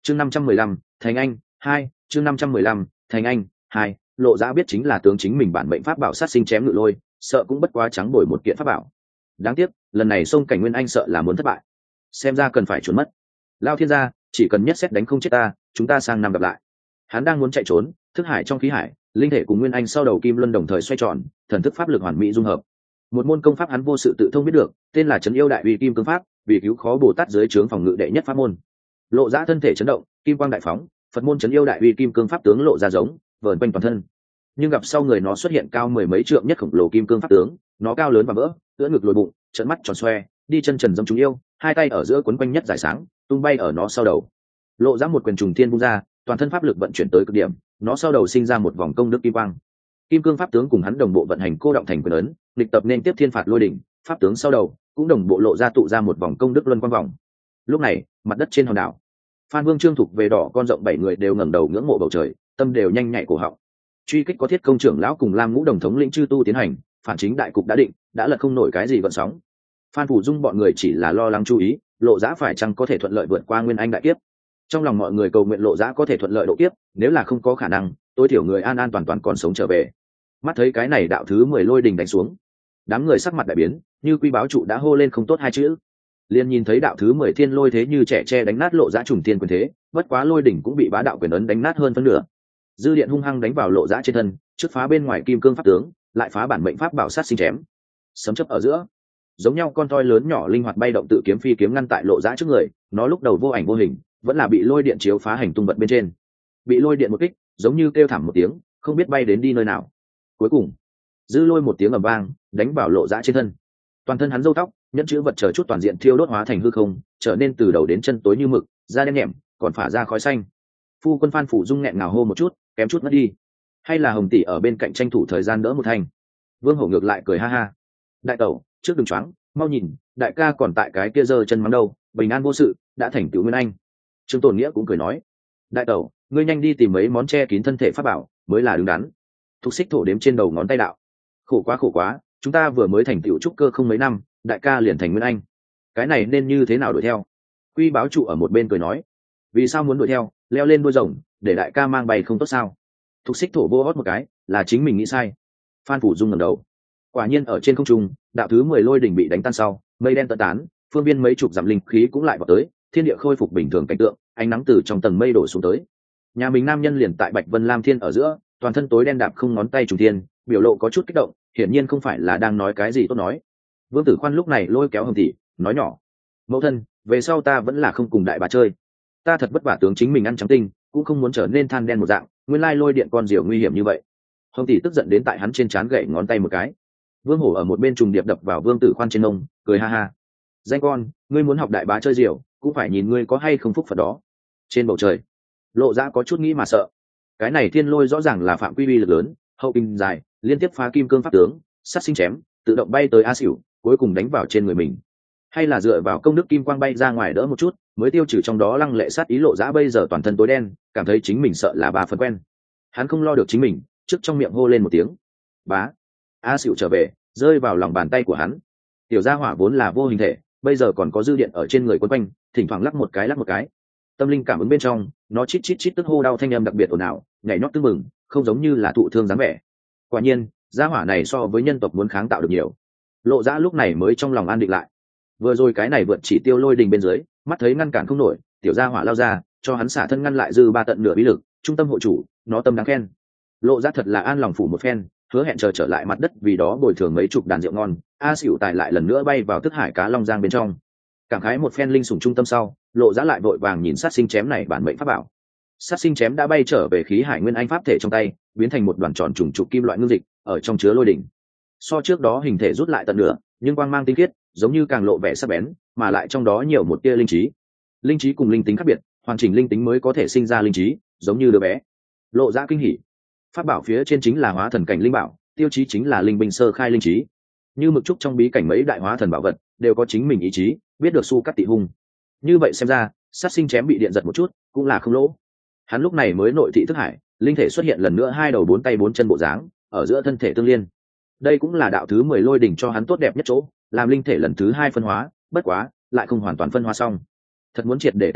chương 515, thành anh 2, chương 515, thành anh 2. Lộ Dã biết chính là tướng chính mình bản mệnh pháp bảo sát sinh chém ngự lôi, sợ cũng bất quá trắng bồi một kiện pháp bảo. Đáng tiếc lần này xông cảnh Nguyên Anh sợ là muốn thất bại, xem ra cần phải trốn mất. Lao thiên gia, chỉ cần nhất xét đánh không chết ta, chúng ta sang năm gặp lại. Hắn đang muốn chạy trốn, thức hải trong khí hải, linh thể cùng Nguyên Anh sau đầu kim luân đồng thời xoay tròn, thần thức pháp lực hoàn mỹ dung hợp. Một môn công pháp hắn vô sự tự thông biết được, tên là Trấn Yêu Đại Uy Kim Cương Pháp, vì cứu khó Bồ Tát dưới trướng phòng ngự đệ nhất pháp môn. Lộ Dã thân thể chấn động, kim quang đại phóng, Phật môn Trấn Yêu Đại Uy Kim Cương Pháp tướng lộ ra giống, vờn quanh toàn thân. Nhưng gặp sau người nó xuất hiện cao mười mấy trượng nhất khổng lồ kim cương pháp tướng, nó cao lớn và vỡ, ưỡn ngực lồi bụng, trợn mắt tròn xoe, đi chân trần giống chúng yêu, hai tay ở giữa quấn quanh nhất giải sáng, tung bay ở nó sau đầu. Lộ Dã một quyền trùng thiên vung ra, toàn thân pháp lực vận chuyển tới cực điểm, nó sau đầu sinh ra một vòng công đức kim quang. Kim cương pháp tướng cùng hắn đồng bộ vận hành cô động thành quyền ấn, địch tập nên tiếp thiên phạt lôi đỉnh, pháp tướng sau đầu cũng đồng bộ lộ ra tụ ra một vòng công đức luân quang vòng. Lúc này, mặt đất trên hòn đảo, Phan Vương Trương Thục về đỏ con rộng 7 người đều ngẩng đầu ngưỡng mộ bầu trời, tâm đều nhanh nhạy cổ họng. Truy kích có Thiết Công trưởng lão cùng Lam Ngũ đồng thống lĩnh chư tu tiến hành, phản chính đại cục đã định, đã lật không nổi cái gì gợn sóng. Phan Phủ Dung bọn người chỉ là lo lắng chú ý, Lộ Dã phải chăng có thể thuận lợi vượt qua Nguyên Anh đại kiếp. Trong lòng mọi người cầu nguyện Lộ Dã có thể thuận lợi độ kiếp, nếu là không có khả năng, tối thiểu người an an toàn toàn còn sống trở về. Mắt thấy cái này đạo thứ 10 lôi đình đánh xuống, đám người sắc mặt đại biến, như Quy Báo trụ đã hô lên không tốt hai chữ. Liền nhìn thấy đạo thứ 10 thiên lôi thế như trẻ tre đánh nát Lộ Dã trùng thiên quyền thế, bất quá lôi đỉnh cũng bị bá đạo quyền ấn đánh nát hơn phân nửa. Dư điện hung hăng đánh vào Lộ Dã trên thân, trước phá bên ngoài kim cương pháp tướng, lại phá bản mệnh pháp bảo sát sinh chém. Sấm chớp ở giữa, giống nhau con toi lớn nhỏ linh hoạt bay động tự kiếm phi kiếm ngăn tại Lộ Dã trước người, nó lúc đầu vô ảnh vô hình, vẫn là bị lôi điện chiếu phá hành tung vật bên trên. Bị lôi điện một kích, giống như kêu thảm một tiếng, không biết bay đến đi nơi nào. Cuối cùng, dư lôi một tiếng ầm vang, đánh vào Lộ Dã trên thân. Toàn thân hắn râu tóc, nhẫn chữ vật chờ chút toàn diện thiêu đốt hóa thành hư không, trở nên từ đầu đến chân tối như mực, da đen nhẹm, còn phả ra khói xanh. Phu quân Phan Phủ Dung nghẹn ngào hô một chút, kém chút mất đi. Hay là Hồng tỷ ở bên cạnh tranh thủ thời gian đỡ một thành. Vương Hổ ngược lại cười ha ha. Đại tẩu, trước đừng choáng, mau nhìn, đại ca còn tại cái kia giơ chân mắng đâu, bình an vô sự, đã thành tựu Nguyên Anh. Trương Tồn Nghĩa cũng cười nói, đại tẩu, ngươi nhanh đi tìm mấy món che kín thân thể pháp bảo, mới là đứng đắn. Thục Xích Thổ đếm trên đầu ngón tay đạo, khổ quá, chúng ta vừa mới thành tựu trúc cơ không mấy năm, đại ca liền thành Nguyên Anh, cái này nên như thế nào đuổi theo? Quy Báo trụ ở một bên cười nói, vì sao muốn đuổi theo, leo lên đuôi rồng, để đại ca mang bay không tốt sao? Thục Xích Thổ vô hót một cái, là chính mình nghĩ sai. Phan Phủ Dung ngẩng đầu, quả nhiên ở trên không trung, đạo thứ 10 lôi đỉnh bị đánh tan sau, mây đen tận tán, phương viên mấy chục dặm linh khí cũng lại vào tới, thiên địa khôi phục bình thường cảnh tượng, ánh nắng từ trong tầng mây đổ xuống tới. Nhà mình nam nhân liền tại Bạch Vân Lam Thiên ở giữa, toàn thân tối đen đạp không ngón tay trùng thiên, biểu lộ có chút kích động, hiển nhiên không phải là đang nói cái gì tốt nói. Vương Tử Khoan lúc này lôi kéo Hồng tỷ, nói nhỏ, mẫu thân, về sau ta vẫn là không cùng đại bà chơi, ta thật vất vả tướng chính mình ăn trắng tinh, cũng không muốn trở nên than đen một dạng, nguyên lai lôi điện con diều nguy hiểm như vậy. Hồng tỷ tức giận đến tại hắn trên trán gậy ngón tay một cái. Vương Hổ ở một bên trùng điệp đập vào Vương Tử Khoan trên nông, cười ha ha, danh con, ngươi muốn học đại bá chơi diều, cũng phải nhìn ngươi có hay không phúc phật đó. Trên bầu trời, Lộ Dã có chút nghĩ mà sợ. Cái này thiên lôi rõ ràng là phạm quy uy lực lớn, hậu kinh dài, liên tiếp phá kim cương pháp tướng, sát sinh chém, tự động bay tới A Xỉu, cuối cùng đánh vào trên người mình. Hay là dựa vào công đức kim quang bay ra ngoài đỡ một chút, mới tiêu trừ trong đó lăng lệ sát ý. Lộ Dã bây giờ toàn thân tối đen, cảm thấy chính mình sợ là 3 phần quen. Hắn không lo được chính mình, trước trong miệng hô lên một tiếng, bá. A Xỉu trở về, rơi vào lòng bàn tay của hắn. Tiểu gia hỏa vốn là vô hình thể, bây giờ còn có dư điện ở trên người quấn quanh, thỉnh thoảng lắc một cái. Tâm linh cảm ứng bên trong, nó chít chít tức hô đau thanh âm đặc biệt ồn ào, nhảy nhót tưng mừng, không giống như là thụ thương dáng vẻ. Quả nhiên, gia hỏa này so với nhân tộc muốn kháng tạo được nhiều. Lộ Dã lúc này mới trong lòng an định lại. Vừa rồi cái này vượt chỉ tiêu lôi đình bên dưới, mắt thấy ngăn cản không nổi, tiểu gia hỏa lao ra, cho hắn xả thân ngăn lại dư 3 tận nửa bí lực, trung tâm hộ chủ, nó tâm đáng khen. Lộ Dã thật là an lòng phủ một phen, hứa hẹn chờ trở lại mặt đất vì đó bồi thường mấy chục đàn rượu ngon. A Xỉu tài lại lần nữa bay vào Thức Hải Cá Long Giang bên trong. Cảm khái một phen linh sủng trung tâm sau, Lộ Dã lại vội vàng nhìn sát sinh chém này bản mệnh pháp bảo. Sát sinh chém đã bay trở về khí hải nguyên anh pháp thể trong tay, biến thành một đoàn tròn trùng trục kim loại ngưng dịch, ở trong chứa lôi đỉnh. So trước đó hình thể rút lại tận nửa, nhưng quang mang tinh khiết, giống như càng lộ vẻ sắc bén, mà lại trong đó nhiều một tia linh trí. Linh trí cùng linh tính khác biệt, hoàn chỉnh linh tính mới có thể sinh ra linh trí, giống như đứa bé. Lộ Dã kinh hỉ. Pháp bảo phía trên chính là hóa thần cảnh linh bảo, tiêu chí chính là linh binh sơ khai linh trí. Như mực trúc trong bí cảnh mấy đại hóa thần bảo vật đều có chính mình ý chí, biết được su cắt tị hung. Như vậy xem ra, sát sinh chém bị điện giật một chút, cũng là không lỗ. Hắn lúc này mới nội thị thức hải, linh thể xuất hiện lần nữa 2 đầu 4 tay 4 chân bộ dáng, ở giữa thân thể tương liên. Đây cũng là đạo thứ 10 lôi đỉnh cho hắn tốt đẹp nhất chỗ, làm linh thể lần thứ 2 phân hóa, bất quá, lại không hoàn toàn phân hóa xong. Thật muốn triệt để tách ra,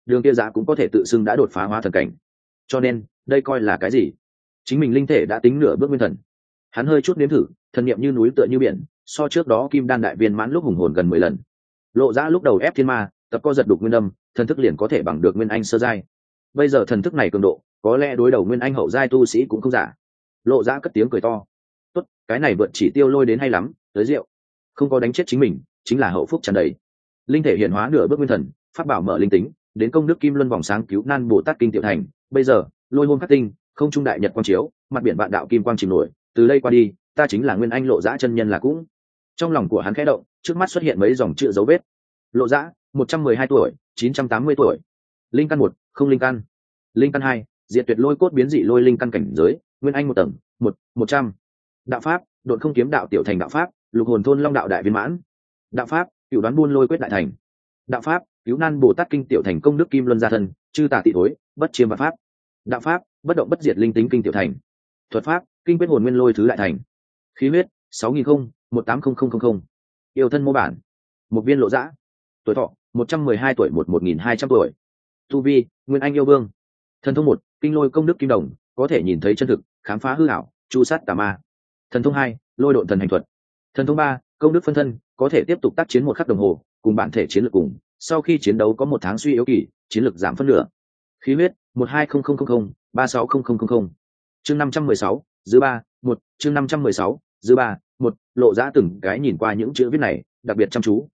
Đường kia Giã cũng có thể tự xưng đã đột phá hóa thần cảnh, cho nên đây coi là cái gì? Chính mình linh thể đã tính nửa bước nguyên thần. Hắn hơi chút nếm thử, thần niệm như núi tựa như biển, so trước đó kim đan đại viên mãn lúc hùng hồn gần 10 lần. Lộ Giã lúc đầu ép thiên ma, tập co giật đục nguyên âm, thần thức liền có thể bằng được nguyên anh sơ giai. Bây giờ thần thức này cường độ, có lẽ đối đầu nguyên anh hậu giai tu sĩ cũng không giả. Lộ Giã cất tiếng cười to. Tốt, cái này vượt chỉ tiêu lôi đến hay lắm, tới rượu. Không có đánh chết chính mình, chính là hậu phúc tràn đầy. Linh thể hiển hóa nửa bước nguyên thần, pháp bảo mở linh tính, đến công đức kim luân vòng sáng cứu nan Bồ Tát kinh tiểu thành. Bây giờ, lôi hôn khắc tinh, không trung đại nhật quang chiếu, mặt biển vạn đạo kim quang chìm nổi, từ đây qua đi, ta chính là nguyên anh Lộ Giã chân nhân là cũng. Trong lòng của hắn khẽ động, trước mắt xuất hiện mấy dòng chữ dấu vết. Lộ Giã, 112 tuổi, 980 tuổi. Linh căn 1, không linh căn. Linh căn 2, diệt tuyệt lôi cốt biến dị lôi linh căn cảnh giới, nguyên anh 1 tầng, 100. Đạo pháp, độn không kiếm đạo tiểu thành đạo pháp, lục hồn thôn long đạo đại viên mãn. Đạo pháp, cửu đoán buôn lôi quyết đại thành. Đạo pháp, cứu nan Bồ Tát kinh tiểu thành công đức kim luân gia thân, chư tà tị thối, bất chiêm và pháp. Đạo pháp, bất động bất diệt linh tính kinh tiểu thành. Thuật pháp, kinh quyết hồn nguyên lôi thứ đại thành. Khí huyết, 6000 18000. Yêu thân mô bản, một viên Lộ Giã. Tuổi thọ, 112 tuổi 1200 tuổi. Tu vi, nguyên anh yêu vương. Thần thông 1, kinh lôi công đức kim đồng, có thể nhìn thấy chân thực, khám phá hư ảo, chu sát tà ma. Thần thông 2, lôi độn thần hành thuật. Thần thông 3, công đức phân thân, có thể tiếp tục tác chiến 1 khắc đồng hồ, cùng bản thể chiến lược cùng, sau khi chiến đấu có 1 tháng suy yếu kỳ, chiến lược giảm phân nửa. Khí huyết, 120000 36000. Chương 516, dư 3, 1, chương 516, dư 3, 1, Lộ Giã từng cái nhìn qua những chữ viết này, đặc biệt chăm chú.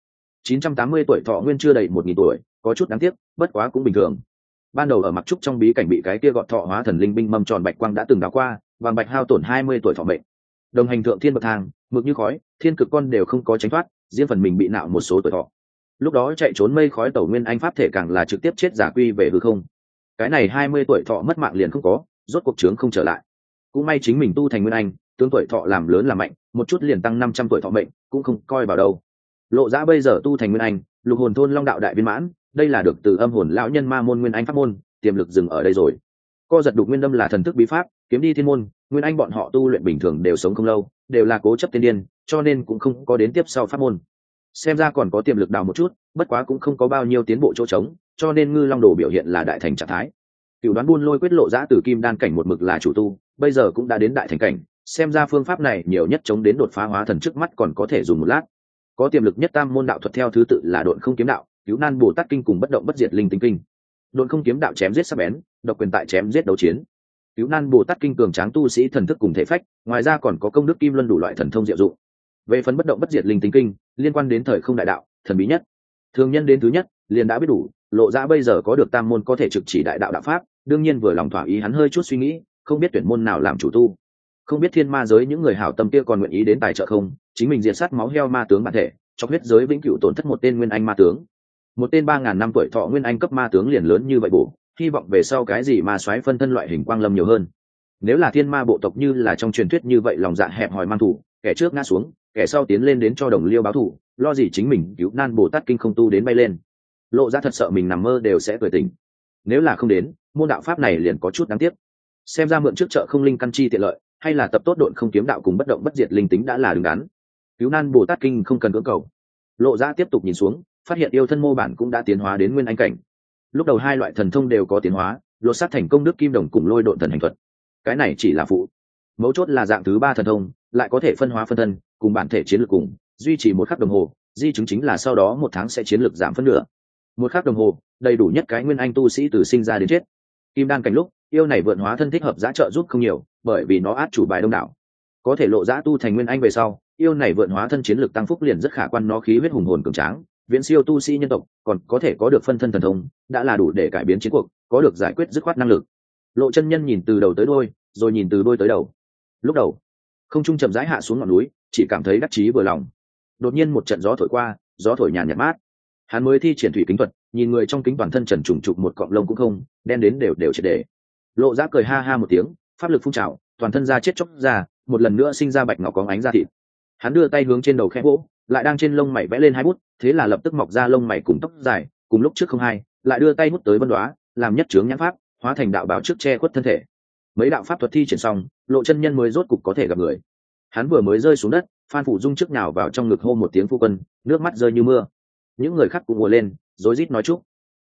980 tuổi thọ nguyên chưa đầy 1000 tuổi, có chút đáng tiếc, bất quá cũng bình thường. Ban đầu ở Mặc Trúc trong bí cảnh bị cái kia gọt thọ hóa thần linh binh mâm tròn bạch quang đã từng đào qua, vàng bạch hao tổn 20 tuổi thọ mệnh. Đồng hành thượng thiên bậc thang, mực như khói, thiên cực con đều không có tránh thoát, riêng phần mình bị nạo một số tuổi thọ. Lúc đó chạy trốn mây khói tẩu nguyên anh pháp thể càng là trực tiếp chết giả quy về hư không. Cái này 20 tuổi thọ mất mạng liền không có, rốt cuộc chướng không trở lại. Cũng may chính mình tu thành nguyên anh, tướng tuổi thọ làm lớn làm mạnh, một chút liền tăng 500 tuổi thọ mệnh, cũng không coi vào đâu. Lộ Giã bây giờ tu thành nguyên anh, lục hồn thôn long đạo đại viên mãn, đây là được từ âm hồn lão nhân ma môn nguyên anh pháp môn, tiềm lực dừng ở đây rồi. Co giật đục nguyên đâm là thần thức bí pháp, kiếm đi thiên môn, nguyên anh bọn họ tu luyện bình thường đều sống không lâu, đều là cố chấp tiên điên, cho nên cũng không có đến tiếp sau pháp môn. Xem ra còn có tiềm lực đào một chút, bất quá cũng không có bao nhiêu tiến bộ chỗ trống, cho nên Ngư Long Đồ biểu hiện là đại thành trạng thái. Cửu đoán buôn lôi quyết Lộ Giã từ kim đan cảnh một mực là chủ tu, bây giờ cũng đã đến đại thành cảnh, xem ra phương pháp này nhiều nhất chống đến đột phá hóa thần trước mắt còn có thể dùng một lát. Có tiềm lực nhất tam môn đạo thuật theo thứ tự là độn không kiếm đạo, cứu nan Bồ Tát kinh cùng bất động bất diệt linh tính kinh. Độn không kiếm đạo chém giết sắc bén, độc quyền tại chém giết đấu chiến. Cứu nan Bồ Tát kinh cường tráng tu sĩ thần thức cùng thể phách, ngoài ra còn có công đức kim luân đủ loại thần thông diệu dụng. Về phần bất động bất diệt linh tính kinh, liên quan đến thời không đại đạo, thần bí nhất. Thường nhân đến thứ nhất, liền đã biết đủ, Lộ Giã bây giờ có được tam môn có thể trực chỉ đại đạo đạo pháp, đương nhiên vừa lòng thỏa ý hắn hơi chút suy nghĩ, không biết tuyển môn nào làm chủ tu. Không biết thiên ma giới những người hảo tâm kia còn nguyện ý đến tài trợ không, chính mình diệt sát máu heo ma tướng bản thể, cho huyết giới vĩnh cửu tổn thất một tên nguyên anh ma tướng. Một tên 3000 năm tuổi thọ nguyên anh cấp ma tướng liền lớn như vậy bổ, hy vọng về sau cái gì mà xoáy phân thân loại hình quang lâm nhiều hơn. Nếu là thiên ma bộ tộc như là trong truyền thuyết như vậy lòng dạ hẹp hòi mang thủ, kẻ trước ngã xuống, kẻ sau tiến lên đến cho đồng liêu báo thủ, lo gì chính mình cứu nan Bồ Tát kinh không tu đến bay lên. Lộ Giã thật sợ mình nằm mơ đều sẽ cười tỉnh. Nếu là không đến, môn đạo pháp này liền có chút đáng tiếc. Xem ra mượn trước chợ không linh căn chi tiện lợi, hay là tập tốt độn không kiếm đạo cùng bất động bất diệt linh tính đã là đứng đắn. Cứu nan Bồ Tát kinh không cần cưỡng cầu. Lộ Giã tiếp tục nhìn xuống, phát hiện yêu thân mô bản cũng đã tiến hóa đến nguyên anh cảnh. Lúc đầu 2 loại thần thông đều có tiến hóa, lột xác thành công đức kim đồng cùng lôi độn thần hành thuật. Cái này chỉ là phụ, mấu chốt là dạng thứ 3 thần thông lại có thể phân hóa phân thân, cùng bản thể chiến lược cùng, duy trì 1 khắc đồng hồ, di chứng chính là sau đó 1 tháng sẽ chiến lược giảm phân nửa. 1 khắc đồng hồ, đầy đủ nhất cái nguyên anh tu sĩ từ sinh ra đến chết. Kim đan cảnh lúc, yêu này vượn hóa thân thích hợp giá trợ giúp không nhiều, bởi vì nó át chủ bài đông đảo. Có thể Lộ Giã tu thành nguyên anh về sau, yêu này vượn hóa thân chiến lược tăng phúc liền rất khả quan, nó khí huyết hùng hồn cường tráng, viễn siêu tu sĩ nhân tộc, còn có thể có được phân thân thần thông, đã là đủ để cải biến chiến cuộc, có được giải quyết dứt khoát năng lực. Lộ chân nhân nhìn từ đầu tới đuôi, rồi nhìn từ đuôi tới đầu. Lúc đầu, không trung chậm rãi hạ xuống ngọn núi, chỉ cảm thấy đắc chí vừa lòng. Đột nhiên một trận gió thổi qua, gió thổi nhàn nhạt mát. Hắn mới thi triển thủy kính thuật, nhìn người trong kính toàn thân trần trùng trục một cọng lông cũng không, đen đến đều triệt để. Lộ Giã cười ha ha một tiếng, pháp lực phun trào, toàn thân da chết chóc ra, một lần nữa sinh ra bạch ngọc có ánh da thịt. Hắn đưa tay hướng trên đầu khẽ vỗ, lại đang trên lông mày vẽ lên 2 bút, thế là lập tức mọc ra lông mày cùng tóc dài, cùng lúc trước không hai, lại đưa tay hút tới vân đoá, làm nhất chướng nhãn pháp, hóa thành đạo báo trước che khuất thân thể. Mấy đạo pháp thuật thi triển xong, Lộ chân nhân mới rốt cục có thể gặp người. Hắn vừa mới rơi xuống đất, Phan Phủ Dung trước nào vào trong ngực hô một tiếng phu quân, nước mắt rơi như mưa. Những người khác cũng ùa lên, rối rít nói chúc.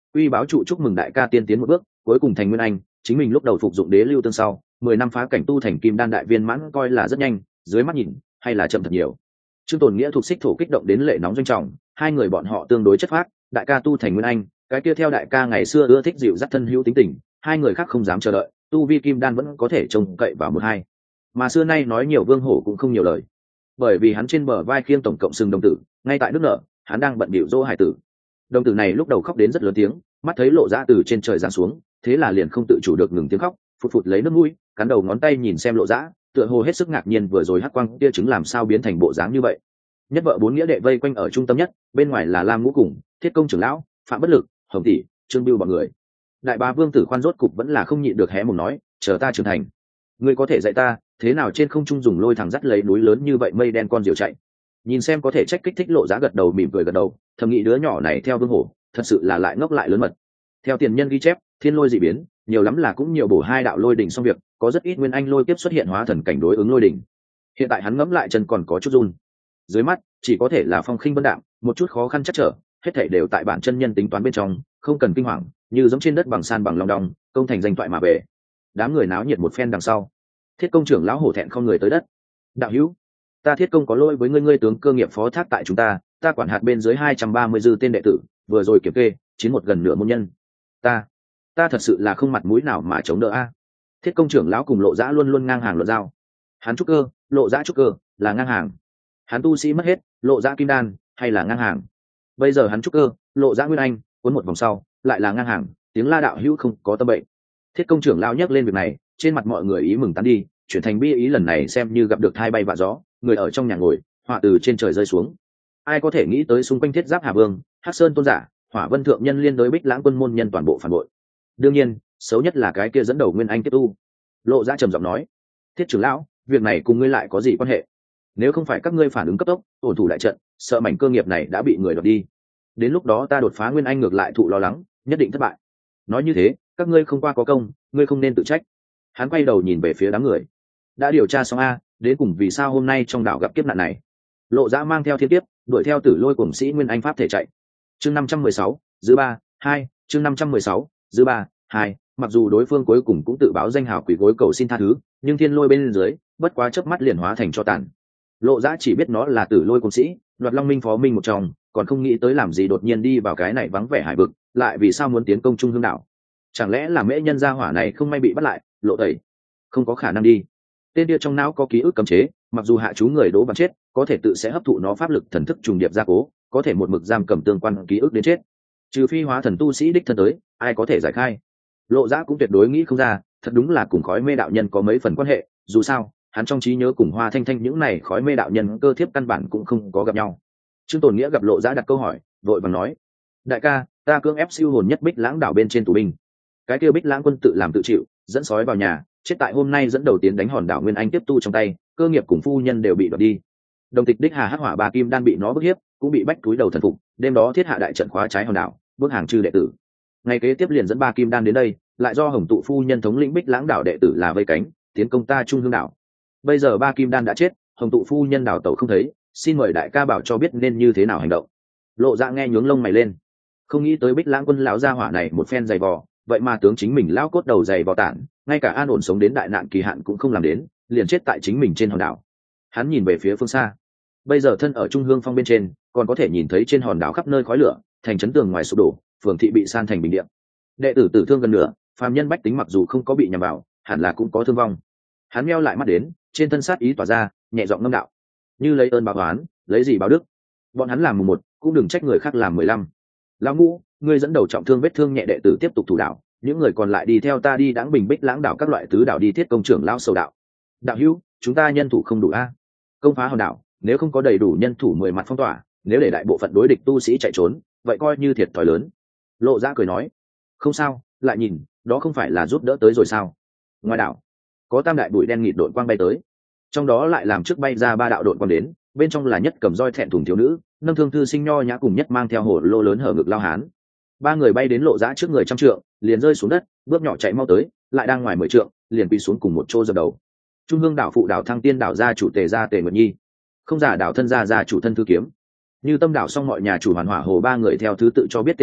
Uy báo trụ chúc mừng đại ca tiên tiến một bước, cuối cùng thành nguyên anh, chính mình lúc đầu phục dụng đế lưu tương sau, 10 năm phá cảnh tu thành kim đan đại viên mãn coi là rất nhanh, dưới mắt nhìn, hay là chậm thật nhiều. Trương Tồn Nghĩa thuộc xích thổ kích động đến lệ nóng doanh trọng, hai người bọn họ tương đối chất phác, đại ca tu thành nguyên anh, cái kia theo đại ca ngày xưa ưa thích dịu dắt thân hữu tính tình, hai người khác không dám chờ đợi, tu vi kim đan vẫn có thể trông cậy vào một hai. Mà xưa nay nói nhiều Vương Hổ cũng không nhiều lời, bởi vì hắn trên bờ vai khiêng tổng cộng sừng đồng tử, ngay tại nước nợ, hắn đang bận bịu dỗ hải tử. Đồng tử này lúc đầu khóc đến rất lớn tiếng, mắt thấy Lộ Dã từ trên trời giáng xuống, thế là liền không tự chủ được ngừng tiếng khóc, phụt phụt lấy nước mũi, cắn đầu ngón tay nhìn xem Lộ Dã, tựa hồ hết sức ngạc nhiên vừa rồi hắc quang kia trứng làm sao biến thành bộ dáng như vậy. Nhất vợ bốn nghĩa đệ vây quanh ở trung tâm nhất, bên ngoài là Lam Ngũ cùng Thiết Công trưởng lão, Phạm Bất Lực, Hồng tỷ, Trương Bưu bọn người. Đại bá Vương Tử Khoan rốt cục vẫn là không nhịn được hé mồm nói, chờ ta trưởng thành, ngươi có thể dạy ta thế nào trên không trung dùng lôi thẳng dắt lấy núi lớn như vậy mây đen con diều chạy. Nhìn xem có thể trách kích thích Lộ Dã gật đầu mỉm cười gật đầu, thầm nghĩ đứa nhỏ này theo Vương Hổ thật sự là lại ngốc lại lớn mật. Theo tiền nhân ghi chép, thiên lôi dị biến nhiều lắm là cũng nhiều bổ hai đạo lôi đỉnh xong việc, có rất ít nguyên anh lôi kiếp xuất hiện hóa thần cảnh đối ứng lôi đỉnh. Hiện tại hắn ngẫm lại chân còn có chút run, dưới mắt chỉ có thể là phong khinh vân đạm, một chút khó khăn chắc trở, hết thảy đều tại bản chân nhân tính toán bên trong, không cần kinh hoàng, như giống trên đất bằng san bằng lòng đong, công thành danh thoại mà về. Đám người náo nhiệt một phen đằng sau, Thiết Công trưởng lão hổ thẹn không người tới đất. Đạo hữu, ta Thiết Công có lỗi với ngươi, tướng cơ nghiệp phó thác tại chúng ta quản hạt bên dưới 230 dư tên đệ tử, vừa rồi kiểm kê, chiến một gần nửa môn nhân. Ta thật sự là không mặt mũi nào mà chống đỡ a. Thiết Công trưởng lão cùng Lộ Dã luôn luôn ngang hàng luận giao. Hắn trúc cơ, Lộ Dã trúc cơ, là ngang hàng. Hắn tu sĩ mất hết, Lộ Dã kim đan, hay là ngang hàng. Bây giờ hắn trúc cơ, Lộ Dã nguyên anh, cuốn một vòng sau, lại là ngang hàng, tiếng la đạo hữu không có tâm bệnh. Thiết Công trưởng lão nhắc lên việc này, trên mặt mọi người ý mừng tán đi, chuyển thành bi ý lần này xem như gặp được thai bay vạ gió, người ở trong nhà ngồi, họa từ trên trời rơi xuống. Ai có thể nghĩ tới xung quanh Thiết Giáp Hà Vương, Hắc Sơn tôn giả, Hỏa Vân thượng nhân liên đối Bích Lãng quân môn nhân toàn bộ phản bội. Đương nhiên, xấu nhất là cái kia dẫn đầu nguyên anh tiếp tu. Lộ Dã trầm giọng nói, Thiết trưởng lão, việc này cùng ngươi lại có gì quan hệ? Nếu không phải các ngươi phản ứng cấp tốc, ổn thủ đại trận, sợ mảnh cơ nghiệp này đã bị người đoạt đi, đến lúc đó ta đột phá nguyên anh ngược lại thụ lo lắng, nhất định thất bại. Nói như thế, các ngươi không qua có công, ngươi không nên tự trách. Hắn quay đầu nhìn về phía đám người, đã điều tra xong a, đến cùng vì sao hôm nay trong đảo gặp kiếp nạn này. Lộ Dã mang theo thiên kiếp, đuổi theo Tử Lôi cuồng sĩ nguyên anh pháp thể chạy. Chương 516, giữ 3-2, chương 516, giữ 3-2, mặc dù đối phương cuối cùng cũng tự báo danh hào quỷ gối cầu xin tha thứ, nhưng thiên lôi bên dưới, bất quá chớp mắt liền hóa thành tro tàn. Lộ Dã chỉ biết nó là Tử Lôi cuồng sĩ, Đoạt Long Minh phó minh một trong, còn không nghĩ tới làm gì đột nhiên đi vào cái này vắng vẻ hải vực, lại vì sao muốn tiến công Trung Hương đảo? Chẳng lẽ là mễ nhân gia hỏa này không may bị bắt lại, lộ tẩy? Không có khả năng đi. Tên kia trong não có ký ức cấm chế, mặc dù hạ chú người đố bằng chết, có thể tự sẽ hấp thụ nó pháp lực thần thức trùng điệp gia cố, có thể một mực giam cầm tương quan ký ức đến chết. Trừ phi hóa thần tu sĩ đích thân tới, ai có thể giải khai? Lộ Dã cũng tuyệt đối nghĩ không ra, thật đúng là cùng khói mê đạo nhân có mấy phần quan hệ, dù sao, hắn trong trí nhớ cùng Hoa Thanh Thanh những này khói mê đạo nhân cơ thiếp căn bản cũng không có gặp nhau. Trương Tồn Nghĩa gặp Lộ Dã đặt câu hỏi, vội vàng nói, đại ca, ta cưỡng ép siêu hồn nhất Bích Lãng đảo bên trên tù binh. Cái kia Bích Lãng quân tự làm tự chịu, dẫn sói vào nhà, chết tại hôm nay dẫn đầu tiến đánh hòn đảo nguyên anh tiếp tu trong tay, cơ nghiệp cùng phu nhân đều bị đoạt đi. Đồng tịch đích Hà Hắc Hỏa bà kim đan bị nó bức hiếp, cũng bị bách túi đầu thần phục, đêm đó thiết hạ đại trận khóa trái hòn đảo, bước hàng trừ đệ tử. Ngày kế tiếp liền dẫn ba kim đan đến đây, lại do Hồng tụ phu nhân thống lĩnh Bích Lãng đảo đệ tử là vây cánh, tiến công ta Trung Hương đảo. Bây giờ ba kim đan đã chết, Hồng tụ phu nhân đảo tẩu không thấy, xin mời đại ca bảo cho biết nên như thế nào hành động. Lộ Dã nghe nhướng lông mày lên, không nghĩ tới Bích Lãng quân lão gia hỏa này một phen dày vò, vậy mà tướng chính mình lão cốt đầu dày vò tản, ngay cả an ổn sống đến đại nạn kỳ hạn cũng không làm đến, liền chết tại chính mình trên hòn đảo. Hắn nhìn về phía phương xa, bây giờ thân ở Trung Hương phong bên trên, còn có thể nhìn thấy trên hòn đảo khắp nơi khói lửa, thành trấn tường ngoài sụp đổ, phường thị bị san thành bình địa. Đệ tử tử thương gần nửa, phàm nhân bách tính mặc dù không có bị nhằm vào, hẳn là cũng có thương vong. Hắn meo lại mắt đến, trên thân sát ý tỏa ra, nhẹ giọng ngâm đạo, như lấy ơn báo oán, lấy gì báo đức. Bọn hắn làm 11, cũng đừng trách người khác làm 15. Lão Ngũ, ngươi dẫn đầu trọng thương vết thương nhẹ đệ tử tiếp tục thủ đảo, những người còn lại đi theo ta đi Đãng Bình Bích Lãng đảo các loại tứ đảo đi Thiết Công trưởng lão sầu đạo. Đạo hữu, chúng ta nhân thủ không đủ a. Công phá hòn đảo, nếu không có đầy đủ nhân thủ 10 mặt phong tỏa, nếu để đại bộ phận đối địch tu sĩ chạy trốn, vậy coi như thiệt thòi lớn. Lộ Dã cười nói, không sao, lại nhìn, đó không phải là giúp đỡ tới rồi sao? Ngoài đảo, có tam đại bụi đen nghịt đội quang bay tới, trong đó lại làm trước bay ra ba đạo đội quang đến, bên trong là nhất cầm roi thẹn thùng thiếu nữ, nâng thương thư sinh nho nhã cùng nhất mang theo hồ lô lớn hở ngực lao hán. Ba người bay đến Lộ Dã trước người trăm trượng, liền rơi xuống đất, bước nhỏ chạy mau tới, lại đang ngoài 10 trượng, liền quỳ xuống cùng một chỗ dập đầu. Trung Hương đảo phụ đảo Thăng Tiên đảo gia chủ Tề gia Tề Nguyệt Nhi, không giả đảo thân gia gia chủ Thân Thư Kiếm, Như Tâm đảo xong mọi nhà chủ Hoàn Hỏa Hồ ba người theo thứ tự cho biết tên họ,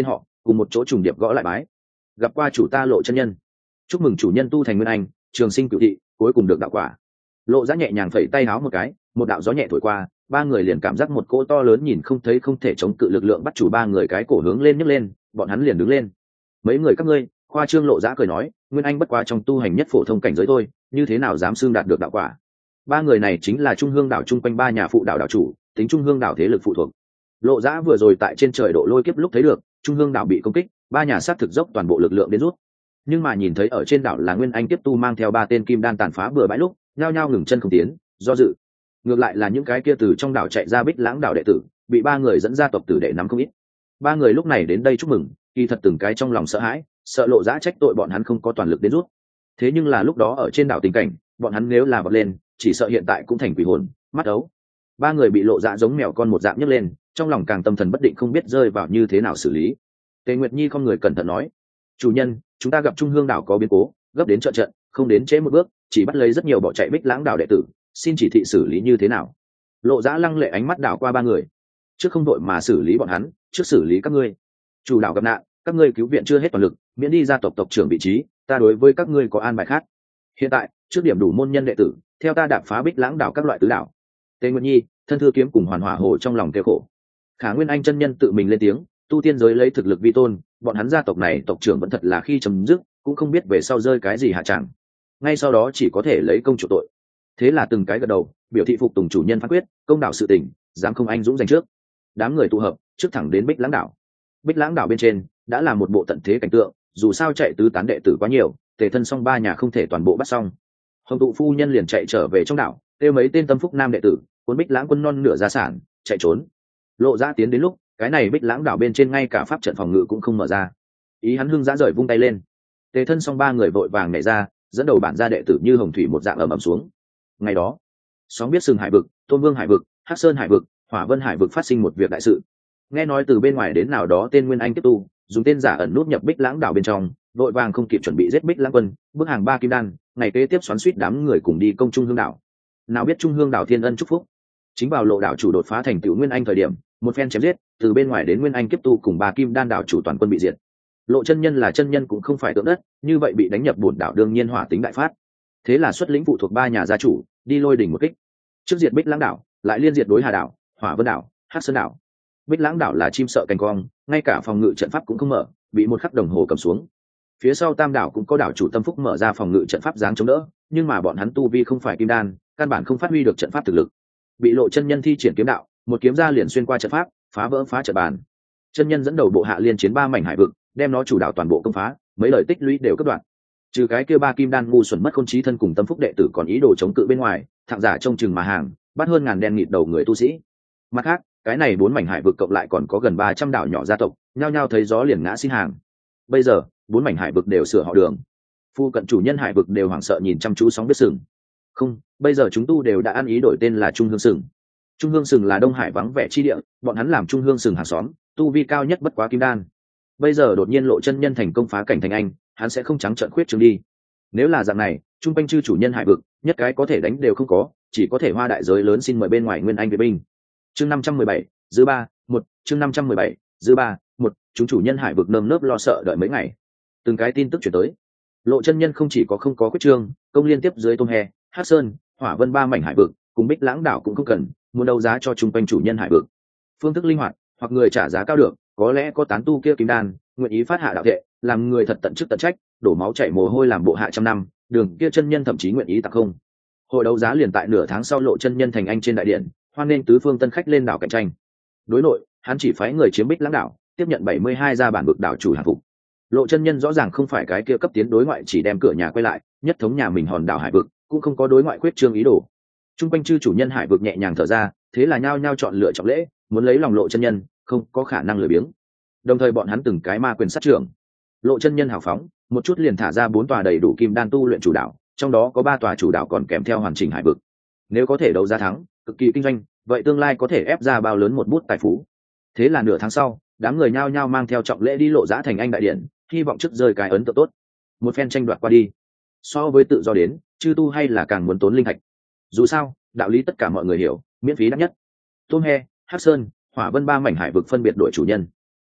cùng một chỗ trùng điệp gõ lại bái. Gặp qua chủ ta Lộ chân nhân. Chúc mừng chủ nhân tu thành nguyên anh, trường sinh cửu thị, cuối cùng được đạo quả. Lộ Dã nhẹ nhàng phẩy tay áo một cái, một đạo gió nhẹ thổi qua, ba người liền cảm giác một cỗ to lớn nhìn không thấy không thể chống cự lực lượng bắt chủ ba người cái cổ hướng lên nhấc lên, bọn hắn liền đứng lên. Mấy người các ngươi, khoa trương. Lộ Dã cười nói, nguyên anh bất quá trong tu hành nhất phổ thông cảnh giới thôi, như thế nào dám xưng đạt được đạo quả. Ba người này chính là Trung Hương đảo chung quanh ba nhà phụ đảo đảo chủ, tính Trung Hương đảo thế lực phụ thuộc. Lộ Dã vừa rồi tại trên trời độ lôi kiếp lúc thấy được Trung Hương đảo bị công kích, ba nhà sát thực dốc toàn bộ lực lượng đến rút, nhưng mà nhìn thấy ở trên đảo là nguyên anh tiếp tu mang theo ba tên kim đan tàn phá bừa bãi lúc nhao nhao ngừng chân không tiến, do dự. Ngược lại là những cái kia từ trong đảo chạy ra Bích Lãng đảo đệ tử bị ba người dẫn ra tộc tử đệ nắm không ít. Ba người lúc này đến đây chúc mừng, kỳ thật từng cái trong lòng sợ hãi, sợ Lộ Dã trách tội bọn hắn không có toàn lực đến rút. Thế nhưng là lúc đó ở trên đảo tình cảnh, bọn hắn nếu là vọt lên, chỉ sợ hiện tại cũng thành quỷ hồn mắt ấu. Ba người bị Lộ Dã giống mèo con một dạng nhấc lên, trong lòng càng tâm thần bất định không biết rơi vào như thế nào xử lý. Tề Nguyệt Nhi không người cẩn thận nói, chủ nhân, chúng ta gặp Trung Hương đảo có biến cố, gấp đến trợ trận, không đến trễ một bước, chỉ bắt lấy rất nhiều bỏ chạy Bích Lãng đảo đệ tử, xin chỉ thị xử lý như thế nào. Lộ Dã lăng lệ ánh mắt đảo qua ba người, trước không đội mà xử lý bọn hắn, trước xử lý các ngươi. Chủ đảo gặp nạn, các ngươi cứu viện chưa hết toàn lực, miễn đi gia tộc tộc trưởng vị trí, ta đối với các ngươi có an bài khác. Hiện tại, trước điểm đủ môn nhân đệ tử, theo ta đạp phá Bích Lãng đảo các loại tứ đảo. Tề Nguyệt Nhi, Thân Thư Kiếm cùng Hoàn Hỏa Hồ trong lòng kêu khổ. Khả Nguyên Anh chân nhân tự mình lên tiếng, tu tiên giới lấy thực lực vi tôn, bọn hắn gia tộc này tộc trưởng vẫn thật là khi chấm dứt, cũng không biết về sau rơi cái gì hạ chẳng. Ngay sau đó chỉ có thể lấy công chủ tội. Thế là từng cái gật đầu, biểu thị phục tùng chủ nhân phán quyết, công đạo sự tình, dám không anh dũng giành trước. Đám người tụ hợp, trước thẳng đến Bích Lãng đảo. Bích Lãng đảo bên trên đã là một bộ tận thế cảnh tượng, dù sao chạy tứ tán đệ tử quá nhiều, Tề thân song ba nhà không thể toàn bộ bắt xong. Hồng tụ phu nhân liền chạy trở về trong đảo, kêu mấy tên tâm phúc nam đệ tử, cuốn Bích Lãng quân non nửa gia sản, chạy trốn. Lộ Dã tiến đến lúc, cái này Bích Lãng đảo bên trên ngay cả pháp trận phòng ngự cũng không mở ra. Ý hắn hưng dã rời vung tay lên, Tề thân song ba người vội vàng nhảy ra, dẫn đầu bản gia đệ tử như hồng thủy một dạng ầm ầm xuống. Ngày đó, sóng biết Sừng Hải vực, Tôn Vương Hải vực, Hắc Sơn Hải vực, Hỏa Vân Hải vực phát sinh một việc đại sự. Nghe nói từ bên ngoài đến nào đó tên Nguyên Anh tiếp tu, dùng tên giả ẩn nút nhập Bích Lãng đảo bên trong, vội vàng không kịp chuẩn bị giết Bích Lãng quân, bước hàng ba kim đan, ngày kế tiếp xoắn suýt đám người cùng đi công Trung Hương đảo. Nào biết Trung Hương đảo thiên ân chúc phúc, chính vào Lộ đảo chủ đột phá thành tựu Nguyên Anh thời điểm, một phen chém giết, từ bên ngoài đến Nguyên Anh kiếp tu cùng ba kim đan đảo chủ toàn quân bị diệt. Lộ chân nhân là chân nhân cũng không phải tượng đất, như vậy bị đánh nhập bổn đảo đương nhiên hỏa tính đại phát. Thế là xuất lĩnh phụ thuộc ba nhà gia chủ, đi lôi đỉnh một kích. Trước diệt Bích Lãng đảo, lại liên diệt đối Hà đảo, Hỏa Vân đảo, Hắc Sơn đảo. Bích Lãng đảo là chim sợ cành cong, ngay cả phòng ngự trận pháp cũng không mở, bị một khắc đồng hồ cầm xuống. Phía sau Tam đảo cũng có đảo chủ tâm phúc mở ra phòng ngự trận pháp dáng chống đỡ, nhưng mà bọn hắn tu vi không phải kim đan, căn bản không phát huy được trận pháp thực lực. Bị Lộ chân nhân thi triển kiếm đạo, một kiếm ra liền xuyên qua trận pháp, phá vỡ phá trận bàn. Chân nhân dẫn đầu bộ hạ liên chiến ba mảnh hải vực, đem nó chủ đạo toàn bộ công phá, mấy lời tích lũy đều cắt đoạn. Trừ cái kia ba kim đan ngu xuẩn mất khôn trí thân cùng tâm phúc đệ tử còn ý đồ chống cự bên ngoài, thạng giả trông chừng mà hàng, bắt hơn ngàn đen nghịt đầu người tu sĩ. Mặt khác, cái này bốn mảnh hải vực cộng lại còn có gần 300 đảo nhỏ gia tộc, nhao nhao thấy gió liền ngã xin hàng. Bây giờ, bốn mảnh hải vực đều sửa họ đường. Phu cận chủ nhân hải vực đều hoảng sợ nhìn chăm chú sóng biết sừng. Không, bây giờ chúng tu đều đã ăn ý đổi tên là Trung Hương Sừng. Trung Hương Sừng là Đông Hải vắng vẻ chi địa, bọn hắn làm Trung Hương Sừng hàng xóm, tu vi cao nhất bất quá kim đan. Bây giờ đột nhiên Lộ chân nhân thành công phá cảnh thành anh, hắn sẽ không trắng trợn khuyết trương đi. Nếu là dạng này, trung quanh chư chủ nhân hải vực, nhất cái có thể đánh đều không có, chỉ có thể hoa đại giới lớn xin mời bên ngoài Nguyên Anh về binh. Chương 517, dư 3-1, chương 517, dư 3-1, chúng chủ nhân hải vực nơm nớp lo sợ đợi mấy ngày. Từng cái tin tức chuyển tới. Lộ chân nhân không chỉ có không có quyết trương, công liên tiếp dưới Tôn He, Hắc Sơn, Hỏa Vân ba mảnh hải vực, cùng Bích Lãng đảo cũng không cần, muốn đấu giá cho trung quanh chủ nhân hải vực. Phương thức linh hoạt, hoặc người trả giá cao được, có lẽ có tán tu kia kim đan, nguyện ý phát hạ đạo thệ, làm người thật tận chức tận trách, đổ máu chảy mồ hôi làm bộ hạ trăm năm, đường kia chân nhân thậm chí nguyện ý tặng không. Hội đấu giá liền tại nửa tháng sau Lộ chân nhân thành anh trên đại điện, hoan nghênh tứ phương tân khách lên đảo cạnh tranh. Đối nội, hắn chỉ phái người chiếm Bích Lãng đảo, tiếp nhận 72 gia bản vực đảo chủ hàng phục. Lộ chân nhân rõ ràng không phải cái kia cấp tiến đối ngoại chỉ đem cửa nhà quay lại, nhất thống nhà mình hòn đảo hải vực, cũng không có đối ngoại quyết trương ý đồ. Trung quanh chư chủ nhân hải vực nhẹ nhàng thở ra, thế là nhao nhao chọn lựa trọng lễ, muốn lấy lòng Lộ chân nhân, không có khả năng lười biếng. Đồng thời bọn hắn từng cái ma quyền sát trưởng. Lộ chân nhân hào phóng, một chút liền thả ra 4 tòa đầy đủ kim đan tu luyện chủ đảo, trong đó có 3 tòa chủ đảo còn kèm theo hoàn chỉnh hải vực. Nếu có thể đấu giá thắng, cực kỳ kinh doanh, vậy tương lai có thể ép ra bao lớn một bút tài phú. Thế là nửa tháng sau, đám người nhao nhao mang theo trọng lễ đi Lộ giá thành anh đại điện, hy vọng trước rơi cái ấn tượng tốt. Một phen tranh đoạt qua đi, so với tự do đến, chư tu hay là càng muốn tốn linh thạch. Dù sao, đạo lý tất cả mọi người hiểu, miễn phí đắt nhất. Tôn He, Hắc Sơn, Hỏa Vân ba mảnh hải vực phân biệt đổi chủ nhân.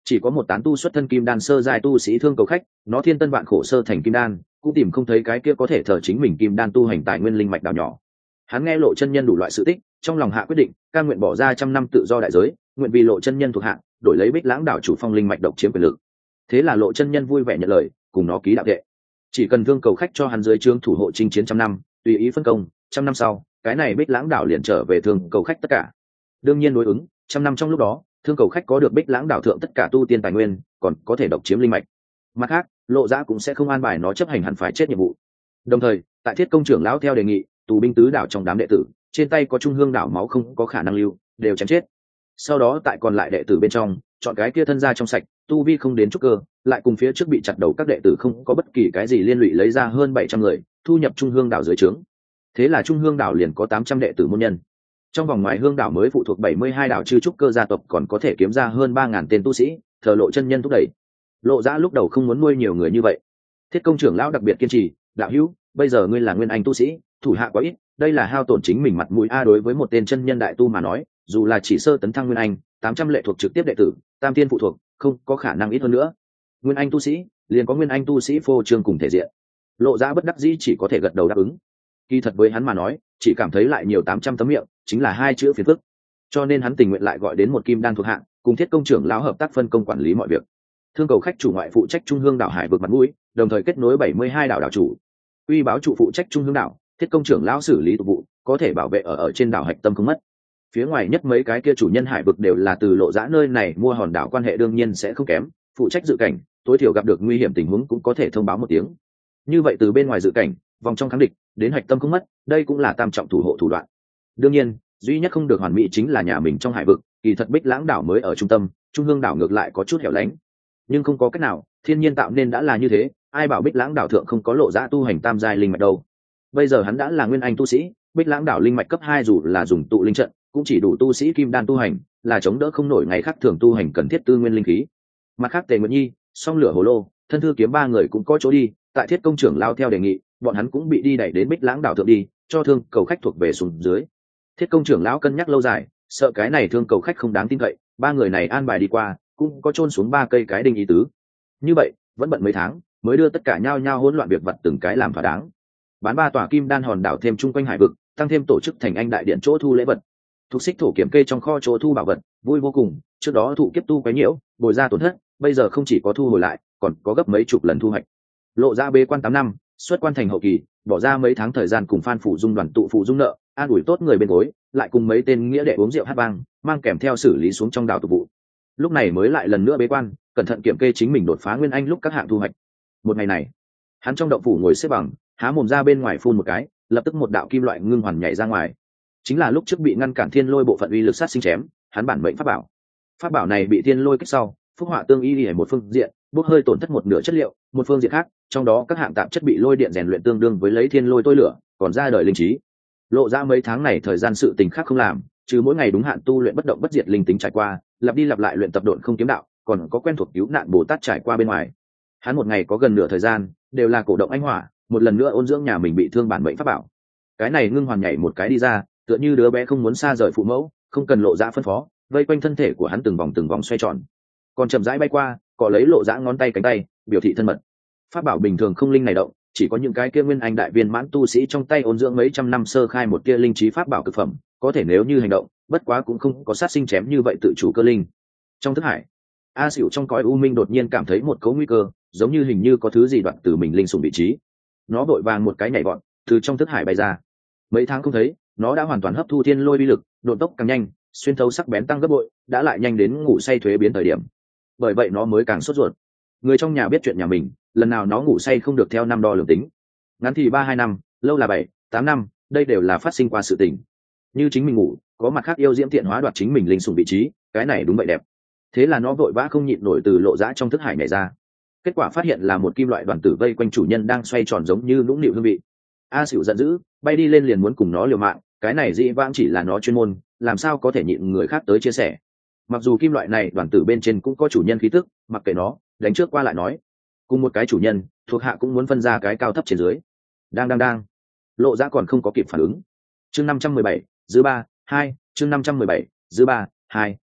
chỉ có một tán tu xuất thân kim đan sơ giai tu sĩ Thương Cầu Khách, nó thiên tân vạn khổ sơ thành kim đan, cũng tìm không thấy cái kia có thể thờ chính mình kim đan tu hành tài nguyên linh mạch đảo nhỏ. Hắn nghe Lộ Chân Nhân đủ loại sự tích, trong lòng hạ quyết định, ca nguyện bỏ ra 100 năm tự do đại giới, nguyện vì Lộ Chân Nhân thuộc hạ, đổi lấy Bích Lãng đảo chủ phong linh mạch độc chiếm quyền lực. Thế là Lộ Chân Nhân vui vẻ nhận lời, cùng nó ký đạo thệ. Chỉ cần Thương Cầu Khách cho hắn dưới trướng thủ hộ chinh chiến 100 năm, tùy ý phân công, 100 năm sau, cái này Bích Lãng đảo liền trở về Thương Cầu Khách tất cả. Đương nhiên đối ứng, 100 năm trong lúc đó, Thương Cầu Khách có được Bích Lãng đảo thượng tất cả tu tiên tài nguyên, còn có thể độc chiếm linh mạch. Mặt khác, Lộ Giã cũng sẽ không an bài nó chấp hành hẳn phải chết nhiệm vụ. Đồng thời, tại Thiết Công trưởng lão theo đề nghị, tù binh tứ đảo trong đám đệ tử, trên tay có Trung Hương đảo máu không có khả năng lưu, đều chém chết. Sau đó tại còn lại đệ tử bên trong, chọn cái kia thân gia trong sạch, tu vi không đến trúc cơ, lại cùng phía trước bị chặt đầu các đệ tử không có bất kỳ cái gì liên lụy lấy ra hơn 700 người, thu nhập Trung Hương đảo dưới trướng. Thế là Trung Hương đảo liền có 800 đệ tử môn nhân. Trong vòng ngoài Hương đảo mới phụ thuộc 72 đảo chư trúc cơ gia tộc còn có thể kiếm ra hơn 3000 tên tu sĩ, thờ Lộ Chân Nhân thúc đẩy. Lộ Giã lúc đầu không muốn nuôi nhiều người như vậy. Thiết Công trưởng lão đặc biệt kiên trì, đạo hữu, bây giờ ngươi là nguyên anh tu sĩ, thủ hạ quá ít, đây là hao tổn chính mình mặt mũi a. Đối với một tên chân nhân đại tu mà nói, dù là chỉ sơ tấn thăng nguyên anh, 800 lệ thuộc trực tiếp đệ tử, tam tiên phụ thuộc, không có khả năng ít hơn nữa. Nguyên anh tu sĩ, liền có nguyên anh tu sĩ phô trương cùng thể diện. Lộ Giã bất đắc dĩ chỉ có thể gật đầu đáp ứng. Kỳ thật với hắn mà nói, chỉ cảm thấy lại nhiều 800 tấm miệng, chính là 2 chữ phiền phức. Cho nên hắn tình nguyện lại gọi đến một kim đan thuộc hạng, cùng Thiết Công trưởng lão hợp tác phân công quản lý mọi việc. Thương Cầu Khách chủ ngoại phụ trách Trung Hương đảo hải vực mặt mũi, đồng thời kết nối 72 đảo đảo chủ. Uy báo trụ phụ trách Trung Hương đảo, Thiết Công trưởng lão xử lý tục vụ, có thể bảo vệ ở trên đảo hạch tâm không mất. Phía ngoài nhất mấy cái kia chủ nhân hải vực đều là từ Lộ Giã nơi này mua hòn đảo, quan hệ đương nhiên sẽ không kém, phụ trách dự cảnh, tối thiểu gặp được nguy hiểm tình huống cũng có thể thông báo một tiếng. Như vậy từ bên ngoài dự cảnh, vòng trong kháng địch, đến hạch tâm không mất, đây cũng là tam trọng thủ hộ thủ đoạn. Đương nhiên, duy nhất không được hoàn mỹ chính là nhà mình trong hải vực, kỳ thật Bích Lãng đảo mới ở trung tâm, Trung Hương đảo ngược lại có chút hẻo lánh. Nhưng không có cách nào, thiên nhiên tạo nên đã là như thế, ai bảo Bích Lãng đảo thượng không có Lộ Giã tu hành tam giai linh mạch đâu. Bây giờ hắn đã là nguyên anh tu sĩ, Bích Lãng đảo linh mạch cấp 2 dù là dùng tụ linh trận, cũng chỉ đủ tu sĩ kim đan tu hành, là chống đỡ không nổi ngày khác thường tu hành cần thiết tư nguyên linh khí. Mặt khác Tề Nguyệt Nhi, Song Lửa Hồ Lô, Thân Thư Kiếm 3 người cũng có chỗ đi, tại Thiết Công trưởng lao theo đề nghị, bọn hắn cũng bị đi đẩy đến Bích Lãng đảo thượng đi, cho Thương Cầu Khách thuộc về xuống dưới. Thiết Công trưởng lão cân nhắc lâu dài, sợ cái này Thương Cầu Khách không đáng tin cậy, 3 người này an bài đi qua, cũng có chôn xuống 3 cây cái đinh ý tứ. Như vậy, vẫn bận mấy tháng, mới đưa tất cả nhao nhao hỗn loạn việc vặt từng cái làm thỏa đáng. Bán 3 tòa kim đan hòn đảo thêm chung quanh hải vực, tăng thêm tổ chức thành anh đại điện chỗ thu lễ vật. Thuộc xích thổ kiểm kê trong kho chỗ thu bảo vật, vui vô cùng, trước đó thụ kiếp tu quấy nhiễu, bồi ra tổn thất, bây giờ không chỉ có thu hồi lại, còn có gấp mấy chục lần thu hoạch. Lộ Giã bế quan 8 năm, xuất quan thành hậu kỳ, bỏ ra mấy tháng thời gian cùng Phan Phủ Dung đoàn tụ phụ dung nợ, an ủi tốt người bên gối, lại cùng mấy tên nghĩa đệ uống rượu hát vang, mang kèm theo xử lý xuống trong đảo tục vụ. Lúc này mới lại lần nữa bế quan, cẩn thận kiểm kê chính mình đột phá nguyên anh lúc các hạng thu hoạch. Một ngày này, hắn trong động phủ ngồi xếp bằng, há mồm ra bên ngoài phun một cái, lập tức một đạo kim loại ngưng hoàn nhảy ra ngoài. Chính là lúc trước bị ngăn cản thiên lôi bộ phận uy lực sát sinh chém, hắn bản mệnh pháp bảo. Pháp bảo này bị thiên lôi kích sau, phúc họa tương y ở một phương diện, bốc hơi tổn thất một nửa chất liệu, một phương diện khác, trong đó các hạng tạp chất bị lôi điện rèn luyện tương đương với lấy thiên lôi tôi lửa, còn ra đời linh trí. Lộ Ra mấy tháng này thời gian sự tình khác không làm, trừ mỗi ngày đúng hạn tu luyện bất động bất diệt linh tính trải qua, lặp đi lặp lại luyện tập độn không kiếm đạo, còn có quen thuộc cứu nạn Bồ Tát trải qua bên ngoài. Hắn một ngày có gần nửa thời gian đều là cổ động anh hỏa, một lần nữa ôn dưỡng nhà mình bị thương bản mệnh pháp bảo. Cái này ngưng hoàn nhảy một cái đi ra, tựa như đứa bé không muốn xa rời phụ mẫu, không cần Lộ Ra phân phó, vây quanh thân thể của hắn từng vòng xoay tròn, còn chậm rãi bay qua, cọ lấy Lộ Ra ngón tay cánh tay, biểu thị thân mật. Pháp bảo bình thường không linh này động, chỉ có những cái kia nguyên anh đại viên mãn tu sĩ trong tay ôn dưỡng mấy trăm năm sơ khai một tia linh trí pháp bảo cực phẩm, có thể nếu như hành động, bất quá cũng không có sát sinh chém như vậy tự chủ cơ linh. Trong thức hải, A Sửu trong cõi u minh đột nhiên cảm thấy một cấu nguy cơ, giống như hình như có thứ gì đoạt từ mình linh sủng vị trí. Nó vội vàng một cái nhảy vọt, từ trong thức hải bay ra. Mấy tháng không thấy, nó đã hoàn toàn hấp thu thiên lôi uy lực, độ tốc càng nhanh, xuyên thấu sắc bén tăng gấp bội, đã lại nhanh đến ngủ say thuế biến thời điểm. Bởi vậy nó mới càng sốt ruột. Người trong nhà biết chuyện nhà mình, lần nào nó ngủ say không được theo năm đo lường tính, ngắn thì 3-2 năm, lâu là 7-8 năm, đây đều là phát sinh qua sự tình. Như chính mình ngủ, có mặt khác yêu diễm tiện hóa đoạt chính mình linh sủng vị trí, cái này đúng vậy đẹp. Thế là nó vội vã không nhịn nổi từ Lộ Ra trong thức hải nhảy ra. Kết quả phát hiện là một kim loại đoàn tử vây quanh chủ nhân đang xoay tròn giống như nũng nịu hương vị. A Sửu giận dữ, bay đi lên liền muốn cùng nó liều mạng, cái này dĩ vãng chỉ là nó chuyên môn, làm sao có thể nhịn người khác tới chia sẻ. Mặc dù kim loại này đoàn tử bên trên cũng có chủ nhân khí tức, mặc kệ nó, đánh trước qua lại nói, cùng một cái chủ nhân, thuộc hạ cũng muốn phân ra cái cao thấp trên dưới. Đang Lộ Ra còn không có kịp phản ứng. Chương 517, dư 3, 2, chương 517, dư 3, 2,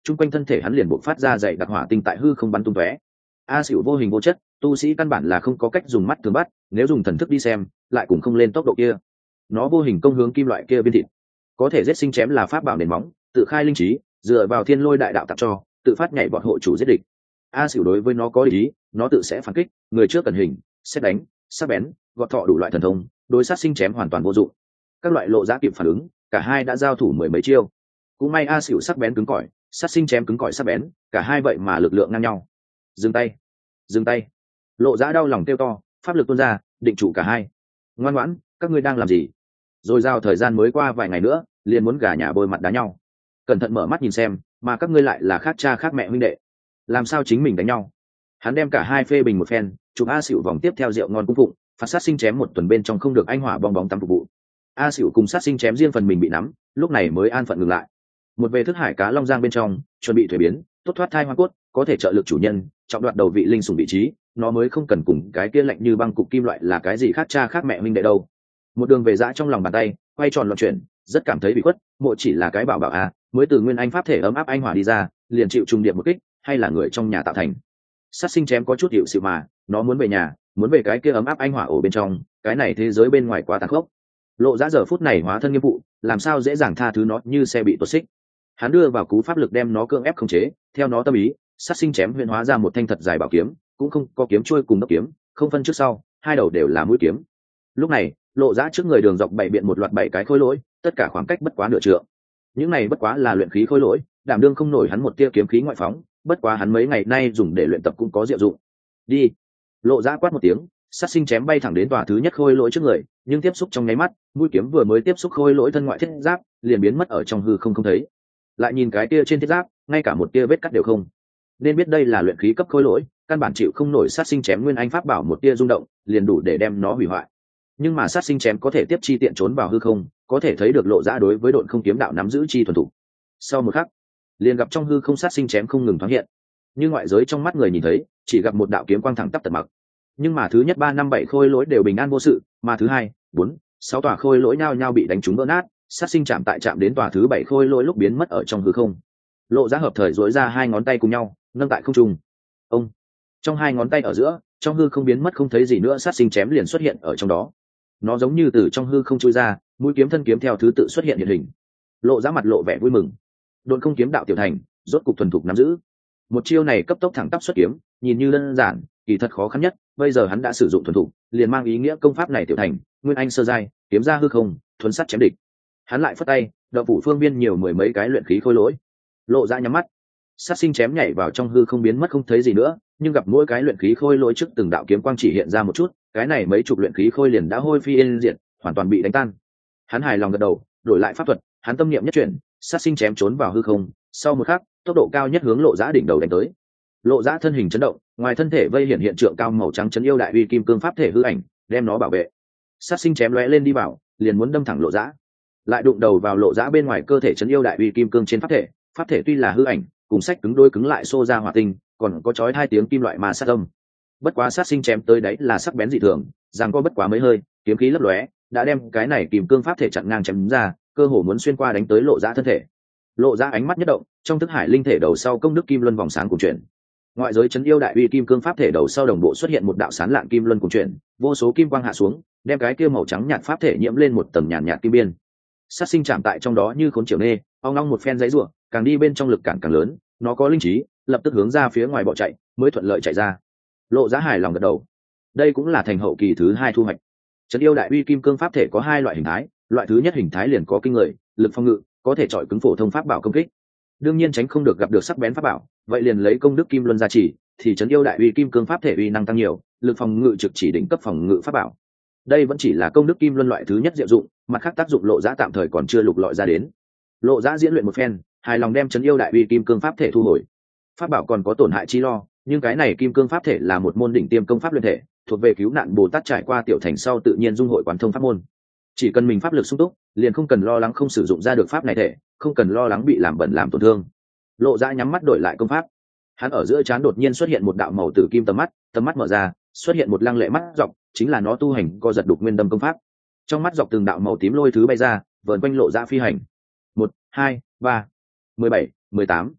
chung quanh thân thể hắn liền buộc phát ra dày đặc hỏa tinh tại hư không bắn tung tóe. A Xỉu vô hình vô chất, tu sĩ căn bản là không có cách dùng mắt thường bắt, nếu dùng thần thức đi xem lại cũng không lên tốc độ kia. Nó vô hình công hướng kim loại kia viên thịt, có thể giết sinh chém là pháp bảo nền móng, tự khai linh trí, dựa vào thiên lôi đại đạo tặng cho, tự phát nhảy vọt hộ chủ giết địch. A Xỉu đối với nó có ý, nó tự sẽ phản kích, người trước cẩn hình, xét đánh, sắc bén, gọt thọ đủ loại thần thông, đối sát sinh chém hoàn toàn vô dụng. Các loại lộ giá kịp phản ứng, cả hai đã giao thủ mười mấy chiêu. Cũng may A Xỉu sắc bén cứng cỏi, sát sinh chém cứng cỏi sắc bén, cả hai vậy mà lực lượng ngang nhau. Dừng tay, dừng tay! Lộ giá đau lòng kêu to, pháp lực tuôn ra, định trụ cả hai. Ngoan ngoãn, các ngươi đang làm gì? Rồi giao thời gian mới qua vài ngày nữa, liền muốn gà nhà bôi mặt đá nhau. Cẩn thận mở mắt nhìn xem, mà các ngươi lại là khác cha khác mẹ huynh đệ, làm sao chính mình đánh nhau? Hắn đem cả hai phê bình một phen, chụp A Xỉu vòng tiếp theo rượu ngon cung phụng, phạt sát sinh chém một tuần bên trong không được anh hỏa bong bóng tắm phục vụ. A Xỉu cùng sát sinh chém riêng phần mình bị nắm, lúc này mới an phận ngừng lại. Một về thức hải cá long giang bên trong, chuẩn bị thuế biến, tốt thoát thai hoa cốt, có thể trợ lực chủ nhân, trọng đoạt đầu vị linh sủng vị trí, nó mới không cần cùng cái kia lạnh như băng cục kim loại là cái gì khác cha khác mẹ huynh đệ đâu. Một đường về dã trong lòng bàn tay, quay tròn loạn chuyển, rất cảm thấy bị khuất, mộ chỉ là cái bảo bảo a, mới từ nguyên anh pháp thể ấm áp anh hỏa đi ra, liền chịu trùng điệp một kích, hay là người trong nhà tạo thành. Sát sinh chém có chút hiệu sự mà, nó muốn về nhà, muốn về cái kia ấm áp anh hỏa ổ bên trong, cái này thế giới bên ngoài quá tàn khốc. Lộ Giá giờ phút này hóa thân nghiêm vụ, làm sao dễ dàng tha thứ nó như xe bị tuột xích. Hắn đưa vào cú pháp lực đem nó cưỡng ép khống chế, theo nó tâm ý, sát sinh chém huyễn hóa ra một thanh thật dài bảo kiếm, cũng không có kiếm chuôi cùng đốc kiếm, không phân trước sau, hai đầu đều là mũi kiếm. Lúc này, Lộ Giá trước người đường dọc bảy biện một loạt bảy cái khối lỗi, tất cả khoảng cách bất quá nửa trượng. Những này bất quá là luyện khí khối lỗi, đảm đương không nổi hắn một tia kiếm khí ngoại phóng, bất quá hắn mấy ngày nay dùng để luyện tập cũng có diệu dụng. Đi! Lộ Giá quát một tiếng, sát sinh chém bay thẳng đến tòa thứ nhất khôi lỗi trước người, nhưng tiếp xúc trong nháy mắt, mũi kiếm vừa mới tiếp xúc khôi lỗi thân ngoại thiết giáp, liền biến mất ở trong hư không không thấy. Lại nhìn cái tia trên thiết giáp, ngay cả một tia vết cắt đều không. Nên biết đây là luyện khí cấp khôi lỗi, căn bản chịu không nổi sát sinh chém nguyên anh pháp bảo một tia rung động, liền đủ để đem nó hủy hoại. Nhưng mà sát sinh chém có thể tiếp chi tiện trốn vào hư không, có thể thấy được Lộ Giá đối với độn không kiếm đạo nắm giữ chi thuần thủ. Sau một khắc, liền gặp trong hư không sát sinh chém không ngừng thoáng hiện, nhưng ngoại giới trong mắt người nhìn thấy chỉ gặp một đạo kiếm quang thẳng tắp tận mặc. Nhưng mà thứ nhất 3, 5, 7 khôi lỗi đều bình an vô sự, mà thứ 2, 4, 6 tòa khôi lỗi nhao nhao bị đánh trúng vỡ nát, sát sinh chạm tại chạm đến tòa thứ 7 khôi lỗi lúc biến mất ở trong hư không. Lộ Giá hợp thời duỗi ra hai ngón tay cùng nhau nâng tại không trung. Ông! Trong hai ngón tay ở giữa, trong hư không biến mất không thấy gì nữa, sát sinh chém liền xuất hiện ở trong đó. Nó giống như từ trong hư không chui ra, mũi kiếm thân kiếm theo thứ tự xuất hiện hiện hình. Lộ Giá mặt lộ vẻ vui mừng. Độn không kiếm đạo tiểu thành, rốt cục thuần thục nắm giữ. Một chiêu này cấp tốc thẳng tắp xuất kiếm, nhìn như đơn giản, kỳ thật khó khăn nhất, bây giờ hắn đã sử dụng thuần thục, liền mang ý nghĩa công pháp này tiểu thành, nguyên anh sơ giai, kiếm ra hư không, thuần sắt chém địch. Hắn lại phất tay, đậu phủ phương viên nhiều mười mấy cái luyện khí khôi lỗi. Lộ Giá nhắm mắt, sát sinh chém nhảy vào trong hư không biến mất không thấy gì nữa, nhưng gặp mỗi cái luyện khí khôi lỗi trước từng đạo kiếm quang chỉ hiện ra một chút, cái này mấy chục luyện khí khôi liền đã hôi phi yên diệt, hoàn toàn bị đánh tan. Hắn hài lòng gật đầu, đổi lại pháp thuật, hắn tâm niệm nhất chuyển, sát sinh chém trốn vào hư không, sau một khắc, tốc độ cao nhất hướng Lộ Giá đỉnh đầu đánh tới. Lộ Giá thân hình chấn động, ngoài thân thể vây hiện hiện trượng cao màu trắng chấn yêu đại uy kim cương pháp thể hư ảnh, đem nó bảo vệ. Sát sinh chém lóe lên đi vào, liền muốn đâm thẳng Lộ Giá, lại đụng đầu vào Lộ Giá bên ngoài cơ thể chấn yêu đại uy kim cương trên pháp thể tuy là hư ảnh, cùng sách cứng đôi cứng lại xô ra hỏa tinh, còn có chói hai tiếng kim loại mà sát âm. Bất quá sát sinh chém tới đấy là sắc bén dị thường, rằng có bất quá mấy hơi, kiếm khí lấp lóe, đã đem cái này kim cương pháp thể chặn ngang chém ra, cơ hồ muốn xuyên qua đánh tới Lộ Giá thân thể. Lộ Giá ánh mắt nhất động, trong thức hải linh thể đầu sau công đức kim luân vòng sáng cùng chuyển. Ngoại giới chấn yêu đại uy kim cương pháp thể đầu sau đồng bộ xuất hiện một đạo sán lạn kim luân cùng chuyển, vô số kim quang hạ xuống, đem cái kia màu trắng nhạt pháp thể nhiễm lên một tầng nhàn nhạt kim biên. Sát sinh chạm tại trong đó như khốn chiều nê, ong ong một phen giấy rủa, càng đi bên trong lực càng lớn, nó có linh trí, lập tức hướng ra phía ngoài bỏ chạy, mới thuận lợi chạy ra. Lộ Giá hài lòng gật đầu. Đây cũng là thành hậu kỳ thứ 2 thu hoạch. Trấn yêu đại uy kim cương pháp thể có 2 loại hình thái, loại thứ nhất hình thái liền có kinh người, lực phòng ngự, có thể chọi cứng phổ thông pháp bảo công kích. Đương nhiên tránh không được gặp được sắc bén pháp bảo, vậy liền lấy công đức kim luân gia trì, thì trấn yêu đại uy kim cương pháp thể uy năng tăng nhiều, lực phòng ngự trực chỉ đỉnh cấp phòng ngự pháp bảo. Đây vẫn chỉ là công đức kim luân loại thứ nhất diệu dụng, mặt khác tác dụng Lộ Giá tạm thời còn chưa lục lọi ra đến. Lộ Giá diễn luyện một phen, hài lòng đem trấn yêu đại uy kim cương pháp thể thu hồi. Pháp bảo còn có tổn hại chi lo, nhưng cái này kim cương pháp thể là một môn đỉnh tiêm công pháp luyện thể, thuộc về cứu nạn Bồ Tát trải qua tiểu thành sau tự nhiên dung hội quán thông pháp môn. Chỉ cần mình pháp lực sung túc, liền không cần lo lắng không sử dụng ra được pháp này thể, không cần lo lắng bị làm bẩn làm tổn thương. Lộ Giá nhắm mắt đổi lại công pháp. Hắn ở giữa trán đột nhiên xuất hiện một đạo màu tử kim tầm mắt mở ra, xuất hiện một lăng lệ mắt dọc, chính là nó tu hành co giật đục nguyên đâm công pháp. Trong mắt dọc từng đạo màu tím lôi thứ bay ra, vờn quanh Lộ Giá phi hành. 1, 2, 3, 17, 18.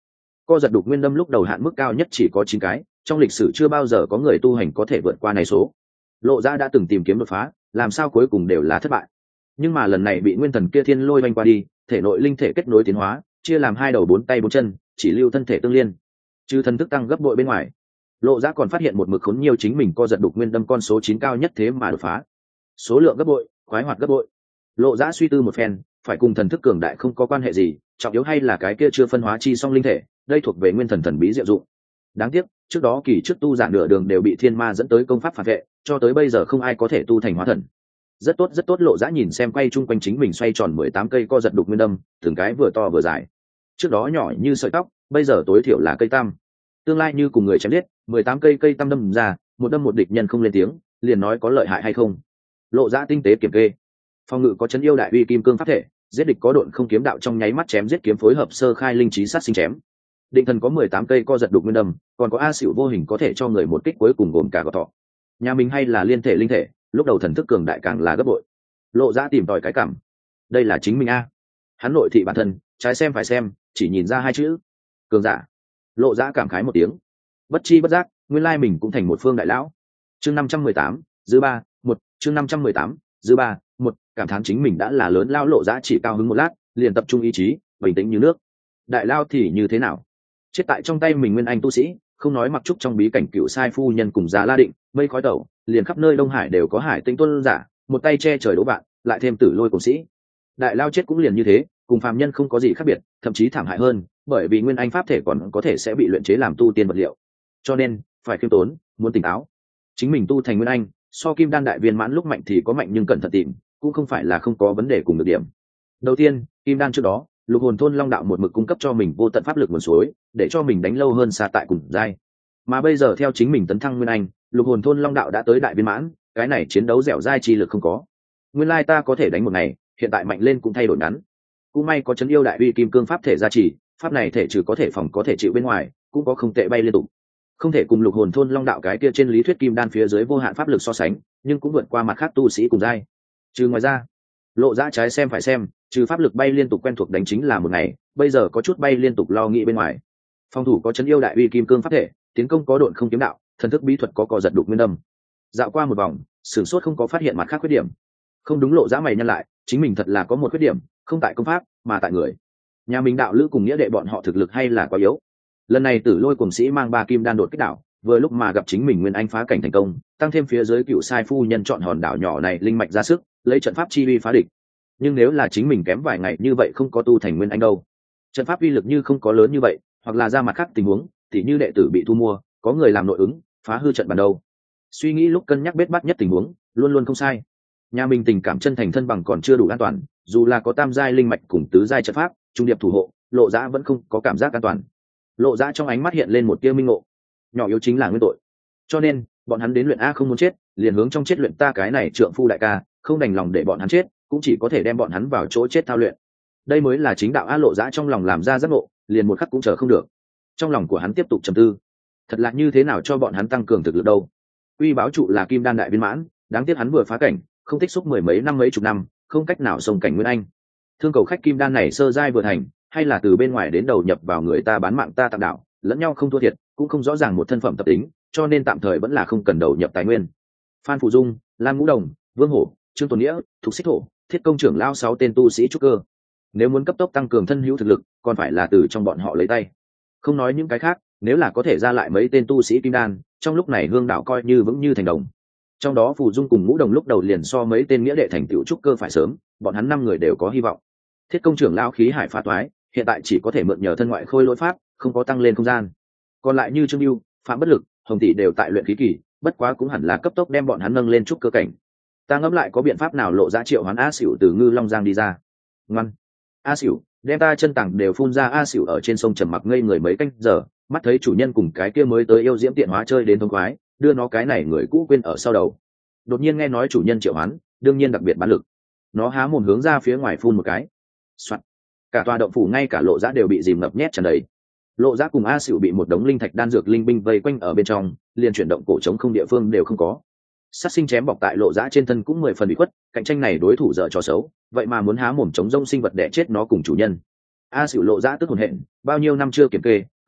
Co giật đục nguyên đâm lúc đầu hạn mức cao nhất chỉ có 9 cái, trong lịch sử chưa bao giờ có người tu hành có thể vượt qua này số. Lộ Dã đã từng tìm kiếm đột phá, làm sao cuối cùng đều là thất bại. Nhưng mà lần này bị nguyên thần kia thiên lôi vanh qua đi, thể nội linh thể kết nối tiến hóa, chia làm 2 đầu 4 tay 4 chân, chỉ lưu thân thể tương liên. Trừ thần thức tăng gấp bội bên ngoài, Lộ Dã còn phát hiện một mực khốn nhiều chính mình co giật đục nguyên đâm con số 9 cao nhất thế mà đột phá. Số lượng gấp bội, khoái hoạt gấp bội. Lộ Dã suy tư một phen, phải cùng thần thức cường đại không có quan hệ gì, trọng yếu hay là cái kia chưa phân hóa chi song linh thể, đây thuộc về nguyên thần thần bí diệu dụng. Đáng tiếc, trước đó kỳ trước tu giả nửa đường đều bị thiên ma dẫn tới công pháp phản vệ, cho tới bây giờ không ai có thể tu thành hóa thần. Rất tốt, Lộ Dã nhìn xem quay chung quanh chính mình xoay tròn 18 cây co giật đục nguyên đâm, từng cái vừa to vừa dài. Trước đó nhỏ như sợi tóc, bây giờ tối thiểu là cây tăm. Tương lai như cùng người chém giết, 18 cây tăm đâm ra, một đâm một địch nhân không lên tiếng, liền nói có lợi hại hay không. Lộ Dã tinh tế kiểm kê. Phòng ngự có chấn yêu đại uy kim cương pháp thể, giết địch có độn không kiếm đạo trong nháy mắt chém giết kiếm phối hợp sơ khai linh trí sát sinh chém. Định thần có 18 cây co giật đục nguyên đâm, còn có a xỉu vô hình có thể cho người một kích cuối cùng gồm cả gọt thọ. Nhà mình hay là liên thể linh thể, lúc đầu thần thức cường đại càng là gấp bội. Lộ Dã tìm tòi cái cảm, đây là chính mình a. Hắn nội thị bản thân, trái xem phải xem, chỉ nhìn ra 2 chữ cường giả. Lộ Dã cảm khái một tiếng, bất chi bất giác nguyên lai mình cũng thành một phương đại lão. Chương 518, dư 3, 1, chương 518, dư 3, 1, cảm thán chính mình đã là lớn lao. Lộ Dã chỉ cao hứng một lát, liền tập trung ý chí, bình tĩnh như nước. Đại lao thì như thế nào? Chết tại trong tay mình nguyên anh tu sĩ, không nói mặc trúc trong bí cảnh cựu sai phu nhân cùng Giá La Định, mây khói tẩu, liền khắp nơi Đông Hải đều có hải tinh tuân giả, một tay che trời đố bạn, lại thêm tử lôi cùng sĩ. Đại lao chết cũng liền như thế, cùng phàm nhân không có gì khác biệt, thậm chí thảm hại hơn, bởi vì nguyên anh pháp thể còn có thể sẽ bị luyện chế làm tu tiên vật liệu. Cho nên, phải khiêm tốn, muốn tỉnh táo. Chính mình tu thành nguyên anh, so kim đan đại viên mãn lúc mạnh thì có mạnh nhưng cẩn thận tìm, cũng không phải là không có vấn đề cùng được điểm. Đầu tiên, kim đan trước đó, lục hồn thôn long đạo một mực cung cấp cho mình vô tận pháp lực nguồn suối, để cho mình đánh lâu hơn xa tại cùng giai. Mà bây giờ theo chính mình tấn thăng nguyên anh, lục hồn thôn long đạo đã tới đại viên mãn, cái này chiến đấu dẻo dai chi lực không có. Nguyên lai ta có thể đánh một ngày, hiện tại mạnh lên cũng thay đổi ngắn. Cũng may có chấn yêu đại uy kim cương pháp thể gia trì, pháp này thể trừ có thể phòng có thể chịu bên ngoài, cũng có không tệ bay liên tục. Không thể cùng lục hồn thôn long đạo cái kia trên lý thuyết kim đan phía dưới vô hạn pháp lực so sánh, nhưng cũng vượt qua mặt khác tu sĩ cùng giai. Trừ ngoài ra, Lộ Dã trái xem phải xem, trừ pháp lực bay liên tục quen thuộc đánh chính là một ngày, bây giờ có chút bay liên tục lo nghĩ bên ngoài. Phòng thủ có chấn yêu đại uy kim cương pháp thể, tiến công có độn không kiếm đạo, thần thức bí thuật có cò giật đục nguyên đâm. Dạo qua một vòng, sửng sốt không có phát hiện mặt khác khuyết điểm. Không đúng. Lộ Dã mày nhăn lại, chính mình thật là có một khuyết điểm, không tại công pháp mà tại người. Nhà mình đạo lữ cùng nghĩa đệ bọn họ thực lực hay là quá yếu. Lần này Tử Lôi cùng sĩ mang 3 kim đan đột kích đảo, vừa lúc mà gặp chính mình nguyên anh phá cảnh thành công, tăng thêm phía dưới cựu sai phu nhân chọn hòn đảo nhỏ này linh mạch ra sức, lấy trận pháp chi uy phá địch. Nhưng nếu là chính mình kém vài ngày như vậy không có tu thành nguyên anh đâu, trận pháp uy lực như không có lớn như vậy, hoặc là ra mặt khác tình huống, thì như đệ tử bị thu mua, có người làm nội ứng, phá hư trận bàn đầu. Suy nghĩ lúc cân nhắc bết bát nhất tình huống, luôn luôn không sai. Nhà mình tình cảm chân thành thân bằng còn chưa đủ an toàn, dù là có tam giai linh mạch cùng tứ giai trận pháp, trung điệp thủ hộ, Lộ Dã vẫn không có cảm giác an toàn. Lộ Dã trong ánh mắt hiện lên một tia minh ngộ, nhỏ yếu chính là nguyên tội. Cho nên, bọn hắn đến luyện a không muốn chết, liền hướng trong chết luyện ta cái này trượng phu đại ca, không đành lòng để bọn hắn chết, cũng chỉ có thể đem bọn hắn vào chỗ chết thao luyện. Đây mới là chính đạo a. Lộ Dã trong lòng làm ra giác ngộ, liền một khắc cũng chờ không được. Trong lòng của hắn tiếp tục trầm tư, thật là như thế nào cho bọn hắn tăng cường thực lực đâu. Uy báo trụ là kim đan đại viên mãn, đáng tiếc hắn vừa phá cảnh, không tích xúc mười mấy năm mấy chục năm, không cách nào xông cảnh nguyên anh. Thương cầu khách kim đan này sơ giai vừa thành, hay là từ bên ngoài đến đầu nhập vào người ta bán mạng ta tặng đạo, lẫn nhau không thua thiệt, cũng không rõ ràng một thân phẩm tập tính, cho nên tạm thời vẫn là không cần đầu nhập tài nguyên. Phan Phụ Dung, Lam Ngũ Đồng, Vương Hổ, Trương Tuấn Nghĩa, Thục Xích Thổ, Thiết Công trưởng lao 6 tên tu sĩ trúc cơ. Nếu muốn cấp tốc tăng cường thân hữu thực lực, còn phải là từ trong bọn họ lấy tay. Không nói những cái khác, nếu là có thể ra lại mấy tên tu sĩ kim đan, trong lúc này hương đạo coi như vững như thành đồng. Trong đó Phù Dung cùng Ngũ Đồng lúc đầu liền so mấy tên nghĩa đệ thành tựu trúc cơ phải sớm, bọn hắn 5 người đều có hy vọng. Thiết Công trưởng lao khí hải phá toái, hiện tại chỉ có thể mượn nhờ thân ngoại khôi lỗi pháp, không có tăng lên không gian. Còn lại như Trương Bưu, Phạm Bất Lực, Hồng Tỷ đều tại luyện khí kỳ, bất quá cũng hẳn là cấp tốc đem bọn hắn nâng lên trúc cơ cảnh. Ta ngẫm lại có biện pháp nào Lộ Dã triệu hoán A Xỉu từ Ngư Long Giang đi ra. Ngoan, A Xỉu, đem ta chân tảng đều phun ra. A Xỉu ở trên sông trầm mặc ngây người mấy canh giờ, mắt thấy chủ nhân cùng cái kia mới tới yêu diễm tiện hóa chơi đến thông khoái, đưa nó cái này người cũ quên ở sau đầu. Đột nhiên nghe nói chủ nhân triệu hoán, đương nhiên đặc biệt bán lực. Nó há mồm hướng ra phía ngoài phun một cái. Soạt. Cả tòa động phủ ngay cả Lộ Dã đều bị dìm ngập nhét tràn đầy. Lộ Dã cùng A Xỉu bị một đống linh thạch đan dược linh binh vây quanh ở bên trong, liền chuyển động cổ trống không địa phương đều không có. Sát sinh chém bọc tại Lộ Dã trên thân cũng 10 phần bị khuất, cạnh tranh này đối thủ dở trò xấu, vậy mà muốn há mồm chống rông sinh vật đẻ chết nó cùng chủ nhân. A Xỉu Lộ Dã tức hồn hện, bao nhiêu năm chưa kiểm kê,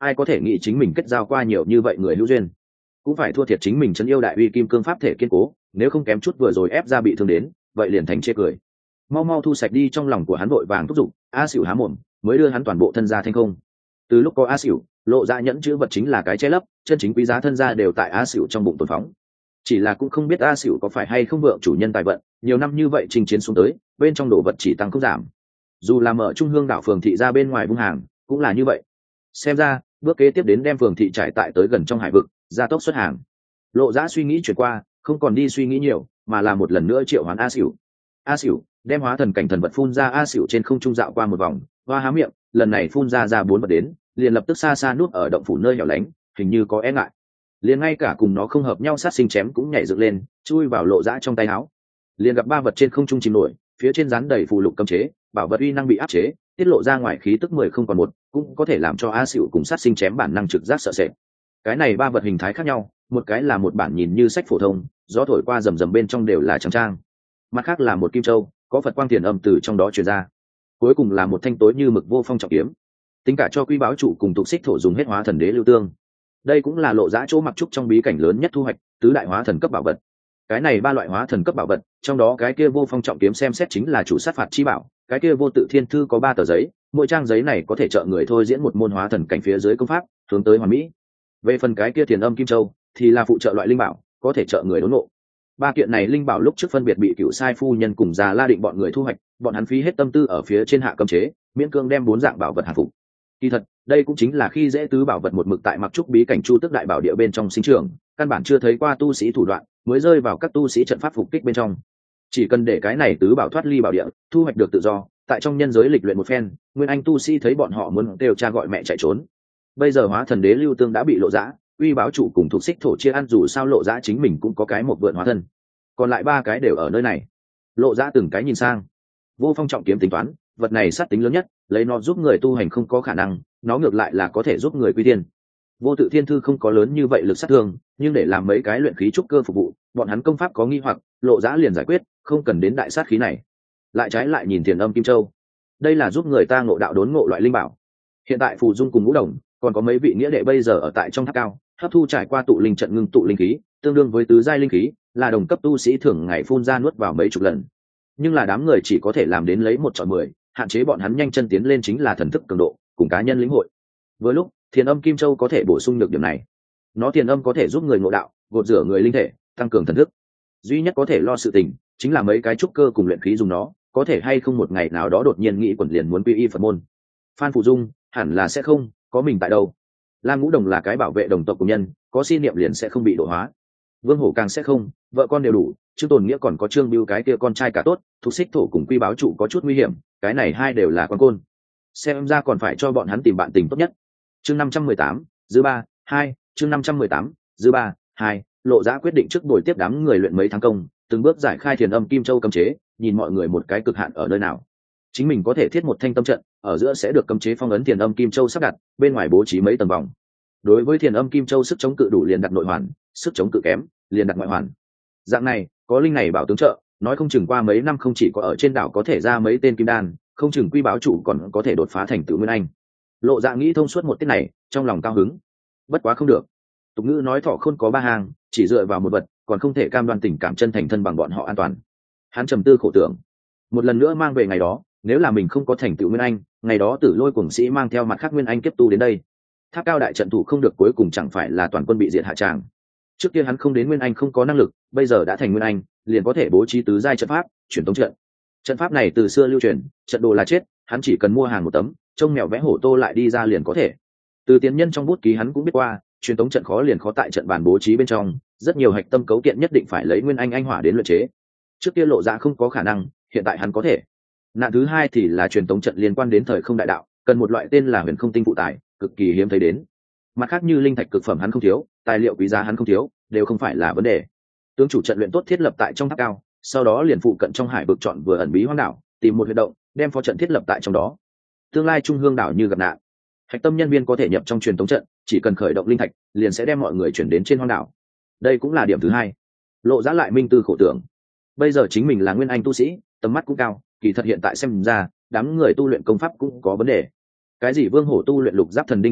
ai có thể nghĩ chính mình kết giao qua nhiều như vậy người hữu duyên, cũng phải thua thiệt chính mình trấn yêu đại uy kim cương pháp thể kiên cố, nếu không kém chút vừa rồi ép ra bị thương đến, vậy liền thành chê cười. Mau mau thu sạch đi, trong lòng của hắn vội vàng thúc giục. A Xỉu há mồm mới đưa hắn toàn bộ thân gia thanh không. Từ lúc có A Xỉu, Lộ Dã nhẫn chữ vật chính là cái che lấp, chân chính quý giá thân gia đều tại A Xỉu trong bụng tồn phóng. Chỉ là cũng không biết A Xỉu có phải hay không vượng chủ nhân tài vận, nhiều năm như vậy chinh chiến xuống tới, bên trong đồ vật chỉ tăng không giảm. Dù là mở Trung Hương đảo phường thị ra bên ngoài vung hàng, cũng là như vậy. Xem ra, bước kế tiếp đến đem phường thị trải tại tới gần trong hải vực, gia tốc xuất hàng. Lộ Dã suy nghĩ chuyển qua, không còn đi suy nghĩ nhiều, mà là một lần nữa triệu hoán A Xỉu. A Xỉu đem hóa thần cảnh thần vật phun ra. A Xỉu trên không trung dạo qua một vòng, hoa há miệng, lần này phun ra 4 vật đến, liền lập tức xa xa núp ở động phủ nơi hẻo lánh, hình như có e ngại. Liền ngay cả cùng nó không hợp nhau sát sinh chém cũng nhảy dựng lên, chui vào Lộ Dã trong tay áo. Liền gặp 3 vật trên không trung chìm nổi, phía trên dán đầy phù lục cấm chế, bảo vật uy năng bị áp chế, tiết lộ ra ngoài khí tức 10 không còn 1, cũng có thể làm cho A Xỉu cùng sát sinh chém bản năng trực giác sợ sệt. Cái này 3 vật hình thái khác nhau, một cái là một bản nhìn như sách phổ thông, gió thổi qua rầm rầm bên trong đều là trắng trang, mặt khác là một kim châu, có Phật quang tiền âm từ trong đó truyền ra, cuối cùng là một thanh tối như mực vô phong trọng kiếm. Tính cả cho Quy Báo Chủ cùng Tục Xích Thổ dùng hết hóa thần đế lưu tương. Đây cũng là Lộ Dã chỗ mặc trúc trong bí cảnh lớn nhất thu hoạch, tứ đại hóa thần cấp bảo vật. Cái này 3 loại hóa thần cấp bảo vật, trong đó cái kia vô phong trọng kiếm xem xét chính là chủ sát phạt chi bảo, cái kia vô tự thiên thư có 3 tờ giấy, mỗi trang giấy này có thể trợ người thôi diễn một môn hóa thần cảnh phía dưới công pháp, hướng tới hoàn mỹ. Về phần cái kia Thiền Âm Kim Châu thì là phụ trợ loại linh bảo, có thể trợ người đốn ngộ. 3 kiện này linh bảo lúc trước phân biệt bị Cựu Sai phu nhân cùng Già La Định bọn người thu hoạch, bọn hắn phí hết tâm tư ở phía trên hạ cấm chế, miễn cương đem 4 dạng bảo vật hạ phục. Kỳ thật, đây cũng chính là khi dễ tứ bảo vật một mực tại mặc trúc bí cảnh Chu Tước đại bảo địa bên trong sinh trưởng, căn bản chưa thấy qua tu sĩ thủ đoạn, mới rơi vào các tu sĩ trận pháp phục kích bên trong. Chỉ cần để cái này tứ bảo thoát ly bảo địa, thu hoạch được tự do, tại trong nhân giới lịch luyện một phen, nguyên anh tu sĩ thấy bọn họ muốn đều cha gọi mẹ chạy trốn. Bây giờ hóa thần đế lưu tương đã bị Lộ Dã, Uy Báo Chủ cùng Thuộc Xích Thổ chia ăn, dù sao Lộ Dã chính mình cũng có cái một vượn hóa thân, còn lại 3 cái đều ở nơi này. Lộ Dã từng cái nhìn sang, vô phong trọng kiếm tính toán, vật này sát tính lớn nhất, lấy nó giúp người tu hành không có khả năng, nó ngược lại là có thể giúp người quy tiên. Vô tự thiên thư không có lớn như vậy lực sát thương, nhưng để làm mấy cái luyện khí trúc cơ phục vụ, bọn hắn công pháp có nghi hoặc, Lộ Dã liền giải quyết, không cần đến đại sát khí này. Lại trái lại nhìn Thiền Âm Kim Châu, đây là giúp người ta ngộ đạo đốn ngộ loại linh bảo. Hiện tại Phù Dung cùng Ngũ Đồng, còn có mấy vị nghĩa đệ bây giờ ở tại trong tháp cao, hấp thu trải qua tụ linh trận ngưng tụ linh khí, tương đương với tứ giai linh khí, là đồng cấp tu sĩ thường ngày phun ra nuốt vào mấy chục lần. Nhưng là đám người chỉ có thể làm đến lấy 1 chọi 10, hạn chế bọn hắn nhanh chân tiến lên chính là thần thức cường độ cùng cá nhân lĩnh hội. Vừa lúc Thiền Âm Kim Châu có thể bổ sung được điểm này, nó thiền âm có thể giúp người ngộ đạo, gột rửa người linh thể, tăng cường thần thức. Duy nhất có thể lo sự tình chính là mấy cái trúc cơ cùng luyện khí dùng nó, có thể hay không một ngày nào đó đột nhiên nghĩ quẩn liền muốn quy y Phật môn. Phan Phủ Dung hẳn là sẽ không, có mình tại đâu. Lam Ngũ Đồng là cái bảo vệ đồng tộc của nhân, có si niệm liền sẽ không bị độ hóa. Vương Hổ càng sẽ không, vợ con đều đủ, Trương Tồn Nghĩa còn có Trương Bưu cái kia con trai cả tốt, Thuộc Xích Thổ cùng Quy Báo Chủ có chút nguy hiểm, cái này 2 đều là quan côn. Xem ra còn phải cho bọn hắn tìm bạn tình tốt nhất. Chương 518, dư 3, 2, chương 518, dư 3, 2, Lộ Dã quyết định trước buổi tiếp đám người luyện mấy tháng công, từng bước giải khai Thiền Âm Kim Châu cấm chế, nhìn mọi người một cái cực hạn ở nơi nào. Chính mình có thể thiết một thanh tâm trận, ở giữa sẽ được cấm chế phong ấn Thiền Âm Kim Châu sắp đặt, bên ngoài bố trí mấy tầng vòng. Đối với Thiền Âm Kim Châu sức chống cự đủ liền đặt nội hoàn, sức chống cự kém liền đặt ngoại hoàn. Dạng này, có linh này bảo tướng trợ, nói không chừng qua mấy năm không chỉ có ở trên đảo có thể ra mấy tên kim đan, không chừng Quy Báo Chủ còn có thể đột phá thành tựu nguyên anh. Lộ Dạ nghĩ thông suốt một tiết này, trong lòng cao hứng. Bất quá không được. Tục ngữ nói thọ khôn có 3 hàng, chỉ dựa vào một vật, còn không thể cam đoan tình cảm chân thành thân bằng bọn họ an toàn. Hắn trầm tư khổ tưởng, một lần nữa mang về ngày đó, nếu là mình không có thành tựu nguyên anh, ngày đó Tử Lôi cuồng sĩ mang theo mặt khác nguyên anh kiếp tu đến đây, tháp cao đại trận thủ không được, cuối cùng chẳng phải là toàn quân bị diệt hạ tràng. Trước kia hắn không đến nguyên anh không có năng lực, bây giờ đã thành nguyên anh, liền có thể bố trí tứ giai trận pháp, truyền tống trận. Trận pháp này từ xưa lưu truyền, trận đồ là chết, hắn chỉ cần mua hàng một tấm, trông mèo vẽ hổ tô lại đi ra liền có thể. Từ tiến nhân trong bút ký hắn cũng biết qua, truyền tống trận khó liền khó tại trận bàn bố trí bên trong, rất nhiều hạch tâm cấu kiện nhất định phải lấy nguyên anh hỏa đến luyện chế. Trước kia Lộ Dạ không có khả năng, hiện tại hắn có thể. Nạn thứ 2 thì là truyền tống trận liên quan đến thời không đại đạo, cần một loại tên là huyền không tinh phụ tài, cực kỳ hiếm thấy đến. Mặt khác như linh thạch cực phẩm hắn không thiếu, tài liệu quý giá hắn không thiếu, đều không phải là vấn đề. Tướng chủ trận luyện tốt thiết lập tại trong tháp cao, sau đó liền phụ cận trong hải vực chọn vừa ẩn bí hoang đảo, tìm một huyệt động, đem phó trận thiết lập tại trong đó. Tương lai Trung Hương đảo như gặp nạn, hạch tâm nhân viên có thể nhập trong truyền tống trận, chỉ cần khởi động linh thạch, liền sẽ đem mọi người chuyển đến trên hoang đảo. Đây cũng là điểm thứ 2. Lộ Dã lại minh tư khổ tưởng. Bây giờ chính mình là nguyên anh tu sĩ, tầm mắt cũng cao, kỳ thật hiện tại xem ra, đám người tu luyện công pháp cũng có vấn đề. Cái gì Vương Hổ tu luyện lục giáp thần đinh thể thuật,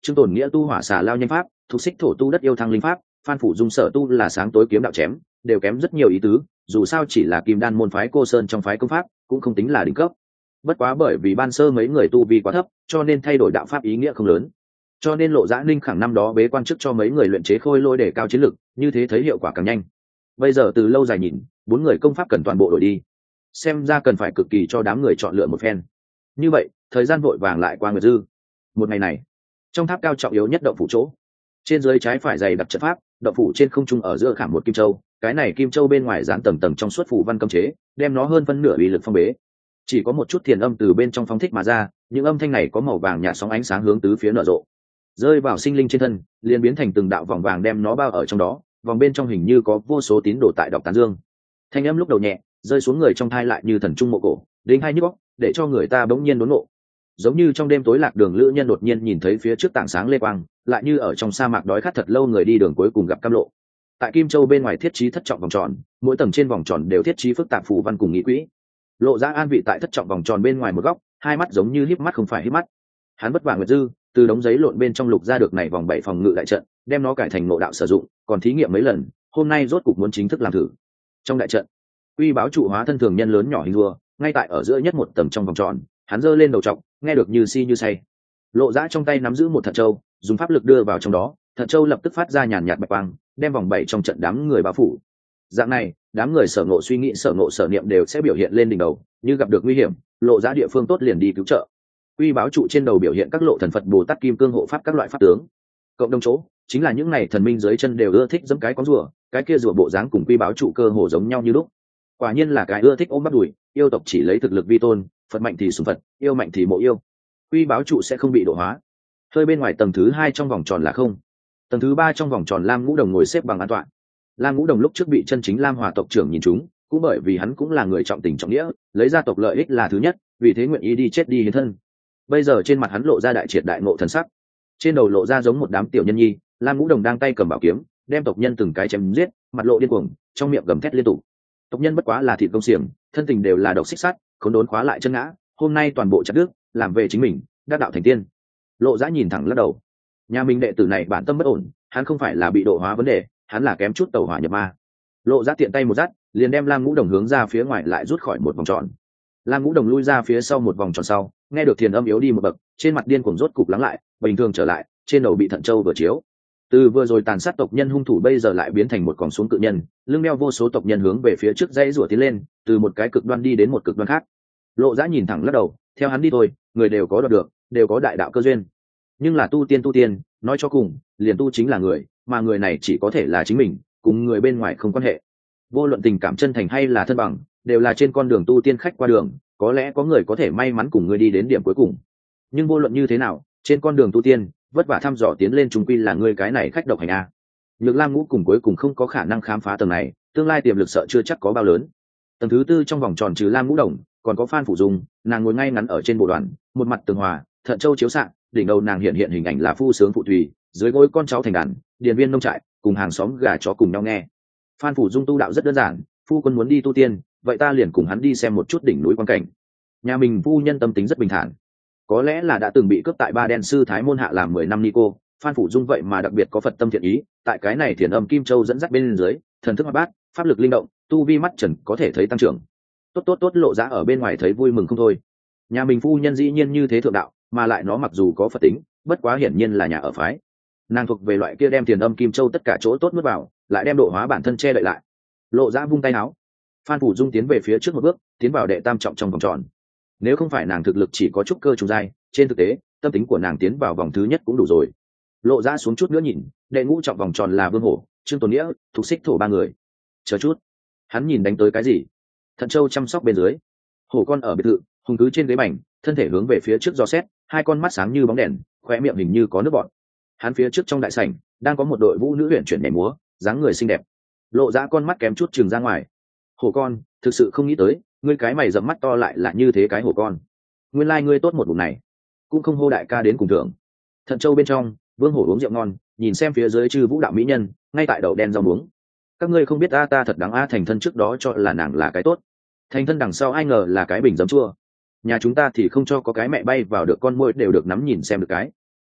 Trương Tồn Nghĩa tu hỏa xà lao nhanh pháp, thuộc xích thổ tu đất yêu thăng linh pháp, Phan Phủ Dung sở tu là sáng tối kiếm đạo chém, đều kém rất nhiều ý tứ, dù sao chỉ là kim đan môn phái cô sơn trong phái công pháp, cũng không tính là đỉnh cấp. Bất quá bởi vì ban sơ mấy người tu vi quá thấp, cho nên thay đổi đạo pháp ý nghĩa không lớn. Cho nên Lộ Dã Ninh khẳng năm đó bế quan chức cho mấy người luyện chế khôi lôi để cao chiến lực, như thế thấy hiệu quả càng nhanh. Bây giờ từ lâu dài nhìn, 4 người công pháp cần toàn bộ đổi đi. Xem ra cần phải cực kỳ cho đám người chọn lựa một phen. Như vậy, thời gian vội vàng lại qua nguyệt dư. Một ngày này, trong tháp cao trọng yếu nhất động phủ chỗ, trên dưới trái phải dày đặc trận pháp, động phủ trên không trung ở giữa khảm một kim châu, cái này kim châu bên ngoài dán tầng tầng trong suốt phủ văn cấm chế, đem nó hơn phân nửa uy lực phong bế. Chỉ có một chút thiền âm từ bên trong phóng thích mà ra, những âm thanh này có màu vàng nhạt sóng ánh sáng hướng tứ phía nở rộ, rơi vào sinh linh trên thân, liền biến thành từng đạo vòng vàng đem nó bao ở trong đó, vòng bên trong hình như có vô số tín đồ tại đọc tán dương. Thanh âm lúc đầu nhẹ, rơi xuống người trong thai lại như thần trung mộ cổ, đinh hai nhức óc, để cho người ta bỗng nhiên đốn ngộ. Giống như trong đêm tối lạc đường lữ nhân đột nhiên nhìn thấy phía trước tảng sáng lê quang, lại như ở trong sa mạc đói khát thật lâu người đi đường cuối cùng gặp cam lộ. Tại kim châu bên ngoài thiết trí thất trọng vòng tròn, mỗi tầng trên vòng tròn đều thiết trí phức tạp phù văn cùng nghĩ quỹ. Lộ Dã an vị tại thất trọng vòng tròn bên ngoài một góc, hai mắt giống như híp mắt không phải híp mắt. Hắn vất vả nguyệt dư, từ đống giấy lộn bên trong lục ra được này vòng 7 phòng ngự đại trận, đem nó cải thành nội đạo sử dụng, còn thí nghiệm mấy lần, hôm nay rốt cục muốn chính thức làm thử. Trong đại trận, Uy báo trụ hóa thân thường nhân lớn nhỏ hình rùa, ngay tại ở giữa nhất một tầng trong vòng tròn, hắn giơ lên đầu trọc, nghe được như si như say. Lộ Dã trong tay nắm giữ một thận châu, dùng pháp lực đưa vào trong đó, thận châu lập tức phát ra nhàn nhạt bạch quang, đem vòng 7 trong trận đám người bao phủ. Dạng này, đám người sở ngộ suy nghĩ sở ngộ sở niệm đều sẽ biểu hiện lên đỉnh đầu, như gặp được nguy hiểm, Lộ Dã địa phương tốt liền đi cứu trợ. Uy báo trụ trên đầu biểu hiện các lộ thần Phật Bồ Tát kim cương hộ pháp các loại pháp tướng. Cộng đồng chỗ, chính là những này thần minh dưới chân đều ưa thích giẫm cái con rùa, cái kia rùa bộ dáng cùng Uy báo trụ cơ hồ giống nhau như lúc. Quả nhiên là cái ưa thích ôm bắp đùi, yêu tộc chỉ lấy thực lực vi tôn, Phật mạnh thì sùng Phật, yêu mạnh thì mộ yêu. Uy báo trụ sẽ không bị độ hóa. Hơi bên ngoài tầng thứ 2 trong vòng tròn là không. Tầng thứ 3 trong vòng tròn Lam Ngũ Đồng ngồi xếp bằng an tọa. Lam Ngũ Đồng lúc trước bị chân chính Lam Hòa tộc trưởng nhìn trúng, cũng bởi vì hắn cũng là người trọng tình trọng nghĩa, lấy gia tộc lợi ích là thứ nhất, vì thế nguyện ý đi chết đi hiến thân. Bây giờ trên mặt hắn lộ ra đại triệt đại ngộ thần sắc, trên đầu lộ ra giống một đám tiểu nhân nhi. Lam Ngũ Đồng đang tay cầm bảo kiếm, đem tộc nhân từng cái chém giết, mặt lộ điên cuồng, trong miệng gầm thét liên tục. Tộc nhân bất quá là thịt công xiềng, thân tình đều là độc xích sắt, khốn đốn khóa lại chân ngã, hôm nay toàn bộ chặt đứt, làm về chính mình, đắc đạo thành tiên. Lộ Dã nhìn thẳng lắc đầu. Nhà mình đệ tử này bản tâm bất ổn, hắn không phải là bị độ hóa vấn đề, hắn là kém chút tẩu hỏa nhập ma. Lộ Dã tiện tay một dắt, liền đem Lam Ngũ Đồng hướng ra phía ngoài lại rút khỏi một vòng tròn. Lam Ngũ Đồng lui ra phía sau một vòng tròn sau, nghe được thiền âm yếu đi một bậc, trên mặt điên cuồng rốt cục lắng lại, bình thường trở lại, trên đầu bị thận châu vừa chiếu. Từ vừa rồi tàn sát tộc nhân hung thủ bây giờ lại biến thành một còng xuống cự nhân, lưng đeo vô số tộc nhân hướng về phía trước dãy rủa tiến lên, từ một cái cực đoan đi đến một cực đoan khác. Lộ Dã nhìn thẳng lắc đầu, theo hắn đi thôi, người đều có đoạt được, đều có đại đạo cơ duyên. Nhưng là tu tiên, nói cho cùng, liền tu chính là người, mà người này chỉ có thể là chính mình, cùng người bên ngoài không quan hệ. Vô luận tình cảm chân thành hay là thân bằng, đều là trên con đường tu tiên khách qua đường, có lẽ có người có thể may mắn cùng người đi đến điểm cuối cùng. Nhưng vô luận như thế nào, trên con đường tu tiên, vất vả thăm dò tiến lên chúng quy là người cái này khách độc hành a. Nhược Lam Ngũ cùng cuối cùng không có khả năng khám phá tầng này, tương lai tiềm lực sợ chưa chắc có bao lớn. Tầng thứ 4 trong vòng tròn trừ Lam Ngũ Đồng, còn có Phan Phủ Dung, nàng ngồi ngay ngắn ở trên bộ đoàn, một mặt tường hòa, thận châu chiếu xạ, đỉnh đầu nàng hiện hình ảnh là phu sướng phụ thủy, dưới gối con cháu thành đàn, điền viên nông trại, cùng hàng xóm gà chó cùng nhau nghe. Phan Phủ Dung tu đạo rất đơn giản, phu quân muốn đi tu tiên, vậy ta liền cùng hắn đi xem một chút đỉnh núi quan cảnh. Nhà mình phu nhân tâm tính rất bình thản, có lẽ là đã từng bị cướp tại Ba Đen sư thái môn hạ làm 10 năm ni cô. Phan Phủ Dung vậy mà đặc biệt có Phật tâm thiện ý, tại cái này thiền âm kim châu dẫn dắt bên dưới, thần thức hoạt bát, pháp lực linh động, tu vi mắt trần có thể thấy tăng trưởng. Tốt Lộ Dã ở bên ngoài thấy vui mừng không thôi. Nhà mình phu nhân dĩ nhiên như thế thượng đạo, mà lại nó mặc dù có Phật tính, bất quá hiển nhiên là nhà ở phái. Nàng thuộc về loại kia đem thiền âm kim châu tất cả chỗ tốt nuốt vào, lại đem độ hóa bản thân che đậy lại. Lộ Dã vung tay áo, Phan Phủ Dung tiến về phía trước một bước, tiến vào đệ tam trọng trong vòng tròn. Nếu không phải nàng thực lực chỉ có chút cơ trùng giai, trên thực tế tâm tính của nàng tiến vào vòng thứ nhất cũng đủ rồi. Lộ Dã xuống chút nữa nhìn, đệ ngũ trọng vòng tròn là Vương Hổ, Trương Tồn Nghĩa, Thục Xích Thổ 3 người. Chờ chút, hắn nhìn đánh tới cái gì? Thận châu chăm sóc bên dưới, hổ con ở biệt thự, hùng cứ trên ghế bành, thân thể hướng về phía trước dò xét, hai con mắt sáng như bóng đèn, khóe miệng hình như có nước bọt. Hắn phía trước trong đại sảnh đang có một đội vũ nữ huyền chuyển nhảy múa, dáng người xinh đẹp. Lộ Dã con mắt kém chút trừng ra ngoài. Hổ con, thực sự không nghĩ tới, ngươi cái mày rậm mắt to lại là như thế cái hổ con. Nguyên lai ngươi tốt một bụng này, cũng không hô đại ca đến cùng thưởng. Thận châu bên trong, Vương Hổ uống rượu ngon, nhìn xem phía dưới chư vũ đạo mỹ nhân, ngay tại đậu đen rau muống. Các ngươi không biết ta thật đáng thành thân trước đó cho là nàng là cái tốt, thành thân đằng sau ai ngờ là cái bình giấm chua. Nhà chúng ta thì không cho có cái mẹ bay vào được con môi đều được nắm nhìn xem được cái.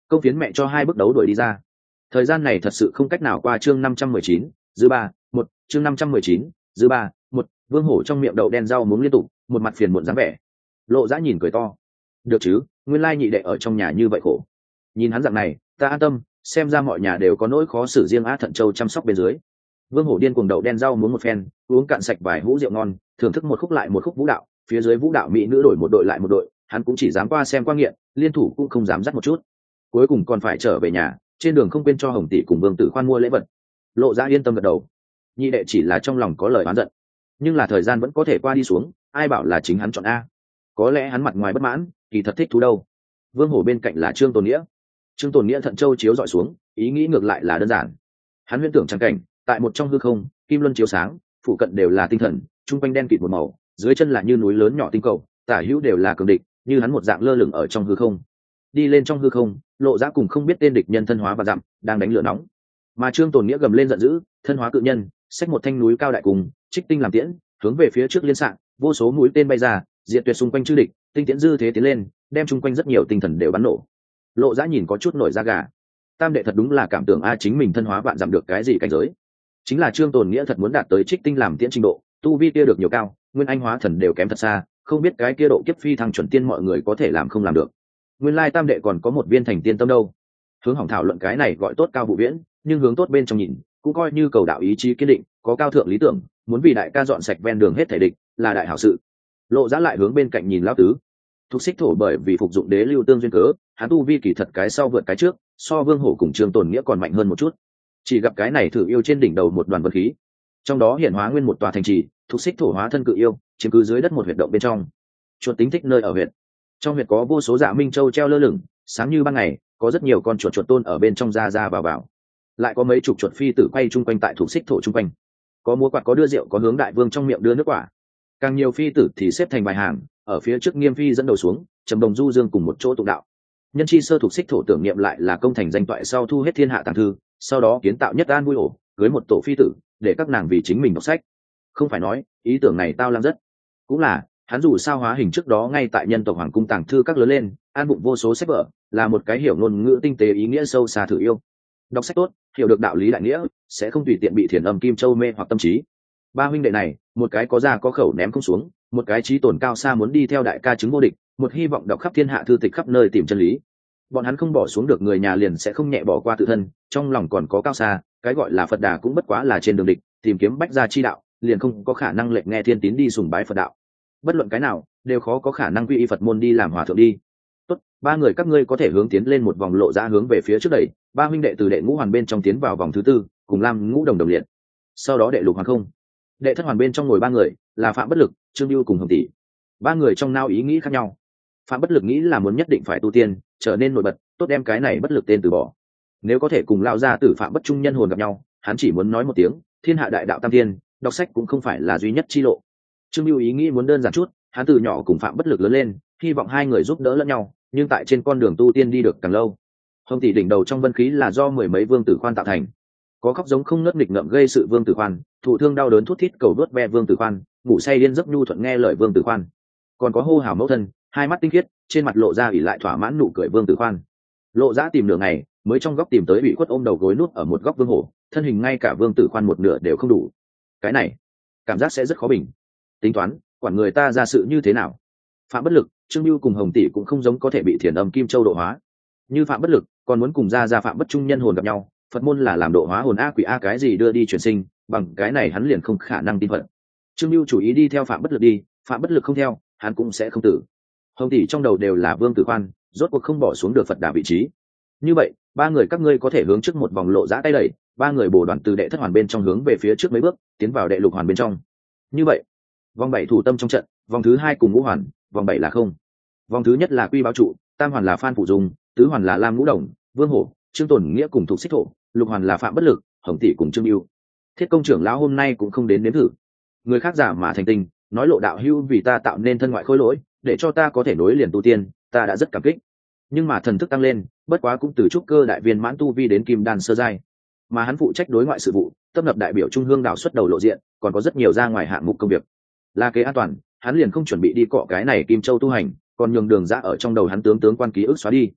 công phiến mẹ cho hai bước đấu đuổi đi ra. Thời gian này thật sự không cách nào qua. Chương 519, dư ba một. Chương 519, dư ba một. Vương Hổ trong miệng đậu đen rau muống liên tục, một mặt phiền muộn dáng vẻ. Lộ Dã nhìn cười to, được chứ, nguyên lai nhị đệ ở trong nhà như vậy khổ. Nhìn hắn dạng này ta an tâm, xem ra mọi nhà đều có nỗi khó xử riêng. Á Thận Châu chăm sóc bên dưới. Vương Hổ điên cuồng đậu đen rau muống một phen, uống cạn sạch vài hũ rượu ngon, thưởng thức một khúc lại một khúc vũ đạo. Phía dưới vũ đạo mỹ nữ đổi một đội lại một đội, hắn cũng chỉ dám qua xem qua nghiện, liên thủ cũng không dám dắt một chút. Cuối cùng còn phải trở về nhà, trên đường không quên cho Hồng tỷ cùng Vương Tử Khoan mua lễ vật. Lộ Dã yên tâm gật đầu. Nhị đệ chỉ là trong lòng có lời oán giận, nhưng là thời gian vẫn có thể qua đi xuống, ai bảo là chính hắn chọn a. Có lẽ hắn mặt ngoài bất mãn, kỳ thật thích thú đâu. Vương Hổ bên cạnh là Trương Tồn Nghĩa. Trương Tồn Nghĩa Thận Châu chiếu dọi xuống, ý nghĩ ngược lại là đơn giản. Hắn huyễn tưởng trắng cảnh, tại một trong hư không, kim luân chiếu sáng, phụ cận đều là tinh thần, trung quanh đen kịt một màu, dưới chân là như núi lớn nhỏ tinh cầu, tả hữu đều là cường địch, như hắn một dạng lơ lửng ở trong hư không. Đi lên trong hư không, Lộ Dã cùng không biết tên địch nhân thân hóa và dặm, đang đánh lửa nóng. Mà Trương Tồn Nghĩa gầm lên giận dữ, thân hóa cự nhân, xách một thanh núi cao đại cùng, trích tinh làm tiễn, hướng về phía trước liên xạ, vô số mũi tên bay ra, diệt tuyệt xung quanh chư địch, tinh tiễn dư thế tiến lên, đem chung quanh rất nhiều tinh thần đều bắn nổ. Lộ Dã nhìn có chút nổi da gà. Tam đệ thật đúng là cảm tưởng chính mình thân hóa vạn dặm được cái gì cảnh giới. Chính là Trương Tồn Nghĩa thật muốn đạt tới trích tinh làm tiễn trình độ, tu vi kia được nhiều cao, nguyên anh hóa thần đều kém thật xa, không biết cái kia độ kiếp phi thăng chuẩn tiên mọi người có thể làm không làm được. Nguyên lai tam đệ còn có một viên thành tiên tâm đâu. Hướng hỏng thảo luận cái này gọi tốt cao vụ viễn, nhưng hướng tốt bên trong nhìn, cũng coi như cầu đạo ý chí kiên định, có cao thượng lý tưởng, muốn vì đại ca dọn sạch ven đường hết thể địch, là đại hảo sự. Lộ Dã lại hướng bên cạnh nhìn lão tứ. Thục Xích Thổ bởi vì phục dụng đế lưu tương duyên cớ, hắn tu vi kỳ thật cái sau vượt cái trước, so Vương Hổ cùng Trương Tồn Nghĩa còn mạnh hơn một chút. Chỉ gặp cái này thử yêu trên đỉnh đầu một đoàn vật khí, trong đó hiện hóa nguyên một tòa thành trì, Thục Xích Thổ hóa thân cự yêu, chiếm cứ dưới đất một huyệt động bên trong. Chuột tính thích nơi ở huyệt. Trong huyệt có vô số dạ minh châu treo lơ lửng, sáng như ban ngày, có rất nhiều con chuột tôn ở bên trong ra ra vào. Lại có mấy chục chuột phi tử quay chung quanh tại Thục Xích Thổ chung quanh. Có múa quạt, có đưa rượu, có hướng đại vương trong miệng đưa nước quả. Càng nhiều phi tử thì xếp thành bài hàng, ở phía trước nghiêm phi dẫn đầu xuống, trầm đồng du dương cùng một chỗ tụng đạo. Nhân chi sơ Thục Xích Thổ tưởng niệm lại là công thành danh toại sau thu hết thiên hạ tàng thư, sau đó kiến tạo nhất an vui ổ, cưới một tổ phi tử, để các nàng vì chính mình đọc sách. Không phải nói ý tưởng này tao làm rất, cũng là hắn dù sao hóa hình trước đó ngay tại nhân tộc hoàng cung tàng thư các lớn lên, an bụng vô số sách vở, là một cái hiểu ngôn ngữ tinh tế ý nghĩa sâu xa thử yêu. Đọc sách tốt, hiểu được đạo lý đại nghĩa, sẽ không tùy tiện bị thiền âm kim châu mê hoặc tâm trí. Ba huynh đệ này, một cái có da có khẩu ném không xuống, một cái trí tồn cao xa muốn đi theo đại ca chứng vô địch, một hy vọng đọc khắp thiên hạ thư tịch khắp nơi tìm chân lý. Bọn hắn không bỏ xuống được người nhà liền sẽ không nhẹ bỏ qua tự thân, trong lòng còn có cao xa, cái gọi là Phật Đà cũng bất quá là trên đường địch, tìm kiếm bách gia chi đạo, liền không có khả năng lệnh nghe thiên tín đi sùng bái Phật đạo. Bất luận cái nào, đều khó có khả năng quy y Phật môn đi làm hòa thượng đi. Tốt, ba người các ngươi có thể hướng tiến lên một vòng. Lộ Dã hướng về phía trước đẩy, ba huynh đệ từ đệ ngũ hoàn bên trong tiến vào vòng thứ tư, cùng Lam Ngũ đồng đồng liệt. Sau đó đệ lục hoàn không, đệ thất hoàn bên trong ngồi ba người, là Phạm Bất Lực, Trương Lưu cùng Hồng Tỷ. Ba người trong nao ý nghĩ khác nhau. Phạm Bất Lực nghĩ là muốn nhất định phải tu tiên, trở nên nổi bật, tốt đem cái này bất lực tên từ bỏ. Nếu có thể cùng lão gia tử Phạm Bất Trung nhân hồn gặp nhau, hắn chỉ muốn nói một tiếng, thiên hạ đại đạo tam thiên, đọc sách cũng không phải là duy nhất chi lộ. Trương Lưu ý nghĩ muốn đơn giản chút, hắn từ nhỏ cùng Phạm Bất Lực lớn lên, hy vọng hai người giúp đỡ lẫn nhau, nhưng tại trên con đường tu tiên đi được càng lâu. Hồng Tỷ đỉnh đầu trong vân khí là do mười mấy vương tử khoan tạo thành, có khóc giống không ngớt nghịch ngợm gây sự vương tử khoan, thụ thương đau đớn thút thít cầu đuốt ve vương tử khoan, ngủ say điên giấc nhu thuận nghe lời vương tử khoan, còn có hô hào mẫu thân, hai mắt tinh khiết, trên mặt lộ ra ỉ lại thỏa mãn nụ cười vương tử khoan. Lộ Dã tìm nửa ngày mới trong góc tìm tới bị khuất ôm đầu gối nút ở một góc Vương Hổ, thân hình ngay cả vương tử khoan một nửa đều không đủ. Cái này cảm giác sẽ rất khó bình. Tính toán quản người ta ra sự như thế nào. Phạm Bất Lực, Trương Lưu cùng Hồng Tỷ cũng không giống có thể bị thiền âm kim châu độ hóa. Như Phạm Bất Lực còn muốn cùng ra Phạm Bất Trung nhân hồn gặp nhau, Phật môn là làm độ hóa hồn a quỷ a cái gì đưa đi chuyển sinh, bằng cái này hắn liền không khả năng tin Phật. Trương Lưu chủ ý đi theo Phạm Bất Lực đi, Phạm Bất Lực không theo, hắn cũng sẽ không tử. Hồng Tỷ trong đầu đều là vương tử khoan, rốt cuộc không bỏ xuống được Phật đà vị trí. Như vậy ba người các ngươi có thể hướng trước một vòng. Lộ Dã tay đẩy, ba người bổ đoàn từ đệ thất hoàn bên trong hướng về phía trước mấy bước, tiến vào đệ lục hoàn bên trong. Như vậy vòng 7 thủ tâm trong trận, vòng thứ 2 cùng ngũ hoàn, vòng 7 là không. Vòng thứ nhất là Quy Báo Trụ, tam hoàn là Phan Phụ Dung, tứ hoàn là Lam Ngũ Đồng, Vương Hổ, Trương Tồn Nghĩa cùng Thục Xích Thổ, lục hoàn là Phạm Bất Lực, Hồng Tỷ cùng Trương Lưu. Thiết Công trưởng lão hôm nay cũng không đến nếm thử. Người khác giả mà thành tình, nói Lộ đạo hữu vì ta tạo nên thân ngoại khối lỗi, để cho ta có thể nối liền tu tiên, ta đã rất cảm kích. Nhưng mà thần thức tăng lên, bất quá cũng từ trúc cơ đại viên mãn tu vi đến kim đan sơ giai, mà hắn phụ trách đối ngoại sự vụ, tập hợp đại biểu trung hương đảo xuất đầu lộ diện, còn có rất nhiều ra ngoài hạng mục công việc. Là kế an toàn, hắn liền không chuẩn bị đi cọ cái này kim châu tu hành, còn nhường đường ra ở trong đầu hắn tướng quan ký ức xóa đi.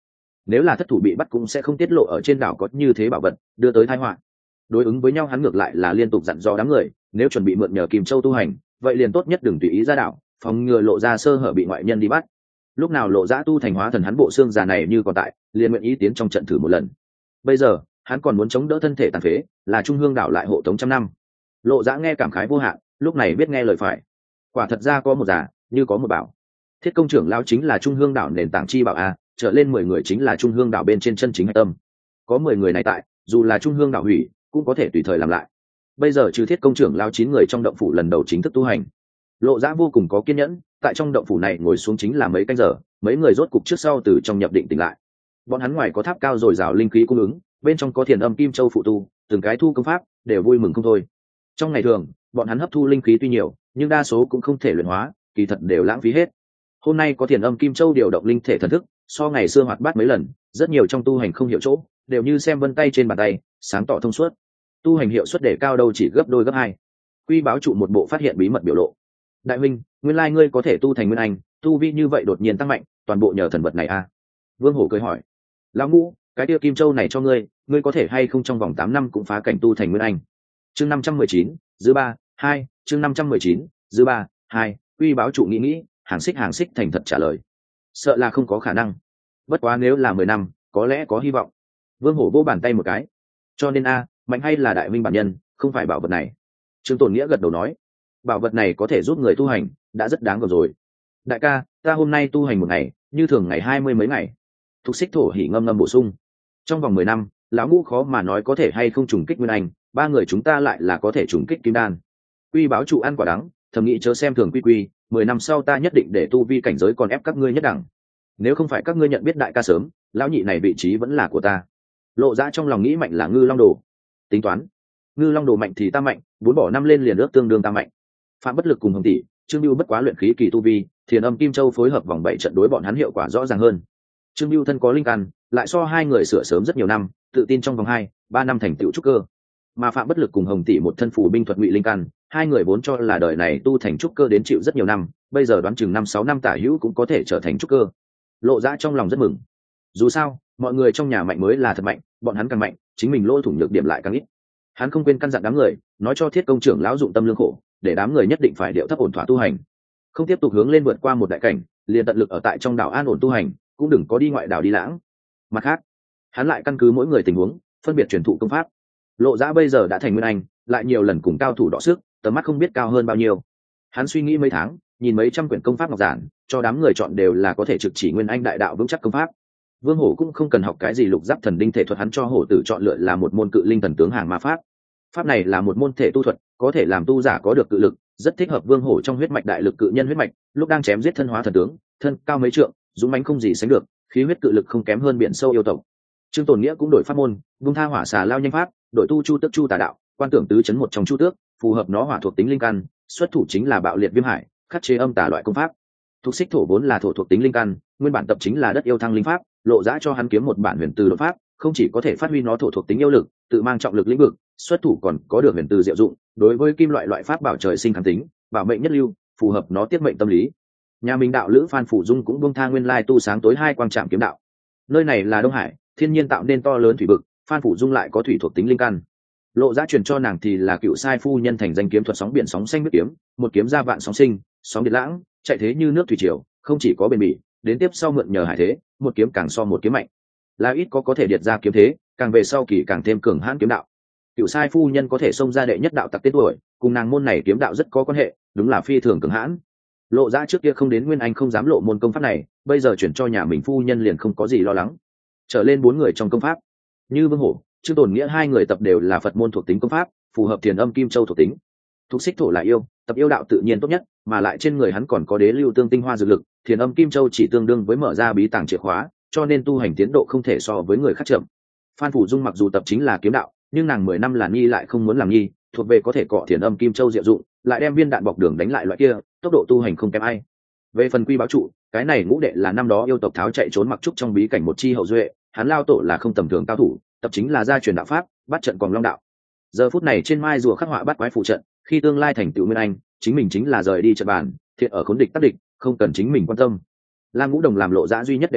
nếu là thất thủ bị bắt cũng sẽ không tiết lộ ở trên đảo có như thế bảo vật đưa tới tai họa. Đối ứng với nhau hắn ngược lại là liên tục dặn dò đám người, nếu chuẩn bị mượn nhờ Kim Châu tu hành, vậy liền tốt nhất đừng tùy ý ra đảo, phòng ngừa lộ ra sơ hở bị ngoại nhân đi bắt. Lúc nào Lộ Dã tu thành hóa thần hắn bộ xương già này như còn tại, liền nguyện ý tiến trong trận thử một lần. Bây giờ hắn còn muốn chống đỡ thân thể tàn phế, là Trung Hương đảo lại hộ tống trăm năm. Lộ Dã nghe cảm khái vô hạn, lúc này biết nghe lời phải. Quả thật ra có một già như có một bảo. Thiết công trưởng lão chính là Trung Hương đảo nền tảng chi bảo a, trở lên 10 người chính là Trung Hương đảo bên trên chân chính hạch tâm. Có 10 người này tại, dù là Trung Hương đảo hủy, cũng có thể tùy thời làm lại. Bây giờ trừ Thiết công trưởng lão 9 người trong động phủ lần đầu chính thức tu hành. Lộ Dã vô cùng có kiên nhẫn, tại trong động phủ này ngồi xuống chính là mấy canh giờ, mấy người rốt cục trước sau từ trong nhập định tỉnh lại. Bọn hắn ngoài có tháp cao rồi rào linh khí cung ứng, bên trong có Thiền Âm Kim Châu phụ tu, từng cái thu công pháp đều vui mừng không thôi. Trong ngày thường, bọn hắn hấp thu linh khí tuy nhiều, nhưng đa số cũng không thể luyện hóa, kỳ thật đều lãng phí hết. Hôm nay có Thiền Âm Kim Châu điều động linh thể thần thức, so ngày xưa hoạt bát mấy lần, rất nhiều trong tu hành không hiểu chỗ, đều như xem vân tay trên bàn tay, sáng tỏ thông suốt. Tu hành hiệu suất để cao đâu chỉ gấp đôi gấp hai. Quy báo trụ một bộ phát hiện bí mật biểu lộ. Đại huynh, nguyên lai ngươi có thể tu thành nguyên anh, tu vi như vậy đột nhiên tăng mạnh, toàn bộ nhờ thần vật này à? Vương Hổ cười hỏi. Lão Ngũ, cái tiêu Kim Châu này cho ngươi, ngươi có thể hay không trong vòng 8 năm cũng phá cảnh tu thành nguyên anh? Chương 519, dư 3, 2, chương 519, dư 3, 2, Quy báo trụ nghĩ, hàng xích thành thật trả lời. Sợ là không có khả năng. Bất quá nếu là 10 năm, có lẽ có hy vọng. Vương Hổ vô bàn tay một cái. Cho nên mạnh hay là đại huynh bản nhân, không phải bảo vật này. Trương Tồn Nghĩa gật đầu nói. Bảo vật này có thể giúp người tu hành, đã rất đáng gờm rồi. Đại ca, ta hôm nay tu hành một ngày, như thường ngày 20 mấy ngày. Thục Xích Thổ hỉ ngâm ngâm bổ sung. Trong vòng 10 năm, lão Ngũ khó mà nói có thể hay không trùng kích nguyên anh, ba người chúng ta lại là có thể trùng kích kim đan. Quy báo trụ ăn quả đắng, thầm nghĩ chớ xem thường Quy, 10 năm sau ta nhất định để tu vi cảnh giới còn ép các ngươi nhất đẳng. Nếu không phải các ngươi nhận biết đại ca sớm, lão nhị này vị trí vẫn là của ta. Lộ Dã trong lòng nghĩ mạnh là Ngư Long Đồ. Tính toán, Ngư Long Đồ mạnh thì ta mạnh, 4 bỏ 5 lên liền ước tương đương ta mạnh. Phạm Bất Lực cùng Hồng Tỷ, Trương Bưu bất quá luyện khí kỳ tu vi, Thiền Âm Kim Châu phối hợp vòng 7 trận đối bọn hắn hiệu quả rõ ràng hơn. Trương Bưu thân có linh căn, lại so hai người sửa sớm rất nhiều năm, tự tin trong vòng 2-3 năm thành tựu trúc cơ. Mà Phạm Bất Lực cùng Hồng Tỷ một thân phù binh thuật ngụy linh căn, hai người vốn cho là đời này tu thành trúc cơ đến chịu rất nhiều năm, bây giờ đoán chừng 5-6 năm tả hữu cũng có thể trở thành trúc cơ. Lộ Dã trong lòng rất mừng. Dù sao, mọi người trong nhà mạnh mới là thật mạnh, bọn hắn càng mạnh, chính mình lỗ thủng nhược điểm lại càng ít. Hắn không quên căn dặn đám người, nói cho Thiết công trưởng lão dụng tâm lương khổ, để đám người nhất định phải điệu thấp ổn thỏa tu hành, không tiếp tục hướng lên vượt qua một đại cảnh, liền tận lực ở tại trong đảo an ổn tu hành, cũng đừng có đi ngoại đảo đi lãng. Mặt khác, hắn lại căn cứ mỗi người tình huống, phân biệt truyền thụ công pháp. Lộ Dã bây giờ đã thành nguyên anh, lại nhiều lần cùng cao thủ đọ sức, tầm mắt không biết cao hơn bao nhiêu. Hắn suy nghĩ mấy tháng, nhìn mấy trăm quyển công pháp ngọc giản, cho đám người chọn đều là có thể trực chỉ nguyên anh đại đạo vững chắc công pháp. Vương Hổ cũng không cần học cái gì lục giáp thần đinh thể thuật, hắn cho hổ tử chọn lựa là một môn cự linh thần tướng hàng ma pháp. Pháp này là một môn thể tu thuật, có thể làm tu giả có được cự lực, rất thích hợp Vương Hổ trong huyết mạch đại lực cự nhân huyết mạch, lúc đang chém giết thân hóa thần tướng, thân cao mấy trượng, dũng mãnh không gì sánh được, khí huyết cự lực không kém hơn biển sâu yêu tộc. Trương Tồn Nghĩa cũng đổi pháp môn, vung tha hỏa xà lao nhanh pháp, đội tu chu tức chu tà đạo, quan tưởng tứ chấn một trong chu tước, phù hợp nó hỏa thuộc tính linh căn, xuất thủ chính là bạo liệt viêm hải, khắc chế âm tà loại công pháp. Thục Xích Thổ vốn là thổ thuộc tính linh căn, nguyên bản tập chính là đất yêu thăng linh pháp, Lộ Dã cho hắn kiếm một bản huyền từ đột pháp, không chỉ có thể phát huy nó thổ thuộc tính yêu lực, tự mang trọng lực lĩnh vực, xuất thủ còn có được huyền từ diệu dụng, đối với kim loại pháp bảo trời sinh kháng tính, bảo mệnh nhất lưu, phù hợp nó tiết mệnh tâm lý. Nhà mình đạo lữ Phan Phủ Dung cũng buông tha nguyên lai tu sáng tối hai quang trạm kiếm đạo. Nơi này là Đông Hải, thiên nhiên tạo nên to lớn thủy vực, Phan Phủ Dung lại có thủy thuộc tính linh căn. Lộ Dã truyền cho nàng thì là cựu sai phu nhân thành danh kiếm thuật sóng biển sóng xanh biết kiếm, một kiếm ra vạn sóng sinh, sóng điện lãng, chạy thế như nước thủy triều, không chỉ có bền bỉ, đến tiếp sau mượn nhờ hải thế, một kiếm càng so một kiếm mạnh. Là ít có thể điệt ra kiếm thế, càng về sau kỳ càng thêm cường hãn kiếm đạo. Cựu sai phu nhân có thể xông ra đệ nhất đạo tặc tên tuổi, cùng nàng môn này kiếm đạo rất có quan hệ, đúng là phi thường cường hãn. Lộ Dã trước kia không đến nguyên anh không dám lộ môn công pháp này, bây giờ chuyển cho nhà mình phu nhân liền không có gì lo lắng. Trở lên 4 người trong công pháp, như Vương Hổ, Trương Tồn Nghĩa hai người tập đều là Phật môn thuộc tính công pháp, phù hợp Thiền Âm Kim Châu thuộc tính. Thục Xích Thổ là yêu, tập yêu đạo tự nhiên tốt nhất, mà lại trên người hắn còn có đế lưu tương tinh hoa dược lực, Thiền Âm Kim Châu chỉ tương đương với mở ra bí tàng chìa khóa, cho nên tu hành tiến độ không thể so với người khác chậm. Phan Phủ Dung mặc dù tập chính là kiếm đạo, nhưng nàng 10 năm là nhi lại không muốn làm nhi, thuộc về có thể cọ Thiền Âm Kim Châu diệu dụng, lại đem viên đạn bọc đường đánh lại loại kia, tốc độ tu hành không kém ai. Về phần Quy báo trụ, cái này ngũ đệ là năm đó yêu tộc tháo chạy trốn mặc trúc trong bí cảnh một chi hậu duệ, hắn lao tổ là không tầm thường cao thủ, tập chính là gia truyền đạo pháp, bắt trận còn long đạo. Giờ phút này trên mai rùa khắc họa bắt quái phụ trận, khi tương lai thành tựu nguyên anh, chính mình chính là rời đi trận bàn, thiện ở khốn địch tác địch, không cần chính mình quan tâm. Lam Ngũ Đồng làm Lộ Dã duy nhất đệ tử,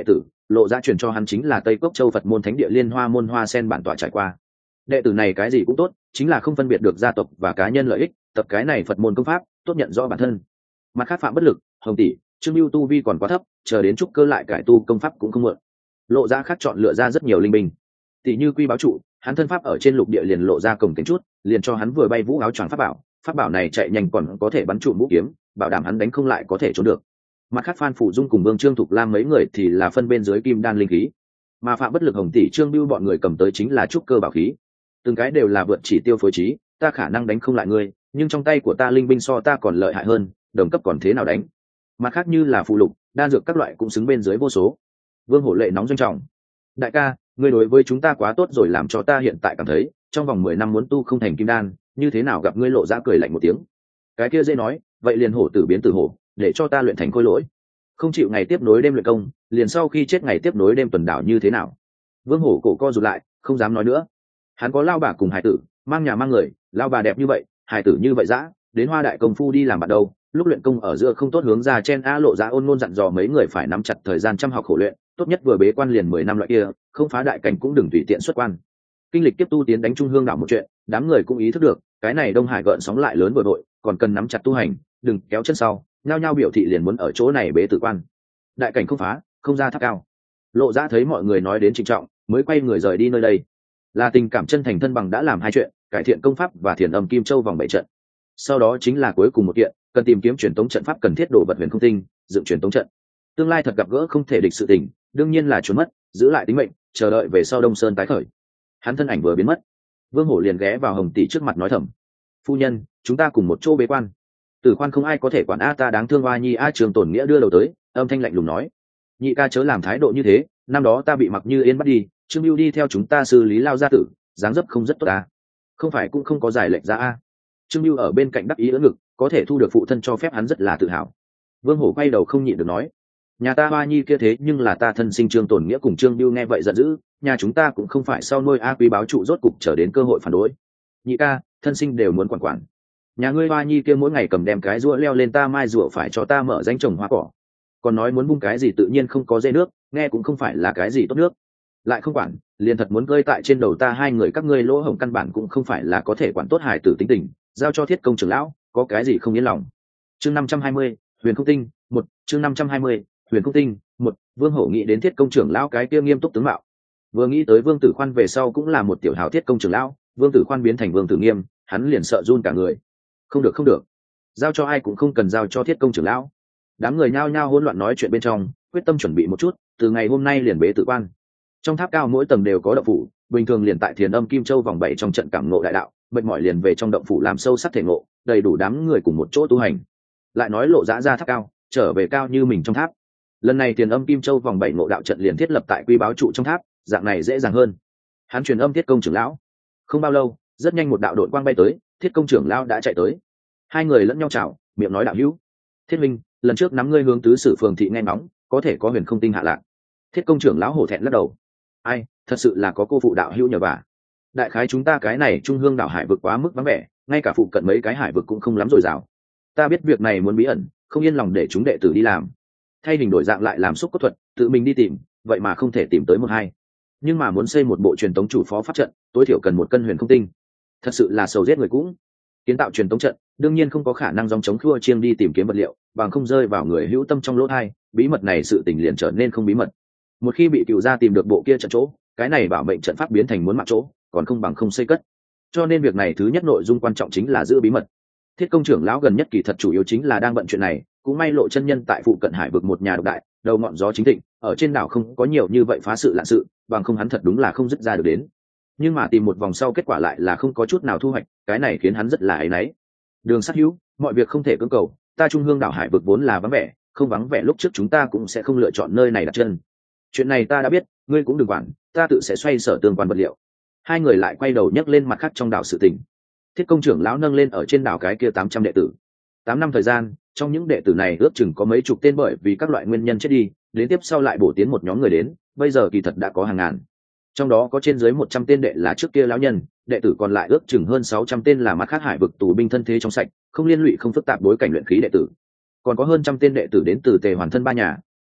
lộ ra truyền cho hắn chính là Tây Cốc Châu Phật môn thánh địa Liên Hoa môn hoa sen bản tọa trải qua. Đệ tử này cái gì cũng tốt, chính là không phân biệt được gia tộc và cá nhân lợi ích, tập cái này Phật môn công pháp, tốt nhận rõ bản thân. Mặt khác Phạm Bất Lực, Hồng Tỷ, Trương Lưu tu vi còn quá thấp, chờ đến trúc cơ lại cải tu công pháp cũng không muộn. Lộ ra khác chọn lựa ra rất nhiều linh binh. Tỷ như Quy Báo trụ, hắn thân pháp ở trên lục địa liền lộ ra cổng kính chút, liền cho hắn vừa bay vũ áo choàng pháp bảo này chạy nhanh còn có thể bắn trụ vũ kiếm, bảo đảm hắn đánh không lại có thể trốn được. Mặt khác Phan Phủ Dung cùng Vương Trương Thục Lam mấy người thì là phân bên dưới kim đan linh khí, mà Phạm Bất Lực, Hồng Tỷ, Trương Lưu bọn người cầm tới chính là trúc cơ bảo khí. Từng cái đều là vượt chỉ tiêu phối trí, ta khả năng đánh không lại ngươi, nhưng trong tay của ta linh binh so ta còn lợi hại hơn, đồng cấp còn thế nào đánh. Mặt khác như là phụ lục, đan dược các loại cũng xứng bên dưới vô số. Vương Hổ Lệ nóng doanh trọng: đại ca, ngươi đối với chúng ta quá tốt rồi, làm cho ta hiện tại cảm thấy trong vòng 10 năm muốn tu không thành kim đan, như thế nào gặp ngươi. Lộ ra cười lạnh một tiếng: cái kia dễ nói, vậy liền hổ tử biến tử hổ, để cho ta luyện thành khôi lỗi, không chịu ngày tiếp nối đêm luyện công, liền sau khi chết ngày tiếp nối đêm tuần đảo như thế nào. Vương Hổ cổ co rụt lại, không dám nói nữa. Hắn có lao bà cùng hải tử, mang nhà mang người, lao bà đẹp như vậy, hải tử như vậy dã, đến Hoa Đại công phu đi làm bạn đâu, lúc luyện công ở giữa không tốt hướng ra chen a. Lộ ra ôn ngôn dặn dò mấy người phải nắm chặt thời gian chăm học khổ luyện, tốt nhất vừa bế quan liền 10 năm loại kia, không phá đại cảnh cũng đừng tùy tiện xuất quan. Kinh lịch tiếp tu tiến đánh Trung Hương đảo một chuyện, đám người cũng ý thức được, cái này Đông Hải gợn sóng lại lớn vừa vội, còn cần nắm chặt tu hành, đừng kéo chân sau, nhao nhao biểu thị liền muốn ở chỗ này bế tử quan. Đại cảnh không phá, không ra tháp cao. Lộ ra thấy mọi người nói đến trịnh trọng, mới quay người rời đi nơi đây. Là tình cảm chân thành thân bằng đã làm hai chuyện, cải thiện công pháp và thiền âm Kim Châu vòng 7 trận. Sau đó chính là cuối cùng một kiện, cần tìm kiếm truyền tống trận pháp cần thiết đồ vật huyền không tinh, dựng truyền tống trận. Tương lai thật gặp gỡ không thể địch sự tình, đương nhiên là trốn mất, giữ lại tính mệnh, chờ đợi về sau Đông Sơn tái khởi. Hắn thân ảnh vừa biến mất, Vương Hổ liền ghé vào Hồng Tỷ trước mặt nói thầm: phu nhân, chúng ta cùng một chỗ bế quan. Tử quan không ai có thể quản a, ta đáng thương oa nhi a. Trường Tồn Nghĩa đưa đầu tới, âm thanh lạnh lùng nói: nhị ca chớ làm thái độ như thế, năm đó ta bị Mặc Như Yên bắt đi, Trương Lưu đi theo chúng ta xử lý lao gia tử, dáng dấp không rất tốt a. Không phải cũng không có giải lệnh ra a. Trương Lưu ở bên cạnh đắc ý ưỡn ngực, có thể thu được phụ thân cho phép hắn rất là tự hào. Vương Hổ quay đầu không nhịn được nói: nhà ta hoa nhi kia thế nhưng là ta thân sinh. Trương Tồn Nghĩa cùng Trương Lưu nghe vậy giận dữ: nhà chúng ta cũng không phải sau nuôi a. Quý Báo trụ rốt cục trở đến cơ hội phản đối. Nhị ca, thân sinh đều muốn quản. Nhà ngươi hoa nhi kia mỗi ngày cầm đem cái rũa leo lên ta mai rùa phải cho ta mở danh trồng hoa cỏ, còn nói muốn bung cái gì tự nhiên không có dê nước, nghe cũng không phải là cái gì tốt nước, lại không quản, liền thật muốn gơi tại trên đầu ta. Hai người các ngươi lỗ hổng căn bản cũng không phải là có thể quản tốt hài tử tính tình, giao cho Thiết Công trưởng lão, có cái gì không yên lòng. Chương 520, Huyền Không Tinh 1. Chương 520, Huyền Không Tinh 1. Vương Hổ nghĩ đến Thiết Công trưởng lão cái kia nghiêm túc tướng mạo, vừa nghĩ tới Vương Tử Khoan về sau cũng là một tiểu hào Thiết Công trưởng lão, Vương Tử Khoan biến thành Vương Tử Nghiêm, hắn liền sợ run cả người. Không được, giao cho ai cũng không cần giao cho Thiết Công trưởng lão. Đám người nhao nhao hỗn loạn nói chuyện bên trong, quyết tâm chuẩn bị một chút, từ ngày hôm nay liền bế tử quan. Trong tháp cao mỗi tầng đều có động phủ, bình thường liền tại thiền âm Kim Châu vòng 7 trong trận cảm ngộ đại đạo, mệt mỏi liền về trong động phủ làm sâu sắc thể ngộ, đầy đủ đám người cùng một chỗ tu hành. Lại nói Lộ Dã ra tháp cao, trở về cao như mình trong tháp. Lần này thiền âm Kim Châu vòng 7 ngộ đạo trận liền thiết lập tại Quy Báo trụ trong tháp, dạng này dễ dàng hơn. Hắn truyền âm Thiết Công trưởng lão. Không bao lâu, rất nhanh một đạo đội quang bay tới, Thiết Công trưởng lão đã chạy tới. Hai người lẫn nhau chào, miệng nói đạo hữu. Thiết minh, lần trước nắm ngươi hướng tứ sử phường thị nghe ngóng, có thể có huyền không tinh hạ lạc. Thiết Công trưởng lão hổ thẹn lắc đầu: ai, thật sự là có cô phụ đạo hữu nhờ vả. Đại khái chúng ta cái này Trung Hương đảo hải vực quá mức vắng vẻ, ngay cả phụ cận mấy cái hải vực cũng không lắm dồi dào. Ta biết việc này muốn bí ẩn, không yên lòng để chúng đệ tử đi làm, thay hình đổi dạng lại làm xúc cốt thuật, tự mình đi tìm, vậy mà không thể tìm tới một hai. Nhưng mà muốn xây một bộ truyền tống chủ phó pháp trận, tối thiểu cần 1 cân huyền không tinh, thật sự là sầu giết người cũng. Kiến tạo truyền tống trận đương nhiên không có khả năng dòng chống khua chiêng đi tìm kiếm vật liệu, bằng không rơi vào người hữu tâm trong lỗ thai, bí mật này sự tình liền trở nên không bí mật. Một khi bị cựu gia tìm được bộ kia trận chỗ, cái này bảo mệnh trận pháp biến thành muốn mạng chỗ, còn không bằng không xây cất. Cho nên việc này thứ nhất nội dung quan trọng chính là giữ bí mật. Thiết Công trưởng lão gần nhất kỳ thật chủ yếu chính là đang bận chuyện này, cũng may Lộ chân nhân tại phụ cận hải vực một nhà độc đại, đầu ngọn gió chính thịnh, ở trên đảo không có nhiều như vậy phá sự lạ sự, bằng không hắn thật đúng là không dứt ra được đến. Nhưng mà tìm một vòng sau kết quả lại là không có chút nào thu hoạch, cái này khiến hắn rất là áy náy. Đường Sát hữu, mọi việc không thể cưỡng cầu, ta Trung Hương đảo hải vực vốn là vắng vẻ, không vắng vẻ lúc trước chúng ta cũng sẽ không lựa chọn nơi này đặt chân. Chuyện này ta đã biết, ngươi cũng đừng quản, ta tự sẽ xoay sở tương quan vật liệu. Hai người lại quay đầu nhắc lên mặt khác trong đảo sự tình. Thiết Công trưởng lão nâng lên ở trên đảo cái kia 800 đệ tử. 8 năm thời gian, trong những đệ tử này ước chừng có mấy chục tên bởi vì các loại nguyên nhân chết đi, đến tiếp sau lại bổ tiến một nhóm người đến, bây giờ kỳ thật đã có hàng ngàn. Trong đó có trên dưới 100 tên đệ là trước kia lão nhân, đệ tử còn lại ước chừng hơn 600 tên là mặt khác hải vực tù binh thân thế trong sạch, không liên lụy không phức tạp bối cảnh luyện khí đệ tử. Còn có hơn trăm tên đệ tử đến từ Tề Hoàn thân ba nhà,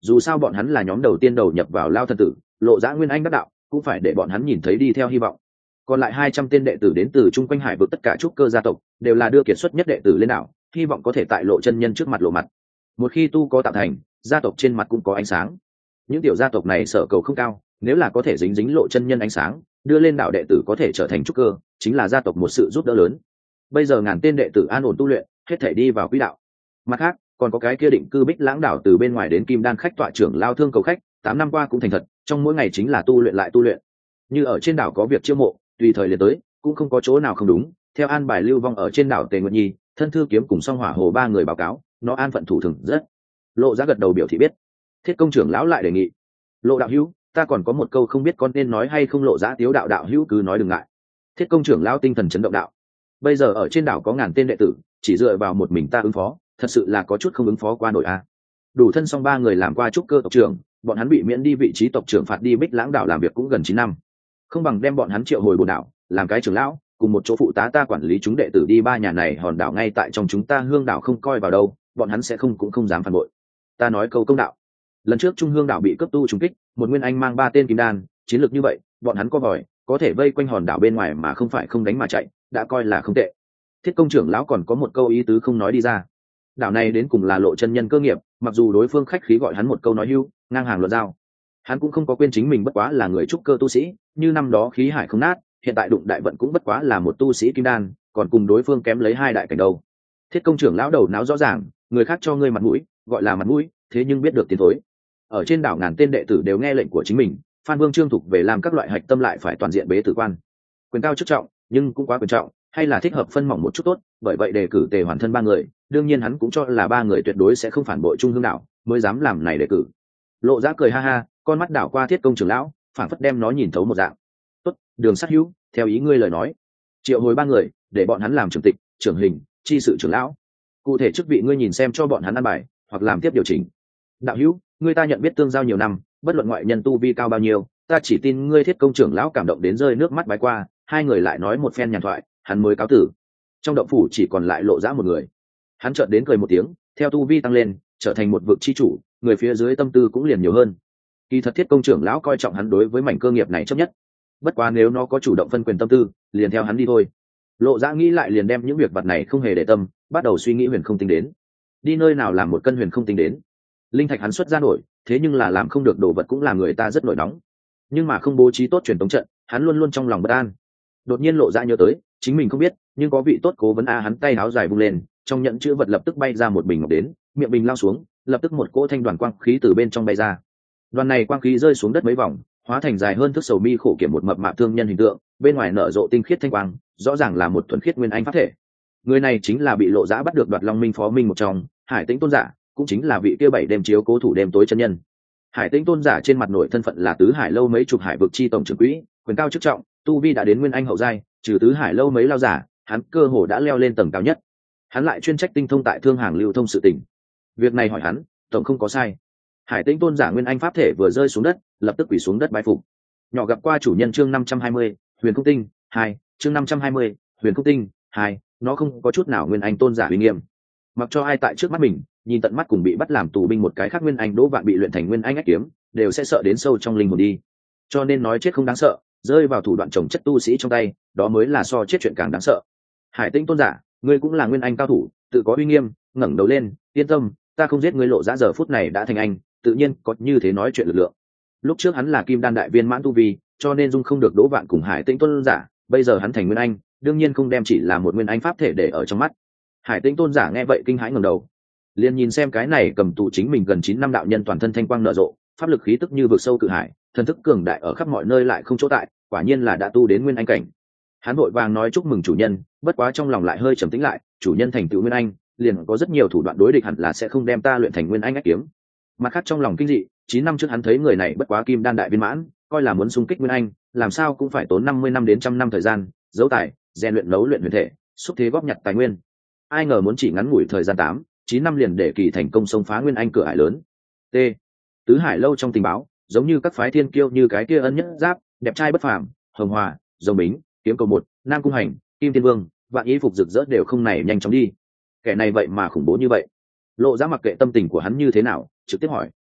dù sao bọn hắn là nhóm đầu tiên đầu nhập vào Lao Thần Tử, Lộ Dã Nguyên Anh đắc đạo, cũng phải để bọn hắn nhìn thấy đi theo hy vọng. Còn lại 200 tên đệ tử đến từ chung quanh hải vực tất cả trúc cơ gia tộc, đều là đưa kiệt xuất nhất đệ tử lên đảo, hy vọng có thể tại Lộ chân nhân trước mặt lộ mặt. Một khi tu có tạo thành, gia tộc trên mặt cũng có ánh sáng. Những tiểu gia tộc này sở cầu không cao, nếu là có thể dính Lộ chân nhân ánh sáng, đưa lên đảo đệ tử có thể trở thành trúc cơ, chính là gia tộc một sự giúp đỡ lớn. Bây giờ ngàn tên đệ tử an ổn tu luyện, hết thể đi vào quỹ đạo. Mặt khác, còn có cái kia định cư Bích Lãng đảo từ bên ngoài đến Kim Đan khách tọa trưởng Lao Thương cầu khách, 8 năm qua cũng thành thật, trong mỗi ngày chính là tu luyện lại tu luyện. Như ở trên đảo có việc chiêu mộ, tùy thời liền tới, cũng không có chỗ nào không đúng. Theo an bài lưu vong ở trên đảo Tề Nguyệt Nhi, Thân Thư Kiếm cùng Song Hỏa Hồ ba người báo cáo, nó an phận thủ thường rất. Lộ Giá gật đầu biểu thị biết. Thiết Công trưởng lão lại đề nghị, Lộ đạo hữu, ta còn có một câu không biết con nên nói hay không. Lộ Giá tiếu đạo đạo hữu cứ nói đừng ngại. Thiết Công trưởng lão tinh thần chấn động đạo, bây giờ ở trên đảo có ngàn tên đệ tử, chỉ dựa vào một mình ta ứng phó, thật sự là có chút không ứng phó qua nổi a. Đủ Thân Song ba người làm qua trúc cơ tộc trưởng, bọn hắn bị miễn đi vị trí tộc trưởng, phạt đi Bích Lãng đảo làm việc cũng gần 9 năm, không bằng đem bọn hắn triệu hồi bồn đảo làm cái trưởng lão, cùng một chỗ phụ tá ta quản lý chúng đệ tử đi ba nhà này hòn đảo ngay tại trong chúng ta Hương đảo không coi vào đâu, bọn hắn sẽ cũng không dám phản bội. Ta nói câu công đạo, lần trước Trung Hương đảo bị cấp tu trùng kích, một nguyên anh mang 3 tên kim đan, chiến lược như vậy, bọn hắn có vòi, có thể vây quanh hòn đảo bên ngoài mà không phải không đánh mà chạy, đã coi là không tệ. Thiết Công trưởng lão còn có một câu ý tứ không nói đi ra. Đảo này đến cùng là Lộ chân nhân cơ nghiệp, mặc dù đối phương khách khí gọi hắn một câu nói hưu, ngang hàng luận giao, hắn cũng không có quên chính mình bất quá là người trúc cơ tu sĩ, như năm đó khí hải không nát, hiện tại đụng đại vận cũng bất quá là một tu sĩ kim đan, còn cùng đối phương kém lấy 2 đại cảnh đầu. Thiết Công trưởng lão đầu não rõ ràng, người khác cho ngươi mặt mũi, gọi là mặt mũi, thế nhưng biết được tiến thối. Ở trên đảo ngàn tên đệ tử đều nghe lệnh của chính mình, Phan Vương Trương Thục về làm các loại hạch tâm lại phải toàn diện bế tử quan. Quyền cao chức trọng, nhưng cũng quá quyền trọng, hay là thích hợp phân mỏng một chút tốt, bởi vậy đề cử Tề Hoàn Thân 3 người, đương nhiên hắn cũng cho là 3 người tuyệt đối sẽ không phản bội Trung Hương đảo, mới dám làm này đề cử. Lộ Giá cười ha ha, con mắt đảo qua Thiết Công trưởng lão, phảng phất đem nó nhìn thấu một dạng. Tốt, Đường Sát hữu, theo ý ngươi lời nói, triệu hồi 3 người, để bọn hắn làm trưởng tịch, trưởng hình, chi sự trưởng lão. Cụ thể chức vị ngươi nhìn xem cho bọn hắn ăn bài, hoặc làm tiếp điều chỉnh. Đạo hữu, ngươi ta nhận biết tương giao nhiều năm, bất luận ngoại nhân tu vi cao bao nhiêu, ta chỉ tin ngươi. Thiết Công trưởng lão cảm động đến rơi nước mắt bái qua, 2 người lại nói một phen nhàn thoại, hắn mới cáo tử. Trong động phủ chỉ còn lại Lộ Giá một người. Hắn chợt đến cười một tiếng, theo tu vi tăng lên, trở thành một vực chi chủ, người phía dưới tâm tư cũng liền nhiều hơn. Kỳ thật Thiết Công trưởng lão coi trọng hắn đối với mảnh cơ nghiệp này chấp nhất, bất quá nếu nó có chủ động phân quyền tâm tư, liền theo hắn đi thôi. Lộ Giá nghĩ lại liền đem những việc vật này không hề để tâm, bắt đầu suy nghĩ huyền không tinh đến. Đi nơi nào làm một cân huyền không tinh đến? Linh thạch hắn xuất ra nổi, thế nhưng là làm không được đồ vật cũng là người ta rất nổi nóng. Nhưng mà không bố trí tốt truyền tống trận, hắn luôn luôn trong lòng bất an. Đột nhiên Lộ Giá nhớ tới, chính mình không biết, nhưng có vị tốt cố vấn a. Hắn tay áo dài vung lên, trong nhẫn chữ vật lập tức bay ra một bình ngọc đến, miệng bình lao xuống, lập tức một cỗ thanh đoàn quang khí từ bên trong bay ra. Đoàn này quang khí rơi xuống đất mấy vòng, hóa thành dài hơn thước sầu mi khổ kiểm một mập mạp thương nhân hình tượng, bên ngoài nở rộ tinh khiết thanh quang, rõ ràng là một thuần khiết nguyên anh pháp thể. Người này chính là bị Lộ Giá bắt được Đoạt Long Minh phó minh một trong, Hải Tĩnh tôn giả, cũng chính là vị kia 7 đêm chiếu cố thủ đêm tối chân nhân. Hải Tĩnh tôn giả trên mặt nội thân phận là Tứ Hải lâu mấy chục hải vực chi tổng trưởng quỹ, quyền cao chức trọng, tu vi đã đến nguyên anh hậu giai, trừ Tứ Hải lâu mấy lao giả, hắn cơ hồ đã leo lên tầng cao nhất. Hắn lại chuyên trách tinh thông tại thương hàng lưu thông sự tình. Việc này hỏi hắn, tổng không có sai. Hải Tĩnh tôn giả nguyên anh pháp thể vừa rơi xuống đất, lập tức quỳ xuống đất bái phục. Nhỏ gặp qua chủ nhân. Chương 520, Huyền Không Tinh 2, chương 520, Huyền Không Tinh 2, nó không có chút nào nguyên anh tôn giả uy nghiêm. Mặc cho ai tại trước mắt mình, nhìn tận mắt cùng bị bắt làm tù binh một cái khác nguyên anh Đỗ Vạn bị luyện thành nguyên anh ách kiếm, đều sẽ sợ đến sâu trong linh hồn đi. Cho nên nói chết không đáng sợ, rơi vào thủ đoạn trồng chất tu sĩ trong tay, đó mới là so chết chuyện càng đáng sợ. Hải Tĩnh tôn giả, ngươi cũng là nguyên anh cao thủ, tự có uy nghiêm, ngẩng đầu lên, yên tâm, ta không giết ngươi. Lộ Giá giờ phút này đã thành anh, tự nhiên có như thế nói chuyện lực lượng. Lúc trước hắn là kim đan đại viên mãn tu vi, cho nên dung không được Đỗ Vạn cùng Hải Tĩnh tôn giả, bây giờ hắn thành nguyên anh, đương nhiên không đem chỉ là một nguyên anh pháp thể để ở trong mắt. Hải Tĩnh tôn giả nghe vậy kinh hãi ngẩng đầu, liền nhìn xem cái này cầm tù chính mình gần 9 năm đạo nhân toàn thân thanh quang nở rộ, pháp lực khí tức như vực sâu cự hải, thần thức cường đại ở khắp mọi nơi lại không chỗ tại, quả nhiên là đã tu đến nguyên anh cảnh. Hắn vội vàng nói chúc mừng chủ nhân, bất quá trong lòng lại hơi trầm tĩnh lại, chủ nhân thành tựu nguyên anh, liền có rất nhiều thủ đoạn đối địch, hẳn là sẽ không đem ta luyện thành nguyên anh ách kiếm. Mặt khác trong lòng kinh dị, 9 năm trước hắn thấy người này bất quá kim đan đại viên mãn, coi là muốn xung kích nguyên anh, làm sao cũng phải tốn 50 năm đến 100 năm thời gian, dấu tài, rèn luyện nấu luyện huyền thể, xúc thế góp nhặt tài nguyên. Ai ngờ muốn chỉ ngắn ngủi thời gian 8-9 năm liền để kỳ thành công xông phá nguyên anh cửa ải lớn. T. Tứ Hải lâu trong tình báo, giống như các phái thiên kiêu như cái kia Ân Nhất Giáp, đẹp trai bất phàm, Hồng Hòa, Dòng Bính, Kiếm Cầu một, Nam Cung Hành, Kim Thiên Vương, Vạn Y Phục rực rỡ đều không này nhanh chóng đi. Kẻ này vậy mà khủng bố như vậy. Lộ Giá mặc kệ tâm tình của hắn như thế nào, trực tiếp hỏi.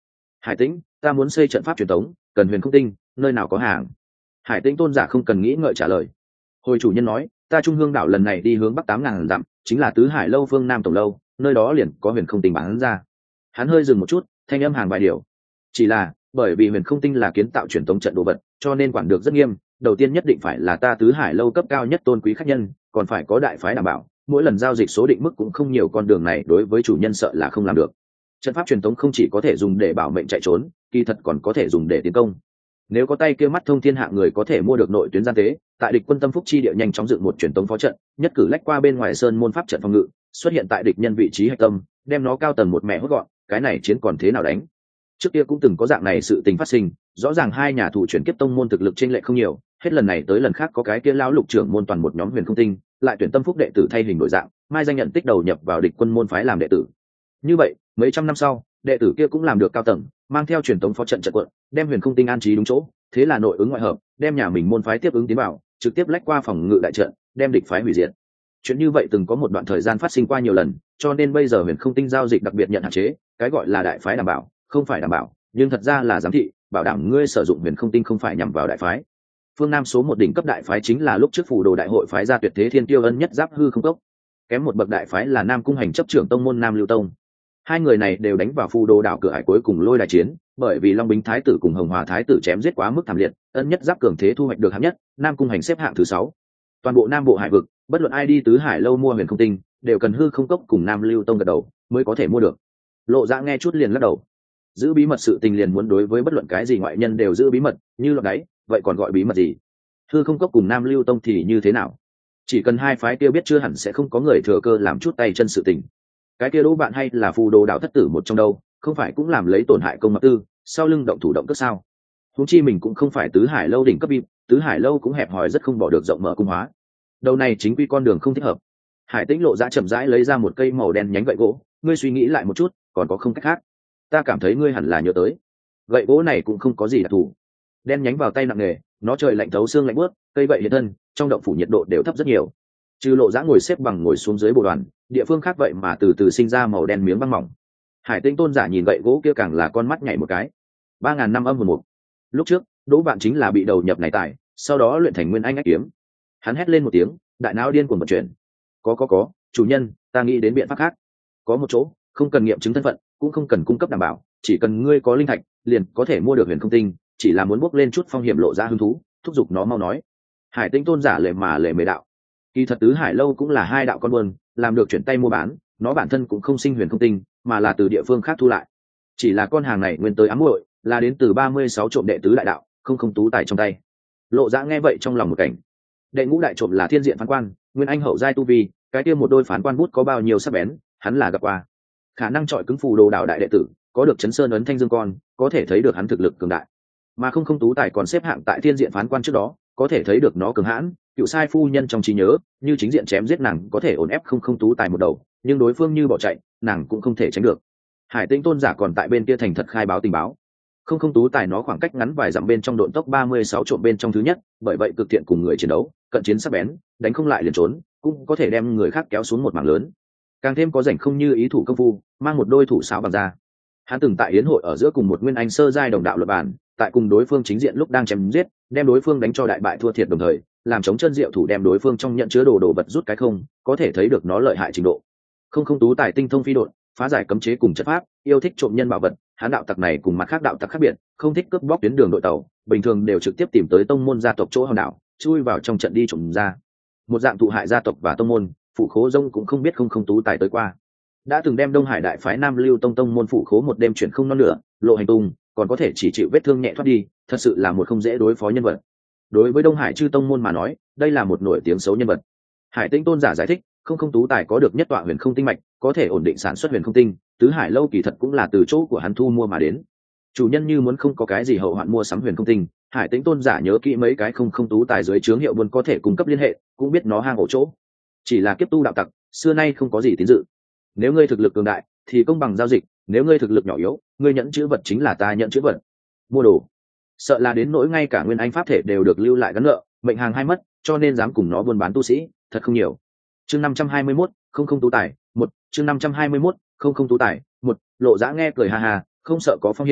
Hải Tĩnh, ta muốn xây trận pháp truyền thống, cần huyền không tinh, nơi nào có hàng? Hải Tĩnh tôn giả không cần nghĩ ngợi trả lời. Hồi chủ nhân nói, ta trung hương đảo lần này đi hướng bắc 8.000 dặm, chính là tứ hải lâu phương nam tổng lâu, nơi đó liền có huyền không tinh bán ra. Hắn hơi dừng một chút, thanh âm hàng vài điều. Chỉ là bởi vì huyền không tinh là kiến tạo truyền thống trận đồ vật, cho nên quản được rất nghiêm. Đầu tiên nhất định phải là ta tứ hải lâu cấp cao nhất tôn quý khách nhân, còn phải có đại phái đảm bảo. Mỗi lần giao dịch số định mức cũng không nhiều, con đường này đối với chủ nhân sợ là không làm được. Trận pháp truyền thống không chỉ có thể dùng để bảo mệnh chạy trốn, kỳ thật còn có thể dùng để tiến công. Nếu có tay kia mắt thông thiên hạ người có thể mua được nội tuyến gian tế, tại địch quân tâm phúc chi địa nhanh chóng dựng một truyền thống phó trận, nhất cử lách qua bên ngoài sơn môn pháp trận phòng ngự, xuất hiện tại địch nhân vị trí hạch tâm, đem nó cao tầng một mẹ hốt gọn, cái này chiến còn thế nào đánh? Trước kia cũng từng có dạng này sự tình phát sinh, rõ ràng hai nhà thủ chuyển kiếp tông môn thực lực chênh lệch không nhiều, hết lần này tới lần khác có cái kia lão lục trưởng môn toàn một nhóm huyền không tinh, lại tuyển tâm phúc đệ tử thay hình đổi dạng, mai danh nhận tích đầu nhập vào địch quân môn phái làm đệ tử. Như vậy, mấy trăm năm sau, đệ tử kia cũng làm được cao tầng, mang theo truyền thống phó trận trận quận, đem huyền không tinh an trí đúng chỗ, thế là nội ứng ngoại hợp, đem nhà mình môn phái tiếp ứng tiến vào, trực tiếp lách qua phòng ngự đại trận, đem địch phái hủy diệt. Chuyện như vậy từng có một đoạn thời gian phát sinh qua nhiều lần, cho nên bây giờ huyền không tinh giao dịch đặc biệt nhận hạn chế, cái gọi là đại phái đảm bảo, không phải đảm bảo, nhưng thật ra là giám thị, bảo đảm ngươi sử dụng huyền không tinh không phải nhằm vào đại phái. Phương Nam số một đỉnh cấp đại phái chính là lúc trước phù đồ đại hội phái ra tuyệt thế thiên tiêu ân nhất giáp hư không cốc. Kém một bậc đại phái là Nam Cung Hành chấp trưởng tông môn Nam Lưu Tông. Hai người này đều đánh vào phù đồ đảo cửa hải cuối cùng lôi đài chiến, bởi vì Long Bính thái tử cùng Hồng Hòa thái tử chém giết quá mức thảm liệt, ân nhất giáp cường thế thu hoạch được hạng nhất, Nam Cung Hành xếp hạng thứ 6. Toàn bộ Nam Bộ hải vực, bất luận ai đi tứ hải lâu mua huyền không tinh, đều cần hư không cốc cùng Nam Lưu Tông gật đầu mới có thể mua được. Lộ Dạ nghe chút liền lắc đầu. Giữ bí mật sự tình liền muốn đối với bất luận cái gì ngoại nhân đều giữ bí mật, như lọt đáy, vậy còn gọi bí mật gì? Hư không cốc cùng Nam Lưu Tông thì như thế nào? Chỉ cần hai phái kia biết chưa hẳn sẽ không có người thừa cơ làm chút tay chân sự tình. Cái kia Đỗ Bạn hay là phù đồ đảo thất tử một trong đâu, không phải cũng làm lấy tổn hại công mật tư, sau lưng động thủ động cất sao? Huống chi mình cũng không phải tứ hải lâu đỉnh cấp VIP, tứ hải lâu cũng hẹp hòi rất không bỏ được rộng mở cung hóa. Đầu này chính quy con đường không thích hợp. Hải Tĩnh Lộ Dạ chậm rãi lấy ra một cây màu đen nhánh gậy gỗ, ngươi suy nghĩ lại một chút, còn có không cách khác? Ta cảm thấy ngươi hẳn là nhớ tới. Gậy gỗ này cũng không có gì đặc thù. Đen nhánh vào tay nặng nề, nó trời lạnh thấu xương lạnh buốt, cây gậy hiện thân, trong động phủ nhiệt độ đều thấp rất nhiều. Trừ Lộ Dạ ngồi xếp bằng ngồi xuống dưới bộ đoàn, địa phương khác vậy mà từ từ sinh ra màu đen miếng băng mỏng. Hải Tĩnh tôn giả nhìn gậy gỗ kia càng là con mắt nhảy một cái. 3.000 năm âm hồn mục. Lúc trước, Đỗ Vạn chính là bị đầu nhập này tài, sau đó luyện thành nguyên anh ách kiếm. Hắn hét lên một tiếng, đại não điên cuồng vận chuyển. Có, chủ nhân, ta nghĩ đến biện pháp khác. Có một chỗ, không cần nghiệm chứng thân phận, cũng không cần cung cấp đảm bảo, chỉ cần ngươi có linh thạch, liền có thể mua được huyền không tinh, chỉ là muốn bước lên chút phong hiểm Lộ Ra hứng thú, thúc giục nó mau nói. Hải Tĩnh tôn giả lề mề đạo. Kỳ thật tứ hải lâu cũng là hai đạo con buôn, làm được chuyển tay mua bán, nó bản thân cũng không sinh huyền không tinh, mà là từ địa phương khác thu lại. Chỉ là con hàng này nguyên tới ám muội, là đến từ 36 trộm đệ tứ đại đạo, không tú tài trong tay. Lộ Ra nghe vậy trong lòng một cảnh. Đệ ngũ đại trộm là thiên diện phán quan, nguyên anh hậu giai tu vi, cái kia một đôi phán quan bút có bao nhiêu sắc bén, hắn là gặp qua. Khả năng chọi cứng phù đồ đảo đại đệ tử, có được chấn sơn ấn thanh dương con, có thể thấy được hắn thực lực cường đại. Mà không tú tài còn xếp hạng tại thiên diện phán quan trước đó, có thể thấy được nó cường hãn. Cựu sai phu nhân trong trí nhớ, như chính diện chém giết nàng có thể ổn ép không tú tài một đầu, nhưng đối phương như bỏ chạy, nàng cũng không thể tránh được. Hải Tĩnh tôn giả còn tại bên kia thành thật khai báo tình báo. Không tú tài nó khoảng cách ngắn vài dặm bên trong độn tốc 36 trộm bên trong thứ nhất, bởi vậy cực thiện cùng người chiến đấu, cận chiến sắc bén, đánh không lại liền trốn, cũng có thể đem người khác kéo xuống một mảng lớn. Càng thêm có rảnh không như ý thủ công phu, mang một đôi thủ sáo bằng da. Hắn từng tại yến hội ở giữa cùng một nguyên anh sơ giai đồng đạo luận bàn, tại cùng đối phương chính diện lúc đang chém giết, đem đối phương đánh cho đại bại thua thiệt đồng thời, làm chống chân diệu thủ đem đối phương trong nhận chứa đồ vật rút cái không, có thể thấy được nó lợi hại trình độ. Không tú tài tinh thông phi độn, phá giải cấm chế cùng chất pháp, yêu thích trộm nhân bảo vật. Hắn đạo tặc này cùng mặt khác đạo tặc khác biệt, không thích cướp bóc tuyến đường đội tàu, bình thường đều trực tiếp tìm tới tông môn gia tộc chỗ hòn đảo, chui vào trong trận đi trộm ra. Một dạng thụ hại gia tộc và tông môn, phụ khố rông cũng không biết không tú tài tới qua. Đã từng đem Đông Hải đại phái Nam Lưu tông môn phụ khố một đêm chuyển không non nửa, lộ hành tung, còn có thể chỉ chịu vết thương nhẹ thoát đi, thật sự là một không dễ đối phó nhân vật. Đối với Đông Hải chư tông môn mà nói, đây là một nổi tiếng xấu nhân vật. Hải Tĩnh tôn giả giải thích, không tú tài có được nhất tọa huyền không tinh mạch, có thể ổn định sản xuất huyền không tinh, tứ hải lâu kỳ thật cũng là từ chỗ của hắn thu mua mà đến. Chủ nhân như muốn không có cái gì hậu hoạn mua sắm huyền không tinh, Hải Tĩnh tôn giả nhớ kỹ mấy cái không tú tài dưới trướng hiệu buôn có thể cung cấp liên hệ, cũng biết nó hang ổ chỗ. Chỉ là kiếp tu đạo tặc, xưa nay không có gì tín dự. Nếu ngươi thực lực cường đại, thì công bằng giao dịch, nếu ngươi thực lực nhỏ yếu, ngươi nhận chữ vật chính là ta nhận chữ vật. Mua đồ, sợ là đến nỗi ngay cả nguyên anh pháp thể đều được lưu lại gắn nợ, mệnh hàng hai mất, cho nên dám cùng nó buôn bán tu sĩ, thật không nhiều. Chương 521, không tú tài, một chương 521, không tú tài, một. Lộ Dã nghe cười ha ha, không sợ có phong hiểm,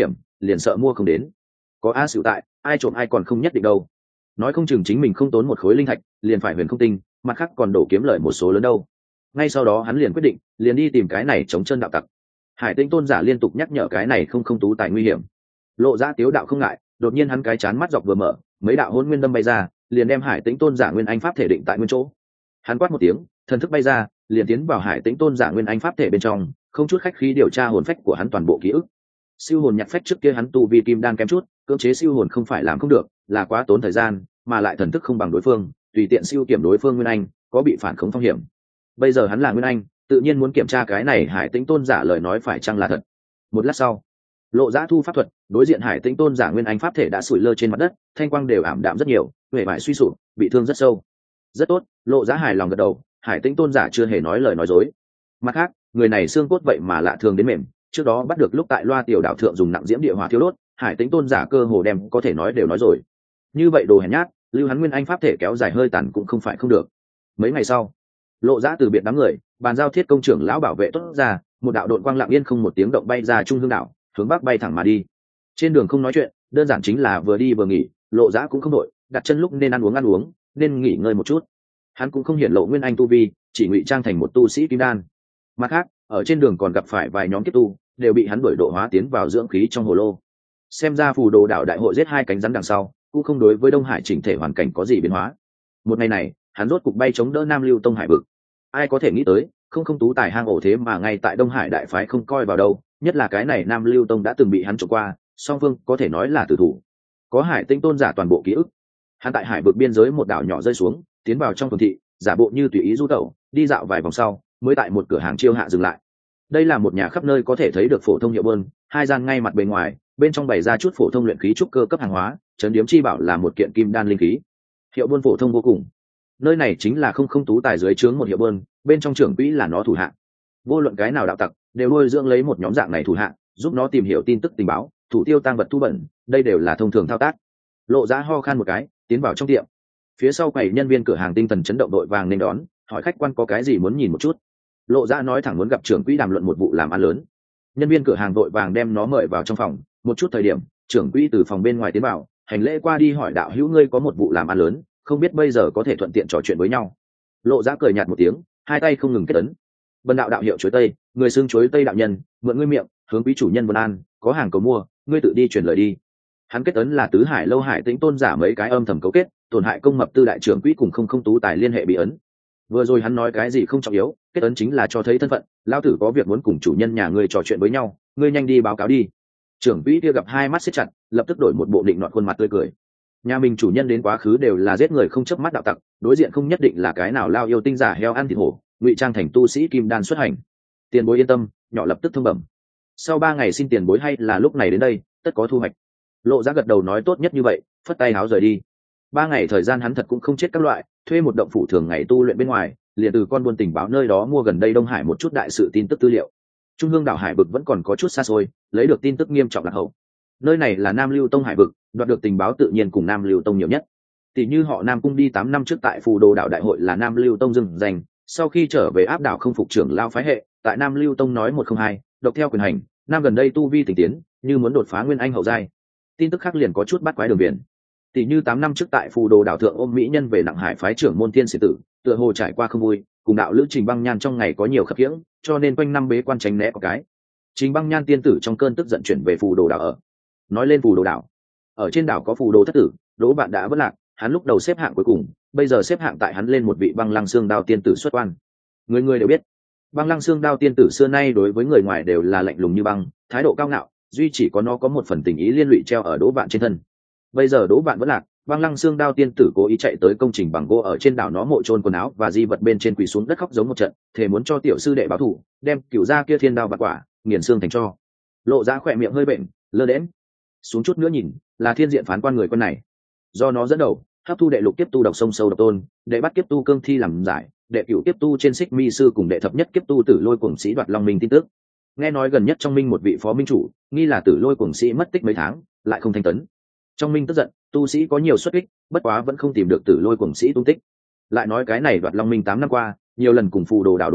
liền sợ mua không đến. Có A Sửu tại, ai trộm ai còn không nhất định đâu. Nói không chừng chính mình không tốn một khối linh thạch liền phải huyền không tinh, mặt khác còn đổ kiếm lợi một số lớn đâu. Ngay sau đó hắn liền quyết định liền đi tìm cái này chống chân đạo tặc. Hải Tĩnh tôn giả liên tục nhắc nhở cái này không tú tài nguy hiểm. Lộ Ra tiếu đạo không ngại, đột nhiên hắn cái chán mắt dọc vừa mở, mấy đạo hôn nguyên đâm bay ra, liền đem Hải Tĩnh tôn giả nguyên anh pháp thể định tại nguyên chỗ. Hắn quát một tiếng, thần thức bay ra, liền tiến vào Hải Tĩnh tôn giả nguyên anh pháp thể bên trong, không chút khách khí điều tra hồn phách của hắn toàn bộ ký ức. Siêu hồn nhạc phách trước kia hắn tu vi kim đan kém chút, cưỡng chế siêu hồn không phải làm không được, là quá tốn thời gian, mà lại thần thức không bằng đối phương, tùy tiện siêu kiểm đối phương nguyên anh, có bị phản khống phong hiểm. Bây giờ hắn là nguyên anh, tự nhiên muốn kiểm tra cái này Hải Tĩnh tôn giả lời nói phải chăng là thật. Một lát sau, Lộ Giã thu pháp thuật, đối diện Hải Tĩnh tôn giả nguyên anh pháp thể đã sủi lơ trên mặt đất, thanh quang đều ảm đạm rất nhiều, huệ bại suy sụp, bị thương rất sâu. Rất tốt, Lộ Giã hài lòng gật đầu, Hải Tĩnh tôn giả chưa hề nói lời nói dối. Mặt khác, người này xương cốt vậy mà lạ thường đến mềm, trước đó bắt được lúc tại Loa tiểu đảo thượng dùng nặng diễm địa hỏa thiêu đốt, Hải Tĩnh tôn giả cơ hồ đem có thể nói đều nói rồi. Như vậy đồ hèn nhát, lưu hắn nguyên anh pháp thể kéo dài hơi tàn cũng không phải không được. Mấy ngày sau, Lộ Giã từ biệt đám người, bàn giao Thiết công trưởng lão bảo vệ tốt ra, một đạo độn quang lặng yên không một tiếng động bay ra Trung Hương đảo, hướng bắc bay thẳng mà đi. Trên đường không nói chuyện, đơn giản chính là vừa đi vừa nghỉ, Lộ Giã cũng không đội, đặt chân lúc nên ăn uống, nên nghỉ ngơi một chút. Hắn cũng không hiển lộ nguyên anh tu vi, chỉ ngụy trang thành một tu sĩ kim đan. Mặt khác, ở trên đường còn gặp phải vài nhóm kiếp tu, đều bị hắn đuổi độ hóa tiến vào dưỡng khí trong hồ lô. Xem ra phù đồ đảo đại hội giết 2 cánh rắn đằng sau, cũng không đối với Đông Hải chỉnh thể hoàn cảnh có gì biến hóa. Một ngày này, hắn rốt cục bay chống đỡ Nam Lưu Tông hải vực. Ai có thể nghĩ tới, không tú tài hang ổ thế mà ngay tại Đông Hải đại phái không coi vào đâu, nhất là cái này Nam Lưu Tông đã từng bị hắn trộm qua, song phương có thể nói là tử thủ. Có Hải Tĩnh tôn giả toàn bộ ký ức. Hắn tại hải vực biên giới một đảo nhỏ rơi xuống, tiến vào trong phường thị, giả bộ như tùy ý du tẩu, đi dạo vài vòng sau, mới tại một cửa hàng chiêu hạ dừng lại. Đây là một nhà khắp nơi có thể thấy được phổ thông hiệu buôn, 2 gian ngay mặt bề ngoài, bên trong bày ra chút phổ thông luyện khí trúc cơ cấp hàng hóa, trấn điếm chi bảo là một kiện kim đan linh khí. Hiệu buôn phổ thông vô cùng. Nơi này chính là không tú tài dưới trướng một hiệu buôn, bên trong trưởng quỹ là nó thủ hạ. Vô luận cái nào đạo tặc, đều nuôi dưỡng lấy một nhóm dạng này thủ hạ, giúp nó tìm hiểu tin tức tình báo, thủ tiêu tang vật thu bẩn, đây đều là thông thường thao tác. Lộ Giã ho khan một cái, tiến vào trong tiệm. Phía sau quầy nhân viên cửa hàng tinh thần chấn động đội vàng nên đón, hỏi khách quan có cái gì muốn nhìn một chút. Lộ Giã nói thẳng muốn gặp trưởng quỹ đàm luận một vụ làm ăn lớn. Nhân viên cửa hàng đội vàng đem nó mời vào trong phòng, một chút thời điểm, trưởng quỹ từ phòng bên ngoài tiến vào, hành lễ qua đi hỏi đạo hữu ngươi có một vụ làm ăn lớn, không biết bây giờ có thể thuận tiện trò chuyện với nhau. Lộ Giã cười nhạt một tiếng, hai tay không ngừng kết ấn. Bần đạo đạo hiệu chuối tây, người xưng chuối tây đạo nhân, mượn ngươi miệng, hướng quý chủ nhân Vân An, có hàng cầu mua, ngươi tự đi truyền lời đi. Hắn kết ấn là Tứ Hải Lâu Hải Tĩnh tôn giả mấy cái âm thầm cấu kết, tổn hại công mập tư đại trưởng quỹ cùng không tú tài liên hệ bị ấn. Vừa rồi hắn nói cái gì không trọng yếu, kết ấn chính là cho thấy thân phận, lão tử có việc muốn cùng chủ nhân nhà ngươi trò chuyện với nhau, ngươi nhanh đi báo cáo đi. Trưởng quỹ kia gặp hai mắt siết chặt, lập tức đổi một bộ định nọt khuôn mặt tươi cười. Nhà mình chủ nhân đến quá khứ đều là giết người không chớp mắt đạo tặc, đối diện không nhất định là cái nào lao yêu tinh giả heo ăn thịt hổ, ngụy trang thành tu sĩ kim đan xuất hành. Tiền bối yên tâm, nhỏ lập tức thông bẩm. Sau 3 ngày xin tiền bối hay là lúc này đến đây, tất có thu hoạch. Lộ Ra gật đầu nói tốt nhất như vậy, phất tay háo rời đi. 3 ngày thời gian hắn thật cũng không chết các loại, thuê một động phủ thường ngày tu luyện bên ngoài, liền từ con buôn tình báo nơi đó mua gần đây Đông Hải một chút đại sự tin tức tư liệu. Trung Hương đảo hải vực vẫn còn có chút xa xôi, lấy được tin tức nghiêm trọng lạc hậu. Nơi này là Nam Lưu Tông hải vực, đoạt được tình báo tự nhiên cùng Nam Lưu Tông nhiều nhất. Tỷ như họ Nam cung đi 8 năm trước tại Phù Đồ đảo đại hội là Nam Lưu Tông dừng danh, sau khi trở về áp đảo không phục trưởng lao phái hệ, tại Nam Lưu Tông nói 102, độc theo quyền hành, năm gần đây tu vi tỉnh tiến, như muốn đột phá nguyên anh hậu giai. Tin tức khác liền có chút bắt quái đường biển. Tỷ như 8 năm trước tại Phù Đồ đảo thượng ôm mỹ nhân về Nặng Hải phái trưởng môn Thiên Sĩ tử, tựa hồ trải qua không vui, cùng đạo lữ Trình Băng Nhan trong ngày có nhiều khập khiễng, cho nên quanh năm bế quan tránh né có cái. Trình Băng Nhan tiên tử trong cơn tức giận chuyển về Phù Đồ đảo ở. Nói lên Phù Đồ đảo, ở trên đảo có Phù Đồ thất tử, Đỗ Bạn đã vất lạc, hắn lúc đầu xếp hạng cuối cùng, bây giờ xếp hạng tại hắn lên một vị Băng Lăng Xương Đao tiên tử xuất quan. Người người đều biết, Băng Lăng Xương Đao tiên tử xưa nay đối với người ngoài đều là lạnh lùng như băng, thái độ cao ngạo, duy chỉ có nó có một phần tình ý liên lụy treo ở Đỗ Bạn trên thân. Bây giờ Đỗ Bạn vẫn lạc, Băng Lăng Xương Đao tiên tử cố ý chạy tới công trình bằng gỗ ở trên đảo nó mộ chôn quần áo và di vật bên trên quỳ xuống đất khóc giống một trận, thề muốn cho tiểu sư đệ báo thù, đem cửu gia kia thiên đao bạc quả, nghiền xương thành tro. Lộ Ra khỏe miệng hơi bệnh, lơ đễnh. Xuống chút nữa nhìn, là thiên diện phán quan người quân này. Do nó dẫn đầu, hấp thu đệ lục kiếp tu độc sông sâu độc tôn, đệ bắt kiếp tu cương thi làm giải, đệ cửu kiếp tu trên xích mi sư cùng đệ thập nhất kiếp tu tử lôi cuồng sĩ đoạt long minh tin tức. Nghe nói gần nhất trong minh một vị phó minh chủ, nghi là tử lôi cuồng sĩ mất tích mấy tháng, lại không thanh tấn. Trong minh tức giận, tu sĩ có nhiều xuất kích, bất quá vẫn không tìm được tử lôi cuồng sĩ tung tích. Lại nói cái này đoạt long minh 8 năm qua, nhiều lần cùng Phù Đồ đảo đối nghịch,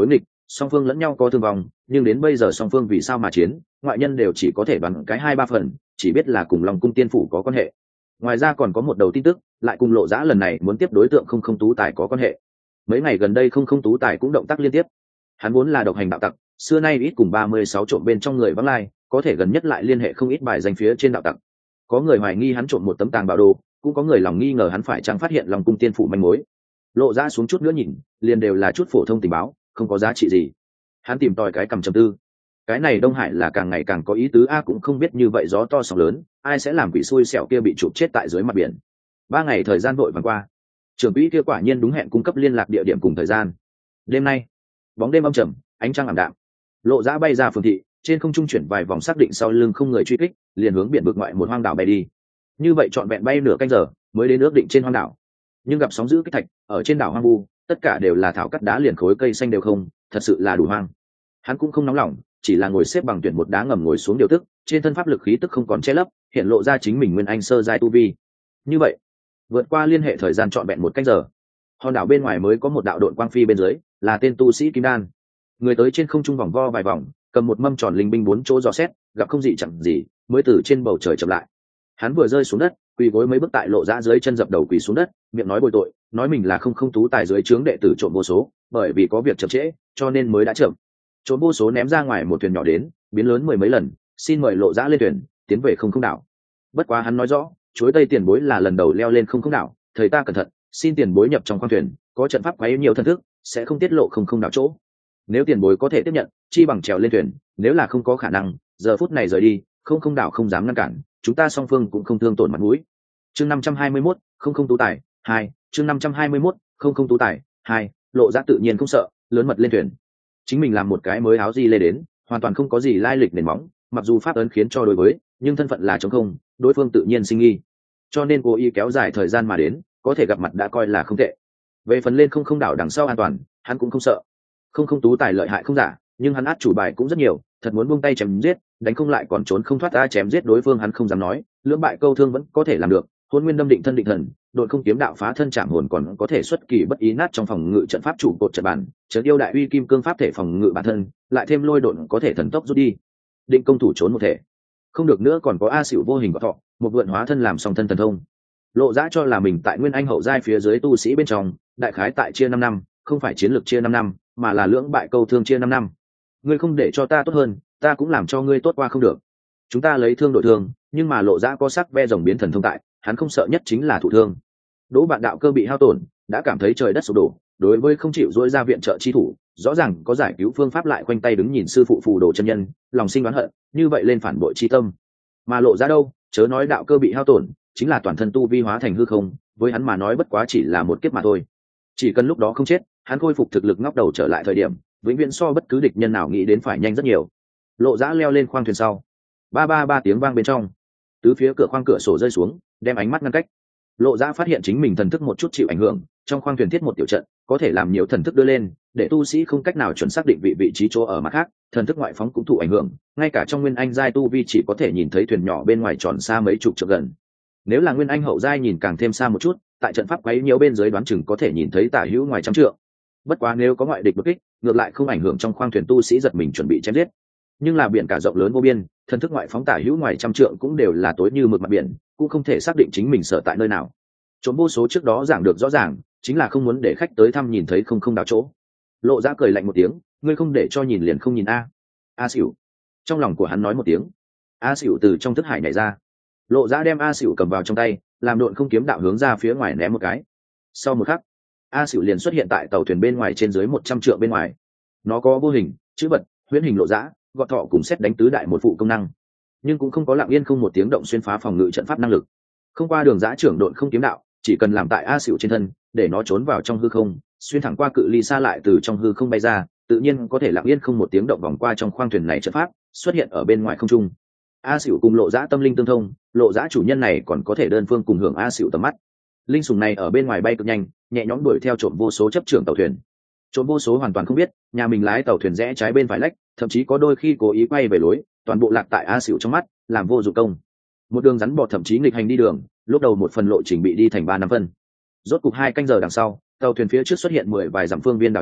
song phương lẫn nhau có thương vong, nhưng đến bây giờ song phương vì sao mà chiến, ngoại nhân đều chỉ có thể đoán cái 2-3 phần, chỉ biết là cùng Long cung tiên phủ có quan hệ. Ngoài ra còn có một đầu tin tức, lại cùng Lộ Dã lần này muốn tiếp đối tượng Không Không Tú Tài có quan hệ. Mấy ngày gần đây Không Không Tú Tài cũng động tác liên tiếp. Hắn vốn là độc hành đạo tặc, xưa nay ít cùng 36 trộm bên trong người vắng lai, có thể gần nhất lại liên hệ không ít bài danh phía trên đạo tặc. Có người hoài nghi hắn trộm một tấm tàng bảo đồ, cũng có người lòng nghi ngờ hắn phải chăng phát hiện Long cung tiên phủ manh mối. Lộ Dã xuống chút nữa nhìn, liền đều là chút phổ thông tình báo, không có giá trị gì. Hắn tìm tòi cái cầm trầm tư. Cái này Đông Hải là càng ngày càng có ý tứ a, cũng không biết như vậy gió to sóng lớn, ai sẽ làm quỷ xui xẻo kia bị chụp chết tại dưới mặt biển. 3 ngày thời gian vội vàng qua, trưởng quỹ kia quả nhiên đúng hẹn cung cấp liên lạc địa điểm cùng thời gian. Đêm nay, bóng đêm âm trầm, ánh trăng ảm đạm. Lộ Dã bay ra phường thị, trên không trung chuyển vài vòng xác định sau lưng không người truy kích, liền hướng biển vực ngoại một hoang đảo bay đi. Như vậy trọn vẹn bay nửa canh giờ mới đến ước định trên hoang đảo. Nhưng gặp sóng dữ kích thạch, ở trên đảo hoang vu, tất cả đều là thảo cắt đá liền khối cây xanh đều không, thật sự là đủ hoang. Hắn cũng không nóng lòng, chỉ là ngồi xếp bằng tuyển một đá ngầm ngồi xuống điều tức, trên thân pháp lực khí tức không còn che lấp, hiện lộ ra chính mình nguyên anh sơ giai tu vi. Như vậy, vượt qua liên hệ thời gian trọn vẹn một canh giờ, hòn đảo bên ngoài mới có một đạo độn quang phi bên dưới, là tên tu sĩ Kim Đan. Người tới trên không trung vòng vo vài vòng, cầm một mâm tròn linh binh 4 chỗ dò xét, gặp không gì chẳng gì, mới từ trên bầu trời chậm lại. Hắn vừa rơi xuống đất, quỳ gối mấy bước tại Lộ Dã dưới chân dập đầu quỳ xuống đất, miệng nói bồi tội, nói mình là Không Không Tú Tài dưới trướng đệ tử trộm vô số, bởi vì có việc chậm trễ, cho nên mới đã chậm. Trộm vô số ném ra ngoài một thuyền nhỏ đến, biến lớn 10 mấy lần, xin mời Lộ Dã lên thuyền, tiến về Không Không đảo. Bất quá hắn nói rõ, chuối tây tiền bối là lần đầu leo lên Không Không đảo, thầy ta cẩn thận, xin tiền bối nhập trong khoang thuyền, có trận pháp quấy nhiều thần thức, sẽ không tiết lộ Không Không đảo chỗ. Nếu tiền bối có thể tiếp nhận, chi bằng trèo lên thuyền, nếu là không có khả năng, giờ phút này rời đi, Không Không đảo không dám ngăn cản, chúng ta song phương cũng không thương tổn mặt mũi. Chương 521, Không Không Tú Tài 2, chương 521, Không Không Tú Tài 2, Lộ Dã tự nhiên không sợ, lớn mật lên thuyền. Chính mình làm một cái mới áo di lê đến, hoàn toàn không có gì lai lịch nền móng, mặc dù pháp ấn khiến cho đối với, nhưng thân phận là trống không, đối phương tự nhiên sinh nghi. Cho nên cố ý kéo dài thời gian mà đến, có thể gặp mặt đã coi là không tệ. Về phần lên Không Không đảo đằng sau an toàn, hắn cũng không sợ. Không Không Tú Tài lợi hại không giả, nhưng hắn át chủ bài cũng rất nhiều, thật muốn buông tay chém giết, đánh không lại còn trốn không thoát, ta chém giết đối phương hắn không dám nói, lưỡng bại câu thương vẫn có thể làm được. Hôn nguyên đâm định thân định thần, độn không kiếm đạo phá thân chạm hồn còn có thể xuất kỳ bất ý nát trong phòng ngự trận pháp trụ cột trận bản, chấn yêu đại uy kim cương pháp thể phòng ngự bản thân, lại thêm lôi độn có thể thần tốc rút đi. Định công thủ trốn một thể. Không được nữa còn có A Xỉu vô hình có thọ, một vượn hóa thân làm song thân thần thông. Lộ Dã cho là mình tại nguyên anh hậu giai phía dưới tu sĩ bên trong, đại khái tại chia 5 năm, không phải chiến lược chia 5 năm, mà là lưỡng bại câu thương chia 5 năm. Ngươi không để cho ta tốt hơn, ta cũng làm cho ngươi tốt qua không được. Chúng ta lấy thương đổi thương, nhưng mà Lộ Dã có sắc ve rồng biến thần thông tại, hắn không sợ nhất chính là thụ thương. Đỗ Bạn đạo cơ bị hao tổn, đã cảm thấy trời đất sụp đổ, đối với không chịu dỗi ra viện trợ chi thủ, rõ ràng có giải cứu phương pháp lại khoanh tay đứng nhìn sư phụ phù đồ chân nhân, lòng sinh oán hận, như vậy lên phản bội chi tâm. Mà Lộ Dã đâu, chớ nói đạo cơ bị hao tổn, chính là toàn thân tu vi hóa thành hư không, với hắn mà nói bất quá chỉ là một kiếp mà thôi. Chỉ cần lúc đó không chết, hắn khôi phục thực lực ngóc đầu trở lại thời điểm, vĩnh viễn so bất cứ địch nhân nào nghĩ đến phải nhanh rất nhiều. Lộ Dã leo lên khoang thuyền sau, ba ba ba tiếng vang bên trong, tứ phía cửa khoang cửa sổ rơi xuống, đem ánh mắt ngăn cách. Lộ Dã phát hiện chính mình thần thức một chút chịu ảnh hưởng, trong khoang thuyền thiết một tiểu trận, có thể làm nhiều thần thức đưa lên, để tu sĩ không cách nào chuẩn xác định vị trí chỗ ở mặt khác, thần thức ngoại phóng cũng thụ ảnh hưởng, ngay cả trong nguyên anh giai tu vi chỉ có thể nhìn thấy thuyền nhỏ bên ngoài tròn xa mấy chục trượng gần. Nếu là nguyên anh hậu giai nhìn càng thêm xa một chút, tại trận pháp quấy nhiễu bên dưới đoán chừng có thể nhìn thấy tả hữu ngoài trăm trượng. Bất quá nếu có ngoại địch đột kích, ngược lại không ảnh hưởng trong khoang thuyền tu sĩ giật mình chuẩn bị chém giết. Nhưng là biển cả rộng lớn vô biên, thần thức ngoại phóng tả hữu ngoài trăm trượng cũng đều là tối như mực mặt biển, cũng không thể xác định chính mình sở tại nơi nào. Trốn vô số trước đó giảng được rõ ràng, chính là không muốn để khách tới thăm nhìn thấy không đào chỗ. Lộ Dã cười lạnh một tiếng, ngươi không để cho nhìn liền không nhìn a xỉu. Trong lòng của hắn nói một tiếng, a xỉu từ trong thức hải nhảy ra. Lộ Dã đem a xỉu cầm vào trong tay, làm độn không kiếm đạo hướng ra phía ngoài ném một cái. Sau một khắc, a xỉu liền xuất hiện tại tàu thuyền bên ngoài trên dưới 100 trượng bên ngoài. Nó có vô hình, chữ vật, huyễn hình Lộ Dã, gọt thọ cùng xét đánh tứ đại một phụ công năng, nhưng cũng không có lặng yên không một tiếng động xuyên phá phòng ngự trận pháp năng lực. Không qua đường Dã trưởng độn không kiếm đạo, chỉ cần làm tại a xỉu trên thân, để nó trốn vào trong hư không, xuyên thẳng qua cự ly xa lại từ trong hư không bay ra, tự nhiên có thể lặng yên không một tiếng động vòng qua trong khoang thuyền này trận pháp, xuất hiện ở bên ngoài không trung. A xỉu cùng Lộ Dã tâm linh tương thông, Lộ Dã chủ nhân này còn có thể đơn phương cùng hưởng a xỉu tầm mắt. Linh sủng này ở bên ngoài bay cực nhanh, nhẹ nhõm đuổi theo trộm vô số chấp trưởng tàu thuyền. Trộm vô số hoàn toàn không biết nhà mình lái tàu thuyền rẽ trái bên phải lách, thậm chí có đôi khi cố ý quay về lối, toàn bộ lạc tại a xỉu trong mắt, làm vô dụng công. Một đường rắn bò thậm chí nghịch hành đi đường, lúc đầu một phần lộ trình bị đi thành 3 năm phân. Rốt cục 2 canh giờ đằng sau, tàu thuyền phía trước xuất hiện 10 vài dặm phương viên đảo nhỏ,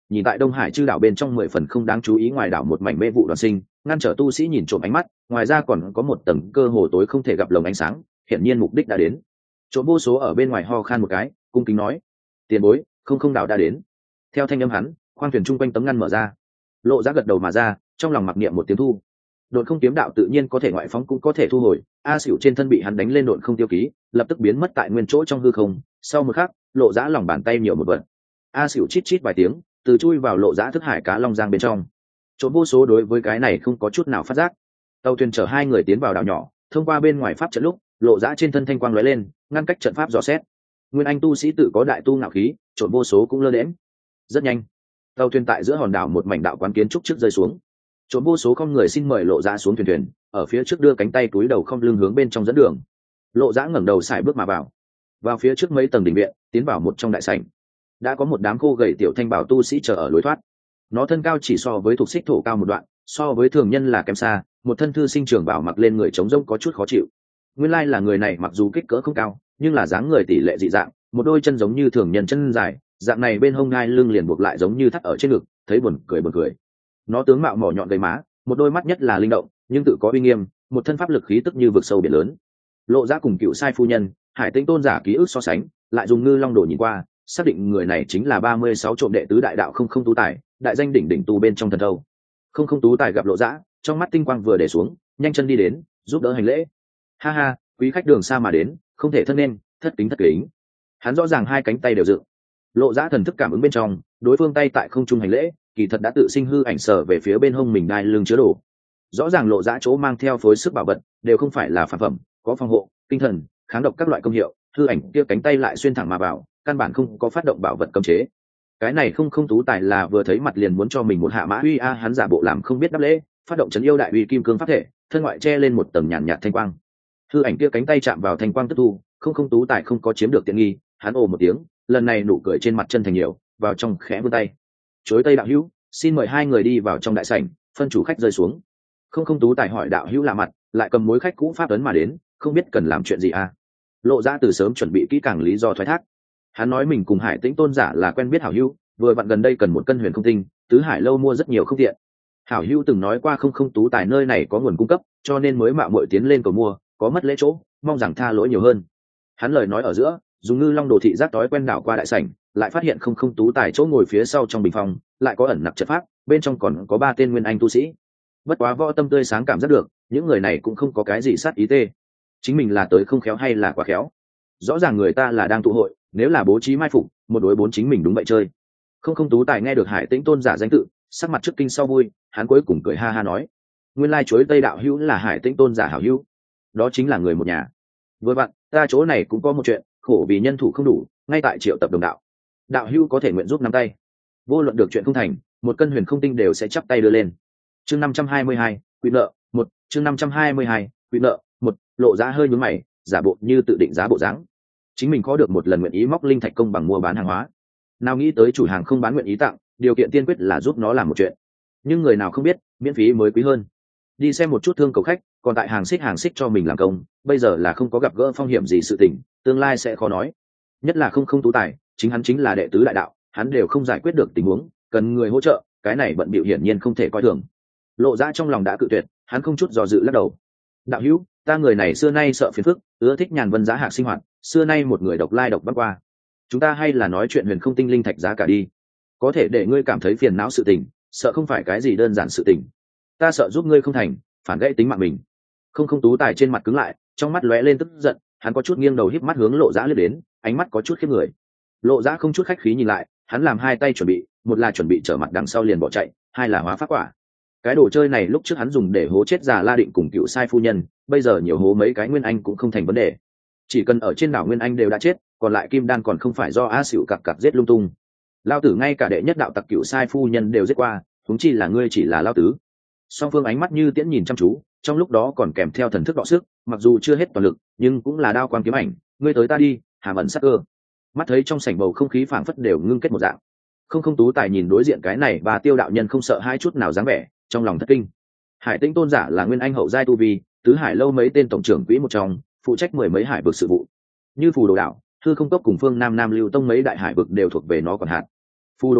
nhìn tại đông hải chư đảo bên trong 10 phần không đáng chú ý ngoài đảo một mảnh mê vụ đoàn sinh, ngăn trở tu sĩ nhìn trộm ánh mắt, ngoài ra còn có một tầng cơ hồ tối không thể gặp lồng ánh sáng, hiển nhiên mục đích đã đến. Trộm vô số ở bên ngoài ho khan một cái, cung kính nói: tiền bối, không đảo đã đến. Theo thanh âm hắn, khoang thuyền chung quanh tấm ngăn mở ra, Lộ Giá gật đầu mà ra, trong lòng mặc niệm một tiếng thu. Độn không kiếm đạo tự nhiên có thể ngoại phóng cũng có thể thu hồi, a xỉu trên thân bị hắn đánh lên độn không tiêu ký, lập tức biến mất tại nguyên chỗ trong hư không. Sau một khắc, Lộ Giá lòng bàn tay nhiều một vật, a xỉu chít chít vài tiếng, từ chui vào Lộ Giá thức hải cá long giang bên trong. Trộm vô số đối với cái này không có chút nào phát giác. Tàu thuyền chở hai người tiến vào đảo nhỏ, thông qua bên ngoài pháp trận lúc, Lộ Giá trên thân thanh quang lóe lên, ngăn cách trận pháp dò xét. Nguyên anh tu sĩ tự có đại tu ngạo khí, trộm vô số cũng lơ đễnh. Rất nhanh, tàu thuyền tại giữa hòn đảo một mảnh đạo quán kiến trúc trước rơi xuống. Trộm vô số không người xin mời Lộ Giá xuống thuyền, ở phía trước đưa cánh tay túi đầu không lưng hướng bên trong dẫn đường. Lộ Giá ngẩng đầu sải bước mà vào phía trước mấy tầng đỉnh viện, tiến vào một trong đại sảnh. Đã có một đám khô gầy tiểu thanh bảo tu sĩ chờ ở lối thoát. Nó thân cao chỉ so với thuộc xích thổ cao một đoạn, so với thường nhân là kém xa, một thân thư sinh trường bảo mặc lên người trống rỗng có chút khó chịu. Nguyên lai là người này mặc dù kích cỡ không cao, nhưng là dáng người tỷ lệ dị dạng, một đôi chân giống như thường nhân chân dài, dạng này bên hông ngai lưng liền buộc lại giống như thắt ở trên ngực, thấy buồn cười. Nó tướng mạo mỏ nhọn gầy má, một đôi mắt nhất là linh động, nhưng tự có uy nghiêm, một thân pháp lực khí tức như vực sâu biển lớn. Lộ Giá cùng Cựu Sai phu nhân, Hải Tĩnh tôn giả ký ức so sánh, lại dùng ngư long đồ nhìn qua, xác định người này chính là 36 trộm đệ tứ đại đạo không tú tài, đại danh đỉnh tu bên trong thần thâu. Không tú tài gặp Lộ Giá, trong mắt tinh quang vừa để xuống, nhanh chân đi đến, giúp đỡ hành lễ. Ha ha, quý khách đường xa mà đến, không thể thân nên, thất kính. Hắn rõ ràng hai cánh tay đều dựng. Lộ Giá thần thức cảm ứng bên trong, đối phương tay tại không trung hành lễ, kỳ thật đã tự sinh hư ảnh sở về phía bên hông mình đai lưng chứa đồ. Rõ ràng Lộ Giá chỗ mang theo phối sức bảo vật đều không phải là phản phẩm, có phòng hộ, tinh thần, kháng độc các loại công hiệu, hư ảnh kia cánh tay lại xuyên thẳng mà vào, căn bản không có phát động bảo vật cấm chế. Cái này không tú tài là vừa thấy mặt liền muốn cho mình một hạ mã uy a, hắn giả bộ làm không biết đáp lễ, phát động trấn yêu đại uy kim cương pháp thể, thân ngoại che lên một tầng nhàn nhạt thanh quang. Hư ảnh kia cánh tay chạm vào thanh quang tức thu, không tú tài không có chiếm được tiện nghi, hắn ồ một tiếng, lần này nụ cười trên mặt chân thành nhiều, vào trong khẽ vươn tay. Chối tây đạo hữu, xin mời hai người đi vào trong đại sảnh, phân chủ khách rơi xuống. Không tú tài hỏi đạo hữu lạ mặt, lại cầm mối khách cũ pháp ấn mà đến, không biết cần làm chuyện gì à? Lộ Giá từ sớm chuẩn bị kỹ càng lý do thoái thác. Hắn nói mình cùng Hải Tĩnh tôn giả là quen biết hảo hữu, vừa vặn gần đây cần một cân huyền không tinh, tứ hải lâu mua rất nhiều không tiện. Hảo hữu từng nói qua không tú tài nơi này có nguồn cung cấp, cho nên mới mạo muội tiến lên cầu mua, có mất lễ chỗ, mong rằng tha lỗi nhiều hơn. Hắn lời nói ở giữa, dùng ngư long đồ thị giác tối quen đảo qua đại sảnh, lại phát hiện không tú tài chỗ ngồi phía sau trong bình phòng, lại có ẩn nặc trận pháp, bên trong còn có 3 tên nguyên anh tu sĩ. Bất quá võ tâm tươi sáng cảm giác được, những người này cũng không có cái gì sát ý tê. Chính mình là tới không khéo hay là quá khéo? Rõ ràng người ta là đang tụ hội, nếu là bố trí mai phục, một đối 4 chính mình đúng vậy chơi. Không tú tài nghe được Hải Tĩnh tôn giả danh tự, sắc mặt trước kinh sau vui, hắn cuối cùng cười ha ha nói: nguyên lai chối tây đạo hữu là Hải Tĩnh tôn giả hảo hữu, đó chính là người một nhà. Vừa vặn, ta chỗ này cũng có một chuyện, khổ vì nhân thủ không đủ, ngay tại triệu tập đồng đạo hữu có thể nguyện giúp nắm tay, vô luận được chuyện không thành, một cân huyền không tinh đều sẽ chắp tay đưa lên. Chương 522, quy nợ một. Chương 522, quy nợ một. Lộ Giá hơi nhướng mày, giả bộ như tự định giá bộ dáng. Chính mình có được một lần nguyện ý móc linh thạch công bằng mua bán hàng hóa, nào nghĩ tới chủ hàng không bán nguyện ý tặng, điều kiện tiên quyết là giúp nó làm một chuyện. Nhưng người nào không biết, miễn phí mới quý hơn. Đi xem một chút thương cầu khách, còn tại hàng xích cho mình làm công, bây giờ là không có gặp gỡ phong hiểm gì sự tình, tương lai sẽ khó nói. Nhất là không tú tài, chính hắn chính là đệ tứ đại đạo, hắn đều không giải quyết được tình huống, cần người hỗ trợ, cái này bận bịu hiển nhiên không thể coi thường. Lộ Giá trong lòng đã cự tuyệt, hắn không chút do dự lắc đầu. Đạo hữu, ta người này xưa nay sợ phiền phức, ưa thích nhàn vân giá hạc sinh hoạt, xưa nay một người độc lai độc vãng qua. Chúng ta hay là nói chuyện huyền không tinh linh thạch giá cả đi, có thể để ngươi cảm thấy phiền não sự tình, sợ không phải cái gì đơn giản sự tình. Ta sợ giúp ngươi không thành, phản gãy tính mạng mình. Không tú tài trên mặt cứng lại, trong mắt lóe lên tức giận, hắn có chút nghiêng đầu híp mắt hướng Lộ Giá liếc đến, ánh mắt có chút khiếp người. Lộ Giá không chút khách khí nhìn lại, hắn làm hai tay chuẩn bị, một là chuẩn bị trở mặt đằng sau liền bỏ chạy, hai là hóa pháp quả. Cái đồ chơi này lúc trước hắn dùng để hố chết già La Định cùng Cựu Sai phu nhân, bây giờ nhiều hố mấy cái nguyên anh cũng không thành vấn đề. Chỉ cần ở trên đảo nguyên anh đều đã chết, còn lại kim đan còn không phải do a xỉu cặc giết lung tung. Lao tử ngay cả đệ nhất đạo tặc Cựu Sai phu nhân đều giết qua, huống chi là ngươi chỉ là lao tứ. Song phương ánh mắt như tiễn nhìn chăm chú, trong lúc đó còn kèm theo thần thức đọ sức, mặc dù chưa hết toàn lực, nhưng cũng là đao quang kiếm ảnh, ngươi tới ta đi, hàm ẩn sắc cơ. Mắt thấy trong sảnh bầu không khí phảng phất đều ngưng kết một dạng. Không tú tài nhìn đối diện cái này, bà Tiêu đạo nhân không sợ hai chút nào dáng vẻ, trong lòng thất kinh. Hải Tĩnh tôn giả là nguyên anh hậu giai tu vi, tứ hải lâu mấy tên tổng trưởng quỹ một trong, phụ trách 10 mấy hải vực sự vụ, như Phù Đồ đạo, Hư Không Cốc cùng Phương Nam Nam Lưu Tông mấy đại hải vực đều thuộc về nó còn hạt. Phù Đồ đạo,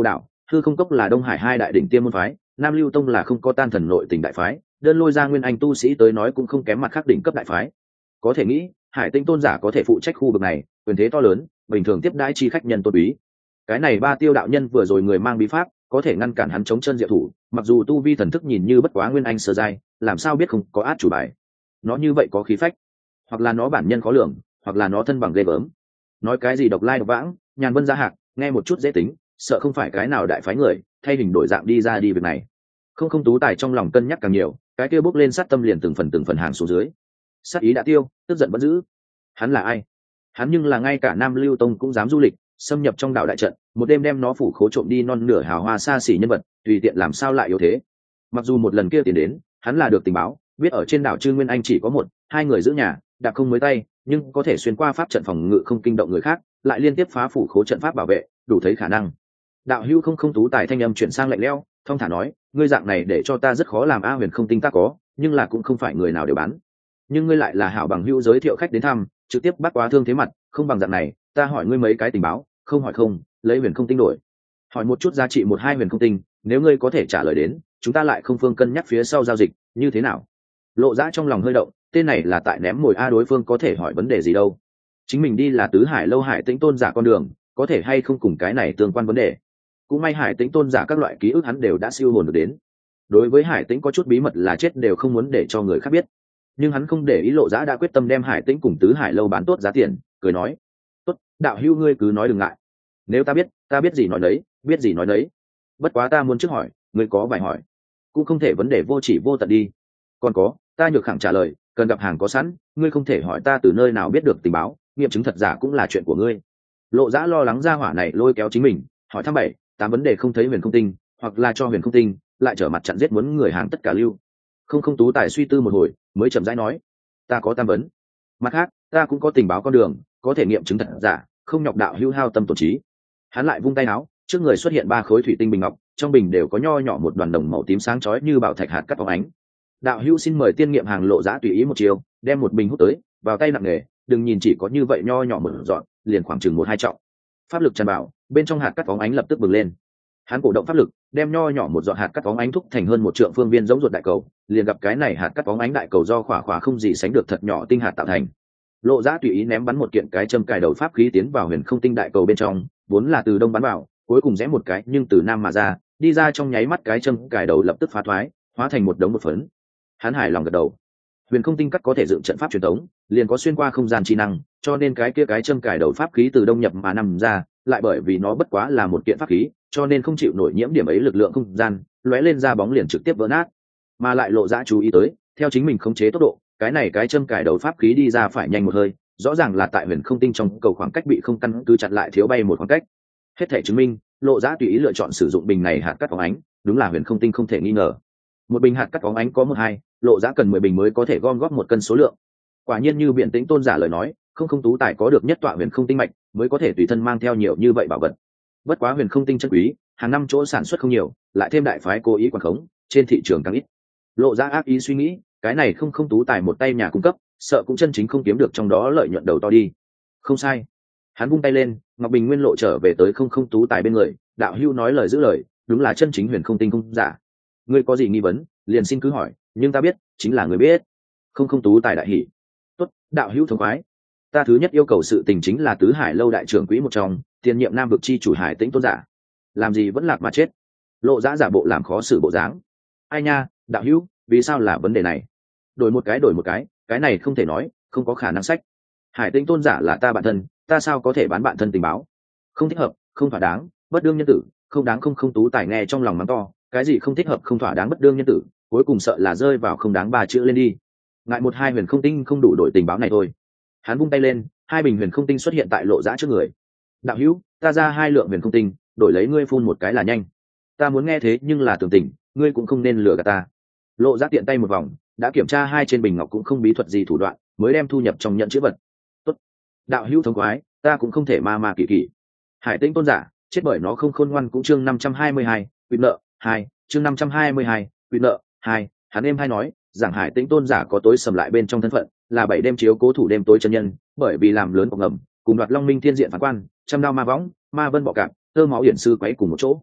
Hư Không Cốc là Đông Hải hai đại đỉnh tiêm môn phái, Nam Lưu Tông là không có tan thần nội tình đại phái, đơn lôi ra nguyên anh tu sĩ tới nói cũng không kém mặt khác đỉnh cấp đại phái. Có thể nghĩ Hải Tĩnh tôn giả có thể phụ trách khu vực này, quyền thế to lớn, bình thường tiếp đãi chi khách nhân tôn quý. Cái này Ba Tiêu đạo nhân vừa rồi người mang bí pháp có thể ngăn cản hắn chống chân diệu thủ, mặc dù tu vi thần thức nhìn như bất quá nguyên anh sơ giai, làm sao biết không có át chủ bài. Nó như vậy có khí phách, hoặc là nó bản nhân khó lường, hoặc là nó thân bằng ghê gớm. Nói cái gì độc lai độc vãng, nhàn vân giá hạc, nghe một chút dễ tính, sợ không phải cái nào đại phái người thay hình đổi dạng đi ra đi việc này. Không Tú Tài trong lòng cân nhắc càng nhiều, cái kia bốc lên sát tâm liền từng phần hàng xuống dưới. Sát ý đã tiêu, tức giận vẫn giữ. Hắn là ai? Hắn nhưng là ngay cả Nam Lưu Tông cũng dám du lịch, xâm nhập trong đạo đại trận, một đêm đem nó phủ khố trộm đi non nửa hào hoa xa xỉ nhân vật, tùy tiện làm sao lại yếu thế. Mặc dù một lần kia tiền đến, hắn là được tình báo, biết ở trên đảo Trư Nguyên Anh chỉ có một, hai người giữ nhà, đạp không mới tay, nhưng có thể xuyên qua pháp trận phòng ngự không kinh động người khác, lại liên tiếp phá phủ khố trận pháp bảo vệ, đủ thấy khả năng. Đạo hữu Không Tú Tài thanh âm chuyển sang lạnh lẽo, thong thả nói, ngươi dạng này để cho ta rất khó làm. A Huyền không tinh ta có, nhưng là cũng không phải người nào đều bán. Nhưng ngươi lại là hảo bằng hữu giới thiệu khách đến thăm, trực tiếp bắt quá thương thế mặt, không bằng dạng này, ta hỏi ngươi mấy cái tình báo, không hỏi không, lấy huyền không tinh đổi. Hỏi một chút giá trị một hai huyền không tinh, nếu ngươi có thể trả lời đến, chúng ta lại không phương cân nhắc phía sau giao dịch, như thế nào? Lộ Dã trong lòng hơi động, tên này là tại ném mồi a, đối phương có thể hỏi vấn đề gì đâu. Chính mình đi là Tứ Hải lâu Hải Tĩnh tôn giả con đường, có thể hay không cùng cái này tương quan vấn đề. Cũng may Hải Tĩnh tôn giả các loại ký ức hắn đều đã siêu hồn được đến. Đối với Hải Tĩnh có chút bí mật là chết đều không muốn để cho người khác biết. Nhưng hắn không để ý. Lộ Dã đã quyết tâm đem Hải Tĩnh cùng Tứ Hải lâu bán tốt giá tiền, cười nói: "Tốt, đạo hữu ngươi cứ nói đừng ngại. Nếu ta biết gì nói đấy, biết gì nói đấy. Bất quá ta muốn trước hỏi, ngươi có vài hỏi, cũng không thể vấn đề vô chỉ vô tận đi. Còn có, ta nhược khẳng trả lời, cần gặp hàng có sẵn, ngươi không thể hỏi ta từ nơi nào biết được tình báo, nghiệm chứng thật giả cũng là chuyện của ngươi." Lộ Dã lo lắng ra hỏa này lôi kéo chính mình, hỏi thăm 7-8 vấn đề không thấy huyền không tinh, hoặc là cho huyền không tinh, lại trở mặt chặn giết muốn người hàng tất cả lưu. Không Tú Tài suy tư một hồi, mới chậm rãi nói: "Ta có tam vấn. Mặt khác, ta cũng có tình báo con đường, có thể nghiệm chứng thật giả, không nhọc đạo hữu hao tâm tổn trí." Hắn lại vung tay áo, trước người xuất hiện 3 khối thủy tinh bình ngọc, trong bình đều có nho nhỏ một đoàn đồng màu tím sáng chói như bảo thạch hạt cắt phóng ánh. "Đạo hữu xin mời tiên nghiệm hàng." Lộ Dã tùy ý một chiều, đem một bình hút tới, vào tay nặng nề, đừng nhìn chỉ có như vậy nho nhỏ một dọn, liền khoảng chừng 1-2 trọng. Pháp lực tràn bảo, bên trong hạt cắt phóng ánh lập tức bừng lên. Hắn cổ động pháp lực, đem nho nhỏ một giọt hạt cắt phóng ánh thúc thành hơn 1 trượng phương viên giống ruột đại cầu, liền gặp cái này hạt cắt phóng ánh đại cầu do khỏa không gì sánh được thật nhỏ tinh hạt tạo thành. Lộ Dã tùy ý ném bắn một kiện cái châm cài đầu pháp khí tiến vào huyền không tinh đại cầu bên trong, vốn là từ đông bắn vào, cuối cùng rẽ một cái nhưng từ nam mà ra, đi ra trong nháy mắt cái châm cài đầu lập tức phá thoái, hóa thành một đống một phấn. Hắn hài lòng gật đầu. Huyền không tinh cắt có thể dựng trận pháp truyền thống, liền có xuyên qua không gian chi năng, cho nên cái kia cái châm cài đầu pháp khí từ đông nhập mà nằm ra, lại bởi vì nó bất quá là một kiện pháp khí, cho nên không chịu nổi nhiễm điểm ấy lực lượng không gian, lóe lên ra bóng liền trực tiếp vỡ nát. Mà lại Lộ Dã chú ý tới, theo chính mình khống chế tốc độ, cái này cái châm cài đầu pháp khí đi ra phải nhanh một hơi, rõ ràng là tại huyền không tinh trong cầu khoảng cách bị không căn cứ chặn lại thiếu bay một khoảng cách. Hết thể chứng minh, Lộ Dã tùy ý lựa chọn sử dụng bình này hạt cắt phóng ánh, đúng là huyền không tinh không thể nghi ngờ. Một bình hạt cắt phóng ánh có 1-2, Lộ Dã cần 10 bình mới có thể gom góp 1 cân số lượng. Quả nhiên như Biện Tĩnh tôn giả lời nói, Không Tú Tài có được nhất tọa huyền không tinh mạch, mới có thể tùy thân mang theo nhiều như vậy bảo vật. Bất quá huyền không tinh chân quý, hàng năm chỗ sản xuất không nhiều, lại thêm đại phái cố ý quản khống, trên thị trường càng ít. Lộ Dã ác ý suy nghĩ, cái này Không Tú Tài một tay nhà cung cấp, sợ cũng chân chính không kiếm được trong đó lợi nhuận đầu to đi. Không sai. Hắn vung tay lên, ngọc bình nguyên lộ trở về tới Không Tú Tài bên người, đạo hữu nói lời giữ lời, đúng là chân chính huyền không tinh không giả. Ngươi có gì nghi vấn, liền xin cứ hỏi, nhưng ta biết, chính là người biết. Không Tú Tài đại hỉ. Tốt, đạo hữu thống khoái. Ta thứ nhất yêu cầu sự tình chính là Tứ Hải lâu đại trưởng quỹ một trong, tiền nhiệm Nam vực chi chủ Hải Tĩnh tôn giả. Làm gì vẫn lạc mà chết? Lộ Dã giả bộ làm khó xử bộ dáng. Ai nha, đạo hữu, vì sao là vấn đề này? Đổi một cái, cái này không thể nói, không có khả năng sách. Hải Tĩnh tôn giả là ta bạn thân, ta sao có thể bán bạn thân tình báo? Không thích hợp, không thỏa đáng, bất đương nhân tử, không đáng. Không Tú Tài nghe trong lòng mắng to, cái gì không thích hợp, không thỏa đáng, bất đương nhân tử, cuối cùng sợ là rơi vào không đáng 3 chữ lên đi. Ngại 1-2 huyền không tinh không đủ đổi tình báo này thôi. Hắn vung tay lên, 2 bình huyền không tinh xuất hiện tại Lộ Dã trước người. Đạo hữu, ta ra 2 lượng huyền không tinh, đổi lấy ngươi phun một cái là nhanh. Ta muốn nghe thế nhưng là tường tình, ngươi cũng không nên lừa gạt ta. Lộ Dã tiện tay một vòng, đã kiểm tra 2 trên bình ngọc cũng không bí thuật gì thủ đoạn, mới đem thu nhập trong nhận chữ vật. Tốt, đạo hữu thống khoái, ta cũng không thể ma kỳ kỳ. Hải Tĩnh tôn giả, chết bởi nó không khôn ngoan cũng chương 522, quy nợ 2, chương 522, quy nợ 2. Hắn êm hay nói, giảng Hải Tĩnh tôn giả có tối sầm lại bên trong thân phận, là 7 đêm chiếu cố thủ đêm tối chân nhân, bởi vì làm lớn cọc ngầm, cùng đoạt Long Minh thiên diện phán quan, trăm đao ma võng, ma vân bọ cạp, tơ máu hiển sư quấy cùng một chỗ.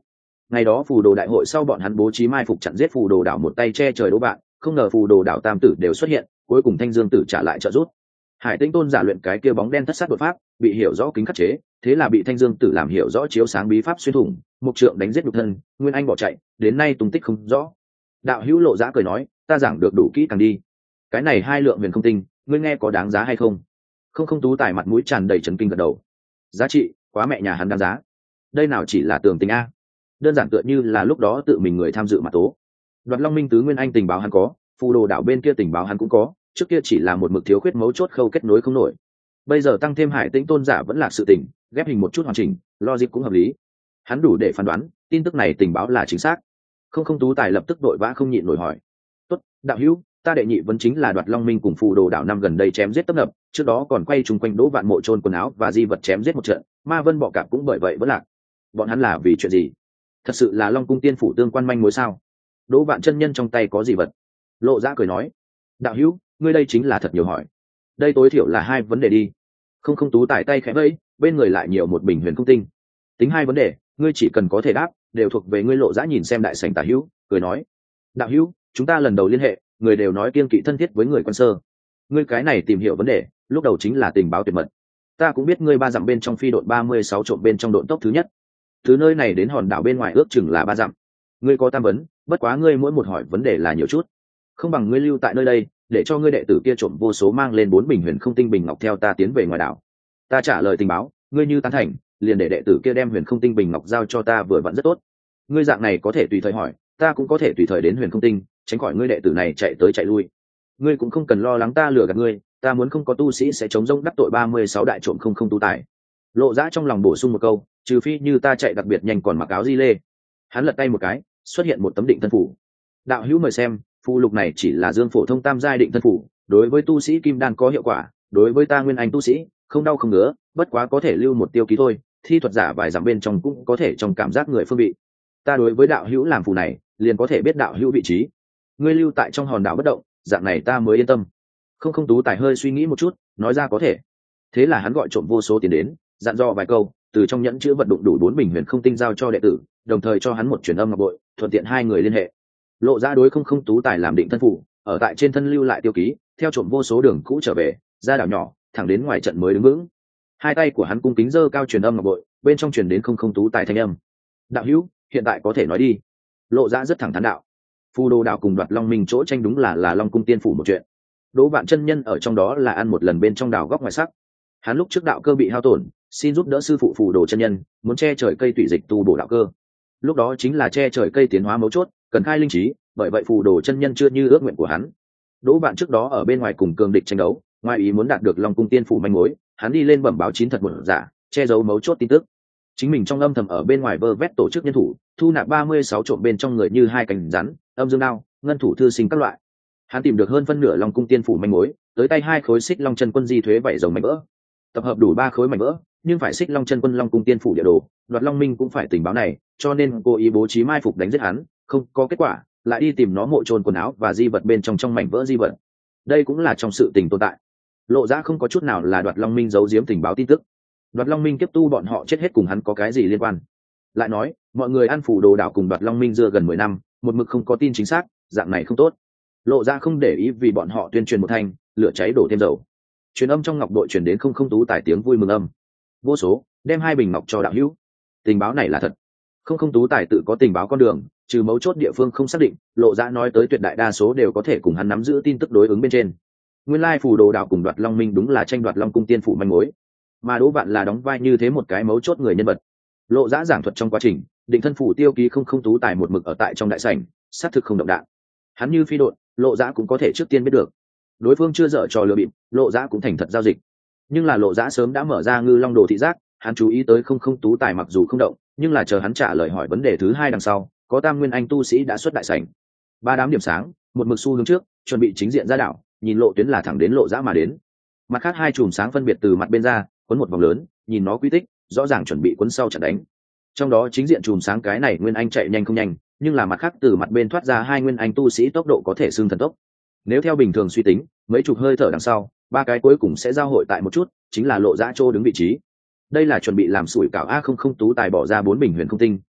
Ngày đó phù đồ đại hội sau bọn hắn bố trí mai phục chặn giết phù đồ đảo một tay che trời đố bạn, không ngờ phù đồ đảo tam tử đều xuất hiện, cuối cùng Thanh Dương tử trả lại trợ giúp. Hải Tĩnh Tôn giả luyện cái kia bóng đen thất sát đột pháp, bị hiểu rõ kính khắc chế, thế là bị Thanh Dương tử làm hiểu rõ chiếu sáng bí pháp xuyên thủng, mục trượng đánh giết nhục thân, Nguyên Anh bỏ chạy, đến nay tung tích không rõ. Đạo hữu Lộ Giã cười nói, ta giảng được đủ kỹ càng đi. Cái này hai lượng huyền không tinh, ngươi nghe có đáng giá hay không? Không không Tú Tài mặt mũi tràn đầy chấn kinh gật đầu. Giá trị, quá mẹ nhà hắn đáng giá. Đây nào chỉ là tường tình a, đơn giản tựa như là lúc đó tự mình người tham dự mà tố. Đoạt Long Minh tứ Nguyên Anh tình báo hắn có, phù đồ đảo bên kia tình báo hắn cũng có, trước kia chỉ là một mực thiếu khuyết mấu chốt khâu kết nối không nổi. Bây giờ tăng thêm Hải Tĩnh Tôn giả vẫn là sự tình, ghép hình một chút hoàn chỉnh, logic cũng hợp lý. Hắn đủ để phán đoán, tin tức này tình báo là chính xác. Không không Tú Tài lập tức đội vã không nhịn nổi hỏi. Tốt, đạo hữu, ta đệ nhị vấn chính là Đoạt Long Minh cùng phù đồ đảo năm gần đây chém giết tấp nập, trước đó còn quay chung quanh Đỗ Vạn Mộ trôn quần áo và di vật chém giết một trận, Ma Vân bọ cạp cũng bởi vậy vẫn lạc. Bọn hắn là vì chuyện gì? Thật sự là Long cung tiên phủ tương quan manh mối sao? Đỗ Vạn chân nhân trong tay có gì vật? Lộ Giã cười nói, đạo hữu, ngươi đây chính là thật nhiều hỏi. Đây tối thiểu là hai vấn đề đi. Không không Tú Tài tay khẽ vẫy, bên người lại nhiều một bình huyền không tinh. Tính hai vấn đề, ngươi chỉ cần có thể đáp, đều thuộc về ngươi. Lộ Giã nhìn xem đại sảnh tả hữu, cười nói, đạo hữu, chúng ta lần đầu liên hệ, người đều nói kiêng kỵ thân thiết với người quân sơ. Ngươi cái này tìm hiểu vấn đề, lúc đầu chính là tình báo tuyệt mật. Ta cũng biết ngươi 3 dặm bên trong phi độn 36 trộm bên trong độn tốc thứ nhất. Từ nơi này đến hòn đảo bên ngoài ước chừng là 3 dặm. Ngươi có tam vấn, bất quá ngươi mỗi một hỏi vấn đề là nhiều chút. Không bằng ngươi lưu tại nơi đây, để cho ngươi đệ tử kia trộm vô số mang lên 4 bình huyền không tinh bình ngọc theo ta tiến về ngoài đảo. Ta trả lời tình báo, ngươi như tán thành, liền để đệ tử kia đem huyền không tinh bình ngọc giao cho ta vừa vặn rất tốt. Ngươi dạng này có thể tùy thời hỏi, ta cũng có thể tùy thời đến huyền không tinh, tránh khỏi ngươi đệ tử này chạy tới chạy lui. Ngươi cũng không cần lo lắng ta lừa gạt ngươi, ta muốn không có tu sĩ sẽ chống rông đắc tội 36 đại trộm không không Tú Tài. Lộ Giã trong lòng bổ sung một câu, trừ phi như ta chạy đặc biệt nhanh còn mặc áo di lê. Hắn lật tay một cái, xuất hiện một tấm định thân phủ. Đạo hữu mời xem, phù lục này chỉ là dương phổ thông tam giai định thân phủ, đối với tu sĩ kim đan có hiệu quả, đối với ta nguyên anh tu sĩ không đau không ngứa, bất quá có thể lưu một tiêu ký thôi, thi thuật giả vài dặm bên trong cũng có thể trong cảm giác người phương vị. Ta đối với đạo hữu làm phù này, liền có thể biết đạo hữu vị trí. Ngươi lưu tại trong hòn đảo bất động, dạng này ta mới yên tâm. Không không Tú Tài hơi suy nghĩ một chút, nói ra có thể. Thế là hắn gọi trộm vô số tiền đến, dặn dò vài câu, từ trong nhẫn chữ vật đụng đủ 4 bình huyền không tinh giao cho đệ tử, đồng thời cho hắn một truyền âm ngọc bội, thuận tiện hai người liên hệ. Lộ Ra đối không không Tú Tài làm định thân phủ, ở tại trên thân lưu lại tiêu ký, theo trộm vô số đường cũ trở về, ra đảo nhỏ, thẳng đến ngoài trận mới đứng vững. Hai tay của hắn cung kính giơ cao truyền âm ngọc bội, bên trong truyền đến không không Tú Tài thanh âm. Đạo hữu, hiện tại có thể nói đi. Lộ Ra rất thẳng thắn đạo. Phù đồ đảo cùng Đoạt Long Minh chỗ tranh đúng là Long cung tiên phủ một chuyện. Đỗ Vạn chân nhân ở trong đó là ăn một lần bên trong đảo góc ngoài sắc. Hắn lúc trước đạo cơ bị hao tổn, xin giúp đỡ sư phụ phù đồ chân nhân, muốn che trời cây tủy dịch tu bổ đạo cơ. Lúc đó chính là che trời cây tiến hóa mấu chốt, cần khai linh trí, bởi vậy phù đồ chân nhân chưa như ước nguyện của hắn. Đỗ Vạn trước đó ở bên ngoài cùng cường địch tranh đấu, ngoài ý muốn đạt được Long cung tiên phủ manh mối, hắn đi lên bẩm báo chín thật một giả, che giấu mấu chốt tin tức. Chính mình trong âm thầm ở bên ngoài vơ vét tổ chức nhân thủ, thu nạp 36 trộm bên trong người như hai cành rắn, âm dương đao, ngân thủ thư sinh các loại. Hắn tìm được hơn phân nửa Long cung tiên phủ manh mối, tới tay 2 khối xích long chân quân di thuế vảy rồng mảnh vỡ, tập hợp đủ 3 khối mảnh vỡ, nhưng phải xích long chân quân Long cung tiên phủ địa đồ, Đoạt Long Minh cũng phải tình báo này, cho nên cố ý bố trí mai phục đánh giết hắn, không có kết quả, lại đi tìm nó mộ trôn quần áo và di vật bên trong mảnh vỡ di vật. Đây cũng là trong sự tình tồn tại. Lộ Ra không có chút nào là Đoạt Long Minh giấu giếm tình báo tin tức. Đoạt Long Minh kiếp tu bọn họ chết hết cùng hắn có cái gì liên quan? Lại nói, mọi người ăn phủ đồ đảo cùng Đoạt Long Minh dưa gần 10 năm, một mực không có tin chính xác, dạng này không tốt. Lộ Ra không để ý vì bọn họ tuyên truyền một thanh, lửa cháy đổ thêm dầu. Truyền âm trong ngọc bội truyền đến không không Tú Tài tiếng vui mừng âm. Vô số, đem 2 bình ngọc cho đạo hữu. Tình báo này là thật. Không không Tú Tài tự có tình báo con đường, trừ mấu chốt địa phương không xác định, Lộ Ra nói tới tuyệt đại đa số đều có thể cùng hắn nắm giữ tin tức đối ứng bên trên. Nguyên lai phủ đồ đảo cùng Đoạt Long Minh đúng là tranh đoạt Long cung tiên phủ manh mối, mà Đỗ Vạn là đóng vai như thế một cái mấu chốt người nhân vật. Lộ Ra giảng thuật trong quá trình, định thân phủ tiêu ký không không Tú Tài một mực ở tại trong đại sảnh, sát thực không động đạn. Hắn như phi độn, Lộ Ra cũng có thể trước tiên biết được. Đối phương chưa dở trò lừa bịp, Lộ Ra cũng thành thật giao dịch. Nhưng là Lộ Ra sớm đã mở ra ngư long đồ thị giác, hắn chú ý tới không không Tú Tài mặc dù không động, nhưng là chờ hắn trả lời hỏi vấn đề thứ 2 đằng sau, có tam nguyên anh tu sĩ đã xuất đại sảnh. 3 đám điểm sáng, một mực xu hướng trước, chuẩn bị chính diện ra đảo, nhìn lộ tuyến là thẳng đến Lộ Ra mà đến. Mặt khác 2 chùm sáng phân biệt từ mặt bên ra, quấn một vòng lớn, nhìn nó quy tích, rõ ràng chuẩn bị quấn sau chặn đánh. Trong đó chính diện chùm sáng cái này nguyên anh chạy nhanh không nhanh, nhưng là mặt khác từ mặt bên thoát ra 2 nguyên anh tu sĩ tốc độ có thể xưng thần tốc. Nếu theo bình thường suy tính, mấy chục hơi thở đằng sau, 3 cái cuối cùng sẽ giao hội tại một chút, chính là Lộ Ra chỗ đứng vị trí. Đây là chuẩn bị làm sủi cảo A không không Tú Tài bỏ ra 4 bình huyền không tinh,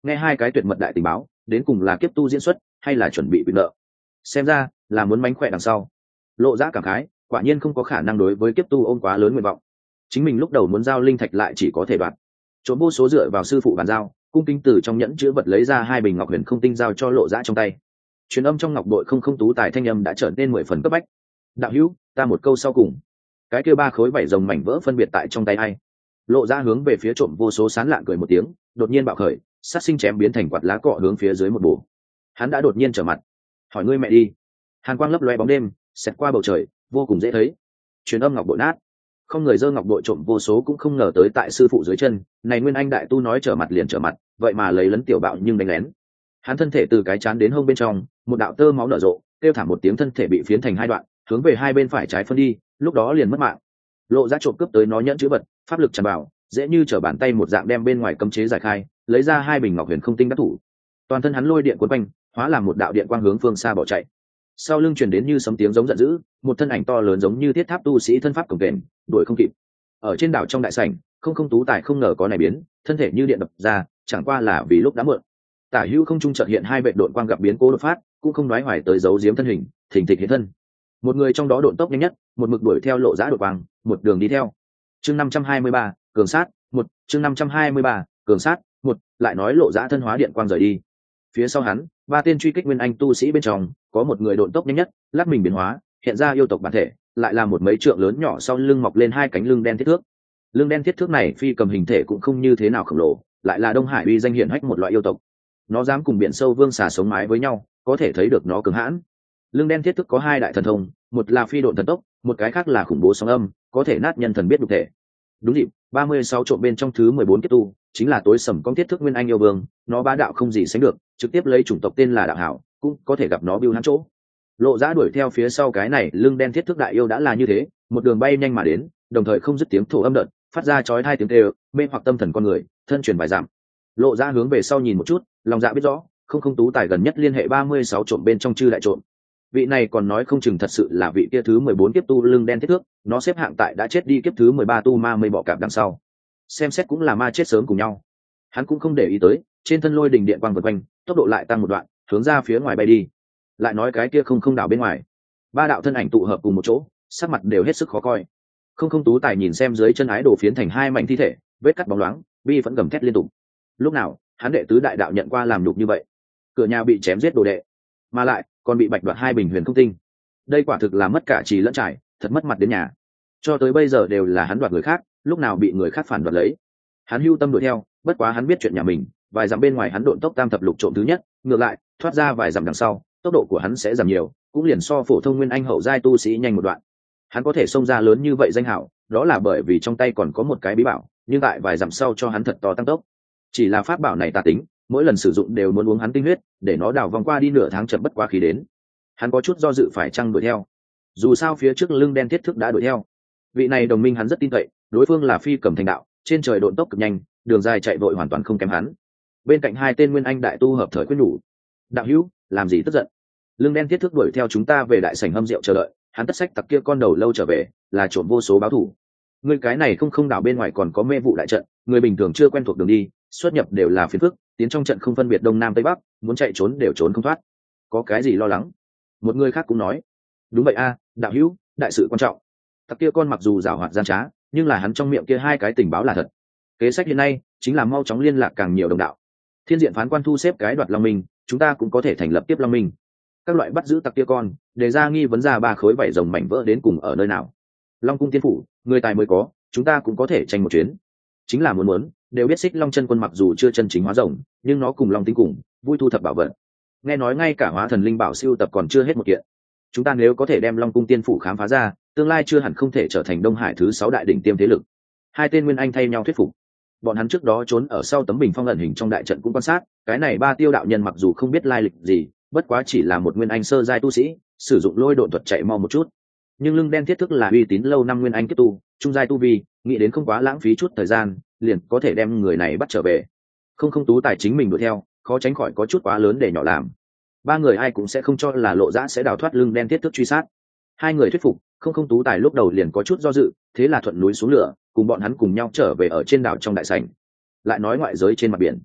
nghe hai cái tuyệt mật đại tình báo, đến cùng là kiếp tu diễn xuất hay là chuẩn bị quyền nợ, xem ra là muốn mánh khỏe đằng sau. Lộ Dã cảm khái, quả nhiên không có khả năng đối với kiếp tu ôm quá lớn nguyện vọng, chính mình lúc đầu muốn giao linh thạch lại chỉ có thể đoạt. Trộm vô số dựa vào sư phụ bàn giao, cung kính từ trong nhẫn chứa vật lấy ra hai bình ngọc huyền không tinh giao cho Lộ Dã trong tay. Truyền âm trong ngọc bội không không tú tài thanh âm đã trở nên 10 phần cấp bách. Đạo hữu, ta một câu sau cùng. Cái kia ba khối vảy rồng mảnh vỡ phân biệt tại trong tay ai? Lộ Dã hướng về phía Trộm vô số sán lạn cười một tiếng, đột nhiên bạo khởi, sát sinh chém biến thành quạt lá cọ hướng phía dưới một bổ. Hắn đã đột nhiên trở mặt. Hỏi ngươi mẹ đi. Hàn quang lấp loe bóng đêm, xẹt qua bầu trời, vô cùng dễ thấy. Truyền âm ngọc bội nát. Không người dơ ngọc bội Trộm vô số cũng không ngờ tới tại sư phụ dưới chân, này Nguyên Anh đại tu nói trở mặt liền trở mặt, vậy mà lấy lấn tiểu bạo nhưng đánh lén. Hắn thân thể từ cái chán đến hông bên trong, một đạo tơ máu nở rộ, kêu thảm một tiếng thân thể bị phiến thành hai đoạn, hướng về hai bên phải trái phân đi, lúc đó liền mất mạng. Lộ Dã trộm cướp tới nó nhẫn chữ vật, pháp lực tràn vào, dễ như trở bàn tay một dạng đem bên ngoài cấm chế giải khai, lấy ra hai bình ngọc huyền không tinh đắc thủ. Toàn thân hắn lôi điện cuốn quanh, hóa làm một đạo điện quang hướng phương xa bỏ chạy. Sau lưng truyền đến như sấm tiếng giống giận dữ, một thân ảnh to lớn giống như thiết tháp tu sĩ thân pháp cồng kềnh, đuổi không kịp. Ở trên đảo trong đại sảnh, không không tú tài không ngờ có này biến, thân thể như điện đập ra, chẳng qua là vì lúc đã muộn. Tả hữu không trung chợt hiện hai vệ độn quang gặp biến cố đột phát, cũng không nói hoài tới giấu giếm thân hình, thình thịch hiện thân. Một người trong đó độn tốc nhanh nhất, một mực đuổi theo Lộ Dã đột quang, một đường đi theo. Chương 523, cường sát, một chương 523, cường sát, một lại nói Lộ Dã thân hóa điện quang rời đi. Phía sau hắn, ba tên truy kích nguyên anh tu sĩ bên trong, có một người độn tốc nhanh nhất, lắc mình biến hóa, hiện ra yêu tộc bản thể, lại là một mấy trượng lớn nhỏ sau lưng mọc lên hai cánh lưng đen thiết thước. Lưng đen thiết thước này phi cầm hình thể cũng không như thế nào khổng lồ, lại là Đông Hải uy danh hiển hách một loại yêu tộc. Nó dám cùng biển sâu vương xà sống mái với nhau, có thể thấy được nó cường hãn. Lưng đen thiết thước có hai đại thần thông, một là phi độn thần tốc, một cái khác là khủng bố sóng âm, có thể nát nhân thần biết nhục thể. Đúng dịp, 36 trộm bên trong thứ 14 kiếp tu, chính là tối sầm con thiết thức nguyên anh yêu vương, nó bá đạo không gì sánh được, trực tiếp lấy chủng tộc tên là đạo hảo, cũng có thể gặp nó bưu hắn chỗ. Lộ Dã đuổi theo phía sau cái này, lưng đen thiết thức đại yêu đã là như thế, một đường bay nhanh mà đến, đồng thời không dứt tiếng thổ âm đợt, phát ra chói tai tiếng kêu, mê hoặc tâm thần con người, thân truyền vài dặm. Lộ Dã hướng về sau nhìn một chút, lòng dạ biết rõ, không không tú tài gần nhất liên hệ 36 trộm bên trong chư đại trộm. Vị này còn nói không chừng thật sự là vị kia thứ 14 kiếp tu lưng đen thiết thước, nó xếp hạng tại đã chết đi kiếp thứ 13 tu ma mây bọ cạp đằng sau. Xem xét cũng là ma chết sớm cùng nhau. Hắn cũng không để ý tới, trên thân lôi đình điện quang vượt quanh, tốc độ lại tăng một đoạn, hướng ra phía ngoài bay đi. Lại nói cái kia không không đảo bên ngoài, ba đạo thân ảnh tụ hợp cùng một chỗ, sắc mặt đều hết sức khó coi. Không không tú tài nhìn xem dưới chân ái đổ phiến thành hai mảnh thi thể, vết cắt bóng loáng, bi vẫn gầm thét liên tục. Lúc nào hắn đệ tứ đại đạo nhận qua làm nhục như vậy, cửa nhà bị chém giết đồ đệ, mà lại còn bị bạch đoạt hai bình huyền không tinh, đây quả thực là mất cả trì lẫn trải, thật mất mặt đến nhà. Cho tới bây giờ đều là hắn đoạt người khác, lúc nào bị người khác phản đoạt lấy, hắn hưu tâm đuổi theo. Bất quá hắn biết chuyện nhà mình, vài dặm bên ngoài hắn độn tốc tam thập lục trộm thứ nhất, ngược lại thoát ra vài dặm đằng sau, tốc độ của hắn sẽ giảm nhiều, cũng liền so phổ thông nguyên anh hậu giai tu sĩ nhanh một đoạn. Hắn có thể xông ra lớn như vậy danh hảo, đó là bởi vì trong tay còn có một cái bí bảo, nhưng tại vài dặm sau cho hắn thật to tăng tốc. Chỉ là pháp bảo này tà tính, mỗi lần sử dụng đều muốn uống hắn tinh huyết, để nó đào vòng qua đi nửa tháng chậm bất quá khí đến. Hắn có chút do dự phải chăng đuổi theo, dù sao phía trước lưng đen thiết thức đã đuổi theo. Vị này đồng minh hắn rất tin cậy, đối phương là phi cầm thành đạo, trên trời độn tốc cực nhanh, đường dài chạy vội hoàn toàn không kém hắn. Bên cạnh hai tên nguyên anh đại tu hợp thời quyết nhủ: đạo hữu, làm gì tức giận? Lưng đen thiết thức đuổi theo chúng ta về đại sảnh hâm rượu chờ đợi, hắn tất sách tặc kia con đầu lâu trở về, là trộm vô số báo thủ. Người cái này không không đảo bên ngoài còn có mê vụ đại trận, người bình thường chưa quen thuộc đường đi, xuất nhập đều là phiền phức, tiến trong trận không phân biệt đông nam tây bắc, muốn chạy trốn đều trốn không thoát. Có cái gì lo lắng? Một người khác cũng nói: đúng vậy a, đạo hữu, đại sự quan trọng. Tặc kia con mặc dù giảo hoạt gian trá, nhưng là hắn trong miệng kia hai cái tình báo là thật. Kế sách hiện nay chính là mau chóng liên lạc càng nhiều đồng đạo. Thiên diện phán quan thu xếp cái đoạt long minh, chúng ta cũng có thể thành lập tiếp long minh. Các loại bắt giữ tặc kia con, đề ra nghi vấn ra ba khối vảy rồng mảnh vỡ đến cùng ở nơi nào. Long cung tiên phủ, người tài mới có, chúng ta cũng có thể tranh một chuyến. Chính là muốn, đều biết Xích Long chân quân mặc dù chưa chân chính hóa rồng, nhưng nó cùng long tính cùng, vui thu thập bảo vật. Nghe nói ngay cả hóa thần linh bảo siêu tập còn chưa hết một kiện. Chúng ta nếu có thể đem Long cung tiên phủ khám phá ra, tương lai chưa hẳn không thể trở thành Đông Hải thứ 6 đại đỉnh tiêm thế lực. Hai tên nguyên anh thay nhau thuyết phục. Bọn hắn trước đó trốn ở sau tấm bình phong ẩn hình trong đại trận cũng quan sát, cái này ba tiêu đạo nhân mặc dù không biết lai lịch gì, bất quá chỉ là một nguyên anh sơ giai tu sĩ, sử dụng lôi độn thuật chạy mau một chút. Nhưng lưng đen thiết thức là uy tín lâu năm nguyên anh kết tu, trung giai tu vi, nghĩ đến không quá lãng phí chút thời gian, liền có thể đem người này bắt trở về. Không không tú tài chính mình đuổi theo, khó tránh khỏi có chút quá lớn để nhỏ làm. Ba người ai cũng sẽ không cho là Lộ Dã sẽ đào thoát lưng đen thiết thức truy sát. Hai người thuyết phục, không không tú tài lúc đầu liền có chút do dự, thế là thuận núi xuống lửa, cùng bọn hắn cùng nhau trở về ở trên đảo trong đại sảnh. Lại nói ngoại giới trên mặt biển,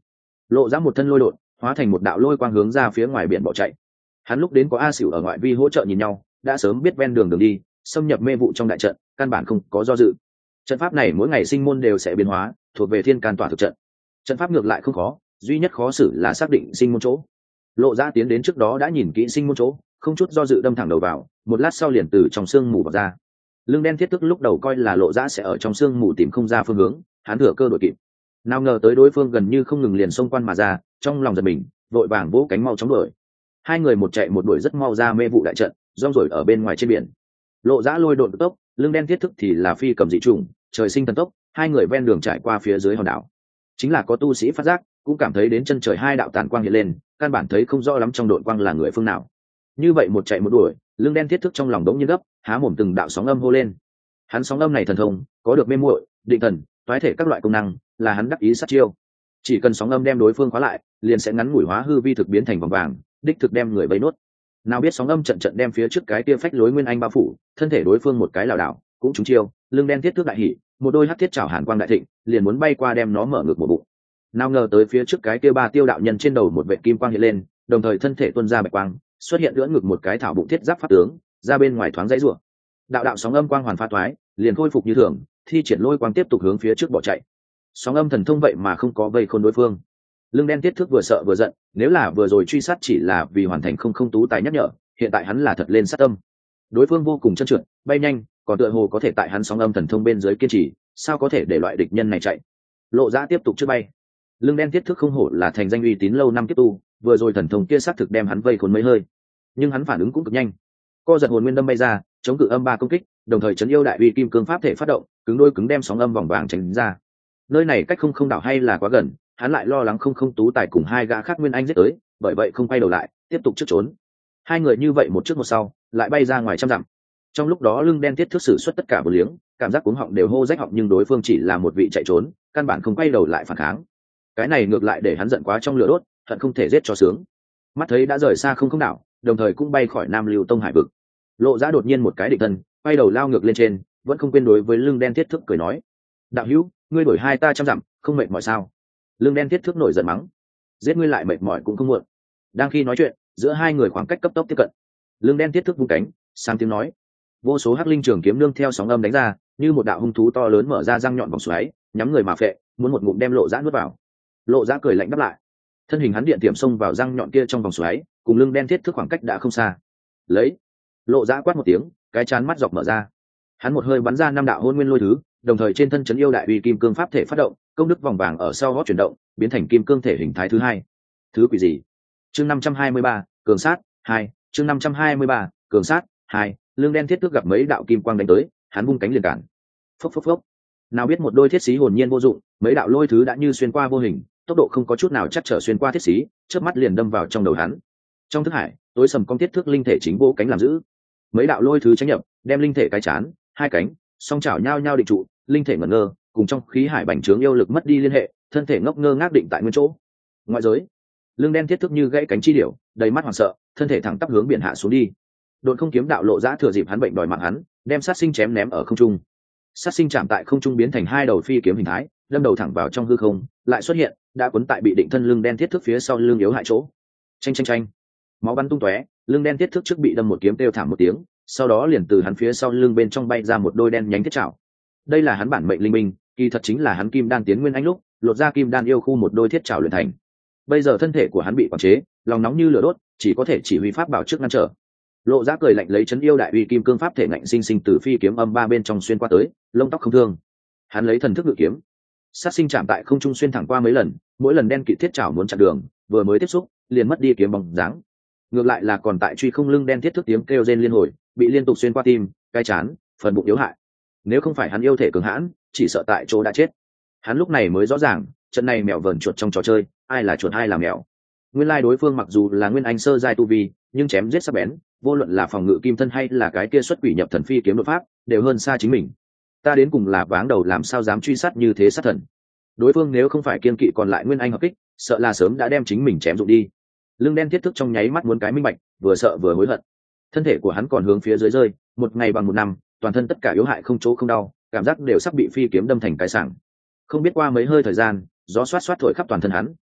Lộ Giã một thân lôi đột hóa thành một đạo lôi quang hướng ra phía ngoài biển bỏ chạy. Hắn lúc đến có A Xỉu ở ngoại vi hỗ trợ nhìn nhau, đã sớm biết ven đường đi, xâm nhập mê vụ trong đại trận, căn bản không có do dự. Trận pháp này mỗi ngày sinh môn đều sẽ biến hóa, thuộc về thiên can tỏa thực trận. Trận pháp ngược lại không khó, duy nhất khó xử là xác định sinh môn chỗ. Lộ Giã tiến đến trước đó đã nhìn kỹ sinh môn chỗ, không chút do dự đâm thẳng đầu vào, một lát sau liền từ trong sương mù vào ra. Lưng đen thiết tức lúc đầu coi là Lộ Giã sẽ ở trong sương mù tìm không ra phương hướng, hắn thừa cơ đuổi kịp. Nào ngờ tới đối phương gần như không ngừng liền xông quan mà ra, trong lòng giật mình, vội vàng vỗ cánh mau chóng đuổi. Hai người một chạy một đuổi rất mau ra mê vụ đại trận, rong rổi ở bên ngoài trên biển. Lộ Giã lôi độn tốc, lưng đen thiết thức thì là phi cầm dị trùng, trời sinh thần tốc, hai người ven đường trải qua phía dưới hòn đảo. Chính là có tu sĩ phát giác, cũng cảm thấy đến chân trời hai đạo tàn quang hiện lên, căn bản thấy không rõ lắm trong độn quang là người phương nào. Như vậy một chạy một đuổi, lưng đen thiết thức trong lòng đống như gấp, há mồm từng đạo sóng âm hô lên. Hắn sóng âm này thần thông, có được mê muội, định thần, toái thể các loại công năng, là hắn đắc ý sát chiêu. Chỉ cần sóng âm đem đối phương khóa lại, liền sẽ ngắn ngủi hóa hư vi thực biến thành vòng vàng, đích thực đem người vây nốt. Nào biết sóng âm trận trận đem phía trước cái kia phách lối nguyên anh bao phủ, thân thể đối phương một cái lảo đảo, cũng trúng chiêu, lưng đen thiết thước đại hỉ, một đôi hắc thiết chảo hàn quang đại thịnh, liền muốn bay qua đem nó mở ngược một bụng. Nào ngờ tới phía trước cái kia ba tiêu đạo nhân trên đầu một vệt kim quang hiện lên, đồng thời thân thể tuôn ra bạch quang, xuất hiện lưỡng ngực một cái thảo bụng thiết giáp pháp tướng, ra bên ngoài thoáng dãy rủa. Đạo đạo sóng âm quang hoàn pha thoái, liền khôi phục như thường, thi triển lôi quang tiếp tục hướng phía trước bỏ chạy. Sóng âm thần thông vậy mà không có vây khôn đối phương. Lưng đen thiết thước vừa sợ vừa giận, nếu là vừa rồi truy sát chỉ là vì hoàn thành không tú tài nhắc nhở, hiện tại hắn là thật lên sát tâm. Đối phương vô cùng chân trượt, bay nhanh, còn tựa hồ có thể tại hắn sóng âm thần thông bên dưới kiên trì, sao có thể để loại địch nhân này chạy. Lộ Giã tiếp tục trước bay. Lưng đen thiết thước không hổ là thành danh uy tín lâu năm kiếp tu, vừa rồi thần thông kia xác thực đem hắn vây khốn mấy hơi, nhưng hắn phản ứng cũng cực nhanh. Co giật hồn nguyên đâm bay ra, chống cự âm ba công kích, đồng thời chấn yêu đại uy kim cương pháp thể phát động, cứng đôi cứng đem sóng âm vòng vàng tránh ra. Nơi này cách không đảo hay là quá gần, hắn lại lo lắng không tú tài cùng hai gã khác nguyên anh giết tới, bởi vậy không quay đầu lại, tiếp tục trước trốn. Hai người như vậy một trước một sau, lại bay ra ngoài trăm dặm. Trong lúc đó lưng đen thiết thước sử xuất tất cả vô liếng, cảm giác cuống họng đều hô rách họng, nhưng đối phương chỉ là một vị chạy trốn, căn bản không quay đầu lại phản kháng. Cái này ngược lại để hắn giận quá trong lửa đốt, hận không thể giết cho sướng. Mắt thấy đã rời xa không đảo, đồng thời cũng bay khỏi Nam Lưu Tông hải vực. Lộ Giã đột nhiên một cái định thân, quay đầu lao ngược lên trên, vẫn không quên đối với lưng đen thiết thước cười nói: đạo hữu, ngươi đổi hai ta trăm dặm, không mệt mỏi sao? Lưng đen thiết thước nổi giận mắng: giết ngươi lại mệt mỏi cũng không muộn. Đang khi nói chuyện, giữa hai người khoảng cách cấp tốc tiếp cận. Lưng đen thiết thước vung cánh, sang tiếng nói. Vô số hắc linh trường kiếm nương theo sóng âm đánh ra, như một đạo hung thú to lớn mở ra răng nhọn vòng xoáy, nhắm người mà phệ, muốn một ngụm đem Lộ Giã nuốt vào. Lộ Giã cười lạnh đáp lại. Thân hình hắn điện tiệm xông vào răng nhọn kia trong vòng xoáy, cùng lưng đen thiết thước khoảng cách đã không xa. Lấy. Lộ Giã quát một tiếng, cái chán mắt dọc mở ra. Hắn một hơi bắn ra năm đạo hôn nguyên lôi thứ, đồng thời trên thân chấn yêu đại uy kim cương pháp thể phát động, công đức vòng vàng ở sau gót chuyển động, biến thành kim cương thể hình thái thứ hai. Thứ quỷ gì? Chương 523, cường sát 2, chương 523, cường sát 2, lưng đen thiết thước gặp mấy đạo kim quang đánh tới, hắn vung cánh liền cản. Phốc phốc phốc. Nào biết một đôi thiết xí hồn nhiên vô dụng, mấy đạo lôi thứ đã như xuyên qua vô hình, tốc độ không có chút nào chắc trở xuyên qua thiết xí, chớp mắt liền đâm vào trong đầu hắn. Trong thức hải, tối sầm con thiết thước linh thể chính vô cánh làm giữ. Mấy đạo lôi thứ tránh nhập, đem linh thể cái chán, hai cánh, song chảo nhau nhau định trụ, linh thể ngẩn ngơ, cùng trong khí hải bành trướng yêu lực mất đi liên hệ, thân thể ngốc ngơ ngác định tại nguyên chỗ. Ngoại giới, lưng đen thiết thước như gãy cánh chi điểu, đầy mắt hoảng sợ, thân thể thẳng tắp hướng biển hạ xuống đi. Độn không kiếm đạo Lộ Giã thừa dịp hắn bệnh đòi mạng hắn, đem sát sinh chém ném ở không trung. Sát sinh chạm tại không trung biến thành hai đầu phi kiếm hình thái, đâm đầu thẳng vào trong hư không, lại xuất hiện, đã cuốn tại bị định thân lưng đen thiết thước phía sau lưng yếu hại chỗ. Chanh chanh chanh, máu bắn tung tóe, lưng đen thiết thước trước bị đâm một kiếm kêu thảm một tiếng, sau đó liền từ hắn phía sau lưng bên trong bay ra một đôi đen nhánh thiết chảo. Đây là hắn bản mệnh linh minh, kỳ thật chính là hắn kim đan tiến nguyên anh lúc lột ra kim đan yêu khu một đôi thiết chảo luyện thành. Bây giờ thân thể của hắn bị quản chế, lòng nóng như lửa đốt, chỉ có thể chỉ huy pháp bảo trước ngăn trở. Lộ Giã cười lạnh lấy chấn yêu đại uy kim cương pháp thể ngạnh sinh sinh từ phi kiếm âm ba bên trong xuyên qua tới, lông tóc không thương. Hắn lấy thần thức ngự kiếm, sát sinh chạm tại không trung xuyên thẳng qua mấy lần, mỗi lần đen kịt thiết chảo muốn chặn đường, vừa mới tiếp xúc liền mất đi kiếm bóng dáng. Ngược lại là còn tại truy không lưng đen thiết thước tiếng kêu rên liên hồi, bị liên tục xuyên qua tim, cái chán, phần bụng yếu hại. Nếu không phải hắn yêu thể cường hãn, chỉ sợ tại chỗ đã chết. Hắn lúc này mới rõ ràng, trận này mèo vờn chuột trong trò chơi, ai là chuột ai là mèo. Nguyên lai đối phương mặc dù là nguyên anh sơ giai tu vi, nhưng chém giết sắc bén, vô luận là phòng ngự kim thân hay là cái kia xuất quỷ nhập thần phi kiếm đột pháp, đều hơn xa chính mình. Ta đến cùng là váng đầu làm sao dám truy sát như thế sát thần. Đối phương nếu không phải kiên kỵ còn lại nguyên anh hợp kích, sợ là sớm đã đem chính mình chém dụng đi. Lưng đen thiết thức trong nháy mắt muốn cái minh bạch, vừa sợ vừa hối hận. Thân thể của hắn còn hướng phía dưới rơi, một ngày bằng một năm, toàn thân tất cả yếu hại không chỗ không đau, cảm giác đều sắp bị phi kiếm đâm thành cái sảng. Không biết qua mấy hơi thời gian, gió xoát xoát thổi khắp toàn thân hắn,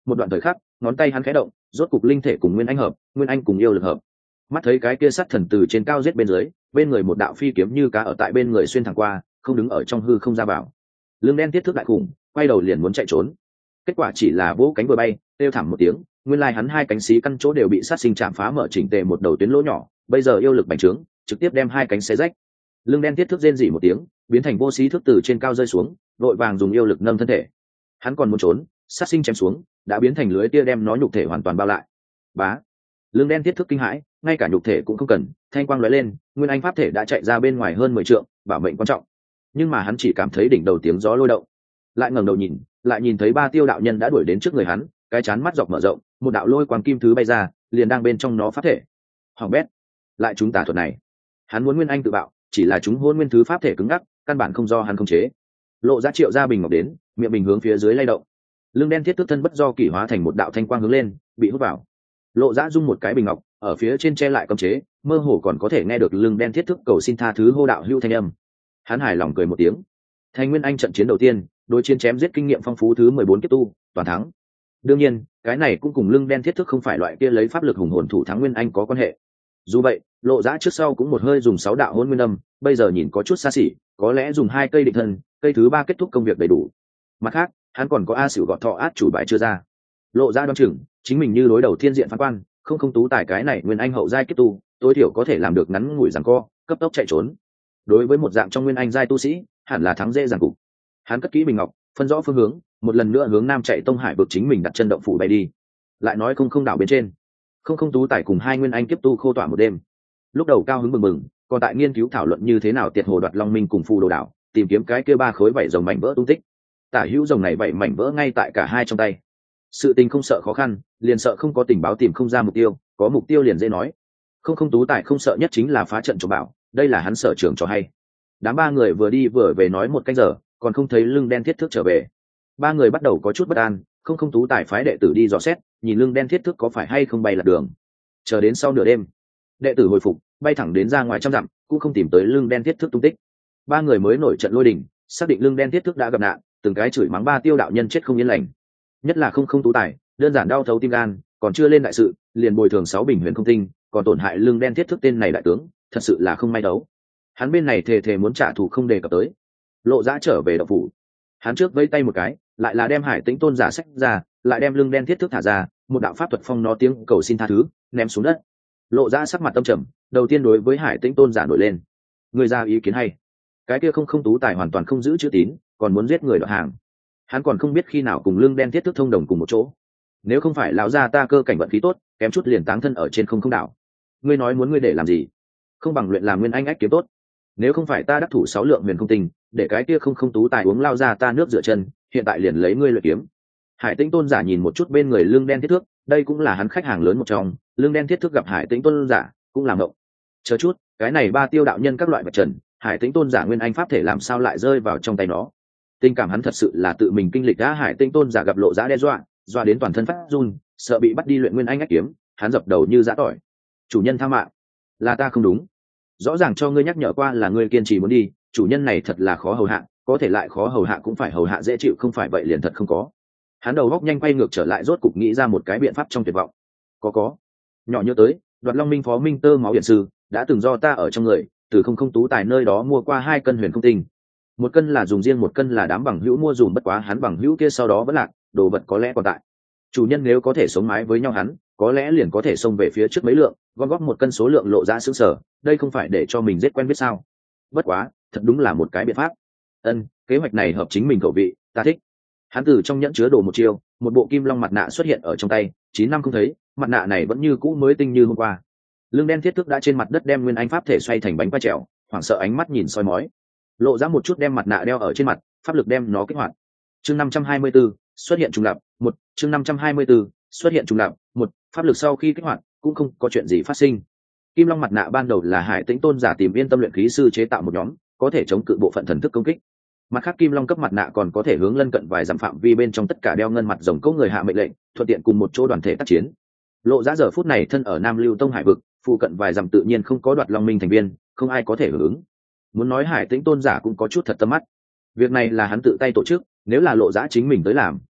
một đoạn thời khắc ngón tay hắn khẽ động, rốt cục linh thể cùng nguyên anh hợp, nguyên anh cùng yêu lực hợp. Mắt thấy cái kia sát thần từ trên cao giết bên dưới, bên người một đạo phi kiếm như cá ở tại bên người xuyên thẳng qua, không đứng ở trong hư không ra vào. Lưng đen thiết thước đại khủng, quay đầu liền muốn chạy trốn, kết quả chỉ là vỗ cánh vừa bay, kêu thảm một tiếng, nguyên lai hắn hai cánh xí căn chỗ đều bị sát sinh chạm phá mở chỉnh tề một đầu tuyến lỗ nhỏ, bây giờ yêu lực bành trướng, trực tiếp đem hai cánh xé rách. Lưng đen thiết thước rên rỉ một tiếng, biến thành vô xí thước từ trên cao rơi xuống, vội vàng dùng yêu lực nâng thân thể. Hắn còn muốn trốn, sát sinh chém xuống, đã biến thành lưới tia đem nó nhục thể hoàn toàn bao lại. Bá, lưng đen thiết thước kinh hãi, ngay cả nhục thể cũng không cần, thanh quang lóe lên, nguyên anh pháp thể đã chạy ra bên ngoài hơn 10 trượng, bảo mệnh quan trọng. Nhưng mà hắn chỉ cảm thấy đỉnh đầu tiếng gió lôi động, lại ngẩng đầu nhìn, lại nhìn thấy ba tiêu đạo nhân đã đuổi đến trước người hắn, cái chán mắt dọc mở rộng, một đạo lôi quang kim thứ bay ra, liền đang bên trong nó pháp thể. Hoàng bét, lại chúng tà thuật này. Hắn muốn nguyên anh tự bạo, chỉ là chúng hôn nguyên thứ pháp thể cứng ngắc, căn bản không do hắn khống chế. Lộ ra Triệu ra bình ngọc đến, miệng bình hướng phía dưới lay động. Lưng đen thiết tước thân bất do kỷ hóa thành một đạo thanh quang hướng lên, bị hút vào. Lộ ra dung một cái bình ngọc, ở phía trên che lại cấm chế, mơ hồ còn có thể nghe được lưng đen thiết tước cầu xin tha thứ hô đạo hưu thanh âm. Hắn hài lòng cười một tiếng. Thành nguyên anh trận chiến đầu tiên, đối chiến chém giết kinh nghiệm phong phú thứ 14 kiếp tu, toàn thắng. Đương nhiên, cái này cũng cùng lưng đen thiết thức không phải loại kia lấy pháp lực hùng hồn thủ thắng nguyên anh có quan hệ. Dù vậy, Lộ Dã trước sau cũng một hơi dùng 6 đạo hôn nguyên âm, bây giờ nhìn có chút xa xỉ, có lẽ dùng 2 cây định thân, cây thứ 3 kết thúc công việc đầy đủ. Mặt khác, hắn còn có A Sửu gọt thọ át chủ bài chưa ra. Lộ Dã đoán chừng, chính mình như đối đầu thiên diện phán quan, không tú tài cái này nguyên anh hậu giai kiếp tu, tối thiểu có thể làm được ngắn ngủi giằng co, cấp tốc chạy trốn. Đối với một dạng trong nguyên anh giai tu sĩ, hẳn là thắng dễ dàng cục. Hắn cất kỹ bình ngọc, phân rõ phương hướng, một lần nữa hướng nam chạy tông hải vực chính mình đặt chân động phủ bay đi. Lại nói không đảo bên trên, không tú tài cùng 2 nguyên anh kiếp tu khô tỏa một đêm. Lúc đầu cao hứng bừng bừng, còn tại nghiên cứu thảo luận như thế nào tiệt hồ đoạt long minh cùng phù đồ đảo, tìm kiếm cái kia 3 khối vảy rồng mảnh vỡ tung tích. Tả hữu rồng này vảy mảnh vỡ ngay tại cả hai trong tay. Sự tình không sợ khó khăn, liền sợ không có tình báo tìm không ra mục tiêu, có mục tiêu liền dễ nói. Không tú tài không sợ nhất chính là phá trận trộm bảo, đây là hắn sở trường cho hay. Đám 3 người vừa đi vừa về nói một canh giờ, còn không thấy lưng đen thiết thước trở về. 3 người bắt đầu có chút bất an, không tú tài phái đệ tử đi dò xét, nhìn lưng đen thiết thước có phải hay không bay lạc đường. Chờ đến sau nửa đêm, đệ tử hồi phục, bay thẳng đến ra ngoài trăm dặm, cũng không tìm tới lưng đen thiết thước tung tích. 3 người mới nổi trận lôi đình, xác định lưng đen thiết thước đã gặp nạn, từng cái chửi mắng 3 tiêu đạo nhân chết không yên lành. Nhất là không tú tài, đơn giản đau thấu tim gan, còn chưa lên đại sự, liền bồi thường 6 bình huyền không tinh, còn tổn hại lưng đen thiết thước tên này đại tướng, thật sự là không may đấu. Hắn bên này thề muốn trả thù không đề cập tới. Lộ Dã trở về động phủ, hắn trước vẫy tay một cái, lại là đem Hải Tĩnh tôn giả sách ra, lại đem lưng đen thiết thước thả ra, một đạo pháp thuật phong nó tiếng cầu xin tha thứ, ném xuống đất. Lộ Dã sắc mặt tâm trầm, đầu tiên đối với Hải Tĩnh tôn giả nổi lên. Người ra ý kiến hay. Cái kia không tú tài hoàn toàn không giữ chữ tín, còn muốn giết người đoạt hàng. Hắn còn không biết khi nào cùng lưng đen thiết thước thông đồng cùng một chỗ. Nếu không phải lão gia ta cơ cảnh vận khí tốt, kém chút liền táng thân ở trên không đảo. Ngươi nói muốn ngươi để làm gì? Không bằng luyện làm nguyên anh ách kiếm tốt. Nếu không phải ta đắc thủ 6 lượng huyền không tinh, để cái kia không tú tài uống lao ra ta nước rửa chân, hiện tại liền lấy ngươi luyện kiếm. Hải Tĩnh tôn giả nhìn một chút bên người lưng đen thiết thước, đây cũng là hắn khách hàng lớn một trong, lưng đen thiết thước gặp Hải Tĩnh tôn giả cũng làm ngộng. Chờ chút, cái này 3 tiêu đạo nhân các loại vật trần, Hải Tĩnh tôn giả nguyên anh pháp thể làm sao lại rơi vào trong tay nó? Tình cảm hắn thật sự là tự mình kinh lịch đã. Hải Tĩnh tôn giả gặp Lộ Dã đe dọa đến toàn thân phát run, sợ bị bắt đi luyện nguyên anh ách kiếm, hắn dập đầu như giã tỏi. Chủ nhân tha mạng, là ta không đúng. Rõ ràng cho ngươi nhắc nhở qua là ngươi kiên trì muốn đi, chủ nhân này thật là khó hầu hạ, có thể lại khó hầu hạ cũng phải hầu hạ dễ chịu, không phải vậy liền thật không có. Hắn đầu góc nhanh quay ngược trở lại, rốt cục nghĩ ra một cái biện pháp trong tuyệt vọng. Có nhỏ nhớ tới đoạt long minh phó minh tơ máu điện sư đã từng do ta ở trong người từ không tú tài nơi đó mua qua 2 cân huyền không tinh, 1 cân là dùng riêng, 1 cân là đám bằng hữu mua dùm, bất quá hắn bằng hữu kia sau đó vẫn lạc, đồ vật có lẽ còn tại. Chủ nhân nếu có thể sống mái với nhau, hắn có lẽ liền có thể xông về phía trước mấy lượng, gom góp 1 cân số lượng. Lộ Ra sững sờ, đây không phải để cho mình giết quen biết sao? Bất quá thật đúng là một cái biện pháp. Kế hoạch này hợp chính mình khẩu vị, ta thích. Hắn từ trong nhẫn chứa đồ một chiêu, một bộ kim long mặt nạ xuất hiện ở trong tay. 9 năm không thấy, mặt nạ này vẫn như cũ mới tinh như hôm qua. Lưng đen thiết thước đã trên mặt đất đem nguyên anh pháp thể xoay thành bánh qua trèo, hoảng sợ ánh mắt nhìn soi mói. Lộ Ra một chút đem mặt nạ đeo ở trên mặt, pháp lực đem nó kích hoạt. Chương 524, xuất hiện trùng lập. Chương 524, xuất hiện trùng lập. Pháp lực sau khi kích hoạt cũng không có chuyện gì phát sinh. Kim long mặt nạ ban đầu là Hải Tĩnh tôn giả tìm Yên Tâm luyện khí sư chế tạo một nhóm, có thể chống cự bộ phận thần thức công kích. Mặt khác kim long cấp mặt nạ còn có thể hướng lân cận vài dặm phạm vi bên trong tất cả đeo ngân mặt rồng cốc người hạ mệnh lệnh, thuận tiện cùng một chỗ đoàn thể tác chiến. Lộ Ra giờ phút này thân ở Nam Lưu Tông hải vực, phụ cận vài dặm tự nhiên không có đoạt long minh thành viên, không ai có thể hưởng ứng. Muốn nói Hải Tĩnh tôn giả cũng có chút thật tâm mắt. Việc này là hắn tự tay tổ chức, nếu là Lộ Ra chính mình tới làm,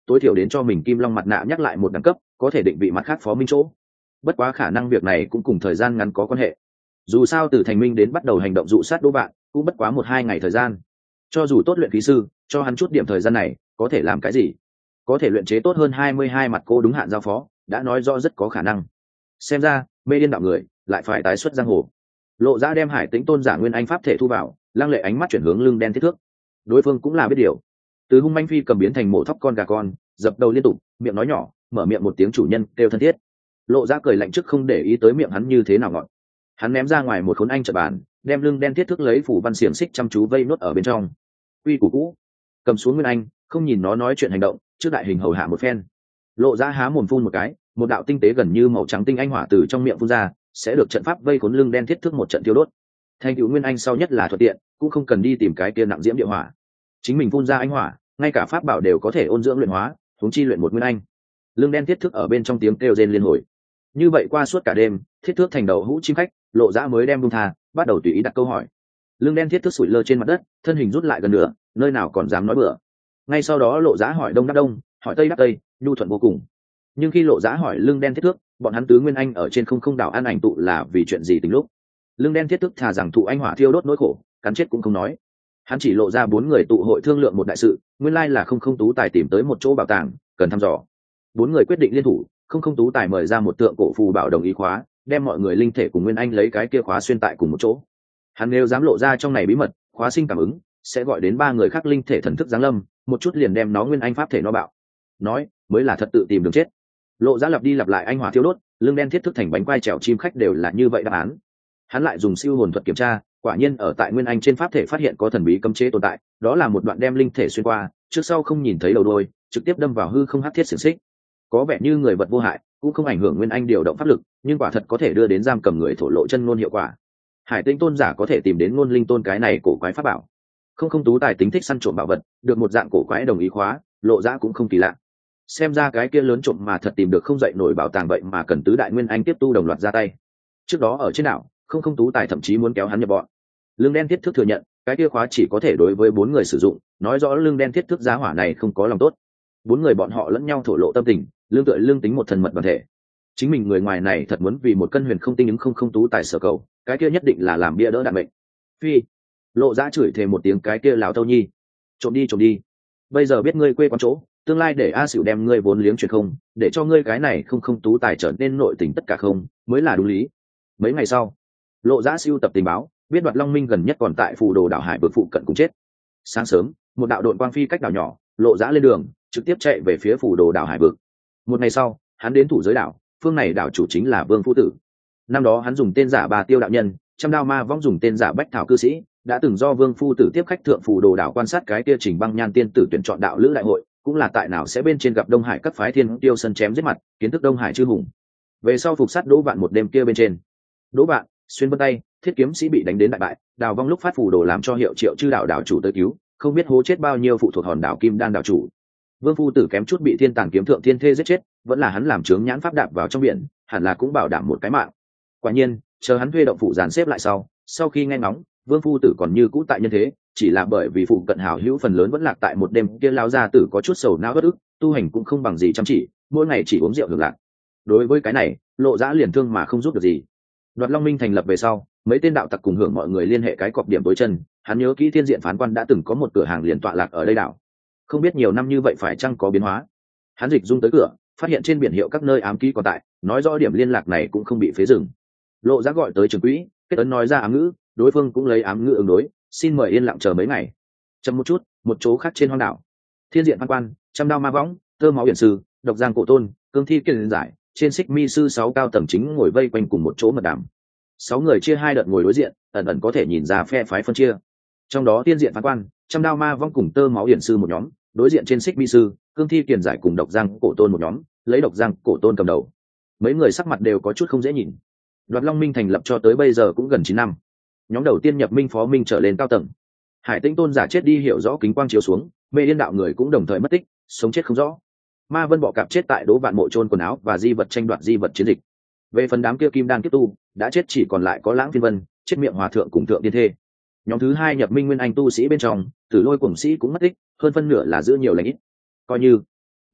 tối thiểu đến cho mình kim long mặt nạ nhắc lại một đẳng cấp, có thể định vị mặt khác phó minh chỗ. Bất quá khả năng việc này cũng cùng thời gian ngắn có quan hệ. Dù sao từ thành minh đến bắt đầu hành động dụ sát Đỗ Vạn cũng bất quá 1-2 ngày thời gian. Cho dù tốt luyện khí sư, cho hắn chút điểm thời gian này, có thể làm cái gì? Có thể luyện chế tốt hơn 22 mặt cô đúng hạn giao phó, đã nói rõ rất có khả năng. Xem ra, mê điên đạo người lại phải tái xuất giang hồ. Lộ Ra đem Hải Tĩnh tôn giả nguyên anh pháp thể thu vào, lăng lệ ánh mắt chuyển hướng lưng đen thiết thước. Đối phương cũng là biết điều. Từ hung manh phi cầm biến thành mổ thóc con gà con, dập đầu liên tục, miệng nói nhỏ, mở miệng một tiếng chủ nhân kêu thân thiết. Lộ Ra cười lạnh trước không để ý tới miệng hắn như thế nào ngọn. Hắn ném ra ngoài một khốn anh trợ bàn, đem lưng đen thiết thước lấy phủ văn xiềng xích chăm chú vây nốt ở bên trong. Quy củ cũ, cầm xuống nguyên anh, không nhìn nó nói chuyện hành động, trước đại hình hầu hạ một phen. Lộ Ra há mồm phun một cái, một đạo tinh tế gần như màu trắng tinh anh hỏa từ trong miệng phun ra, sẽ được trận pháp vây khốn lưng đen thiết thước một trận tiêu đốt. Thành tựu nguyên anh sau nhất là thuận tiện, cũng không cần đi tìm cái kia nặng diễm địa hỏa. Chính mình phun ra anh hỏa, ngay cả pháp bảo đều có thể ôn dưỡng luyện hóa, huống chi luyện một nguyên anh. Lưng đen thiết thước ở bên trong tiếng kêu rên liên hồi. Như vậy qua suốt cả đêm, thiết thước thành đầu hũ chim khách, Lộ Ra mới đem buông tha, bắt đầu tùy ý đặt câu hỏi. Lưng đen thiết thước sủi lơ trên mặt đất, thân hình rút lại gần nửa, nơi nào còn dám nói bừa. Ngay sau đó Lộ Ra hỏi đông đáp đông, hỏi tây đáp tây, nhu thuận vô cùng. Nhưng khi Lộ Ra hỏi lưng đen thiết thước, bọn hắn tứ nguyên anh ở trên không đảo an ảnh tụ là vì chuyện gì tính lúc. Lưng đen thiết thước thà rằng thụ anh hỏa thiêu đốt nỗi khổ, cắn chết cũng không nói. Hắn chỉ lộ ra 4 người tụ hội thương lượng một đại sự, nguyên lai là không tú tài tìm tới một chỗ bảo tàng, cần thăm dò. 4 người quyết định liên thủ, không tú tài mời ra một tượng cổ phù bảo đồng ý khóa, đem mọi người linh thể cùng nguyên anh lấy cái kia khóa xuyên tại cùng một chỗ. Hắn nếu dám lộ ra trong này bí mật, khóa sinh cảm ứng, sẽ gọi đến 3 người khác linh thể thần thức giáng lâm, một chút liền đem nó nguyên anh pháp thể nó bạo. Nói, mới là thật tự tìm đường chết. Lộ Ra lặp đi lặp lại anh hỏa thiêu đốt, lưng đen thiết thức thành bánh quai trèo chim khách đều là như vậy đáp án. Hắn lại dùng siêu hồn thuật kiểm tra, quả nhiên ở tại nguyên anh trên pháp thể phát hiện có thần bí cấm chế tồn tại, đó là một đoạn đem linh thể xuyên qua, trước sau không nhìn thấy đầu đuôi, trực tiếp đâm vào hư không hắc thiết xiềng xích. Có vẻ như người vật vô hại, cũng không ảnh hưởng nguyên anh điều động pháp lực, nhưng quả thật có thể đưa đến giam cầm người thổ lộ chân ngôn hiệu quả. Hải Tĩnh tôn giả có thể tìm đến ngôn linh tôn cái này cổ quái pháp bảo. Không tú tài tính thích săn trộm bảo vật, được một dạng cổ quái đồng ý khóa, Lộ Ra cũng không kỳ lạ. Xem ra cái kia lớn trộm mà thật tìm được không dậy nổi bảo tàng vậy mà cần tứ đại nguyên anh tiếp tu đồng loạt ra tay. Trước đó ở trên đảo, không tú tài thậm chí muốn kéo hắn nhập bọn. Lưng đen thiết thức thừa nhận, cái kia khóa chỉ có thể đối với 4 người sử dụng, nói rõ lưng đen thiết thức giá hỏa này không có lòng tốt. 4 người bọn họ lẫn nhau thổ lộ tâm tình, lương tựa lương tính một thần mật đoàn thể. Chính mình người ngoài này thật muốn vì một cân huyền không tinh ứng không tú tài sở cầu, cái kia nhất định là làm bia đỡ đạn mệnh. Phi, Lộ Ra chửi thề một tiếng cái kia lão tâu nhi, trộm đi. Bây giờ biết ngươi quê quán chỗ, tương lai để A Sửu đem ngươi vốn liếng truyền không, để cho ngươi cái này không tú tài trở nên nội tình tất cả không, mới là đúng lý. Mấy ngày sau, Lộ Ra siêu tập tình báo, biết Đoạt Long Minh gần nhất còn tại phù đồ đảo hải vực phụ cận cũng chết. Sáng sớm, một đạo đội quang phi cách đảo nhỏ, Lộ Ra lên đường, trực tiếp chạy về phía phù đồ đảo hải vực. Một ngày sau, hắn đến thủ giới đảo, phương này đảo chủ chính là Vương Phu Tử. Năm đó hắn dùng tên giả Bà Tiêu đạo nhân, Trăm Đao Ma Vong dùng tên giả Bách Thảo cư sĩ, đã từng do Vương Phu Tử tiếp khách thượng phù đồ đảo quan sát cái kia Trình Băng Nhan tiên tử tuyển chọn đạo lữ đại hội, cũng là tại nào sẽ bên trên gặp Đông Hải các phái thiên tiêu sân chém giết mặt, kiến thức Đông Hải chư hùng. Về sau phục sát Đỗ Vạn một đêm kia bên trên. Đỗ Vạn, xuyên vân tay, thiết kiếm sĩ bị đánh đến đại bại, Đào Vong lúc phát phù đồ làm cho Hiệu Triệu chư đảo đảo chủ tới cứu, không biết hố chết bao nhiêu phụ thuộc hòn đảo Kim Đan đảo chủ. Vương Phu Tử kém chút bị Thiên Tàng kiếm thượng thiên thê giết chết, vẫn là hắn làm chướng nhãn pháp đạp vào trong biển, hẳn là cũng bảo đảm một cái mạng. Quả nhiên, chờ hắn thuê động phủ dàn xếp lại sau khi nghe ngóng, Vương Phu Tử còn như cũ tại nhân thế, chỉ là bởi vì phụ cận hảo hữu phần lớn vẫn lạc tại một đêm kia lão gia tử có chút sầu não bất ức, tu hành cũng không bằng gì chăm chỉ, mỗi ngày chỉ uống rượu hưởng lạc. Đối với cái này, Lộ Ra liền thương mà không giúp được gì. Đoạt Long Minh thành lập về sau, mấy tên đạo tặc cùng hưởng mọi người liên hệ cái cọp điểm tối chân, hắn nhớ kỹ Thiên Diện phán quan đã từng có một cửa hàng liền tọa lạc ở đây đảo. Không biết nhiều năm như vậy phải chăng có biến hóa. Hắn dịch dung tới cửa, phát hiện trên biển hiệu các nơi ám ký còn tại, nói rõ điểm liên lạc này cũng không bị phế dừng. Lộ Ra gọi tới trưởng quỹ, kết ấn nói ra ám ngữ, đối phương cũng lấy ám ngữ ứng đối, xin mời yên lặng chờ mấy ngày. Chậm một chút, một chỗ khác trên hoang đảo, Thiên Diện phán quan, Trăm Đao Ma Võng, Tơ Máu Hiển Sư, Độc Giang Cổ Tôn, Cương Thi Kiên Giải, trên Xích Mi Sư 6 cao tầng chính ngồi vây quanh cùng một chỗ mật đàm. 6 người chia 2 đợt ngồi đối diện, ẩn ẩn có thể nhìn ra phe phái phân chia. Trong đó Thiên Diện phán quan, Trăm Đao Ma Võng cùng Tơ Máu Hiển Sư một nhóm, đối diện trên Xích Mi Sư, Cương Thi Kiền Giải cùng Độc Giang Cổ Tôn một nhóm, lấy Độc Giang Cổ Tôn cầm đầu. Mấy người sắc mặt đều có chút không dễ nhìn. Đoạt Long Minh thành lập cho tới bây giờ cũng gần 9 năm. Nhóm đầu tiên nhập minh phó minh trở lên cao tầng. Hải Tĩnh tôn giả chết đi hiểu rõ kính quang chiếu xuống, Mê Điên đạo người cũng đồng thời mất tích, sống chết không rõ. Ma Vân bọ cạp chết tại Đỗ Vạn mộ trôn quần áo và di vật tranh đoạt di vật chiến dịch. Về phần đám kia kim đan kiếp tu, đã chết chỉ còn lại có Lãng Phiên Vân, chết miệng hòa thượng cùng thượng tiên thê. Nhóm thứ 2 nhập minh nguyên anh tu sĩ bên trong, Tử Lôi cuồng sĩ cũng mất tích, hơn phân nửa là giữ nhiều lành ít. Coi như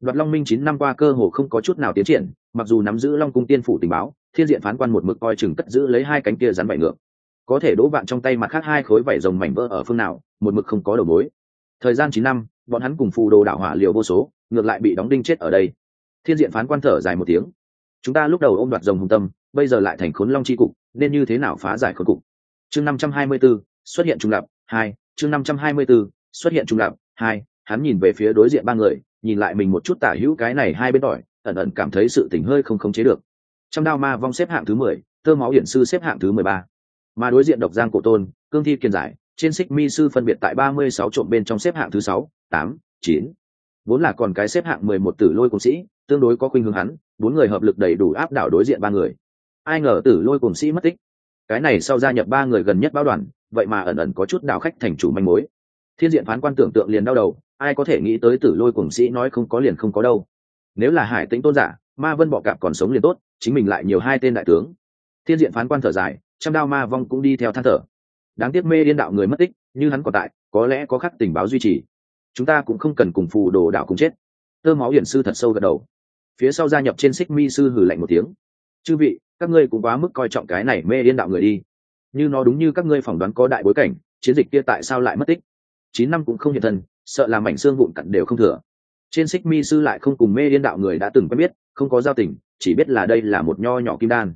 Đoạt Long Minh 9 năm qua cơ hồ không có chút nào tiến triển, mặc dù nắm giữ Long Cung Tiên phủ tình báo, Thiên Diện phán quan một mực coi chừng cất giữ lấy hai cánh kia rắn vảy ngược. Có thể Đỗ Vạn trong tay mặt khác hai khối vảy rồng mảnh vỡ ở phương nào, một mực không có đầu mối. Thời gian 9 năm, bọn hắn cùng phù đồ đảo hỏa liều vô số, ngược lại bị đóng đinh chết ở đây. Thiên Diện phán quan thở dài một tiếng. Chúng ta lúc đầu ôm đoạt rồng hùng tâm, bây giờ lại thành khốn long chi cục, nên như thế nào phá giải khốn cục? Chương 524, xuất hiện trùng lập 2, chương 524, xuất hiện trùng lập 2, hắn nhìn về phía đối diện ba người, nhìn lại mình một chút tả hữu cái này hai bên tỏi, ẩn ẩn cảm thấy sự tình hơi không khống chế được. Trăm đao ma vong xếp hạng thứ 10, tơ máu hiển sư xếp hạng thứ 13. Mà đối diện độc giang cổ tôn, cương thi kiền giải, trên xích mi sư phân biệt tại 36 trộm bên trong xếp hạng thứ 6, 8, 9. Vốn là còn cái xếp hạng 11 tử lôi cùng sĩ, tương đối có khuynh hướng hắn, bốn người hợp lực đầy đủ áp đảo đối diện ba người. Ai ngờ tử lôi cùng sĩ mất tích. Cái này sau gia nhập ba người gần nhất báo đoàn, vậy mà ẩn ẩn có chút đảo khách thành chủ manh mối. Thiên Diện phán quan tưởng tượng liền đau đầu, ai có thể nghĩ tới tử lôi cùng sĩ nói không có liền không có đâu. Nếu là Hải Tĩnh tôn giả, Ma Vân bọ cạp còn sống liền tốt, chính mình lại nhiều hai tên đại tướng. Thiên Diện phán quan thở dài, trăm đao ma vong cũng đi theo than thở. Đáng tiếc Mê Điên đạo người mất tích, như hắn còn tại, có lẽ có khắc tình báo duy trì. Chúng ta cũng không cần cùng phù đồ đạo cùng chết. Tơ máu hiển sư thật sâu gật đầu. Phía sau gia nhập trên xích mi sư hừ lạnh một tiếng. Chư vị, các ngươi cũng quá mức coi trọng cái này Mê Điên đạo người đi. Như nó đúng như các ngươi phỏng đoán có đại bối cảnh, chiến dịch kia tại sao lại mất tích? 9 năm cũng không hiện thân, sợ là mảnh xương vụn cặn đều không thừa. Trên xích mi sư lại không cùng Mê Điên đạo người đã từng quen biết, không có giao tình, chỉ biết là đây là một nho nhỏ kim đan.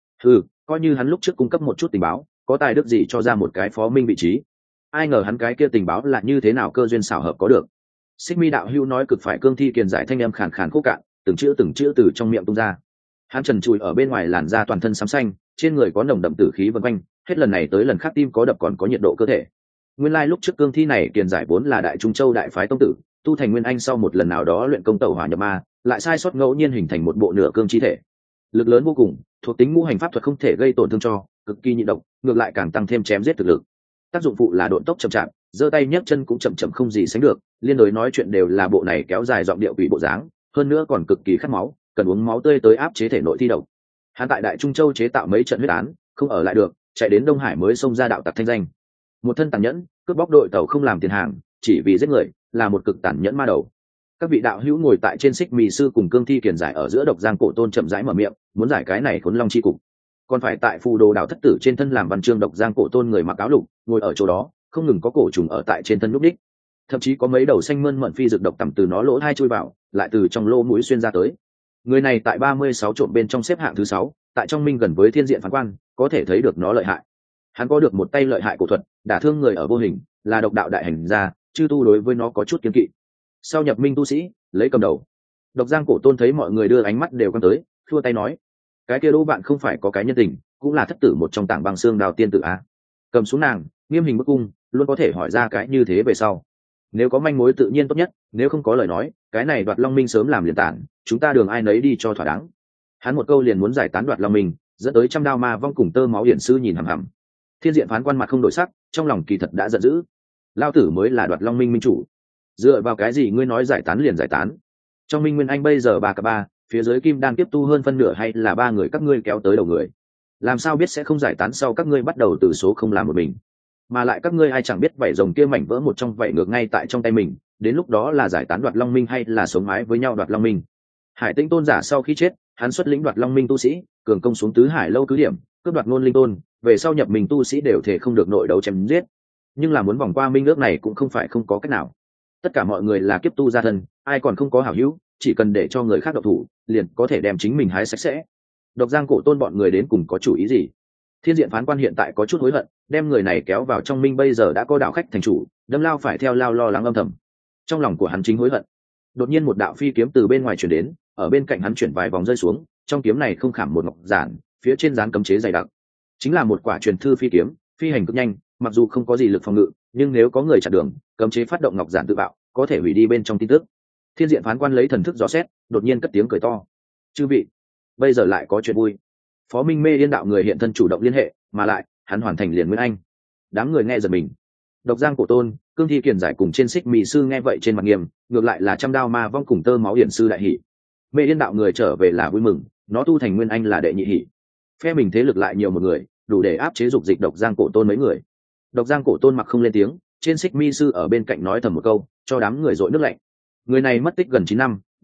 Coi như hắn lúc trước cung cấp một chút tình báo, có tài đức gì cho ra một cái phó minh vị trí. Ai ngờ hắn cái kia tình báo là như thế nào cơ duyên xảo hợp có được. Xích mi đạo hưu nói cực phải cương thi kiền giải thanh âm khàn khàn khô cạn, từng chữ từ trong miệng tung ra. Hắn trần trụi ở bên ngoài làn da toàn thân xám xanh, trên người có nồng đậm tử khí vần quanh, hết lần này tới lần khác tim có đập còn có nhiệt độ cơ thể. Nguyên lai lúc trước cương thi này kiền giải vốn là đại trung châu đại phái tông tử, tu thành nguyên anh sau một lần nào đó luyện công tẩu hỏa nhập ma, lại sai sót ngẫu nhiên hình thành một bộ nửa cương chi thể. Lực lớn vô cùng, thuộc tính ngũ hành pháp thuật không thể gây tổn thương cho, cực kỳ nhịn độc, ngược lại càng tăng thêm chém giết thực lực. Tác dụng phụ là độn tốc chậm chạp, giơ tay nhấc chân cũng chậm không gì sánh được, liên đối nói chuyện đều là bộ này kéo dài giọng điệu quỷ bộ dáng, hơn nữa còn cực kỳ khát máu, cần uống máu tươi tới áp chế thể nội thi độc. Hắn tại đại trung châu chế tạo mấy trận huyết án, không ở lại được, chạy đến Đông Hải mới xông ra đạo tặc thanh danh. Một thân tàn nhẫn, cướp bóc đội tàu không làm tiền hàng, chỉ vì giết người, là một cực tàn nhẫn ma đầu. Các vị đạo hữu ngồi tại trên xích mì sư cùng cương thi kiền giải ở giữa độc giang cổ tôn chậm rãi mở miệng, muốn giải cái này khốn long chi cục. Còn phải tại phù đồ đảo thất tử trên thân làm văn chương độc giang cổ tôn người mặc áo lục, ngồi ở chỗ đó, không ngừng có cổ trùng ở tại trên thân lúc đích, thậm chí có mấy đầu xanh mơn mận phi dược độc tầm từ nó lỗ hai chui vào, lại từ trong lỗ mũi xuyên ra tới. Người này tại 36 trộm bên trong xếp hạng thứ 6, tại trong minh gần với Thiên Diện phán quan, có thể thấy được nó lợi hại. Hắn có được một tay lợi hại cổ thuật, đả thương người ở vô hình, là độc đạo đại hành gia, chư tu đối với nó có chút kiêng kỵ. Sau nhập minh tu sĩ, lấy cầm đầu. Độc giang cổ tôn thấy mọi người đưa ánh mắt đều quan tới, khua tay nói: cái kia Đỗ Vạn không phải có cái nhân tình, cũng là thất tử một trong tảng băng xương đào tiên tử a. Cầm xuống nàng, nghiêm hình bức cung, luôn có thể hỏi ra cái như thế về sau. Nếu có manh mối tự nhiên tốt nhất, nếu không có lời nói, cái này Đoạt Long Minh sớm làm liền tản, chúng ta đường ai nấy đi cho thỏa đáng. Hắn một câu liền muốn giải tán Đoạt Long Minh, dẫn tới trăm đao ma vong cùng tơ máu hiển sư nhìn hằm hằm. Thiên Diện phán quan mặt không đổi sắc, trong lòng kỳ thật đã giận dữ. Lao tử mới là Đoạt Long Minh minh chủ, dựa vào cái gì ngươi nói giải tán liền giải tán? Trong minh nguyên anh bây giờ 3 phía dưới kim đan tiếp tu hơn phân nửa, hay là 3 người các ngươi kéo tới đầu người? Làm sao biết sẽ không giải tán sau các ngươi bắt đầu từ số không làm một mình? Mà lại các ngươi ai chẳng biết vảy rồng kia mảnh vỡ một trong vảy ngược ngay tại trong tay mình, đến lúc đó là giải tán Đoạt Long Minh hay là sống mái với nhau Đoạt Long Minh? Hải Tĩnh tôn giả sau khi chết, hắn xuất lĩnh Đoạt Long Minh tu sĩ, cường công xuống tứ hải lâu cứ điểm, cướp đoạt ngôn linh tôn, về sau nhập mình tu sĩ đều thể không được nội đấu chém giết. Nhưng là muốn vòng qua minh ước này cũng không phải không có cách nào. Tất cả mọi người là kiếp tu gia thân, ai còn không có hảo hữu, chỉ cần để cho người khác độc thủ, liền có thể đem chính mình hái sạch sẽ. Độc giang cổ tôn bọn người đến cùng có chủ ý gì? Thiên Diện phán quan hiện tại có chút hối hận, đem người này kéo vào trong minh bây giờ đã có đạo khách thành chủ, đâm lao phải theo lao lo lắng âm thầm. Trong lòng của hắn chính hối hận. Đột nhiên một đạo phi kiếm từ bên ngoài chuyển đến, ở bên cạnh hắn chuyển vài vòng rơi xuống, trong kiếm này không khảm một ngọc giản, phía trên dán cấm chế dày đặc. Chính là một quả truyền thư phi kiếm, phi hành cực nhanh, mặc dù không có gì lực phòng ngự, nhưng nếu có người chặn đường, cấm chế phát động ngọc giản tự bạo, có thể hủy đi bên trong tin tức. Thiên Diện phán quan lấy thần thức dò xét, đột nhiên cất tiếng cười to: chư vị, bây giờ lại có chuyện vui. Phó Minh Mê Điên đạo người hiện thân chủ động liên hệ, mà lại hắn hoàn thành liền nguyên anh. Đám người nghe giật mình. Độc giang cổ tôn, cương thi kiền giải cùng trên xích mì sư nghe vậy trên mặt nghiêm, ngược lại là trăm đao ma vong cùng tơ máu hiển sư đại hỷ. Mê Điên đạo người trở về là vui mừng, nó tu thành nguyên anh là đệ nhị hỷ. Phe mình thế lực lại nhiều một người, đủ để áp chế dục dịch độc giang cổ tôn mấy người. Độc giang cổ tôn mặc không lên tiếng, trên xích mi sư ở bên cạnh nói thầm một câu, cho đám người dội nước lạnh. Người này mất tích gần 9 năm,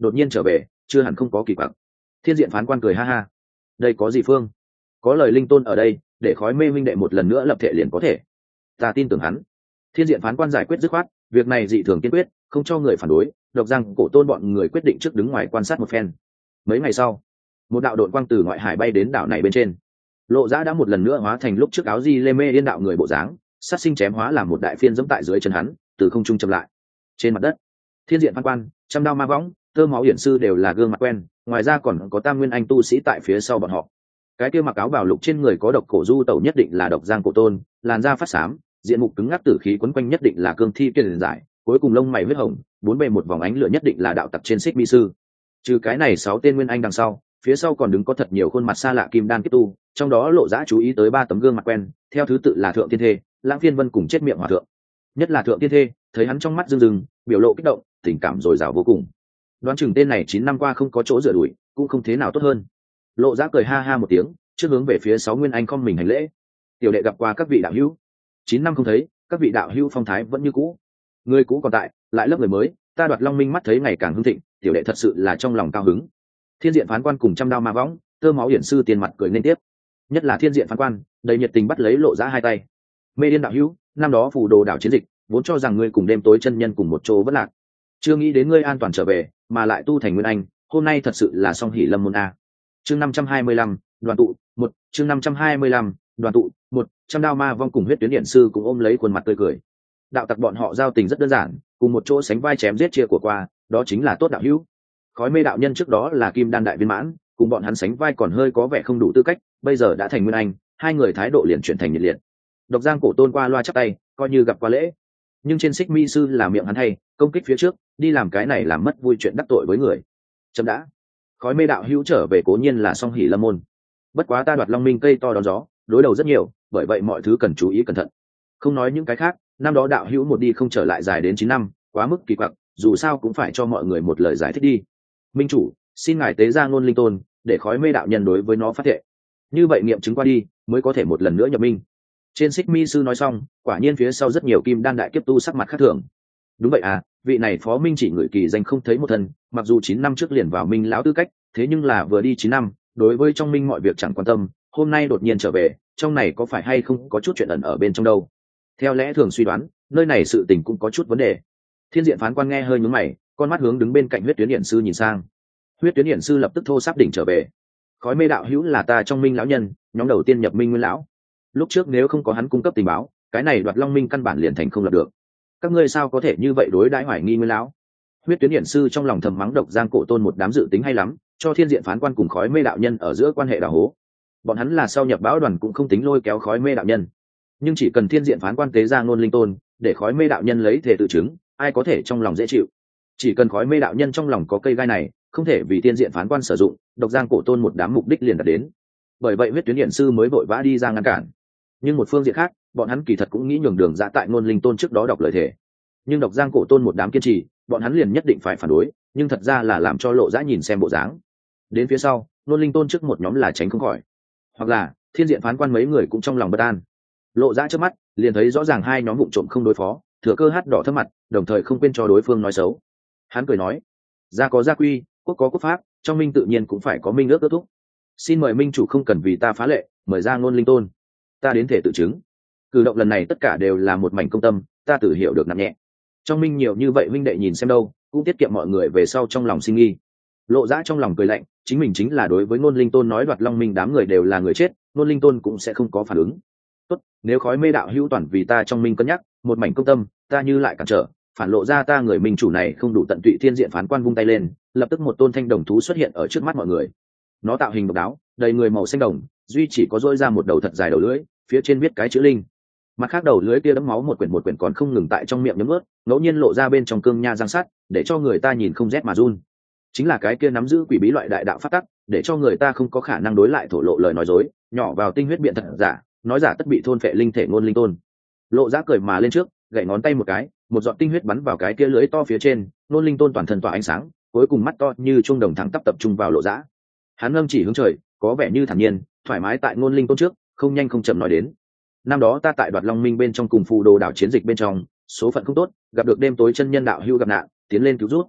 đột nhiên trở về chưa hẳn không có kỳ quặc. Thiên diện phán quan cười ha ha, đây có gì phương, có lời linh tôn ở đây, để khói mê minh đệ một lần nữa lập thể liền có thể, ta tin tưởng hắn. Thiên diện phán quan giải quyết dứt khoát, việc này dị thường kiên quyết, không cho người phản đối. Độc Giang Cổ Tôn bọn người quyết định trước đứng ngoài quan sát một phen. Mấy ngày sau, một đạo đội quang từ ngoại hải bay đến đảo này bên trên. Lộ Giã đã một lần nữa hóa thành lúc trước áo di lê mê yên đạo người bộ dáng, sát sinh chém hóa làm một đại phiên dẫm tại dưới chân hắn, từ không trung chậm lại. Trên mặt đất, Thiên diện phán quan, trăm đao ma võng, tơ máu hiển sư đều là gương mặt quen, ngoài ra còn có Tam Nguyên Anh tu sĩ tại phía sau bọn họ. Cái kia mặc áo bào lục trên người có độc cổ du tẩu nhất định là Độc Giang Cổ Tôn, làn da phát xám, diện mục cứng ngắc tử khí quấn quanh nhất định là cương thi kiên giải, cuối cùng lông mày huyết hồng, bốn bề một vòng ánh lửa nhất định là đạo tặc trên xích mi sư. Trừ cái này 6 tên nguyên anh đằng sau, phía sau còn đứng có thật nhiều khuôn mặt xa lạ kim đan kiếp tu, trong đó Lộ Giã chú ý tới 3 tấm gương mặt quen, theo thứ tự là Thượng Thiên Thê, Lãng Phiên Vân cùng Chết Miệng Hòa Thượng. Nhất là Thượng Thiên Thê, thấy hắn trong mắt rưng rưng, biểu lộ kích động, tình cảm dồi dào vô cùng. Đoán chừng tên này 9 năm qua không có chỗ dựa đuổi, cũng không thế nào tốt hơn. Lộ Giã cười ha ha một tiếng, trước hướng về phía 6 nguyên anh không mình hành lễ. Tiểu đệ gặp qua các vị đạo hữu. 9 năm không thấy, các vị đạo hữu phong thái vẫn như cũ, người cũ còn tại, lại lớp người mới, ta Đoạt Long Minh mắt thấy ngày càng hưng thịnh, tiểu đệ thật sự là trong lòng cao hứng. Thiên diện phán quan cùng trăm đao ma võng, tơ máu hiển sư tiền mặt cười nên tiếp. Nhất là thiên diện phán quan, đầy nhiệt tình bắt lấy Lộ Giã hai tay. Mê Điên đạo hữu, năm đó phù đồ đảo chiến dịch, vốn cho rằng ngươi cùng đêm tối chân nhân cùng một chỗ vất lạc, chưa nghĩ đến ngươi an toàn trở về, mà lại tu thành nguyên anh, hôm nay thật sự là song hỷ lâm môn a. Chương 525, đoàn tụ, 1, chương 525, đoàn tụ, 1, trăm đao ma vong cùng huyết tuyến điện sư cũng ôm lấy khuôn mặt tươi cười. Đạo tặc bọn họ giao tình rất đơn giản, cùng một chỗ sánh vai chém giết chia của qua, đó chính là tốt đạo hữu. Khói mê đạo nhân trước đó là kim đan đại viên mãn, cùng bọn hắn sánh vai còn hơi có vẻ không đủ tư cách, bây giờ đã thành nguyên anh, hai người thái độ liền chuyển thành nhiệt liệt. Độc Giang Cổ Tôn qua loa chắp tay, coi như gặp qua lễ. Nhưng trên xích mi sư là miệng hắn hay, công kích phía trước, đi làm cái này làm mất vui chuyện đắc tội với người. Chấm đã. Khói mê đạo hữu trở về cố nhiên là song hỷ lâm môn. Bất quá ta Đoạt Long Minh cây to đón gió, đối đầu rất nhiều, bởi vậy mọi thứ cần chú ý cẩn thận. Không nói những cái khác, năm đó đạo hữu một đi không trở lại dài đến 9 năm, quá mức kỳ quặc, dù sao cũng phải cho mọi người một lời giải thích đi. Minh chủ, xin ngài tế ra Ngôn Linh Tôn, để khói mê đạo nhân đối với nó phát thệ. Như vậy nghiệm chứng qua đi, mới có thể một lần nữa nhập minh. Trên xích mi sư nói xong, quả nhiên phía sau rất nhiều kim đan đại kiếp tu sắc mặt khác thường. Đúng vậy à, vị này phó minh chỉ người kỳ danh không thấy một thân, mặc dù 9 năm trước liền vào minh lão tư cách, thế nhưng là vừa đi 9 năm, đối với trong minh mọi việc chẳng quan tâm, hôm nay đột nhiên trở về, trong này có phải hay không có chút chuyện ẩn ở bên trong đâu. Theo lẽ thường suy đoán, nơi này sự tình cũng có chút vấn đề. Thiên diện phán quan nghe hơi nhướng mày, con mắt hướng đứng bên cạnh huyết tuyến điện sư nhìn sang. Huyết tuyến điện sư lập tức thô sáp đỉnh trở về. Khói mê đạo hữu là ta trong minh lão nhân, nhóm đầu tiên nhập minh nguyên lão. Lúc trước nếu không có hắn cung cấp tình báo, cái này Đoạt Long Minh căn bản liền thành không lập được. Các ngươi sao có thể như vậy đối đãi hoài nghi nguyên lão? Huyết tuyến điện sư trong lòng thầm mắng Độc Giang Cổ Tôn một đám dự tính hay lắm, cho thiên diện phán quan cùng khói mê đạo nhân ở giữa quan hệ đào hố. Bọn hắn là sau nhập bão đoàn cũng không tính lôi kéo khói mê đạo nhân, nhưng chỉ cần thiên diện phán quan tế ra Ngôn Linh Tôn, để khói mê đạo nhân lấy thể tự chứng, ai có thể trong lòng dễ chịu. Chỉ cần khói mê đạo nhân trong lòng có cây gai này, không thể vì thiên diện phán quan sử dụng, Độc Giang Cổ Tôn một đám mục đích liền đạt đến. Bởi vậy huyết tuyến điện sư mới vội vã đi ra ngăn cản. Nhưng một phương diện khác, bọn hắn kỳ thật cũng nghĩ nhường đường ra tại Ngôn Linh Tôn trước đó đọc lời thể. Nhưng Độc Giang Cổ Tôn một đám kiên trì, bọn hắn liền nhất định phải phản đối, nhưng thật ra là làm cho Lộ Giã nhìn xem bộ dáng. Đến phía sau, Ngôn Linh Tôn trước một nhóm là tránh không khỏi, hoặc là thiên diện phán quan mấy người cũng trong lòng bất an. Lộ Giã trước mắt liền thấy rõ ràng hai nhóm vụng trộm không đối phó, thừa cơ hát đỏ thấp mặt, đồng thời không quên cho đối phương nói xấu. Hắn cười nói, gia có gia quy, quốc có quốc pháp, trong minh tự nhiên cũng phải có minh ước kết thúc. Xin mời minh chủ không cần vì ta phá lệ, mời ra Ngôn Linh Tôn, ta đến thể tự chứng. Cử động lần này tất cả đều là một mảnh công tâm, ta tự hiểu được nặng nhẹ. Trong minh nhiều như vậy huynh đệ nhìn xem đâu, cũng tiết kiệm mọi người về sau trong lòng sinh nghi. Lộ Giã trong lòng cười lạnh, chính mình chính là đối với Ngôn Linh Tôn nói Đoạt Long Minh đám người đều là người chết, Ngôn Linh Tôn cũng sẽ không có phản ứng. Tốt, nếu khói mê đạo hữu toàn vì ta trong minh cân nhắc, một mảnh công tâm, ta như lại cản trở, phản lộ ra ta người minh chủ này không đủ tận tụy. Thiên diện phán quan vung tay lên, lập tức một tôn thanh đồng thú xuất hiện ở trước mắt mọi người. Nó tạo hình độc đáo, đầy người màu xanh đồng, duy chỉ có dỗi ra một đầu thật dài đầu lưỡi, phía trên viết cái chữ linh. Mặt khác đầu lưỡi kia đẫm máu một quyển còn không ngừng tại trong miệng nhấm ướt, ngẫu nhiên lộ ra bên trong cương nha răng sắt, để cho người ta nhìn không rét mà run. Chính là cái kia nắm giữ quỷ bí loại đại đạo pháp tắc, để cho người ta không có khả năng đối lại thổ lộ lời nói dối, nhỏ vào tinh huyết biện thật giả, nói giả tất bị thôn phệ linh thể Ngôn Linh Tôn. Lộ Giã cười mà lên trước, gậy ngón tay một cái, một giọt tinh huyết bắn vào cái kia lưỡi to phía trên, Ngôn Linh Tôn toàn thân tỏa ánh sáng, cuối cùng mắt to như chuông đồng thẳng tắp tập trung vào Lộ Giã. Hắn ngâm chỉ hướng trời, có vẻ như thản nhiên, thoải mái tại Ngôn Linh Tôn trước, không nhanh không chậm nói đến. Năm đó ta tại Đoạt Long Minh bên trong cùng phù đồ đảo chiến dịch bên trong, số phận không tốt, gặp được đêm tối chân nhân đạo hưu gặp nạn, tiến lên cứu rút.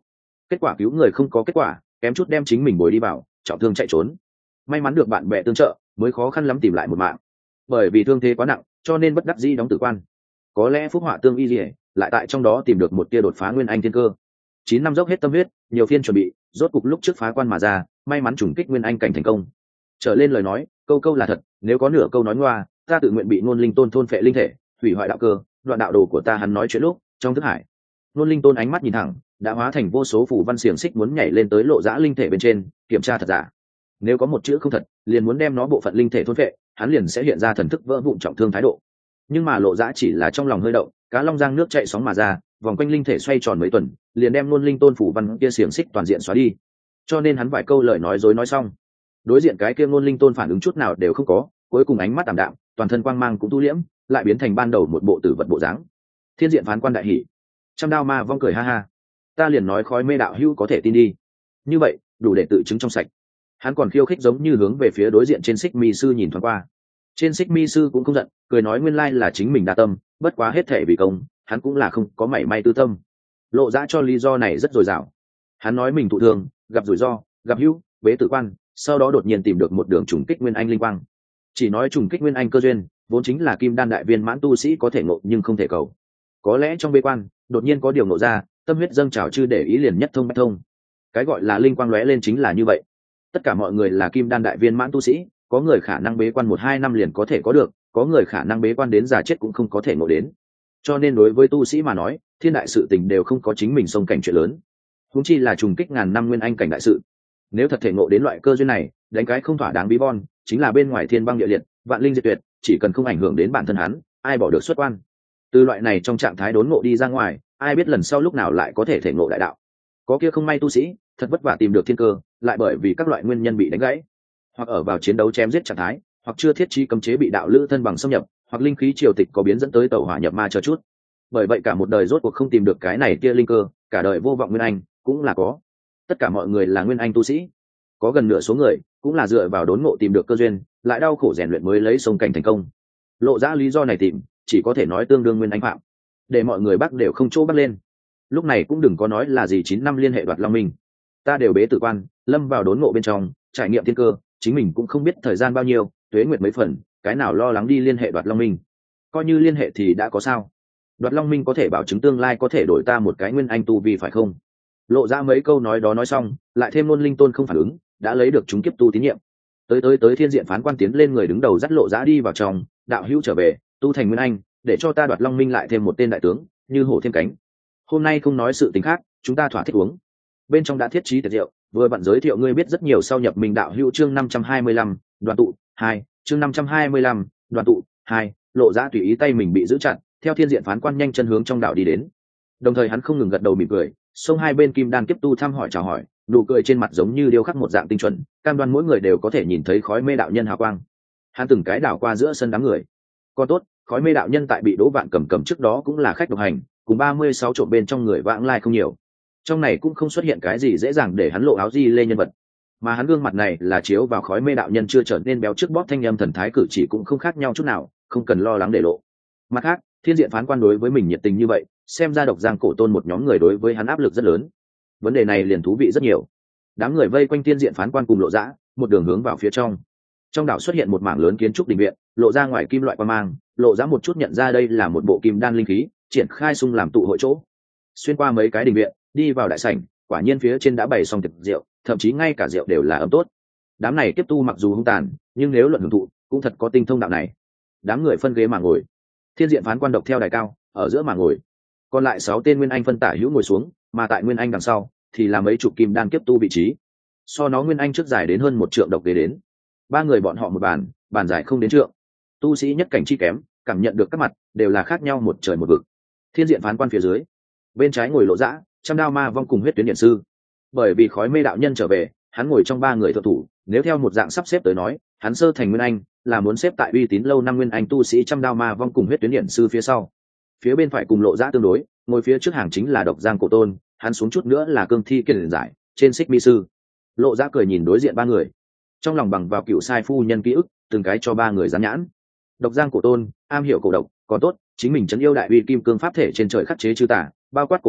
kết quả cứu người không có kết quả, kém chút đem chính mình bồi đi vào, trọng thương chạy trốn. May mắn được bạn bè tương trợ, mới khó khăn lắm tìm lại một mạng. Bởi vì thương thế quá nặng, cho nên bất đắc dĩ đóng tử quan. Có lẽ phúc họa tương y liễu, lại tại trong đó tìm được một tia đột phá nguyên anh thiên cơ. 9 năm dốc hết tâm huyết, nhiều phiên chuẩn bị, rốt cục lúc trước phá quan mà ra, may mắn trùng kích nguyên anh cảnh thành công. Trở lên lời nói, câu câu là thật, nếu có nửa câu nói ngoa, ta tự nguyện bị Ngôn Linh Tôn thôn phệ linh thể, hủy hoại đạo cơ, đoạn đạo đồ của ta. Hắn nói chuyện lúc, trong thức hải, Ngôn Linh Tôn ánh mắt nhìn thẳng, đã hóa thành vô số phù văn xiềng xích muốn nhảy lên tới Lộ Dã linh thể bên trên, kiểm tra thật giả. Nếu có một chữ không thật, liền muốn đem nó bộ phận linh thể thôn phệ, hắn liền sẽ hiện ra thần thức vỡ vụn trọng thương thái độ. Nhưng mà Lộ Dã chỉ là trong lòng hơi động, cá long giang nước chạy sóng mà ra, vòng quanh linh thể xoay tròn mấy tuần, liền đem Ngôn Linh Tôn phủ văn kia xiềng xích toàn diện xóa đi. Cho nên hắn vài câu lời nói dối nói xong, đối diện cái kia Ngôn Linh Tôn phản ứng chút nào đều không có, cuối cùng ánh mắt ảm đạm, toàn thân quang mang cũng thu liễm, lại biến thành ban đầu một bộ tử vật bộ dáng. Thiên diện phán quan đại hỉ, trăm đao ma vong cười ha ha, ta liền nói khói mê đạo hữu có thể tin đi, như vậy đủ để tự chứng trong sạch. Hắn còn khiêu khích giống như hướng về phía đối diện trên xích mi sư nhìn thoáng qua. Trên xích mi sư cũng không giận, cười nói nguyên lai là chính mình đa tâm, bất quá hết thể vì công, hắn cũng là không có mảy may tư tâm. Lộ Dã cho lý do này rất dồi dào. Hắn nói mình thụ thương, gặp rủi ro, gặp hữu, bế tử quan, sau đó đột nhiên tìm được một đường trùng kích nguyên anh linh quang. Chỉ nói trùng kích nguyên anh cơ duyên, vốn chính là kim đan đại viên mãn tu sĩ có thể ngộ nhưng không thể cầu. Có lẽ trong bế quan, đột nhiên có điều ngộ ra, tâm huyết dâng trào chư để ý liền nhất thông bách thông. Cái gọi là linh quang lóe lên chính là như vậy. Tất cả mọi người là kim đan đại viên mãn tu sĩ, có người khả năng bế quan 1-2 năm liền có thể có được, có người khả năng bế quan đến già chết cũng không có thể ngộ đến. Cho nên đối với tu sĩ mà nói, thiên đại sự tình đều không có chính mình xông cảnh chuyện lớn, huống chi là trùng kích ngàn năm nguyên anh cảnh đại sự. Nếu thật thể ngộ đến loại cơ duyên này, đánh cái không thỏa đáng bí bon, chính là bên ngoài thiên băng địa liệt, vạn linh diệt tuyệt, chỉ cần không ảnh hưởng đến bản thân hắn, ai bỏ được xuất quan. Từ loại này trong trạng thái đốn ngộ đi ra ngoài, ai biết lần sau lúc nào lại có thể thể ngộ đại đạo. Có kia không may tu sĩ, thật vất vả tìm được thiên cơ, lại bởi vì các loại nguyên nhân bị đánh gãy, hoặc ở vào chiến đấu chém giết trạng thái, hoặc chưa thiết trí cấm chế bị đạo lữ thân bằng xâm nhập, hoặc linh khí triều tịch có biến dẫn tới tẩu hỏa nhập ma chờ chút. Bởi vậy cả một đời rốt cuộc không tìm được cái này kia linh cơ, cả đời vô vọng nguyên anh cũng là có. Tất cả mọi người là nguyên anh tu sĩ, có gần nửa số người cũng là dựa vào đốn ngộ tìm được cơ duyên, lại đau khổ rèn luyện mới lấy sông cảnh thành công. Lộ Dã lý do này tìm, chỉ có thể nói tương đương nguyên anh phạm, để mọi người bắt đều không chỗ bắt lên. Lúc này cũng đừng có nói là gì 9 năm liên hệ đoạt long minh, ta đều bế tử quan, lâm vào đốn ngộ bên trong, trải nghiệm thiên cơ, chính mình cũng không biết thời gian bao nhiêu, tuế nguyệt mấy phần, cái nào lo lắng đi liên hệ đoạt long minh. Coi như liên hệ thì đã có sao, đoạt long minh có thể bảo chứng tương lai có thể đổi ta một cái nguyên anh tu vi phải không? Lộ Ra mấy câu nói đó nói xong, lại thêm Ngôn Linh Tôn không phản ứng, đã lấy được chúng kiếp tu tín nhiệm. Tới thiên diện phán quan tiến lên người đứng đầu dắt Lộ Ra đi vào trong, đạo hữu trở về, tu thành nguyên anh, để cho ta đoạt long minh lại thêm một tên đại tướng, như hổ thêm cánh. Hôm nay không nói sự tình khác, chúng ta thỏa thích uống. Bên trong đã thiết trí tiệc rượu, vừa bạn giới thiệu ngươi biết rất nhiều sau nhập mình đạo hữu chương 525, đoàn tụ 2, chương 525, đoàn tụ 2, Lộ Ra tùy ý tay mình bị giữ chặt, theo thiên diện phán quan nhanh chân hướng trong đạo đi đến. Đồng thời hắn không ngừng gật đầu mỉm cười, xông hai bên kim đan kiếp tu thăm hỏi chào hỏi, nụ cười trên mặt giống như điêu khắc một dạng tinh chuẩn, cam đoan mỗi người đều có thể nhìn thấy khói mê đạo nhân hào quang. Hắn từng cái đảo qua giữa sân đám người. Còn tốt, khói mê đạo nhân tại bị Đỗ Vạn cầm trước đó cũng là khách độc hành, cùng 36 trộm bên trong người vãng lai không nhiều. Trong này cũng không xuất hiện cái gì dễ dàng để hắn lộ áo di lê nhân vật, mà hắn gương mặt này là chiếu vào khói mê đạo nhân chưa trở nên béo trước bóp thanh âm thần thái cử chỉ cũng không khác nhau chút nào, không cần lo lắng để lộ. Mặt khác, thiên diện phán quan đối với mình nhiệt tình như vậy, xem ra Độc Giang Cổ Tôn một nhóm người đối với hắn áp lực rất lớn. Vấn đề này liền thú vị rất nhiều. Đám người vây quanh thiên diện phán quan cùng Lộ Dã, một đường hướng vào phía trong. Trong đảo xuất hiện một mảng lớn kiến trúc đình viện, lộ ra ngoài kim loại qua mang, Lộ Dã một chút nhận ra đây là một bộ kim đan linh khí, triển khai xung làm tụ hội chỗ. Xuyên qua mấy cái đình viện, đi vào đại sảnh, quả nhiên phía trên đã bày xong tiệc rượu, thậm chí ngay cả rượu đều là ấm tốt. Đám này tiếp tu mặc dù hung tàn, nhưng nếu luận hưởng thụ, cũng thật có tinh thông đạo này. Đám người phân ghế mà ngồi, thiên diện phán quan độc theo đài cao, ở giữa mà ngồi. Còn lại 6 tên nguyên anh phân tả hữu ngồi xuống, mà tại nguyên anh đằng sau thì là mấy chục kim đan kiếp tu vị trí. So nó nguyên anh trước dài đến hơn 1 trượng độc ghế đến. 3 người bọn họ một bàn, bàn dài không đến trượng. Tu sĩ nhất cảnh chi kém, cảm nhận được các mặt đều là khác nhau một trời một vực. Thiên diện phán quan phía dưới, bên trái ngồi Lộ Dã, trăm đao ma vong cùng huyết tuyến điện sư. Bởi vì khói mê đạo nhân trở về, hắn ngồi trong 3 người thượng thủ, nếu theo một dạng sắp xếp tới nói, hắn sơ thành nguyên anh là muốn xếp tại uy tín lâu năm nguyên anh tu sĩ trăm đao ma vong cùng huyết tuyến điện sư phía sau. Phía bên phải cùng Lộ Dã tương đối, ngồi phía trước hàng chính là Độc Giang Cổ Tôn, hắn xuống chút nữa là Cương Thi Kiền giải, trên xích mi sư. Lộ Dã cười nhìn đối diện 3 người, trong lòng bằng vào cựu sai phu nhân ký ức, từng cái cho 3 người dán nhãn. Độc Giang Cổ Tôn am hiểu cổ độc, còn tốt, chính mình trấn yêu đại uy kim cương pháp thể trên trời khắc chế chư tà, bao quát cổ độc,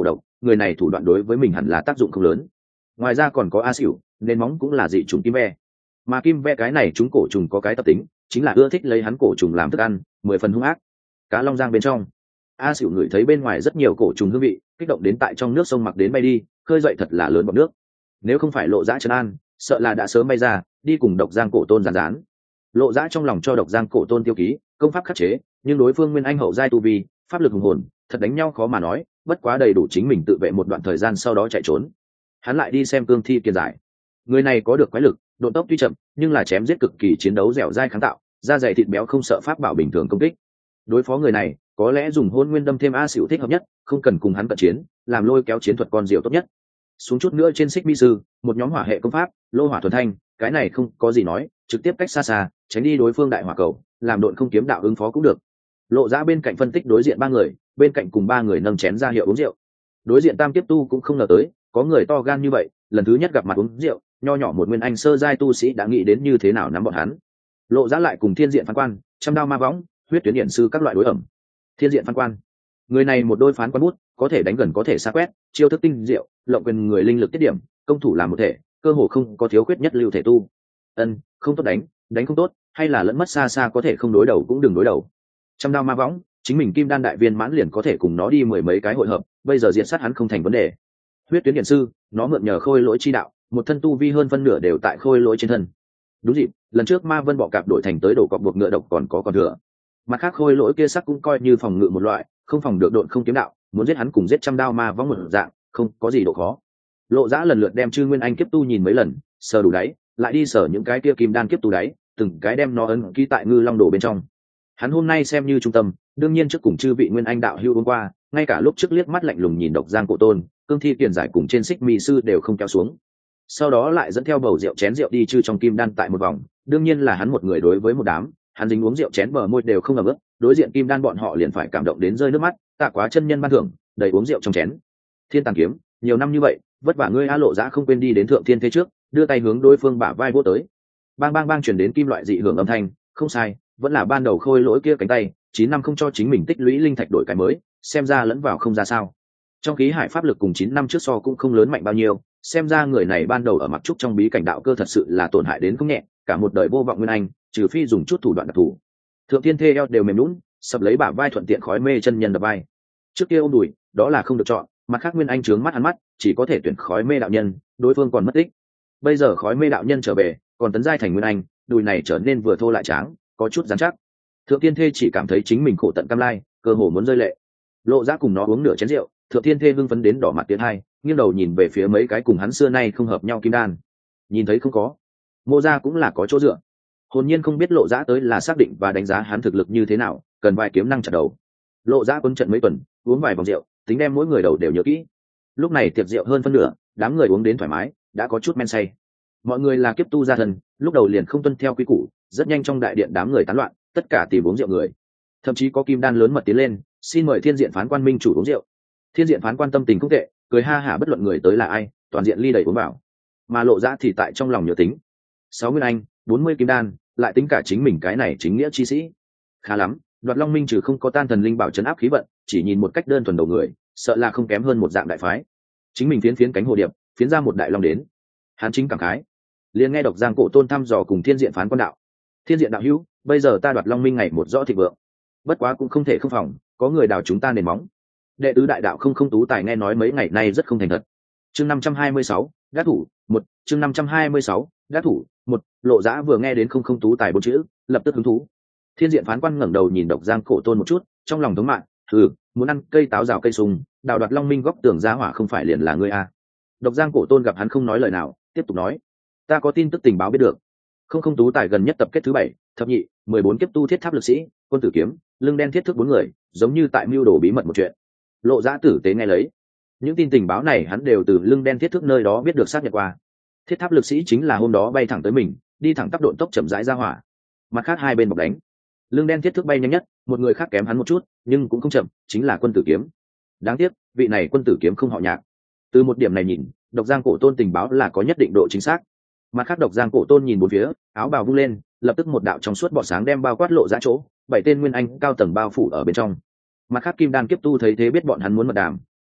người này thủ đoạn đối với mình hẳn là tác dụng không lớn. Ngoài ra còn có A Xỉu, nên móng cũng là dị trùng kim ve, mà kim ve cái này chúng cổ trùng có cái tập tính chính là ưa thích lấy hắn cổ trùng làm thức ăn, 10 phần hung ác. Cá long giang bên trong, A Xỉu ngửi thấy bên ngoài rất nhiều cổ trùng hương vị, kích động đến tại trong nước sông mặc đến bay đi, khơi dậy thật là lớn bọt nước. Nếu không phải Lộ Dã trấn an, sợ là đã sớm bay ra đi cùng Độc Giang Cổ Tôn giàn rán. Lộ Dã trong lòng cho Độc Giang Cổ Tôn tiêu ký công pháp khắc chế, nhưng đối phương nguyên anh hậu giai tu vi, pháp lực hùng hồn, thật đánh nhau khó mà nói, bất quá đầy đủ chính mình tự vệ một đoạn thời gian sau đó chạy trốn. Hắn lại đi xem Cương Thi Kiên Giải. Người này có được quái lực, độ tốc tuy chậm, nhưng là chém giết cực kỳ chiến đấu dẻo dai kháng tạo, da dày thịt béo không sợ pháp bảo bình thường công kích. Đối phó người này, có lẽ dùng Hôn Nguyên Đâm thêm A Xỉu thích hợp nhất, không cần cùng hắn cận chiến, làm lôi kéo chiến thuật con diều tốt nhất. Xuống chút nữa trên Xích Mi Sư, một nhóm hỏa hệ công pháp, lô hỏa thuần thanh, cái này không có gì nói, trực tiếp cách xa xa, tránh đi đối phương đại hỏa cầu, làm độn không kiếm đạo ứng phó cũng được. Lộ Dã bên cạnh phân tích đối diện ba người, bên cạnh cùng ba người nâng chén ra hiệu uống rượu. Đối diện Tam Kiếp Tu cũng không ngờ tới, có người to gan như vậy, lần thứ nhất gặp mặt uống rượu, nho nhỏ một nguyên anh sơ giai tu sĩ đã nghĩ đến như thế nào nắm bọn hắn. Lộ Dã lại cùng Thiên Diện Phán Quan, Trăm Đao Ma Võng, Huyết Tuyến Điển Sư các loại đối ẩm. Thiên Diện Phán Quan, người này một đôi phán quan bút, có thể đánh gần có thể xa quét, chiêu thức tinh diệu, lộng quyền người linh lực tiết điểm, công thủ làm một thể, cơ hồ không có thiếu khuyết nhất lưu thể tu. Không tốt đánh không tốt, hay là lẫn mất xa xa có thể không đối đầu cũng đừng đối đầu. Trăm Đao Ma Võng, chính mình Kim Đan đại viên mãn liền có thể cùng nó đi 10 mấy cái hội hợp, bây giờ diệt sát hắn không thành vấn đề. Huyết Tuyến Điển Sư, nó mượn nhờ khôi lỗi chi đạo, một thân tu vi hơn phân nửa đều tại khôi lỗi trên thân. Đúng dịp, lần trước Ma Vân bọ cạp đổi thành tới đổ cọp buộc ngựa độc còn thừa. Mặt khác khôi lỗi kia sắc cũng coi như phòng ngự một loại, không phòng được độn không kiếm đạo, muốn giết hắn cùng giết Trăm Đao Ma Võng một dạng, không có gì độ khó. Lộ Dã lần lượt đem Chư Nguyên Anh kiếp tu nhìn mấy lần, sờ đủ đáy, lại đi sờ những cái kia Kim Đan kiếp tu đáy, từng cái đem nó ấn ký tại Ngư Long Đồ bên trong. Hắn hôm nay xem như trung tâm, đương nhiên trước cùng chư vị Nguyên Anh đạo hữu hôm qua, ngay cả lúc trước liếc mắt lạnh lùng nhìn Độc Giang Cổ Tôn, Cương Thi Kiền Giải cùng trên Xích Mi Sư đều không kéo xuống. Sau đó lại dẫn theo bầu rượu chén rượu đi chư trong Kim Đan tại một vòng, đương nhiên là hắn một người đối với một đám, hắn dính uống rượu chén bờ môi đều không ẩm ướt, đối diện Kim Đan bọn họ liền phải cảm động đến rơi nước mắt, tạ quá chân nhân ban thưởng, đầy uống rượu trong chén. Thiên Tàng Kiếm, nhiều năm như vậy, vất vả ngươi A. Lộ Dã không quên đi đến Thượng Thiên thế trước, đưa tay hướng đối phương bả vai vỗ tới. Bang bang bang truyền đến kim loại dị hưởng âm thanh, không sai, vẫn là ban đầu khôi lỗi kia cánh tay, 9 năm không cho chính mình tích lũy linh thạch đổi cái mới, xem ra lẫn vào không ra sao. Trong khí hải pháp lực cùng 9 năm trước so cũng không lớn mạnh bao nhiêu, xem ra người này ban đầu ở mặc trúc trong bí cảnh đạo cơ thật sự là tổn hại đến không nhẹ, cả một đời vô vọng nguyên anh, trừ phi dùng chút thủ đoạn đặc thù. Thượng Thiên thê eo đều mềm nhũn, sập lấy bả vai thuận tiện khói mê chân nhân đập vai. Trước kia ôm đùi, đó là không được chọn, mặt khác nguyên anh trướng mắt hắn mắt, chỉ có thể tuyển khói mê đạo nhân, đối phương còn mất tích. Bây giờ khói mê đạo nhân trở về, còn tấn giai thành nguyên anh, đùi này trở nên vừa thô lại tráng, có chút rắn chắc. Thượng Thiên thê chỉ cảm thấy chính mình khổ tận cam lai, cơ hồ muốn rơi lệ. Lộ Dã cùng nó uống nửa chén rượu, Thượng Thiên thê hưng phấn đến đỏ mặt tiến hai, nghiêng đầu nhìn về phía mấy cái cùng hắn xưa nay không hợp nhau kim đan. Nhìn thấy không có, Mộ Gia cũng là có chỗ dựa. Hồn nhiên không biết Lộ Dã tới là xác định và đánh giá hắn thực lực như thế nào, cần vài kiếm năng chặt đầu. Lộ Dã quân trận mấy tuần, uống vài vòng rượu, tính đem mỗi người đầu đều nhớ kỹ. Lúc này tiệc rượu hơn phân nửa, đám người uống đến thoải mái, đã có chút men say. Mọi người là kiếp tu gia thần, lúc đầu liền không tuân theo quy củ, rất nhanh trong đại điện đám người tán loạn, tất cả tìm uống rượu người. Thậm chí có kim đan lớn mật tiến lên, xin mời Thiên Diện Phán Quan minh chủ uống rượu. Thiên Diện Phán Quan tâm tình không tệ, cười ha hả bất luận người tới là ai, toàn diện ly đầy uống vào. Mà Lộ Dã thì tại trong lòng nhớ tính, 6 nguyên anh, 40 kim đan, lại tính cả chính mình cái này chính nghĩa chi sĩ. Khá lắm, Đoạt Long Minh trừ không có tan thần linh bảo trấn áp khí vận, chỉ nhìn một cách đơn thuần đầu người, sợ là không kém hơn một dạng đại phái. Chính mình phiến cánh hồ điệp, phiến ra một đại long đến. Hắn chính cảm khái, liền nghe Độc Giang Cổ Tôn thăm dò cùng Thiên Diện Phán Quan đạo. Thiên Diện đạo hữu, bây giờ ta Đoạt Long Minh ngày một rõ thịnh vượng, bất quá cũng không thể không phòng, có người đào chúng ta nền móng. Đệ tứ đại đạo không tú tài nghe nói mấy ngày nay rất không thành thật. Chương 526, đắc thủ, 1, chương 526, đắc thủ, 1, Lộ Dã vừa nghe đến không tú tài bốn chữ, lập tức hứng thú. Thiên Diện Phán Quan ngẩng đầu nhìn Độc Giang Cổ Tôn một chút, trong lòng thống mạng, muốn ăn cây táo rào cây sung, đào Đoạt Long Minh góc tường ra hỏa không phải liền là ngươi à? Độc Giang Cổ Tôn gặp hắn không nói lời nào, tiếp tục nói, ta có tin tức tình báo biết được, không tú tài gần nhất tập kết thứ 7, thập nhị, 14 kiếp tu thiết tháp lực sĩ, quân tử kiếm, lưng đen thiết thức 4 người, giống như tại mưu đồ bí mật một chuyện. Lộ Dã tử tế nghe lấy, những tin tình báo này hắn đều từ lưng đen thiết thức nơi đó biết được xác nhận qua. Thiết tháp lực sĩ chính là hôm đó bay thẳng tới mình, đi thẳng tắp độn tốc chậm rãi ra hỏa. Mặt khác hai bên bọc đánh, lưng đen thiết thức bay nhanh nhất, một người khác kém hắn một chút, nhưng cũng không chậm, chính là quân tử kiếm. Đáng tiếc, vị này quân tử kiếm không họ Nhạc. Từ một điểm này nhìn, Độc Giang Cổ Tôn tình báo là có nhất định độ chính xác. Mặt khác Độc Giang Cổ Tôn nhìn bốn phía, áo bào vung lên, lập tức một đạo trong suốt bọt sáng đem bao quát Lộ Dã chỗ, 7 tên nguyên anh cao tầng bao phủ ở bên trong. Mặt khác kim đan kiếp tu thấy thế biết bọn hắn muốn mật đàm,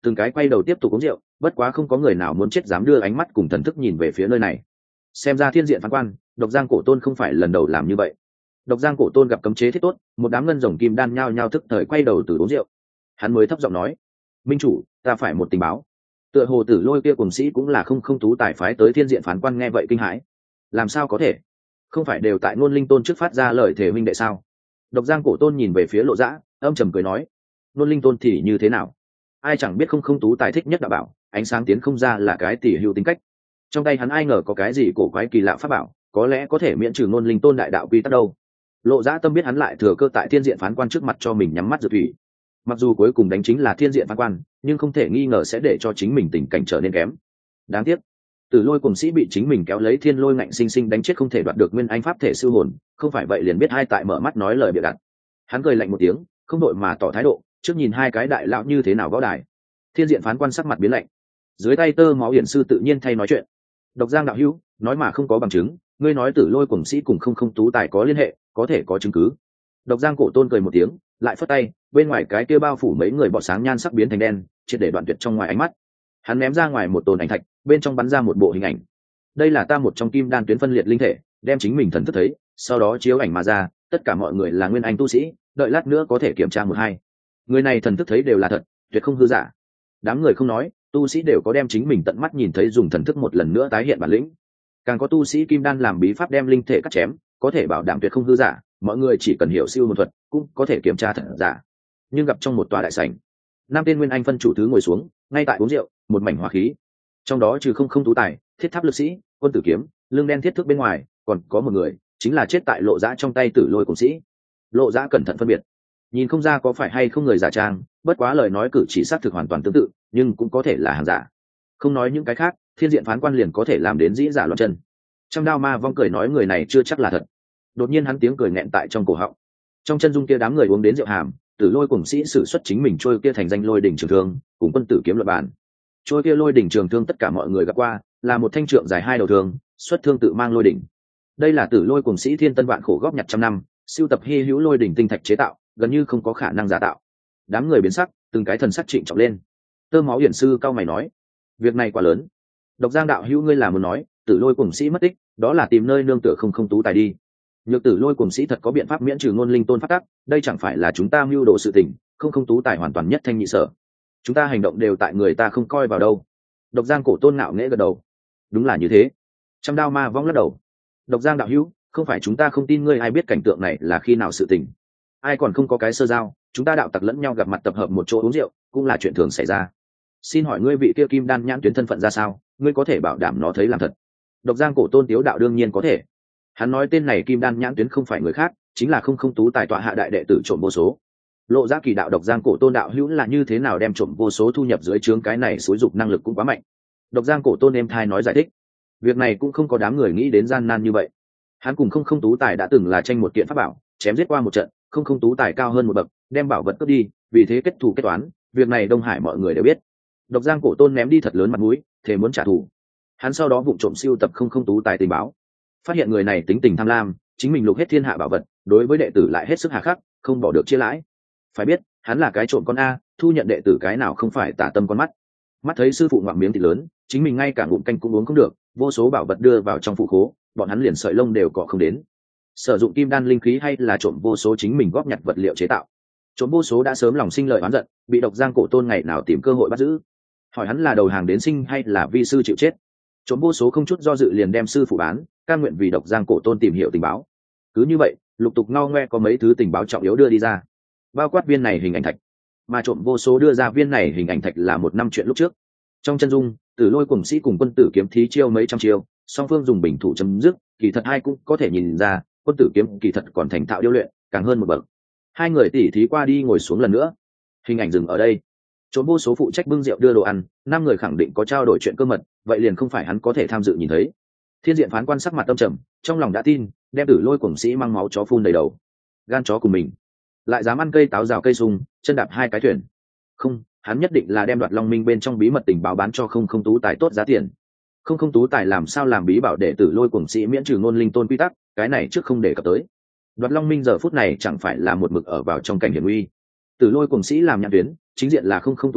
từng cái quay đầu tiếp tục uống rượu, bất quá không có người nào muốn chết dám đưa ánh mắt cùng thần thức nhìn về phía nơi này. Xem ra thiên diện phán quan, Độc Giang Cổ Tôn không phải lần đầu làm như vậy. Độc Giang Cổ Tôn gặp cấm chế thiết tốt, một đám ngân rồng kim đan nhao nhao thức thời quay đầu từ uống rượu. Hắn mới thấp giọng nói: "Minh chủ, ta phải một tình báo." Tựa hồ Tử Lôi kia cùng sĩ cũng là không tú tài phái tới thiên diện phán quan, nghe vậy kinh hãi. Làm sao có thể? Không phải đều tại Nôn Linh Tôn trước phát ra lời thề minh đệ sao? Độc Giang Cổ Tôn nhìn về phía Lộ Dã, âm trầm cười nói: "Nôn Linh Tôn thì như thế nào? Ai chẳng biết không tú tài thích nhất đạo bảo, ánh sáng tiến không ra là cái tỉ hữu tính cách. Trong tay hắn ai ngờ có cái gì cổ quái kỳ lạ pháp bảo, có lẽ có thể miễn trừ Nôn Linh Tôn đại đạo quy tắc đâu." Lộ Dã tâm biết hắn lại thừa cơ tại thiên diện phán quan trước mặt cho mình nhắm mắt dược thủy. Mặc dù cuối cùng đánh chính là thiên diện phán quan, nhưng không thể nghi ngờ sẽ để cho chính mình tình cảnh trở nên kém. Đáng tiếc, Tử Lôi cùng sĩ bị chính mình kéo lấy thiên lôi ngạnh sinh sinh đánh chết, không thể đoạt được nguyên anh pháp thể sư hồn, không phải vậy liền biết hai tại mở mắt nói lời bịa đặt. Hắn cười lạnh một tiếng, không đội mà tỏ thái độ, trước nhìn hai cái đại lão như thế nào võ đài. Thiên diện phán quan sắc mặt biến lạnh, dưới tay tơ máu hiển sư tự nhiên thay nói chuyện: "Độc Giang đạo hữu, nói mà không có bằng chứng, ngươi nói Tử Lôi cùng sĩ cùng không tú tài có liên hệ, có thể có chứng cứ?" Độc Giang Cổ Tôn cười một tiếng, lại phất tay, bên ngoài cái kia bao phủ mấy người bọt sáng nhan sắc biến thành đen, triệt để đoạn tuyệt trong ngoài ánh mắt. Hắn ném ra ngoài một tồn ảnh thạch, bên trong bắn ra một bộ hình ảnh. Đây là ta một trong kim đan tuyến phân liệt linh thể, đem chính mình thần thức thấy, sau đó chiếu ảnh mà ra, tất cả mọi người là nguyên anh tu sĩ, đợi lát nữa có thể kiểm tra một hai. Người này thần thức thấy đều là thật, tuyệt không hư giả. Đám người không nói, tu sĩ đều có đem chính mình tận mắt nhìn thấy dùng thần thức một lần nữa tái hiện bản lĩnh. Càng có tu sĩ kim đan làm bí pháp đem linh thể cắt chém, có thể bảo đảm tuyệt không hư giả, mọi người chỉ cần hiểu siêu hồn thuật cũng có thể kiểm tra thật giả. Nhưng gặp trong một tòa đại sảnh, năm tên nguyên anh phân chủ thứ ngồi xuống, ngay tại uống rượu, một mảnh hòa khí. Trong đó trừ không tú tài, thiết tháp lực sĩ, quân tử kiếm, lưng đen thiết thước bên ngoài, còn có một người chính là chết tại Lộ Dã trong tay Tử Lôi cùng sĩ. Lộ Dã cẩn thận phân biệt, nhìn không ra có phải hay không người giả trang, bất quá lời nói cử chỉ xác thực hoàn toàn tương tự, nhưng cũng có thể là hàng giả. Không nói những cái khác, thiên diện phán quan liền có thể làm đến dĩ giả loạn chân. Trăm Đao Ma Vong cười nói người này chưa chắc là thật. Đột nhiên hắn tiếng cười nghẹn tại trong cổ họng. Trong chân dung kia đám người uống đến rượu hàm, Tử Lôi cùng sĩ sử xuất chính mình trôi kia thành danh lôi đỉnh trường thương, cùng quân tử kiếm luận bàn. Trôi kia lôi đỉnh trường thương tất cả mọi người gặp qua, là một thanh trượng dài hai đầu thương, xuất thương tự mang lôi đỉnh. Đây là Tử Lôi cùng sĩ thiên tân vạn khổ góp nhặt trăm năm, siêu tập hy hữu lôi đỉnh tinh thạch chế tạo, gần như không có khả năng giả tạo. Đám người biến sắc, từng cái thần sắc trịnh trọng lên. Tơ máu hiển sư cao mày nói: "Việc này quá lớn. Độc Giang đạo hữu ngươi là muốn nói, Tử Lôi cùng sĩ mất tích, đó là tìm nơi nương tựa không tú tài đi. Nhược Tử Lôi cùng sĩ thật có biện pháp miễn trừ Ngôn Linh Tôn pháp tắc, đây chẳng phải là chúng ta mưu đồ sự tình, không tú tài hoàn toàn nhất thanh nhị sở. Chúng ta hành động đều tại người ta không coi vào đâu." Độc Giang Cổ Tôn ngạo nghễ gật đầu: "Đúng là như thế." Trăm Đao Ma Vong lắc đầu: "Độc Giang đạo hữu, không phải chúng ta không tin ngươi, ai biết cảnh tượng này là khi nào sự tình. Ai còn không có cái sơ giao, chúng ta đạo tặc lẫn nhau gặp mặt tập hợp một chỗ uống rượu, cũng là chuyện thường xảy ra. Xin hỏi ngươi vị kia kim đan nhãn tuyến thân phận ra sao, ngươi có thể bảo đảm nó thấy làm thật?" Độc Giang Cổ Tôn tiếu đạo: "Đương nhiên có thể." Hắn nói tên này kim đan nhãn tuyến không phải người khác, chính là không tú tài tọa hạ đại đệ tử trộm vô số. Lộ Dã kỳ đạo Độc Giang Cổ Tôn đạo hữu là như thế nào đem trộm vô số thu nhập dưới trướng, cái này xúi dục năng lực cũng quá mạnh. Độc Giang Cổ Tôn êm thai nói giải thích: "Việc này cũng không có đám người nghĩ đến gian nan như vậy. Hắn cùng không tú tài đã từng là tranh một kiện pháp bảo, chém giết qua một trận, không tú tài cao hơn một bậc, đem bảo vật cướp đi, vì thế kết thù kết toán, việc này Đông Hải mọi người đều biết." Độc Giang Cổ Tôn ném đi thật lớn mặt mũi, thề muốn trả thù. Hắn sau đó vụng trộm siêu tập không tú tài tình báo, phát hiện người này tính tình tham lam, chính mình lục hết thiên hạ bảo vật, đối với đệ tử lại hết sức hà khắc, không bỏ được chia lãi. Phải biết, hắn là cái trộm con a, thu nhận đệ tử cái nào không phải tả tâm con mắt. Mắt thấy sư phụ ngoạm miếng thịt lớn, chính mình ngay cả ngụm canh cũng uống không được, vô số bảo vật đưa vào trong phủ khố, bọn hắn liền sợi lông đều cọ không đến. Sử dụng kim đan linh khí hay là trộm vô số chính mình góp nhặt vật liệu chế tạo. Trộm vô số đã sớm lòng sinh lợi oán giận, bị Độc Giang Cổ Tôn ngày nào tìm cơ hội bắt giữ. Hỏi hắn là đầu hàng đến sinh hay là vi sư chịu chết. Trộm vô số không chút do dự liền đem sư phụ bán, cam nguyện vì Độc Giang Cổ Tôn tìm hiểu tình báo. Cứ như vậy, lục tục ngao ngoe có mấy thứ tình báo trọng yếu đưa đi ra, bao quát viên này hình ảnh thạch. Mà trộm vô số đưa ra viên này hình ảnh thạch là một năm chuyện lúc trước. Trong chân dung, Tử Lôi cùng sĩ cùng quân tử kiếm thí chiêu mấy trăm chiêu, song phương dùng bình thủ chấm dứt, kỳ thật hai cũng có thể nhìn ra, quân tử kiếm kỳ thật còn thành thạo điêu luyện, càng hơn một bậc. Hai người tỉ thí qua đi ngồi xuống lần nữa. Hình ảnh dừng ở đây. Trộm vô số phụ trách bưng rượu đưa đồ ăn, năm người khẳng định có trao đổi chuyện cơ mật, vậy liền không phải hắn có thể tham dự nhìn thấy. Thiên diện phán quan sắc mặt tâm trầm, trong lòng đã tin, đem Tử Lôi cùng sĩ mang máu chó phun đầy đầu. Gan chó cùng mình, lại dám ăn cây táo rào cây sung, chân đạp hai cái thuyền. Không, hắn nhất định là đem Đoạt Long Minh bên trong bí mật tình báo bán cho không tú tài tốt giá tiền. Không tú tài làm sao làm bí bảo để Tử Lôi cùng sĩ miễn trừ Ngôn Linh Tôn quy tắc, cái này trước không đề cập tới. Đoạt Long Minh giờ phút này chẳng phải là một mực ở vào trong cảnh hiểm nguy. Tử Lôi cùng sĩ làm nhãn tuyến, chính diện là không tú tài,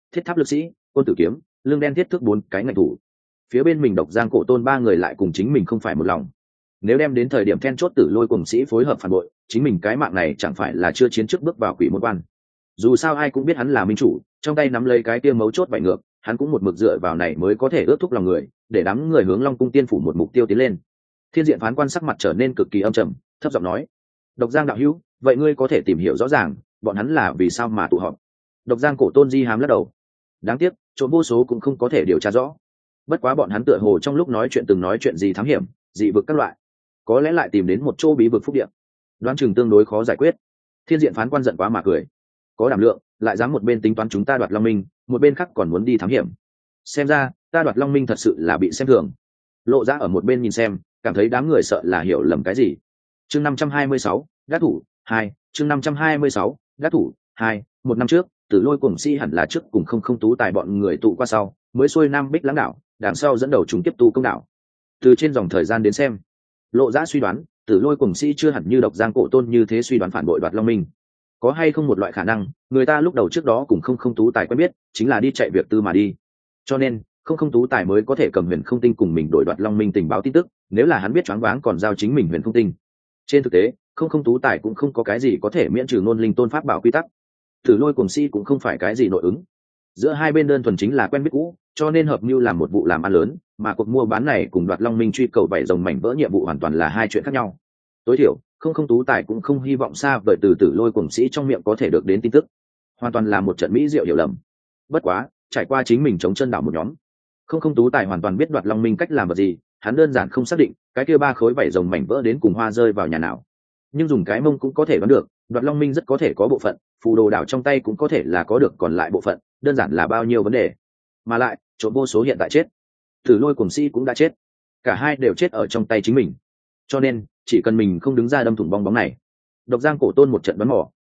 thiết tháp lực sĩ, côn tử kiếm, lương đen thiết thước 4 cái ngạch thủ. Phía bên mình độc giang cổ tôn 3 người lại cùng chính mình không phải một lòng. Nếu đem đến thời điểm then chốt tử lôi cùng sĩ phối hợp phản bội, chính mình cái mạng này chẳng phải là chưa chiến trước bước vào quỷ môn quan. Dù sao ai cũng biết hắn là minh chủ, trong tay nắm lấy cái kia mấu chốt vảy ngược, hắn cũng một mực dựa vào này mới có thể ước thúc lòng người, để đám người hướng Long cung tiên phủ một mục tiêu tiến lên. Thiên diện phán quan sắc mặt trở nên cực kỳ âm trầm, thấp giọng nói: độc giang đạo hữu, vậy ngươi có thể tìm hiểu rõ ràng bọn hắn là vì sao mà tụ họp? Độc giang cổ tôn di hám lắc đầu: đáng tiếc trộm vô số cũng không có thể điều tra rõ. Bất quá bọn hắn tựa hồ trong lúc nói chuyện từng nói chuyện gì thám hiểm, dị vực các loại, có lẽ lại tìm đến một chỗ bí vực phúc địa, đoán chừng tương đối khó giải quyết. Thiên diện phán quan giận quá mà cười: có đảm lượng lại dám một bên tính toán chúng ta đoạt long minh, một bên khác còn muốn đi thám hiểm. Xem ra ta đoạt long minh thật sự là bị xem thường. Lộ Ra ở một bên nhìn xem, cảm thấy đám người sợ là hiểu lầm cái gì. Chương 526, đắc thủ 2, chương 526, đắc thủ 2. Một năm trước, Tử Lôi cùng Si hẳn là trước cùng không tú tài bọn người tụ qua sau, mới xuôi Nam Bích Lãng đảo, đằng sau dẫn đầu chúng tiếp tu công đảo. Từ trên dòng thời gian đến xem, Lộ Ra suy đoán, Tử Lôi cùng Si chưa hẳn như độc giang cổ tôn như thế suy đoán phản bội đoạt long minh. Có hay không một loại khả năng, người ta lúc đầu trước đó cùng không tú tài quen biết, chính là đi chạy việc tư mà đi. Cho nên, không tú tài mới có thể cầm huyền không tinh cùng mình đổi đoạt long minh tình báo tin tức, nếu là hắn biết choáng váng còn giao chính mình huyền không tinh. Trên thực tế, không tú tài cũng không có cái gì có thể miễn trừ ngôn linh tôn pháp bảo quy tắc. Tử Lôi cùng Si cũng không phải cái gì nội ứng. Giữa hai bên đơn thuần chính là quen biết cũ, cho nên hợp mưu làm một vụ làm ăn lớn, mà cuộc mua bán này cùng đoạt long minh truy cầu bảy rồng mảnh vỡ nhiệm vụ hoàn toàn là hai chuyện khác nhau. Tối thiểu, không tú tài cũng không hy vọng xa vời từ Tử Lôi cùng sĩ trong miệng có thể được đến tin tức, hoàn toàn là một trận mỹ diệu hiểu lầm. Bất quá, trải qua chính mình chống chân đảo một nhóm, không tú tài hoàn toàn biết đoạt long minh cách làm vật gì, hắn đơn giản không xác định cái kia 3 khối vảy rồng mảnh vỡ đến cùng hoa rơi vào nhà nào, nhưng dùng cái mông cũng có thể đoán được, đoạt long minh rất có thể có bộ phận, phù đồ đảo trong tay cũng có thể là có được còn lại bộ phận, đơn giản là bao nhiêu vấn đề. Mà lại trộm vô số hiện tại chết, Tử Lôi cùng sĩ cũng đã chết, cả hai đều chết ở trong tay chính mình, cho nên chỉ cần mình không đứng ra đâm thủng bong bóng này. Độc giang cổ tôn một trận bắn mỏ,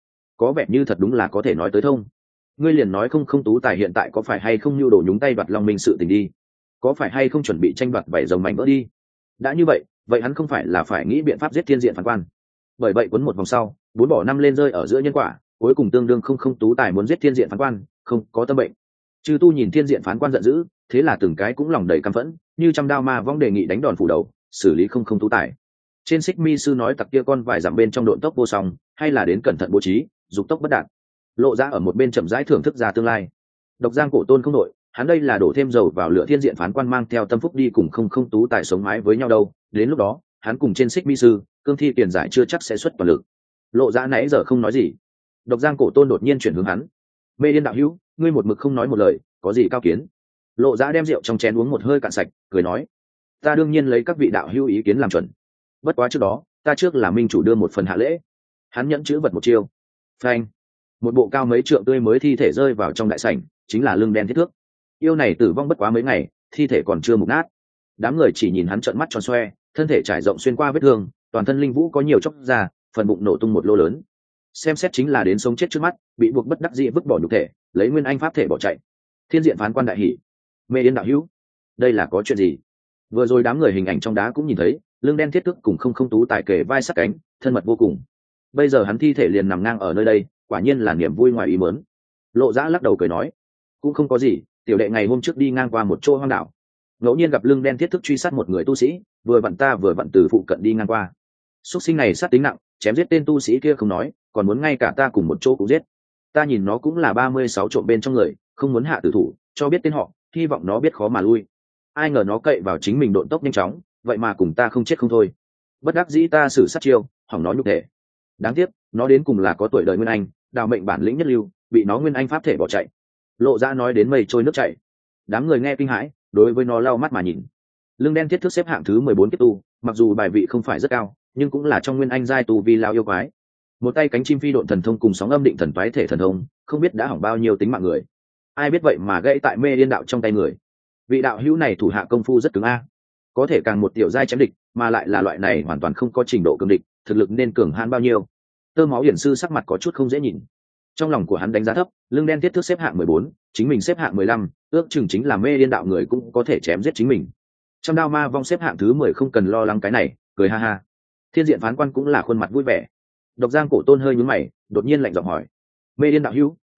có vẻ như thật đúng là có thể nói tới thông. Ngươi liền nói không tú tài hiện tại có phải hay không nhu đồ nhúng tay đoạt long minh sự tình đi, có phải hay không chuẩn bị tranh đoạt vảy rồng mảnh vỡ đi. Đã như vậy, vậy hắn không phải là phải nghĩ biện pháp giết thiên diện phán quan. Bởi vậy quấn một vòng sau, 4 bỏ 5 lên rơi ở giữa nhân quả, cuối cùng tương đương không tú tài muốn giết thiên diện phán quan, không có tâm bệnh. Chư tu nhìn thiên diện phán quan giận dữ, thế là từng cái cũng lòng đầy căm phẫn, như trăm đao ma vong đề nghị đánh đòn phủ đầu, xử lý không tú tài. Trên Xích Mi sư nói tặc kia con vài dặm bên trong độn tốc vô song, hay là đến cẩn thận bố trí, dục tốc bất đạt. Lộ Ra ở một bên chậm rãi thưởng thức ra tương lai. Độc giang cổ tôn không đội, hắn đây là đổ thêm dầu vào lửa thiên diện phán quan mang theo tâm phúc đi cùng không tú tài sống mái với nhau đâu. Đến lúc đó, hắn cùng trên Xích Mi sư, cương thi tiền giải chưa chắc sẽ xuất toàn lực. Lộ Ra nãy giờ không nói gì. Độc giang cổ tôn đột nhiên chuyển hướng hắn: Mê Điên đạo hữu, ngươi một mực không nói một lời, có gì cao kiến? Lộ Ra đem rượu trong chén uống một hơi cạn sạch, cười nói: ta đương nhiên lấy các vị đạo hữu ý kiến làm chuẩn. Bất quá trước đó, ta trước là minh chủ đưa một phần hạ lễ. Hắn nhẫn chữ vật một chiêu, phanh, một bộ cao mấy trượng tươi mới thi thể rơi vào trong đại sảnh, chính là lưng đen thiết thước. Yêu này tử vong bất quá mấy ngày, thi thể còn chưa mục nát. Đám người chỉ nhìn hắn trợn mắt tròn xoe, thân thể trải rộng xuyên qua vết thương, toàn thân linh vũ có nhiều chốc ra, phần bụng nổ tung một lô lớn. Xem xét chính là đến sống chết trước mắt, bị buộc bất đắc dĩ vứt bỏ nhục thể, lấy nguyên anh pháp thể bỏ chạy. Thiên diện phán quan đại hỉ: Mê Điên đạo hữu, đây là có chuyện gì? Vừa rồi đám người hình ảnh trong đá cũng nhìn thấy, lưng đen thiết thức cùng không tú tài kề vai sát cánh, thân mật vô cùng. Bây giờ hắn thi thể liền nằm ngang ở nơi đây, quả nhiên là niềm vui ngoài ý muốn. Lộ Ra lắc đầu cười nói: cũng không có gì, tiểu đệ ngày hôm trước đi ngang qua một chỗ hoang đảo, ngẫu nhiên gặp lưng đen thiết thức truy sát một người tu sĩ, vừa vặn từ phụ cận đi ngang qua. Xuất sinh này sát tính nặng, chém giết tên tu sĩ kia không nói, còn muốn ngay cả ta cùng một chỗ cũng giết. Ta nhìn nó cũng là 36 trộm bên trong người, không muốn hạ tử thủ, cho biết tên họ, hy vọng nó biết khó mà lui. Ai ngờ nó cậy vào chính mình độn tốc nhanh chóng, vậy mà cùng ta không chết không thôi. Bất đắc dĩ ta sử sát chiêu, hỏng nó nhục thể. Đáng tiếc, nó đến cùng là có tuổi đời nguyên anh, đào mệnh bản lĩnh nhất lưu, bị nó nguyên anh pháp thể bỏ chạy. Lộ Ra nói đến mây trôi nước chảy. Đám người nghe kinh hãi, đối với nó lau mắt mà nhìn. Lưng đen thiết thước xếp hạng thứ 14 kiếp tu, mặc dù bài vị không phải rất cao, nhưng cũng là trong nguyên anh giai tu vi lao yêu quái. Một tay cánh chim phi độn thần thông cùng sóng âm định thần toái thể thần thông, không biết đã hỏng bao nhiêu tính mạng người. Ai biết vậy mà gãy tại Mê Điên đạo trong tay người. Vị đạo hữu này thủ hạ công phu rất cứng a, có thể càng một tiểu giai chém địch, mà lại là loại này hoàn toàn không có trình độ cường địch, thực lực nên cường hãn bao nhiêu. Tơ Máu Hiển sư sắc mặt có chút không dễ nhìn. Trong lòng của hắn đánh giá thấp, lưng đen thiết thước xếp hạng 14, chính mình xếp hạng 15, ước chừng chính là Mê Điên đạo người cũng có thể chém giết chính mình. Trăm đao ma vong xếp hạng thứ 10 không cần lo lắng cái này, cười ha ha. Thiên diện phán quan cũng là khuôn mặt vui vẻ. Độc giang cổ tôn hơi nhướng mày, đột nhiên lạnh giọng hỏi: Mê Điên đạo hữu,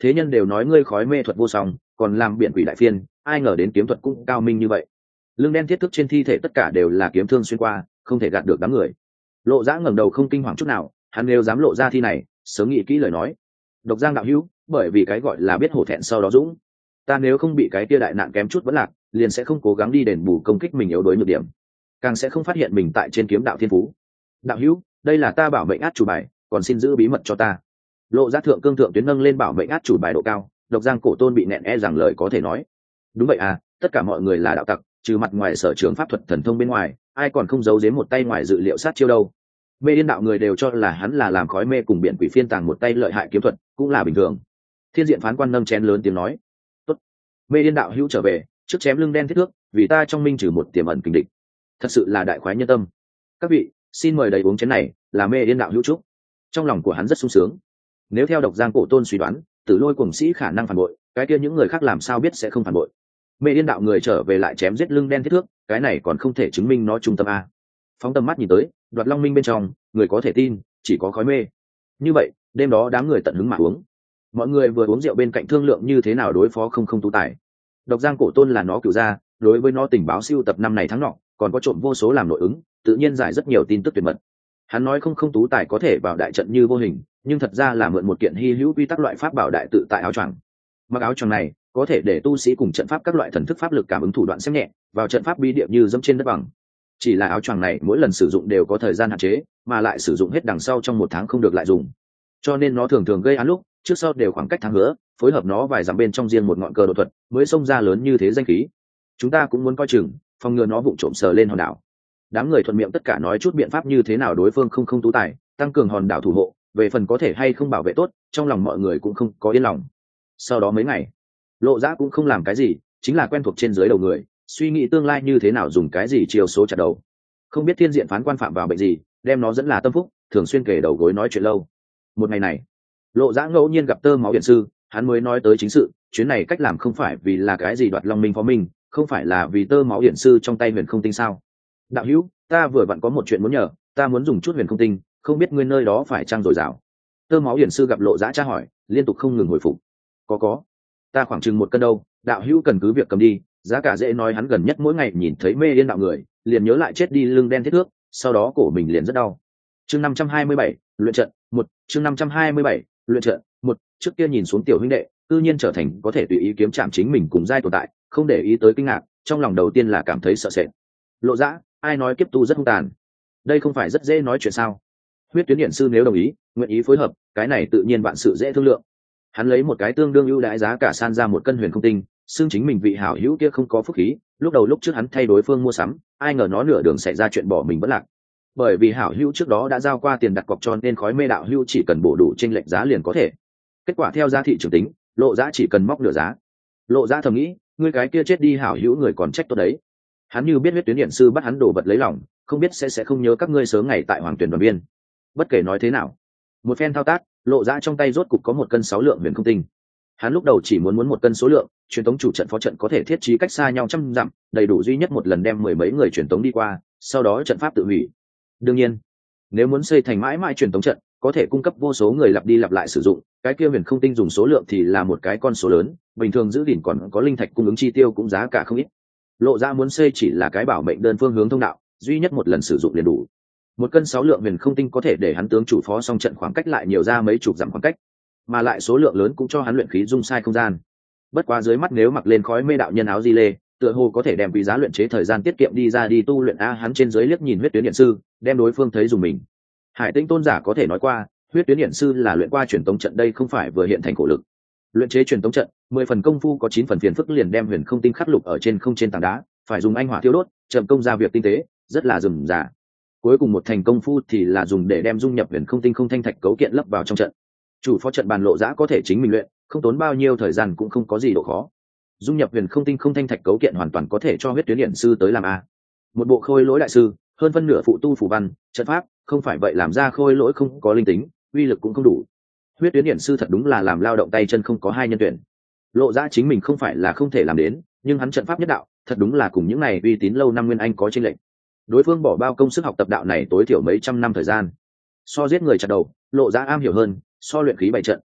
thế nhân đều nói ngươi khói mê thuật vô song, còn làm biển quỷ đại phiên, ai ngờ đến kiếm thuật cũng cao minh như vậy. Lưng đen thiết thức trên thi thể tất cả đều là kiếm thương xuyên qua, không thể gạt được đám người. Lộ Dã ngẩng đầu không kinh hoàng chút nào, hắn nếu dám lộ ra thi này, sớm nghĩ kỹ lời nói. Độc Giang đạo hữu, bởi vì cái gọi là biết hổ thẹn sau đó dũng, ta nếu không bị cái kia đại nạn kém chút vẫn lạc, liền sẽ không cố gắng đi đền bù công kích mình yếu đuối nhược điểm, càng sẽ không phát hiện mình tại trên kiếm đạo thiên phú. Đạo hữu, đây là ta bảo mệnh át chủ bài, còn xin giữ bí mật cho ta. Lộ Dã thượng cương thượng tuyến nâng lên bảo mệnh át chủ bài độ cao, Độc Giang cổ tôn bị nẹn rằng lời có thể nói. Đúng vậy à, tất cả mọi người là đạo tặc, trừ mặt ngoài sở trường pháp thuật thần thông bên ngoài, ai còn không giấu giếm một tay ngoài dự liệu sát chiêu đâu. Mê Điên đạo người đều cho là hắn là làm khói mê cùng biển quỷ phiên tàng một tay lợi hại kiếm thuật, cũng là bình thường. Thiên diện phán quan nâng chén lớn tiếng nói: "Tốt, Mê Điên đạo hữu trở về, trước chém lưng đen thiết thước, vì ta trong minh trừ một tiềm ẩn kình địch." Thật sự là đại khoái nhân tâm. Các vị, xin mời đầy uống chén này, là Mê Điên đạo hữu chúc. Trong lòng của hắn rất sung sướng. Nếu theo Độc Giang cổ tôn suy đoán, Tử Lôi cuồng sĩ khả năng phản bội, cái kia những người khác làm sao biết sẽ không phản bội. Mê Điên đạo người trở về lại chém giết lưng đen thiết thước, cái này còn không thể chứng minh nó trung tâm a. Phóng tầm mắt nhìn tới, Đoạt Long Minh bên trong, người có thể tin chỉ có khói mê. Như vậy, đêm đó đám người tận hứng mà uống. Mọi người vừa uống rượu bên cạnh thương lượng như thế nào đối phó không tú tài. Độc Giang cổ tôn là nó cựu gia, đối với nó tình báo siêu tập năm này tháng nọ, còn có trộm vô số làm nội ứng, tự nhiên giải rất nhiều tin tức tuyệt mật. Hắn nói không tú tài có thể vào đại trận như vô hình, nhưng thật ra là mượn một kiện hy hữu quy tắc loại pháp bảo đại tự tại áo choàng. Mặc áo choàng này có thể để tu sĩ cùng trận pháp các loại thần thức pháp lực cảm ứng thủ đoạn xem nhẹ, vào trận pháp bí địa như dẫm trên đất bằng. Chỉ là áo choàng này mỗi lần sử dụng đều có thời gian hạn chế, mà lại sử dụng hết đằng sau trong một tháng không được lại dùng, cho nên nó thường thường gây án lúc trước sau đều khoảng cách tháng hứa, phối hợp nó vài dặm bên trong riêng một ngọn cờ đột thuật mới xông ra lớn như thế danh khí. Chúng ta cũng muốn coi chừng, phòng ngừa nó vụng trộm sờ lên hòn đảo. Đám người thuận miệng tất cả nói chút biện pháp như thế nào đối phương không tú tài, tăng cường hòn đảo thủ hộ, về phần có thể hay không bảo vệ tốt, trong lòng mọi người cũng không có yên lòng. Sau đó mấy ngày, Lộ Dã cũng không làm cái gì, chính là quen thuộc trên dưới đầu người, suy nghĩ tương lai như thế nào dùng cái gì chiều số chặt đầu. Không biết thiên diện phán quan phạm vào bệnh gì, đem nó dẫn là tâm phúc, thường xuyên kể đầu gối nói chuyện lâu. Một ngày này, Lộ Dã ngẫu nhiên gặp Tơ Máu Điện sư, hắn mới nói tới chính sự, chuyến này cách làm không phải vì là cái gì Đoạt Long Minh phó minh, không phải là vì Tơ Máu Điện sư trong tay Huyền Không Tinh sao? Đạo hữu, ta vừa vặn có một chuyện muốn nhờ, ta muốn dùng chút Huyền Không Tinh, không biết ngươi nơi đó phải chăng dồi dào. Tơ Máu Điện sư gặp Lộ Dã tra hỏi, liên tục không ngừng hồi phục. Có, ta khoảng chừng 1 cân đâu, đạo hữu cần cứ việc cầm đi, giá cả dễ nói. Hắn gần nhất mỗi ngày nhìn thấy Mê Điên đạo người, liền nhớ lại chết đi lưng đen thiết thước, sau đó cổ mình liền rất đau. Chương 527, luyện trận 1, chương 527, luyện trận 1, trước kia nhìn xuống tiểu huynh đệ, tự nhiên trở thành có thể tùy ý kiếm chạm chính mình cùng giai tồn tại, không để ý tới kinh ngạc, trong lòng đầu tiên là cảm thấy sợ sệt. Lộ Dã, ai nói kiếp tu rất hung tàn? Đây không phải rất dễ nói chuyện sao? Huyết Tuyến Điện sư nếu đồng ý, nguyện ý phối hợp, cái này tự nhiên vạn sự dễ thương lượng. Hắn lấy một cái tương đương ưu đãi giá cả san ra 1 cân Huyền Không Tinh, xưng chính mình vị hảo hữu kia không có phúc khí, lúc trước hắn thay đối phương mua sắm, ai ngờ nó nửa đường xảy ra chuyện bỏ mình bất lạc. Bởi vì hảo hữu trước đó đã giao qua tiền đặt cọc cho nên khói mê đạo hữu chỉ cần bổ đủ chênh lệch giá liền có thể. Kết quả theo giá thị trường tính, Lộ Dã chỉ cần móc nửa giá. Lộ Dã thầm nghĩ, ngươi cái kia chết đi hảo hữu người còn trách tốt đấy. Hắn như biết Huyết Tuyến Điện sư bắt hắn đổ vật lấy lòng, không biết sẽ không nhớ các ngươi sớm ngày tại Hoàng Tuyển đoàn biên. Bất kể nói thế nào, một phen thao tác, Lộ Dã trong tay rốt cục có 1 cân 6 lượng Huyền Không Tinh. Hắn lúc đầu chỉ muốn 1 cân số lượng, truyền tống chủ trận phó trận có thể thiết trí cách xa nhau trăm dặm, đầy đủ duy nhất một lần đem 10 mấy người truyền tống đi qua, sau đó trận pháp tự hủy. Đương nhiên, nếu muốn xây thành mãi mãi truyền tống trận, có thể cung cấp vô số người lặp đi lặp lại sử dụng, cái kia Huyền Không Tinh dùng số lượng thì là một cái con số lớn, bình thường giữ gìn còn có linh thạch cung ứng chi tiêu cũng giá cả không ít. Lộ Dã muốn xây chỉ là cái bảo mệnh đơn phương hướng thông đạo, duy nhất một lần sử dụng liền đủ. 1 cân 6 lượng Huyền Không Tinh có thể để hắn tướng chủ phó xong trận khoảng cách lại nhiều ra mấy chục dặm khoảng cách, mà lại số lượng lớn cũng cho hắn luyện khí dung sai không gian. Bất quá dưới mắt nếu mặc lên khói mê đạo nhân áo di lê, tựa hồ có thể đem quý giá luyện chế thời gian tiết kiệm đi ra đi tu luyện a. Hắn trên dưới liếc nhìn Huyết Tuyến Điện sư, đem đối phương thấy dùng mình. Hải Tinh tôn giả có thể nói qua, Huyết Tuyến Điện sư là luyện qua truyền tống trận, đây không phải vừa hiện thành cổ lực. Luyện chế truyền tống trận, 10 phần công phu có 9 phần phiền phức liền đem Huyền Không Tinh khắc lục ở trên không trên tảng đá, phải dùng anh hỏa thiêu đốt, chậm công ra việc tinh tế, rất là rườm rà. Cuối cùng một thành công phu thì là dùng để đem dung nhập Huyền Không Tinh không thanh thạch cấu kiện lấp vào trong trận. Chủ phó trận bàn Lộ Dã có thể chính mình luyện, không tốn bao nhiêu thời gian cũng không có gì độ khó. Dung nhập Huyền Không Tinh không thanh thạch cấu kiện hoàn toàn có thể cho Huyết Tuyến Điện sư tới làm a. Một bộ khôi lỗi đại sư, hơn phân nửa phụ tu phù văn, trận pháp, không phải vậy làm ra khôi lỗi không có linh tính, uy lực cũng không đủ. Huyết Tuyến Điện sư thật đúng là làm lao động tay chân không có hai nhân tuyển. Lộ Dã chính mình không phải là không thể làm đến, nhưng hắn trận pháp nhất đạo, thật đúng là cùng những này uy tín lâu năm nguyên anh có chênh lệch. Đối phương bỏ bao công sức học tập đạo này tối thiểu mấy trăm năm thời gian. So giết người chặt đầu, Lộ Dã am hiểu hơn, so luyện khí bày trận,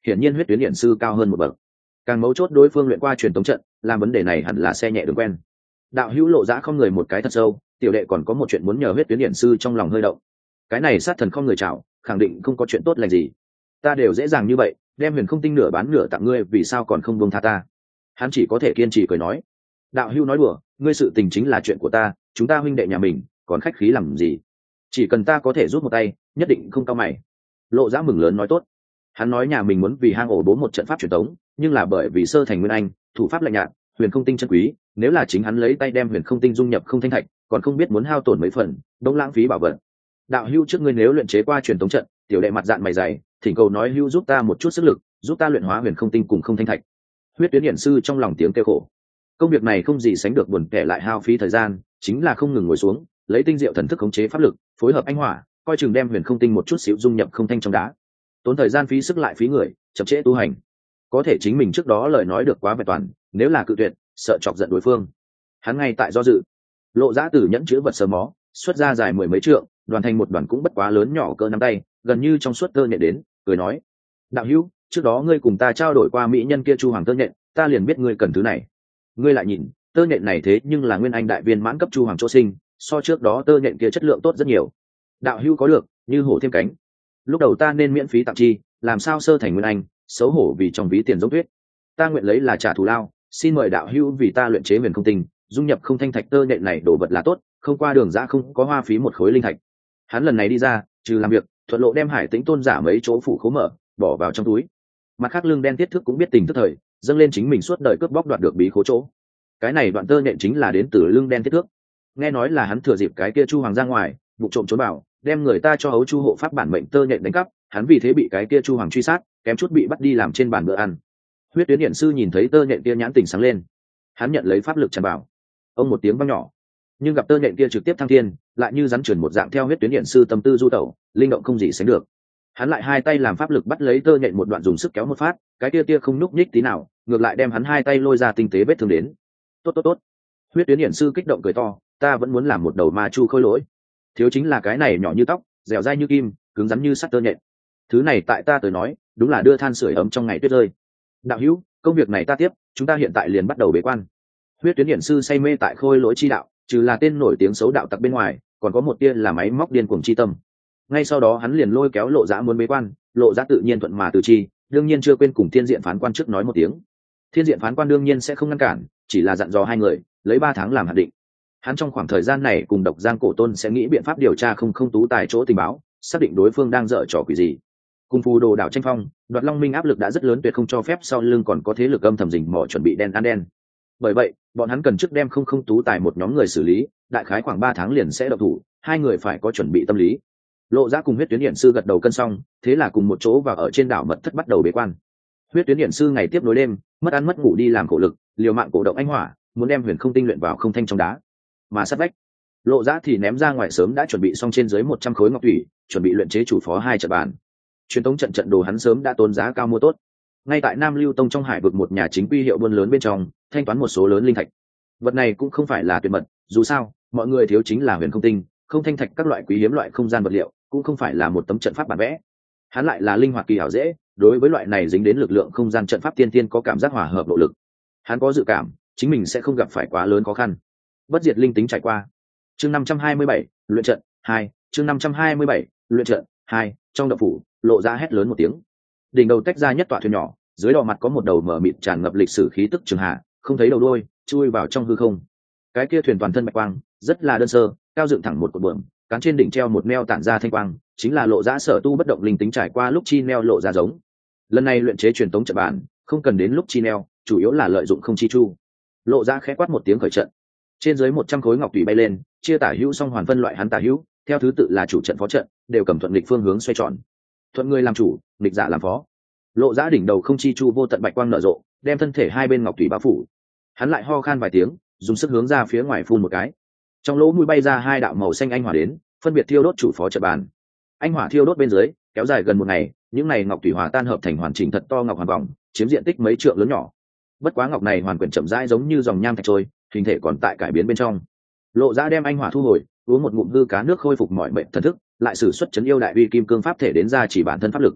hiển nhiên huyết tuyến điện sư cao hơn một bậc. Càng mấu chốt đối phương luyện qua truyền tống trận, làm vấn đề này hẳn là xe nhẹ đường quen. Đạo hữu Lộ Dã không người một cái thật sâu, tiểu đệ còn có một chuyện muốn nhờ huyết tuyến điện sư trong lòng hơi động. Cái này sát thần không người chào, khẳng định không có chuyện tốt lành gì. Ta đều dễ dàng như vậy, đem huyền không tinh nửa bán nửa tặng ngươi, vì sao còn không buông tha ta? Hắn chỉ có thể kiên trì cười nói. Đạo hữu nói đùa, ngươi sự tình chính là chuyện của ta, chúng ta huynh đệ nhà mình, còn khách khí làm gì? Chỉ cần ta có thể rút một tay, nhất định không cao mày. Lộ Dã mừng lớn nói tốt. Hắn nói nhà mình muốn vì hang ổ bố một trận pháp truyền tống, nhưng là bởi vì sơ thành nguyên anh, thủ pháp lạnh nhạt, huyền không tinh chân quý, nếu là chính hắn lấy tay đem huyền không tinh dung nhập không thanh thạch, còn không biết muốn hao tổn mấy phần, đông lãng phí bảo vật. Đạo hữu trước ngươi nếu luyện chế qua truyền tống trận, tiểu đệ mặt dạn mày dày, thỉnh cầu nói hữu giúp ta một chút sức lực, giúp ta luyện hóa huyền không tinh cùng không thanh thạch. Huyết tuyến hiển sư trong lòng tiếng kêu khổ. Công việc này không gì sánh được buồn kẻ lại hao phí thời gian, chính là không ngừng ngồi xuống, lấy tinh diệu thần thức khống chế pháp lực, phối hợp anh hỏa, coi chừng đem huyền không tinh một chút xíu dung nhập không thanh trong đá. Tốn thời gian phí sức lại phí người, chậm trễ tu hành. Có thể chính mình trước đó lời nói được quá vẹn toàn, nếu là cự tuyệt, sợ chọc giận đối phương. Hắn ngay tại do dự. Lộ Dã từ nhẫn chứa vật sờ mó, xuất ra dài mười mấy trượng, đoàn thành một đoàn cũng bất quá lớn nhỏ cỡ nắm tay, gần như trong suốt tơ nhện đến, cười nói: đạo hữu, trước đó ngươi cùng ta trao đổi qua mỹ nhân kia chu hoàng tơ nhện, ta liền biết ngươi cần thứ này. Ngươi lại nhìn, tơ nhện này thế nhưng là nguyên anh đại viên mãn cấp chu hoàng chỗ sinh, so trước đó tơ nhện kia chất lượng tốt rất nhiều. Đạo hữu có được, như hổ thêm cánh. Lúc đầu ta nên miễn phí tặng chi, làm sao sơ thành nguyên anh, xấu hổ vì trong ví tiền giống tuyết. Ta nguyện lấy là trả thù lao, xin mời đạo hữu vì ta luyện chế huyền không tinh, dung nhập không thanh thạch tơ nhện này đồ vật là tốt, không qua đường ra không có hoa phí một khối linh thạch. Hắn lần này đi ra, trừ làm việc, thuận lộ đem Hải Tĩnh tôn giả mấy chỗ phủ khố mở, bỏ vào trong túi. Mặt khác lưng đen tiết thức cũng biết tình thức thời, dâng lên chính mình suốt đời cướp bóc đoạt được bí khố chỗ. Cái này đoạn tơ nhện chính là đến từ lưng đen tiết thước. Nghe nói là hắn thừa dịp cái kia chu hoàng ra ngoài, vụ trộm trốn bảo, đem người ta cho hấu chu hộ pháp bản mệnh tơ nhện đánh cắp, hắn vì thế bị cái kia chu hoàng truy sát, kém chút bị bắt đi làm trên bàn bữa ăn. Huyết tuyến điện sư nhìn thấy tơ nhện kia nhãn tình sáng lên, hắn nhận lấy pháp lực tràn bảo. Ông một tiếng vang nhỏ, nhưng gặp tơ nhện kia trực tiếp thăng thiên, lại như rắn chuyển một dạng theo huyết tuyến điện sư tâm tư du tẩu, linh động không gì sánh được. Hắn lại hai tay làm pháp lực bắt lấy tơ nhện một đoạn dùng sức kéo một phát, cái kia tia không nhúc nhích tí nào, ngược lại đem hắn hai tay lôi ra tinh tế vết thương đến. Tốt tốt tốt. Huyết tuyến điện sư kích động cười to, ta vẫn muốn làm một đầu ma chu khôi lỗi. Thiếu chính là cái này nhỏ như tóc, dẻo dai như kim, cứng rắn như sắt tơ nhện. Thứ này tại ta tới nói, đúng là đưa than sưởi ấm trong ngày tuyết rơi. Đạo hữu, công việc này ta tiếp, chúng ta hiện tại liền bắt đầu bế quan. Huyết tuyến điện sư say mê tại khôi lỗi chi đạo, trừ là tên nổi tiếng xấu đạo tặc bên ngoài, còn có một tia là máy móc điên cuồng chi tâm. Ngay sau đó hắn liền lôi kéo Lộ Dã muốn bế quan, Lộ Dã tự nhiên thuận mà từ chi, đương nhiên chưa quên cùng thiên diện phán quan trước nói một tiếng. Thiên diện phán quan đương nhiên sẽ không ngăn cản, chỉ là dặn dò hai người lấy 3 tháng làm hạt định. Hắn trong khoảng thời gian này cùng Độc Giang Cổ Tôn sẽ nghĩ biện pháp điều tra không tú tài chỗ tình báo, xác định đối phương đang dở trò quỷ gì. Cùng phù đồ đảo tranh phong, Đoạt Long Minh áp lực đã rất lớn, tuyệt không cho phép sau lưng còn có thế lực âm thầm rình mò chuẩn bị đen ăn đen. Bởi vậy, bọn hắn cần trước đem không tú tài một nhóm người xử lý, đại khái khoảng 3 tháng liền sẽ động thủ, hai người phải có chuẩn bị tâm lý. Lộ Dã cùng huyết tuyến điện sư gật đầu cân xong, thế là cùng một chỗ và ở trên đảo mật thất bắt đầu bế quan. Huyết tuyến điện sư ngày tiếp nối đêm, mất ăn mất ngủ đi làm khổ lực, liều mạng cổ động anh hỏa, muốn đem huyền không tinh luyện vào không thanh trong đá. Mà sát vách, Lộ Dã thì ném ra ngoài sớm đã chuẩn bị xong trên dưới 100 khối ngọc thủy, chuẩn bị luyện chế chủ phó 2 trận bàn. Truyền thống trận đồ hắn sớm đã tốn giá cao mua tốt. Ngay tại Nam Lưu Tông trong hải vực một nhà chính quy hiệu buôn lớn bên trong, thanh toán một số lớn linh thạch. Vật này cũng không phải là tuyệt mật, dù sao, mọi người thiếu chính là huyền không tinh, không thanh thạch các loại quý hiếm loại không gian vật liệu, cũng không phải là một tấm trận pháp bản vẽ. Hắn lại là linh hoạt kỳ hảo dễ, đối với loại này dính đến lực lượng không gian trận pháp tiên tiên có cảm giác hòa hợp độ lực. Hắn có dự cảm, chính mình sẽ không gặp phải quá lớn khó khăn. Bất diệt linh tính trải qua. Chương 527, luyện trận 2, chương 527, luyện trận 2, trong động phủ, Lộ Dã hét lớn một tiếng. Đỉnh đầu tách ra nhất tọa thuyền nhỏ, dưới đỏ mặt có một đầu mở mịt tràn ngập lịch sử khí tức trường hạ, không thấy đầu đuôi, chui vào trong hư không. Cái kia thuyền toàn thân bạch quang, rất là đơn sơ, cao dựng thẳng một cột buồm, cán trên đỉnh treo một neo tản ra thanh quang, chính là Lộ Dã sở tu bất động linh tính trải qua lúc chi neo lộ ra giống. Lần này luyện chế truyền tống trận bản, không cần đến lúc chi neo, chủ yếu là lợi dụng không chi chu. Lộ Dã khẽ quát một tiếng khởi trận. Trên dưới 100 khối ngọc tùy bay lên, chia tả hữu song hoàn phân loại hắn tả hữu, theo thứ tự là chủ trận phó trận, đều cầm thuận nghịch phương hướng xoay tròn. Thuận người làm chủ, nghịch giả làm phó. Lộ Dã đỉnh đầu không chi chu vô tận bạch quang nở rộ, đem thân thể hai bên ngọc tùy bao phủ. Hắn lại ho khan vài tiếng, dùng sức hướng ra phía ngoài phun một cái. Trong lỗ mũi bay ra 2 đạo màu xanh anh hỏa đến, phân biệt thiêu đốt chủ phó trận bàn. Anh hỏa thiêu đốt bên dưới, kéo dài gần 1 ngày, những này ngọc tùy hòa tan hợp thành hoàn chỉnh thật to ngọc hoàn vòng, chiếm diện tích mấy trượng lớn nhỏ. Bất quá ngọc này hoàn quyển chậm rãi giống như dòng nham thạch trôi, hình thể còn tại cải biến bên trong. Lộ Dã đem anh hỏa thu hồi, uống một ngụm hư cá nước khôi phục mọi mệnh thần thức, lại sử xuất chấn yêu đại uy kim cương pháp thể đến ra chỉ bản thân pháp lực.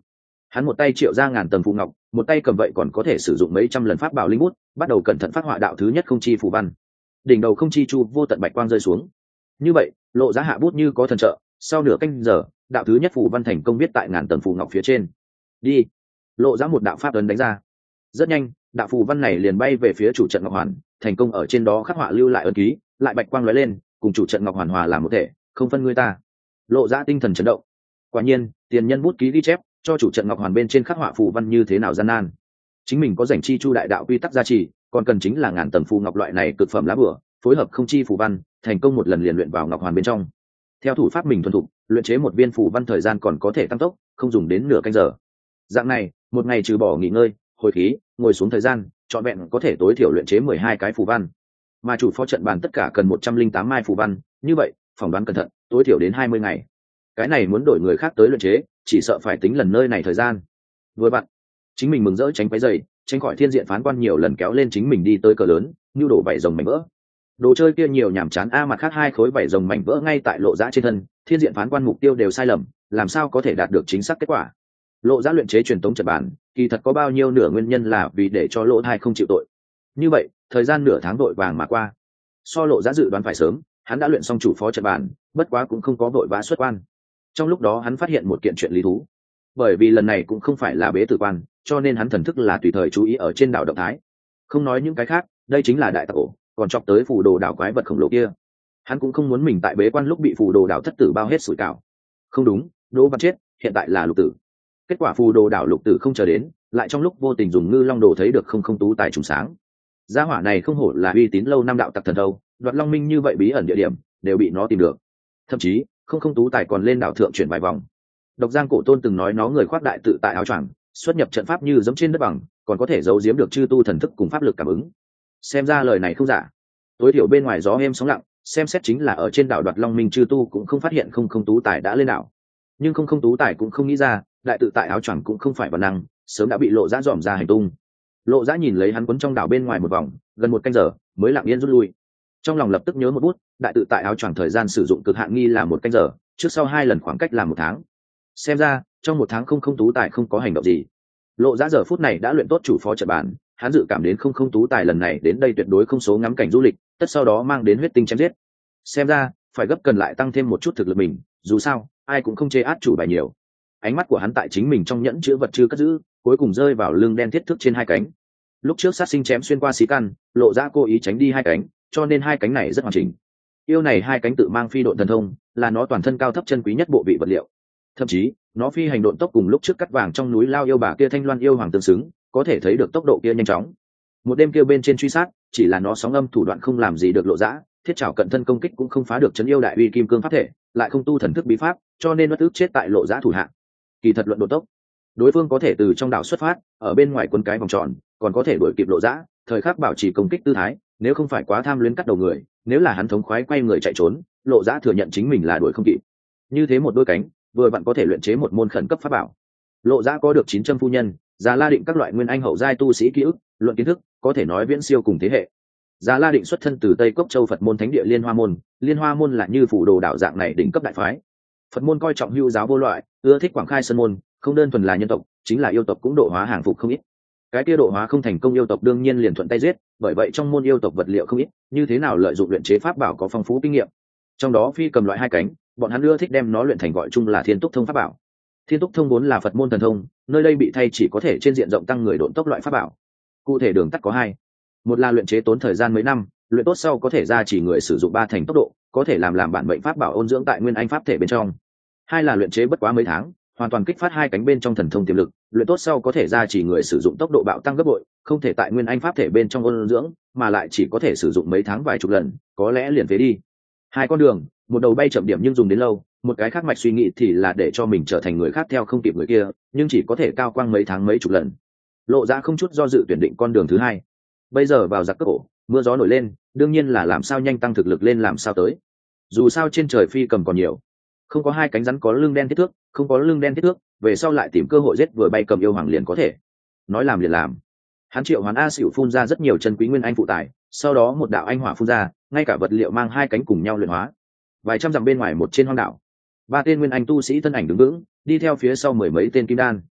Hắn một tay triệu ra ngàn tầng phù ngọc, một tay cầm vậy còn có thể sử dụng mấy trăm lần pháp bảo linh bút, bắt đầu cẩn thận phát họa đạo thứ nhất không chi phù văn. Đỉnh đầu không chi chu vô tận bạch quang rơi xuống. Như vậy, Lộ Giá hạ bút như có thần trợ, sau nửa canh giờ, đạo thứ nhất phù văn thành công viết tại ngàn tầng phù ngọc phía trên. Đi. Lộ Giá một đạo pháp ấn đánh ra. Rất nhanh, đạo phù văn này liền bay về phía chủ trận ngọc hoàn, thành công ở trên đó khắc họa lưu lại ấn ký, lại bạch quang lóe lên, cùng chủ trận ngọc hoàn hòa làm một thể, không phân người ta. Lộ Giá tinh thần chấn động. Quả nhiên, tiền nhân bút ký ghi chép, cho chủ trận ngọc hoàn bên trên khắc họa phù văn như thế nào gian nan. Chính mình có rảnh chi chu đại đạo quy tắc gia trì, còn cần chính là ngàn tầng phù ngọc loại này cực phẩm lá bùa, phối hợp không chi phù văn, thành công một lần liền luyện vào ngọc hoàn bên trong. Theo thủ pháp mình thuần thục, luyện chế một viên phù văn thời gian còn có thể tăng tốc, không dùng đến nửa canh giờ. Dạng này, một ngày trừ bỏ nghỉ ngơi, hồi khí, ngồi xuống thời gian, trọn vẹn có thể tối thiểu luyện chế 12 cái phù văn. Mà chủ phó trận bàn tất cả cần 108 mai phù văn, như vậy, phỏng đoán cẩn thận, tối thiểu đến 20 ngày. Cái này muốn đổi người khác tới luyện chế, chỉ sợ phải tính lần nơi này thời gian. Vừa bạn, chính mình mừng rỡ tránh quấy rầy, tránh khỏi thiên diện phán quan nhiều lần kéo lên chính mình đi tới cờ lớn, như đổ vảy rồng mảnh vỡ. Đồ chơi kia nhiều nhảm chán a, mặt khác hai khối vảy rồng mảnh vỡ ngay tại Lộ Giá trên thân, thiên diện phán quan mục tiêu đều sai lầm, làm sao có thể đạt được chính xác kết quả. Lộ Giá luyện chế truyền tống trận bản, kỳ thật có bao nhiêu nửa nguyên nhân là vì để cho Lỗ Thai không chịu tội. Như vậy, thời gian nửa tháng vội vàng mà qua. So Lộ Giá dự đoán phải sớm, hắn đã luyện xong chủ phó trận bản, bất quá cũng không có vội vã xuất quan. Trong lúc đó hắn phát hiện một kiện chuyện lý thú. Bởi vì lần này cũng không phải là bế tử quan, cho nên hắn thần thức là tùy thời chú ý ở trên đảo động thái. Không nói những cái khác, đây chính là đại tặc ổ, còn chọc tới phù đồ đảo quái vật khổng lồ kia. Hắn cũng không muốn mình tại bế quan lúc bị phù đồ đảo thất tử bao hết sủi cảo. Không đúng, Đỗ Văn chết, hiện tại là Lục Tử. Kết quả phù đồ đảo Lục Tử không chờ đến, lại trong lúc vô tình dùng ngư long đồ thấy được không tú tài trùng sáng. Gia hỏa này không hổ là uy tín lâu năm đạo tặc thần đâu, đoạt long minh như vậy bí ẩn địa điểm đều bị nó tìm được. Thậm chí, không tú tài còn lên đảo thượng chuyển vài vòng. Độc Giang Cổ Tôn từng nói nó người khoác đại tự tại áo choàng, xuất nhập trận pháp như giẫm trên đất bằng, còn có thể giấu giếm được chư tu thần thức cùng pháp lực cảm ứng. Xem ra lời này không giả. Tối thiểu bên ngoài gió êm sóng lặng, xem xét chính là ở trên đảo Đoạt Long Minh chư tu cũng không phát hiện không tú tài đã lên đảo. Nhưng không tú tài cũng không nghĩ ra, đại tự tại áo choàng cũng không phải bản năng, sớm đã bị Lộ Giá dòm ra hành tung. Lộ Giá nhìn lấy hắn quấn trong đảo bên ngoài một vòng, gần một canh giờ mới lặng yên rút lui. Trong lòng lập tức nhớ một bút, đại tự tại áo choàng thời gian sử dụng cực hạn nghi là một canh giờ, trước sau 2 lần khoảng cách là 1 tháng. Xem ra trong 1 tháng không tú tài không có hành động gì. Lộ Giá giờ phút này đã luyện tốt chủ phó trận bản, hắn dự cảm đến không tú tài lần này đến đây tuyệt đối không số ngắm cảnh du lịch, tất sau đó mang đến huyết tinh chém giết. Xem ra phải gấp cần lại tăng thêm một chút thực lực mình, dù sao ai cũng không chê át chủ bài nhiều. Ánh mắt của hắn tại chính mình trong nhẫn chứa vật chưa cất giữ, cuối cùng rơi vào lưng đen thiết thước trên 2 cánh. Lúc trước sát sinh chém xuyên qua xí căn, Lộ Giá cố ý tránh đi 2 cánh, cho nên 2 cánh này rất hoàn chỉnh. Yêu này 2 cánh tự mang phi độn thần thông, là nó toàn thân cao thấp chân quý nhất bộ vị vật liệu. Thậm chí nó phi hành độn tốc cùng lúc trước cắt vàng trong núi lao yêu bà kia Thanh Loan yêu hoàng tương xứng, có thể thấy được tốc độ kia nhanh chóng. Một đêm kia bên trên truy sát, chỉ là nó sóng âm thủ đoạn không làm gì được Lộ Giá, thiết trảo cận thân công kích cũng không phá được trấn yêu đại uy kim cương pháp thể, lại không tu thần thức bí pháp, cho nên bất ức chết tại Lộ Giá thủ hạ. Kỳ thật luận độn tốc, đối phương có thể từ trong đảo xuất phát, ở bên ngoài quấn cái vòng tròn, còn có thể đuổi kịp Lộ Giá, thời khắc bảo trì công kích tư thái, nếu không phải quá tham luyến cắt đầu người, nếu là hắn thống khoái quay người chạy trốn, Lộ Giá thừa nhận chính mình là đuổi không kịp. Như thế một đôi cánh, vừa bạn có thể luyện chế một môn khẩn cấp pháp bảo. Lộ Giá có được 900 phu nhân, Già La Định các loại nguyên anh hậu giai tu sĩ ký ức, luận kiến thức, có thể nói viễn siêu cùng thế hệ. Già La Định xuất thân từ Tây Cốc Châu Phật môn thánh địa Liên Hoa môn là như phủ đồ đạo dạng này đỉnh cấp đại phái. Phật môn coi trọng hữu giáo vô loại, ưa thích quảng khai sơn môn, không đơn thuần là nhân tộc, chính là yêu tộc cũng độ hóa hàng phục không ít. Cái kia độ hóa không thành công yêu tộc đương nhiên liền thuận tay giết, bởi vậy trong môn yêu tộc vật liệu không ít, như thế nào lợi dụng luyện chế pháp bảo có phong phú kinh nghiệm. Trong đó phi cầm loại 2 cánh, bọn hắn ưa thích đem nó luyện thành gọi chung là Thiên Túc Thông pháp bảo. Thiên Túc Thông vốn là Phật môn thần thông, nơi đây bị thay chỉ có thể trên diện rộng tăng người độn tốc loại pháp bảo. Cụ thể đường tắt có 2. Một là luyện chế tốn thời gian mấy năm, luyện tốt sau có thể ra chỉ người sử dụng 3 thành tốc độ, có thể làm bản mệnh pháp bảo ôn dưỡng tại nguyên anh pháp thể bên trong. 2 là luyện chế bất quá mấy tháng, hoàn toàn kích phát 2 cánh bên trong thần thông tiềm lực, luyện tốt sau có thể ra chỉ người sử dụng tốc độ bạo tăng gấp bội, không thể tại nguyên anh pháp thể bên trong ôn dưỡng, mà lại chỉ có thể sử dụng mấy tháng vài chục lần, có lẽ liền phế đi. 2 con đường, một đầu bay chậm điểm nhưng dùng đến lâu, một cái khác mạch suy nghĩ thì là để cho mình trở thành người khác theo không kịp người kia, nhưng chỉ có thể cao quang mấy tháng mấy chục lần. Lộ Giá không chút do dự tuyển định con đường thứ 2. Bây giờ vào giặc cướp ổ, mưa gió nổi lên, đương nhiên là làm sao nhanh tăng thực lực lên làm sao tới. Dù sao trên trời phi cầm còn nhiều, không có 2 cánh rắn có lưng đen thiết thước, không có lưng đen thiết thước, về sau lại tìm cơ hội giết vừa bay cầm yêu hoàng liền có thể. Nói làm liền làm. Hắn triệu hoán A Sửu phun ra rất nhiều chân quý nguyên anh phụ tài, sau đó một đạo anh hỏa phun ra, ngay cả vật liệu mang 2 cánh cùng nhau luyện hóa. Vài trăm dặm bên ngoài một trên hoang đảo, 3 tên nguyên anh tu sĩ thân ảnh đứng vững, đi theo phía sau 10 mấy tên kim đan.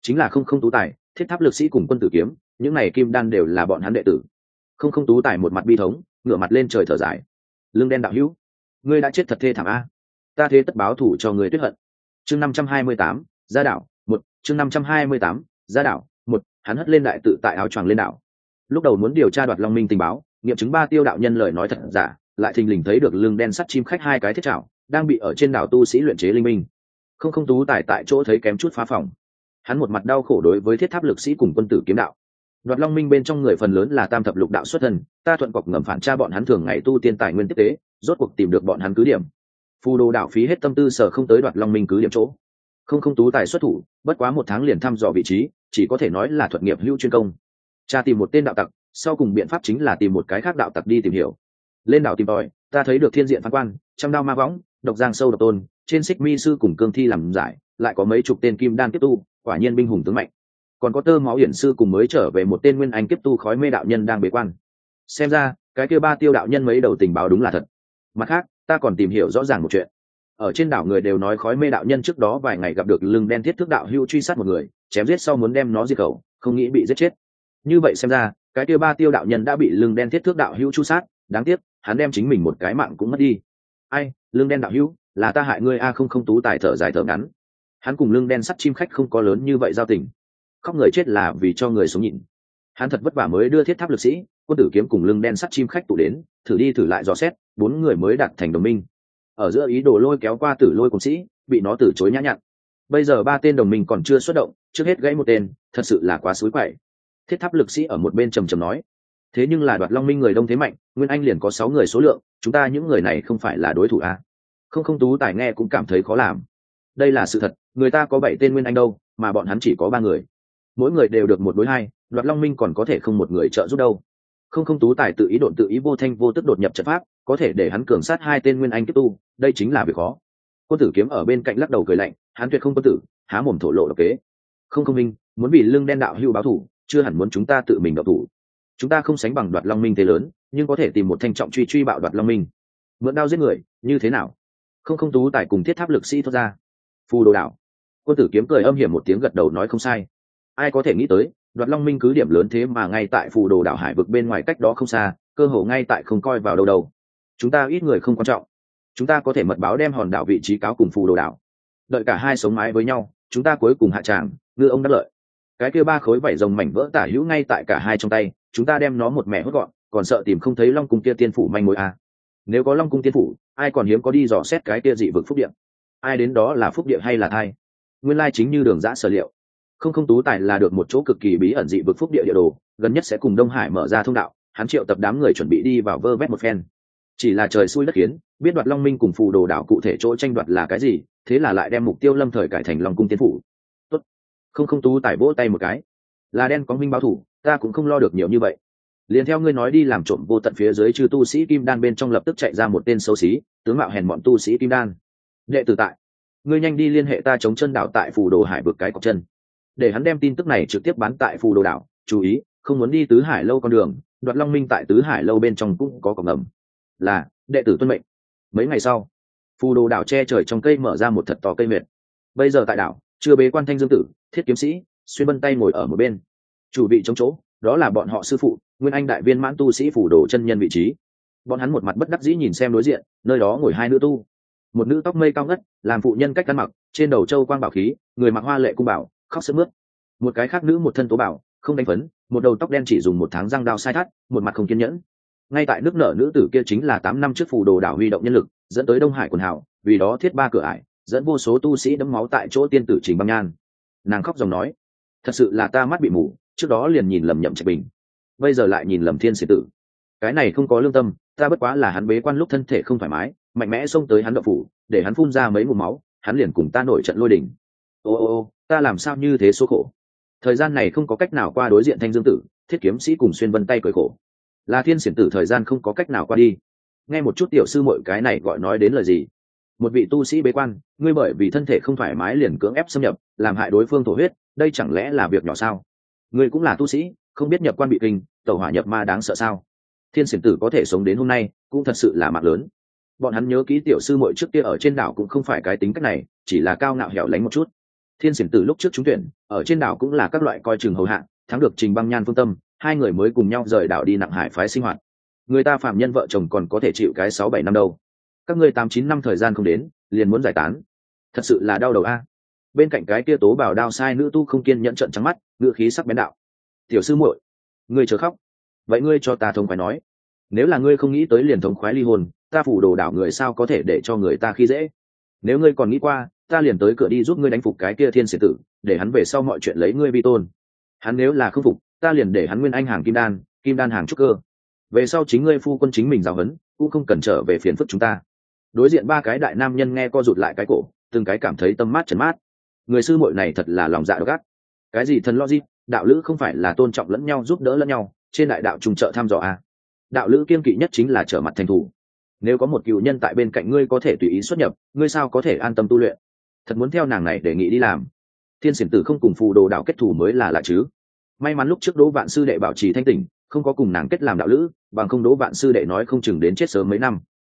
chính là không tú tài, thiết tháp lực sĩ cùng quân tử kiếm, những này kim đan đều là bọn hắn đệ tử. Không tú tài một mặt bi thống, ngửa mặt lên trời thở dài. Lưng đen đạo hữu, ngươi đã chết thật thê thảm a, ta thế tất báo thù cho ngươi tuyết hận. Chương 528, gia đạo một. Chương 528, gia đạo một. Hắn hất lên đại tự tại áo choàng lên đảo. Lúc đầu muốn điều tra Đoạt Long Minh tình báo, nghiệm chứng ba Tiêu đạo nhân lời nói thật giả, lại thình lình thấy được lưng đen sắt chim khách hai cái thiết trảo đang bị ở trên đảo tu sĩ luyện chế linh minh. Không tú tài tại chỗ thấy kém chút phá phòng. Hắn một mặt đau khổ đối với thiết tháp lực sĩ cùng quân tử kiếm đạo. Đoạt Long Minh bên trong người phần lớn là tam thập lục đạo xuất thân, ta thuận cọc ngầm phản tra bọn hắn thường ngày tu tiên tài nguyên tiếp tế, rốt cuộc tìm được bọn hắn cứ điểm. Phù Đồ đảo phí hết tâm tư sở không tới Đoạt Long Minh cứ điểm chỗ. Không tú tài xuất thủ, bất quá 1 tháng liền thăm dò vị trí, chỉ có thể nói là thuật nghiệp hữu chuyên công. Cha tìm một tên đạo tặc, sau cùng biện pháp chính là tìm một cái khác đạo tặc đi tìm hiểu. Lên đảo tìm tòi, ta thấy được thiên diện phán quan, trăm đao ma võng, độc giang sâu độc tôn, trên xích mi sư cùng cương thi làm giải, lại có mấy chục tên kim đan kiếp tu, quả nhiên binh hùng tướng mạnh. Còn có tơ máu hiển sư cùng mới trở về một tên nguyên anh kiếp tu khói mê đạo nhân đang bế quan. Xem ra cái kia ba Tiêu đạo nhân mấy đầu tình báo đúng là thật. Mặt khác, ta còn tìm hiểu rõ ràng một chuyện. Ở trên đảo người đều nói khói mê đạo nhân trước đó vài ngày gặp được lưng đen thiết thước đạo hưu truy sát một người, chém giết sau muốn đem nó diệt khẩu, không nghĩ bị giết chết. Như vậy xem ra cái kia ba Tiêu đạo nhân đã bị lưng đen thiết thước đạo hưu chu sát, đáng tiếc hắn đem chính mình một cái mạng cũng mất đi. Ai, lưng đen đạo hưu, là ta hại ngươi a. Không tú tài thở dài thở ngắn. Hắn cùng lưng đen sắt chim khách không có lớn như vậy giao tình, khóc người chết là vì cho người sống nhịn. Hắn thật vất vả mới đưa thiết tháp lực sĩ, quân tử kiếm cùng lưng đen sắt chim khách tụ đến, thử đi thử lại dò xét, 4 người mới đạt thành đồng minh. Ở giữa ý đồ lôi kéo qua Tử Lôi cùng sĩ, bị nó từ chối nhã nhặn. Bây giờ 3 tên đồng minh còn chưa xuất động, trước hết gãy một tên, thật sự là quá xúi quậy. Thiết tháp lực sĩ ở một bên trầm trầm nói, thế nhưng là Đoạt Long Minh người đông thế mạnh, nguyên anh liền có 6 người số lượng, chúng ta những người này không phải là đối thủ à? Không tú tài nghe cũng cảm thấy khó làm. Đây là sự thật, người ta có 7 tên nguyên anh đâu, mà bọn hắn chỉ có 3 người. Mỗi người đều được 1 đối 2, Đoạt Long Minh còn có thể không một người trợ giúp đâu. Không tú tài tự ý độn tự ý vô thanh vô tức đột nhập trận pháp, có thể để hắn cường sát 2 tên nguyên anh kiếp tu, đây chính là việc khó. Quân tử kiếm ở bên cạnh lắc đầu cười lạnh, hắn tuyệt không quân tử, há mồm thổ lộ độc kế. Không minh, muốn vì lưng đen đạo hưu báo thủ, chưa hẳn muốn chúng ta tự mình động thủ. Chúng ta không sánh bằng Đoạt Long Minh thế lớn, nhưng có thể tìm một thanh trọng truy bạo Đoạt Long Minh. Mượn đao giết người, như thế nào? Không tú tài cùng thiết tháp lực sĩ thoát ra. Phù Đồ đảo. Quân tử kiếm cười âm hiểm một tiếng gật đầu nói không sai. Ai có thể nghĩ tới, Đoạt Long Minh cứ điểm lớn thế mà ngay tại Phù Đồ đảo hải vực bên ngoài cách đó không xa, cơ hồ ngay tại không coi vào đâu. Chúng ta ít người không quan trọng, chúng ta có thể mật báo đem hòn đảo vị trí cáo cùng Phù Đồ đảo. Đợi cả hai sống mái với nhau, chúng ta cuối cùng hạ tràng, ngư ông đắc lợi. Cái kia 3 khối vảy rồng mảnh vỡ tả hữu ngay tại cả hai trong tay, chúng ta đem nó một mẻ hốt gọn, còn sợ tìm không thấy Long cung kia tiên phủ manh mối à? Nếu có Long cung tiên phủ, ai còn hiếm có đi dò xét cái kia dị vực phúc địa? Ai đến đó là phúc địa hay là thai? Nguyên lai chính như Đường Dã sở liệu, không tú tài là được một chỗ cực kỳ bí ẩn dị vực phúc địa địa đồ, gần nhất sẽ cùng Đông Hải mở ra thông đạo, hắn triệu tập đám người chuẩn bị đi vào vơ vét một phen. Chỉ là trời xui đất khiến, biết Đoạt Long Minh cùng Phù Đồ đảo cụ thể chỗ tranh đoạt là cái gì, thế là lại đem mục tiêu lâm thời cải thành Long cung tiên phủ. Tốt, không tú tài vỗ tay một cái, là đen có minh báo thủ, ta cũng không lo được nhiều như vậy. Liền theo ngươi nói đi làm trộm vô tận phía dưới trừ tu sĩ kim đan bên trong lập tức chạy ra một tên xấu xí, tướng mạo hèn bọn tu sĩ kim đan. Đệ tử tại, ngươi nhanh đi liên hệ ta chống chân đảo tại Phù Đồ hải vực cái cọc chân, để hắn đem tin tức này trực tiếp bán tại Phù Đồ đảo. Chú ý, không muốn đi Tứ Hải lâu con đường, Đoạt Long Minh tại Tứ Hải lâu bên trong cũng có cổng ngầm. Là, đệ tử tuân mệnh. Mấy ngày sau, Phù Đồ đảo che trời trong cây mở ra một thật to cây mệt. Bây giờ tại đảo chưa bế quan Thanh Dương tử, Thiết kiếm sĩ, Xuyên Vân tay ngồi ở một bên, chủ vị chống chỗ, đó là bọn họ sư phụ nguyên anh đại viên mãn tu sĩ Phù Đồ chân nhân vị trí. Bọn hắn một mặt bất đắc dĩ nhìn xem đối diện, nơi đó ngồi 2 nữ tu. Một nữ tóc mây cao ngất, làm phụ nhân cách ăn mặc, trên đầu châu quang bảo khí, người mặc hoa lệ cung bảo, khóc sướt mướt. Một cái khác nữ một thân tố bảo, không đánh phấn, một đầu tóc đen chỉ dùng 1 tháng răng đao sai thắt, một mặt không kiên nhẫn. Ngay tại nước nở nữ tử kia chính là 8 năm trước Phù Đồ đảo huy động nhân lực, dẫn tới Đông Hải quần hào, vì đó thiết 3 cửa ải, dẫn vô số tu sĩ đẫm máu tại chỗ tiên tử Trình Băng Nhan. Nàng khóc dòng nói, thật sự là ta mắt bị mù, trước đó liền nhìn lầm Nhậm Trạch Bình, bây giờ lại nhìn lầm Thiên Xiển tử. Cái này không có lương tâm, ta bất quá là hắn bế quan lúc thân thể không thoải mái, mạnh mẽ xông tới hắn động phủ, để hắn phun ra mấy ngụm máu, hắn liền cùng ta nổi trận lôi đình. Ô, ta làm sao như thế số khổ. Thời gian này không có cách nào qua đối diện Thanh Dương tử, Thiết kiếm sĩ cùng Xuyên Vân tay cười khổ. Là Thiên Xiển tử thời gian không có cách nào qua đi. Nghe một chút tiểu sư muội cái này gọi nói đến lời gì? Một vị tu sĩ bế quan, ngươi bởi vì thân thể không thoải mái liền cưỡng ép xâm nhập, làm hại đối phương thổ huyết, đây chẳng lẽ là việc nhỏ sao? Ngươi cũng là tu sĩ, không biết nhập quan bị kinh, tẩu hỏa nhập ma đáng sợ sao? Thiên Xiển tử có thể sống đến hôm nay, cũng thật sự là mạng lớn. Bọn hắn nhớ kỹ tiểu sư muội trước kia ở trên đảo cũng không phải cái tính cách này, chỉ là cao ngạo hẻo lánh một chút. Thiên Xiển Tử lúc trước trúng tuyển ở trên đảo cũng là các loại coi chừng hầu hạ, thắng được Trình Băng Nhan phương tâm, hai người mới cùng nhau rời đảo đi Nặng Hải phái sinh hoạt. Người ta phạm nhân vợ chồng còn có thể chịu cái 6-7 năm đâu, các ngươi 8-9 năm thời gian không đến liền muốn giải tán, thật sự là đau đầu a. Bên cạnh cái kia tố bảo đao sai nữ tu không kiên nhẫn trợn trắng mắt, ngựa khí sắc bén đạo: tiểu sư muội, ngươi chớ khóc, vậy ngươi cho ta thống khoái nói, nếu là ngươi không nghĩ tới liền thống khoái ly hôn, ta phủ đồ đảo người sao có thể để cho người ta khi dễ. Nếu ngươi còn nghĩ qua, ta liền tới cửa đi giúp ngươi đánh phục cái kia Thiên Xiển Tử, để hắn về sau mọi chuyện lấy ngươi vi tôn. Hắn nếu là không phục, ta liền để hắn nguyên anh hàng kim đan hàng trúc cơ, về sau chính ngươi phu quân chính mình giáo huấn, cũng không cần trở về phiền phức chúng ta. Đối diện ba cái đại nam nhân nghe co rụt lại cái cổ, từng cái cảm thấy tâm mát trấn mát. Người sư muội này thật là lòng dạ độc ác. Cái gì thần logic, đạo lữ không phải là tôn trọng lẫn nhau giúp đỡ lẫn nhau, trên đại đạo trùng trợ thăm dò a. Đạo lữ kiên kỵ nhất chính là trở mặt thành thủ. Nếu có một cựu nhân tại bên cạnh ngươi có thể tùy ý xuất nhập, ngươi sao có thể an tâm tu luyện. Thật muốn theo nàng này đề nghị đi làm. Thiên Xiển Tử không cùng phù đồ đạo kết thù mới là lạ chứ. May mắn lúc trước Đỗ Vạn sư đệ bảo trì thanh tỉnh, không có cùng nàng kết làm đạo lữ, bằng không Đỗ Vạn sư đệ nói không chừng đến chết sớm mấy năm.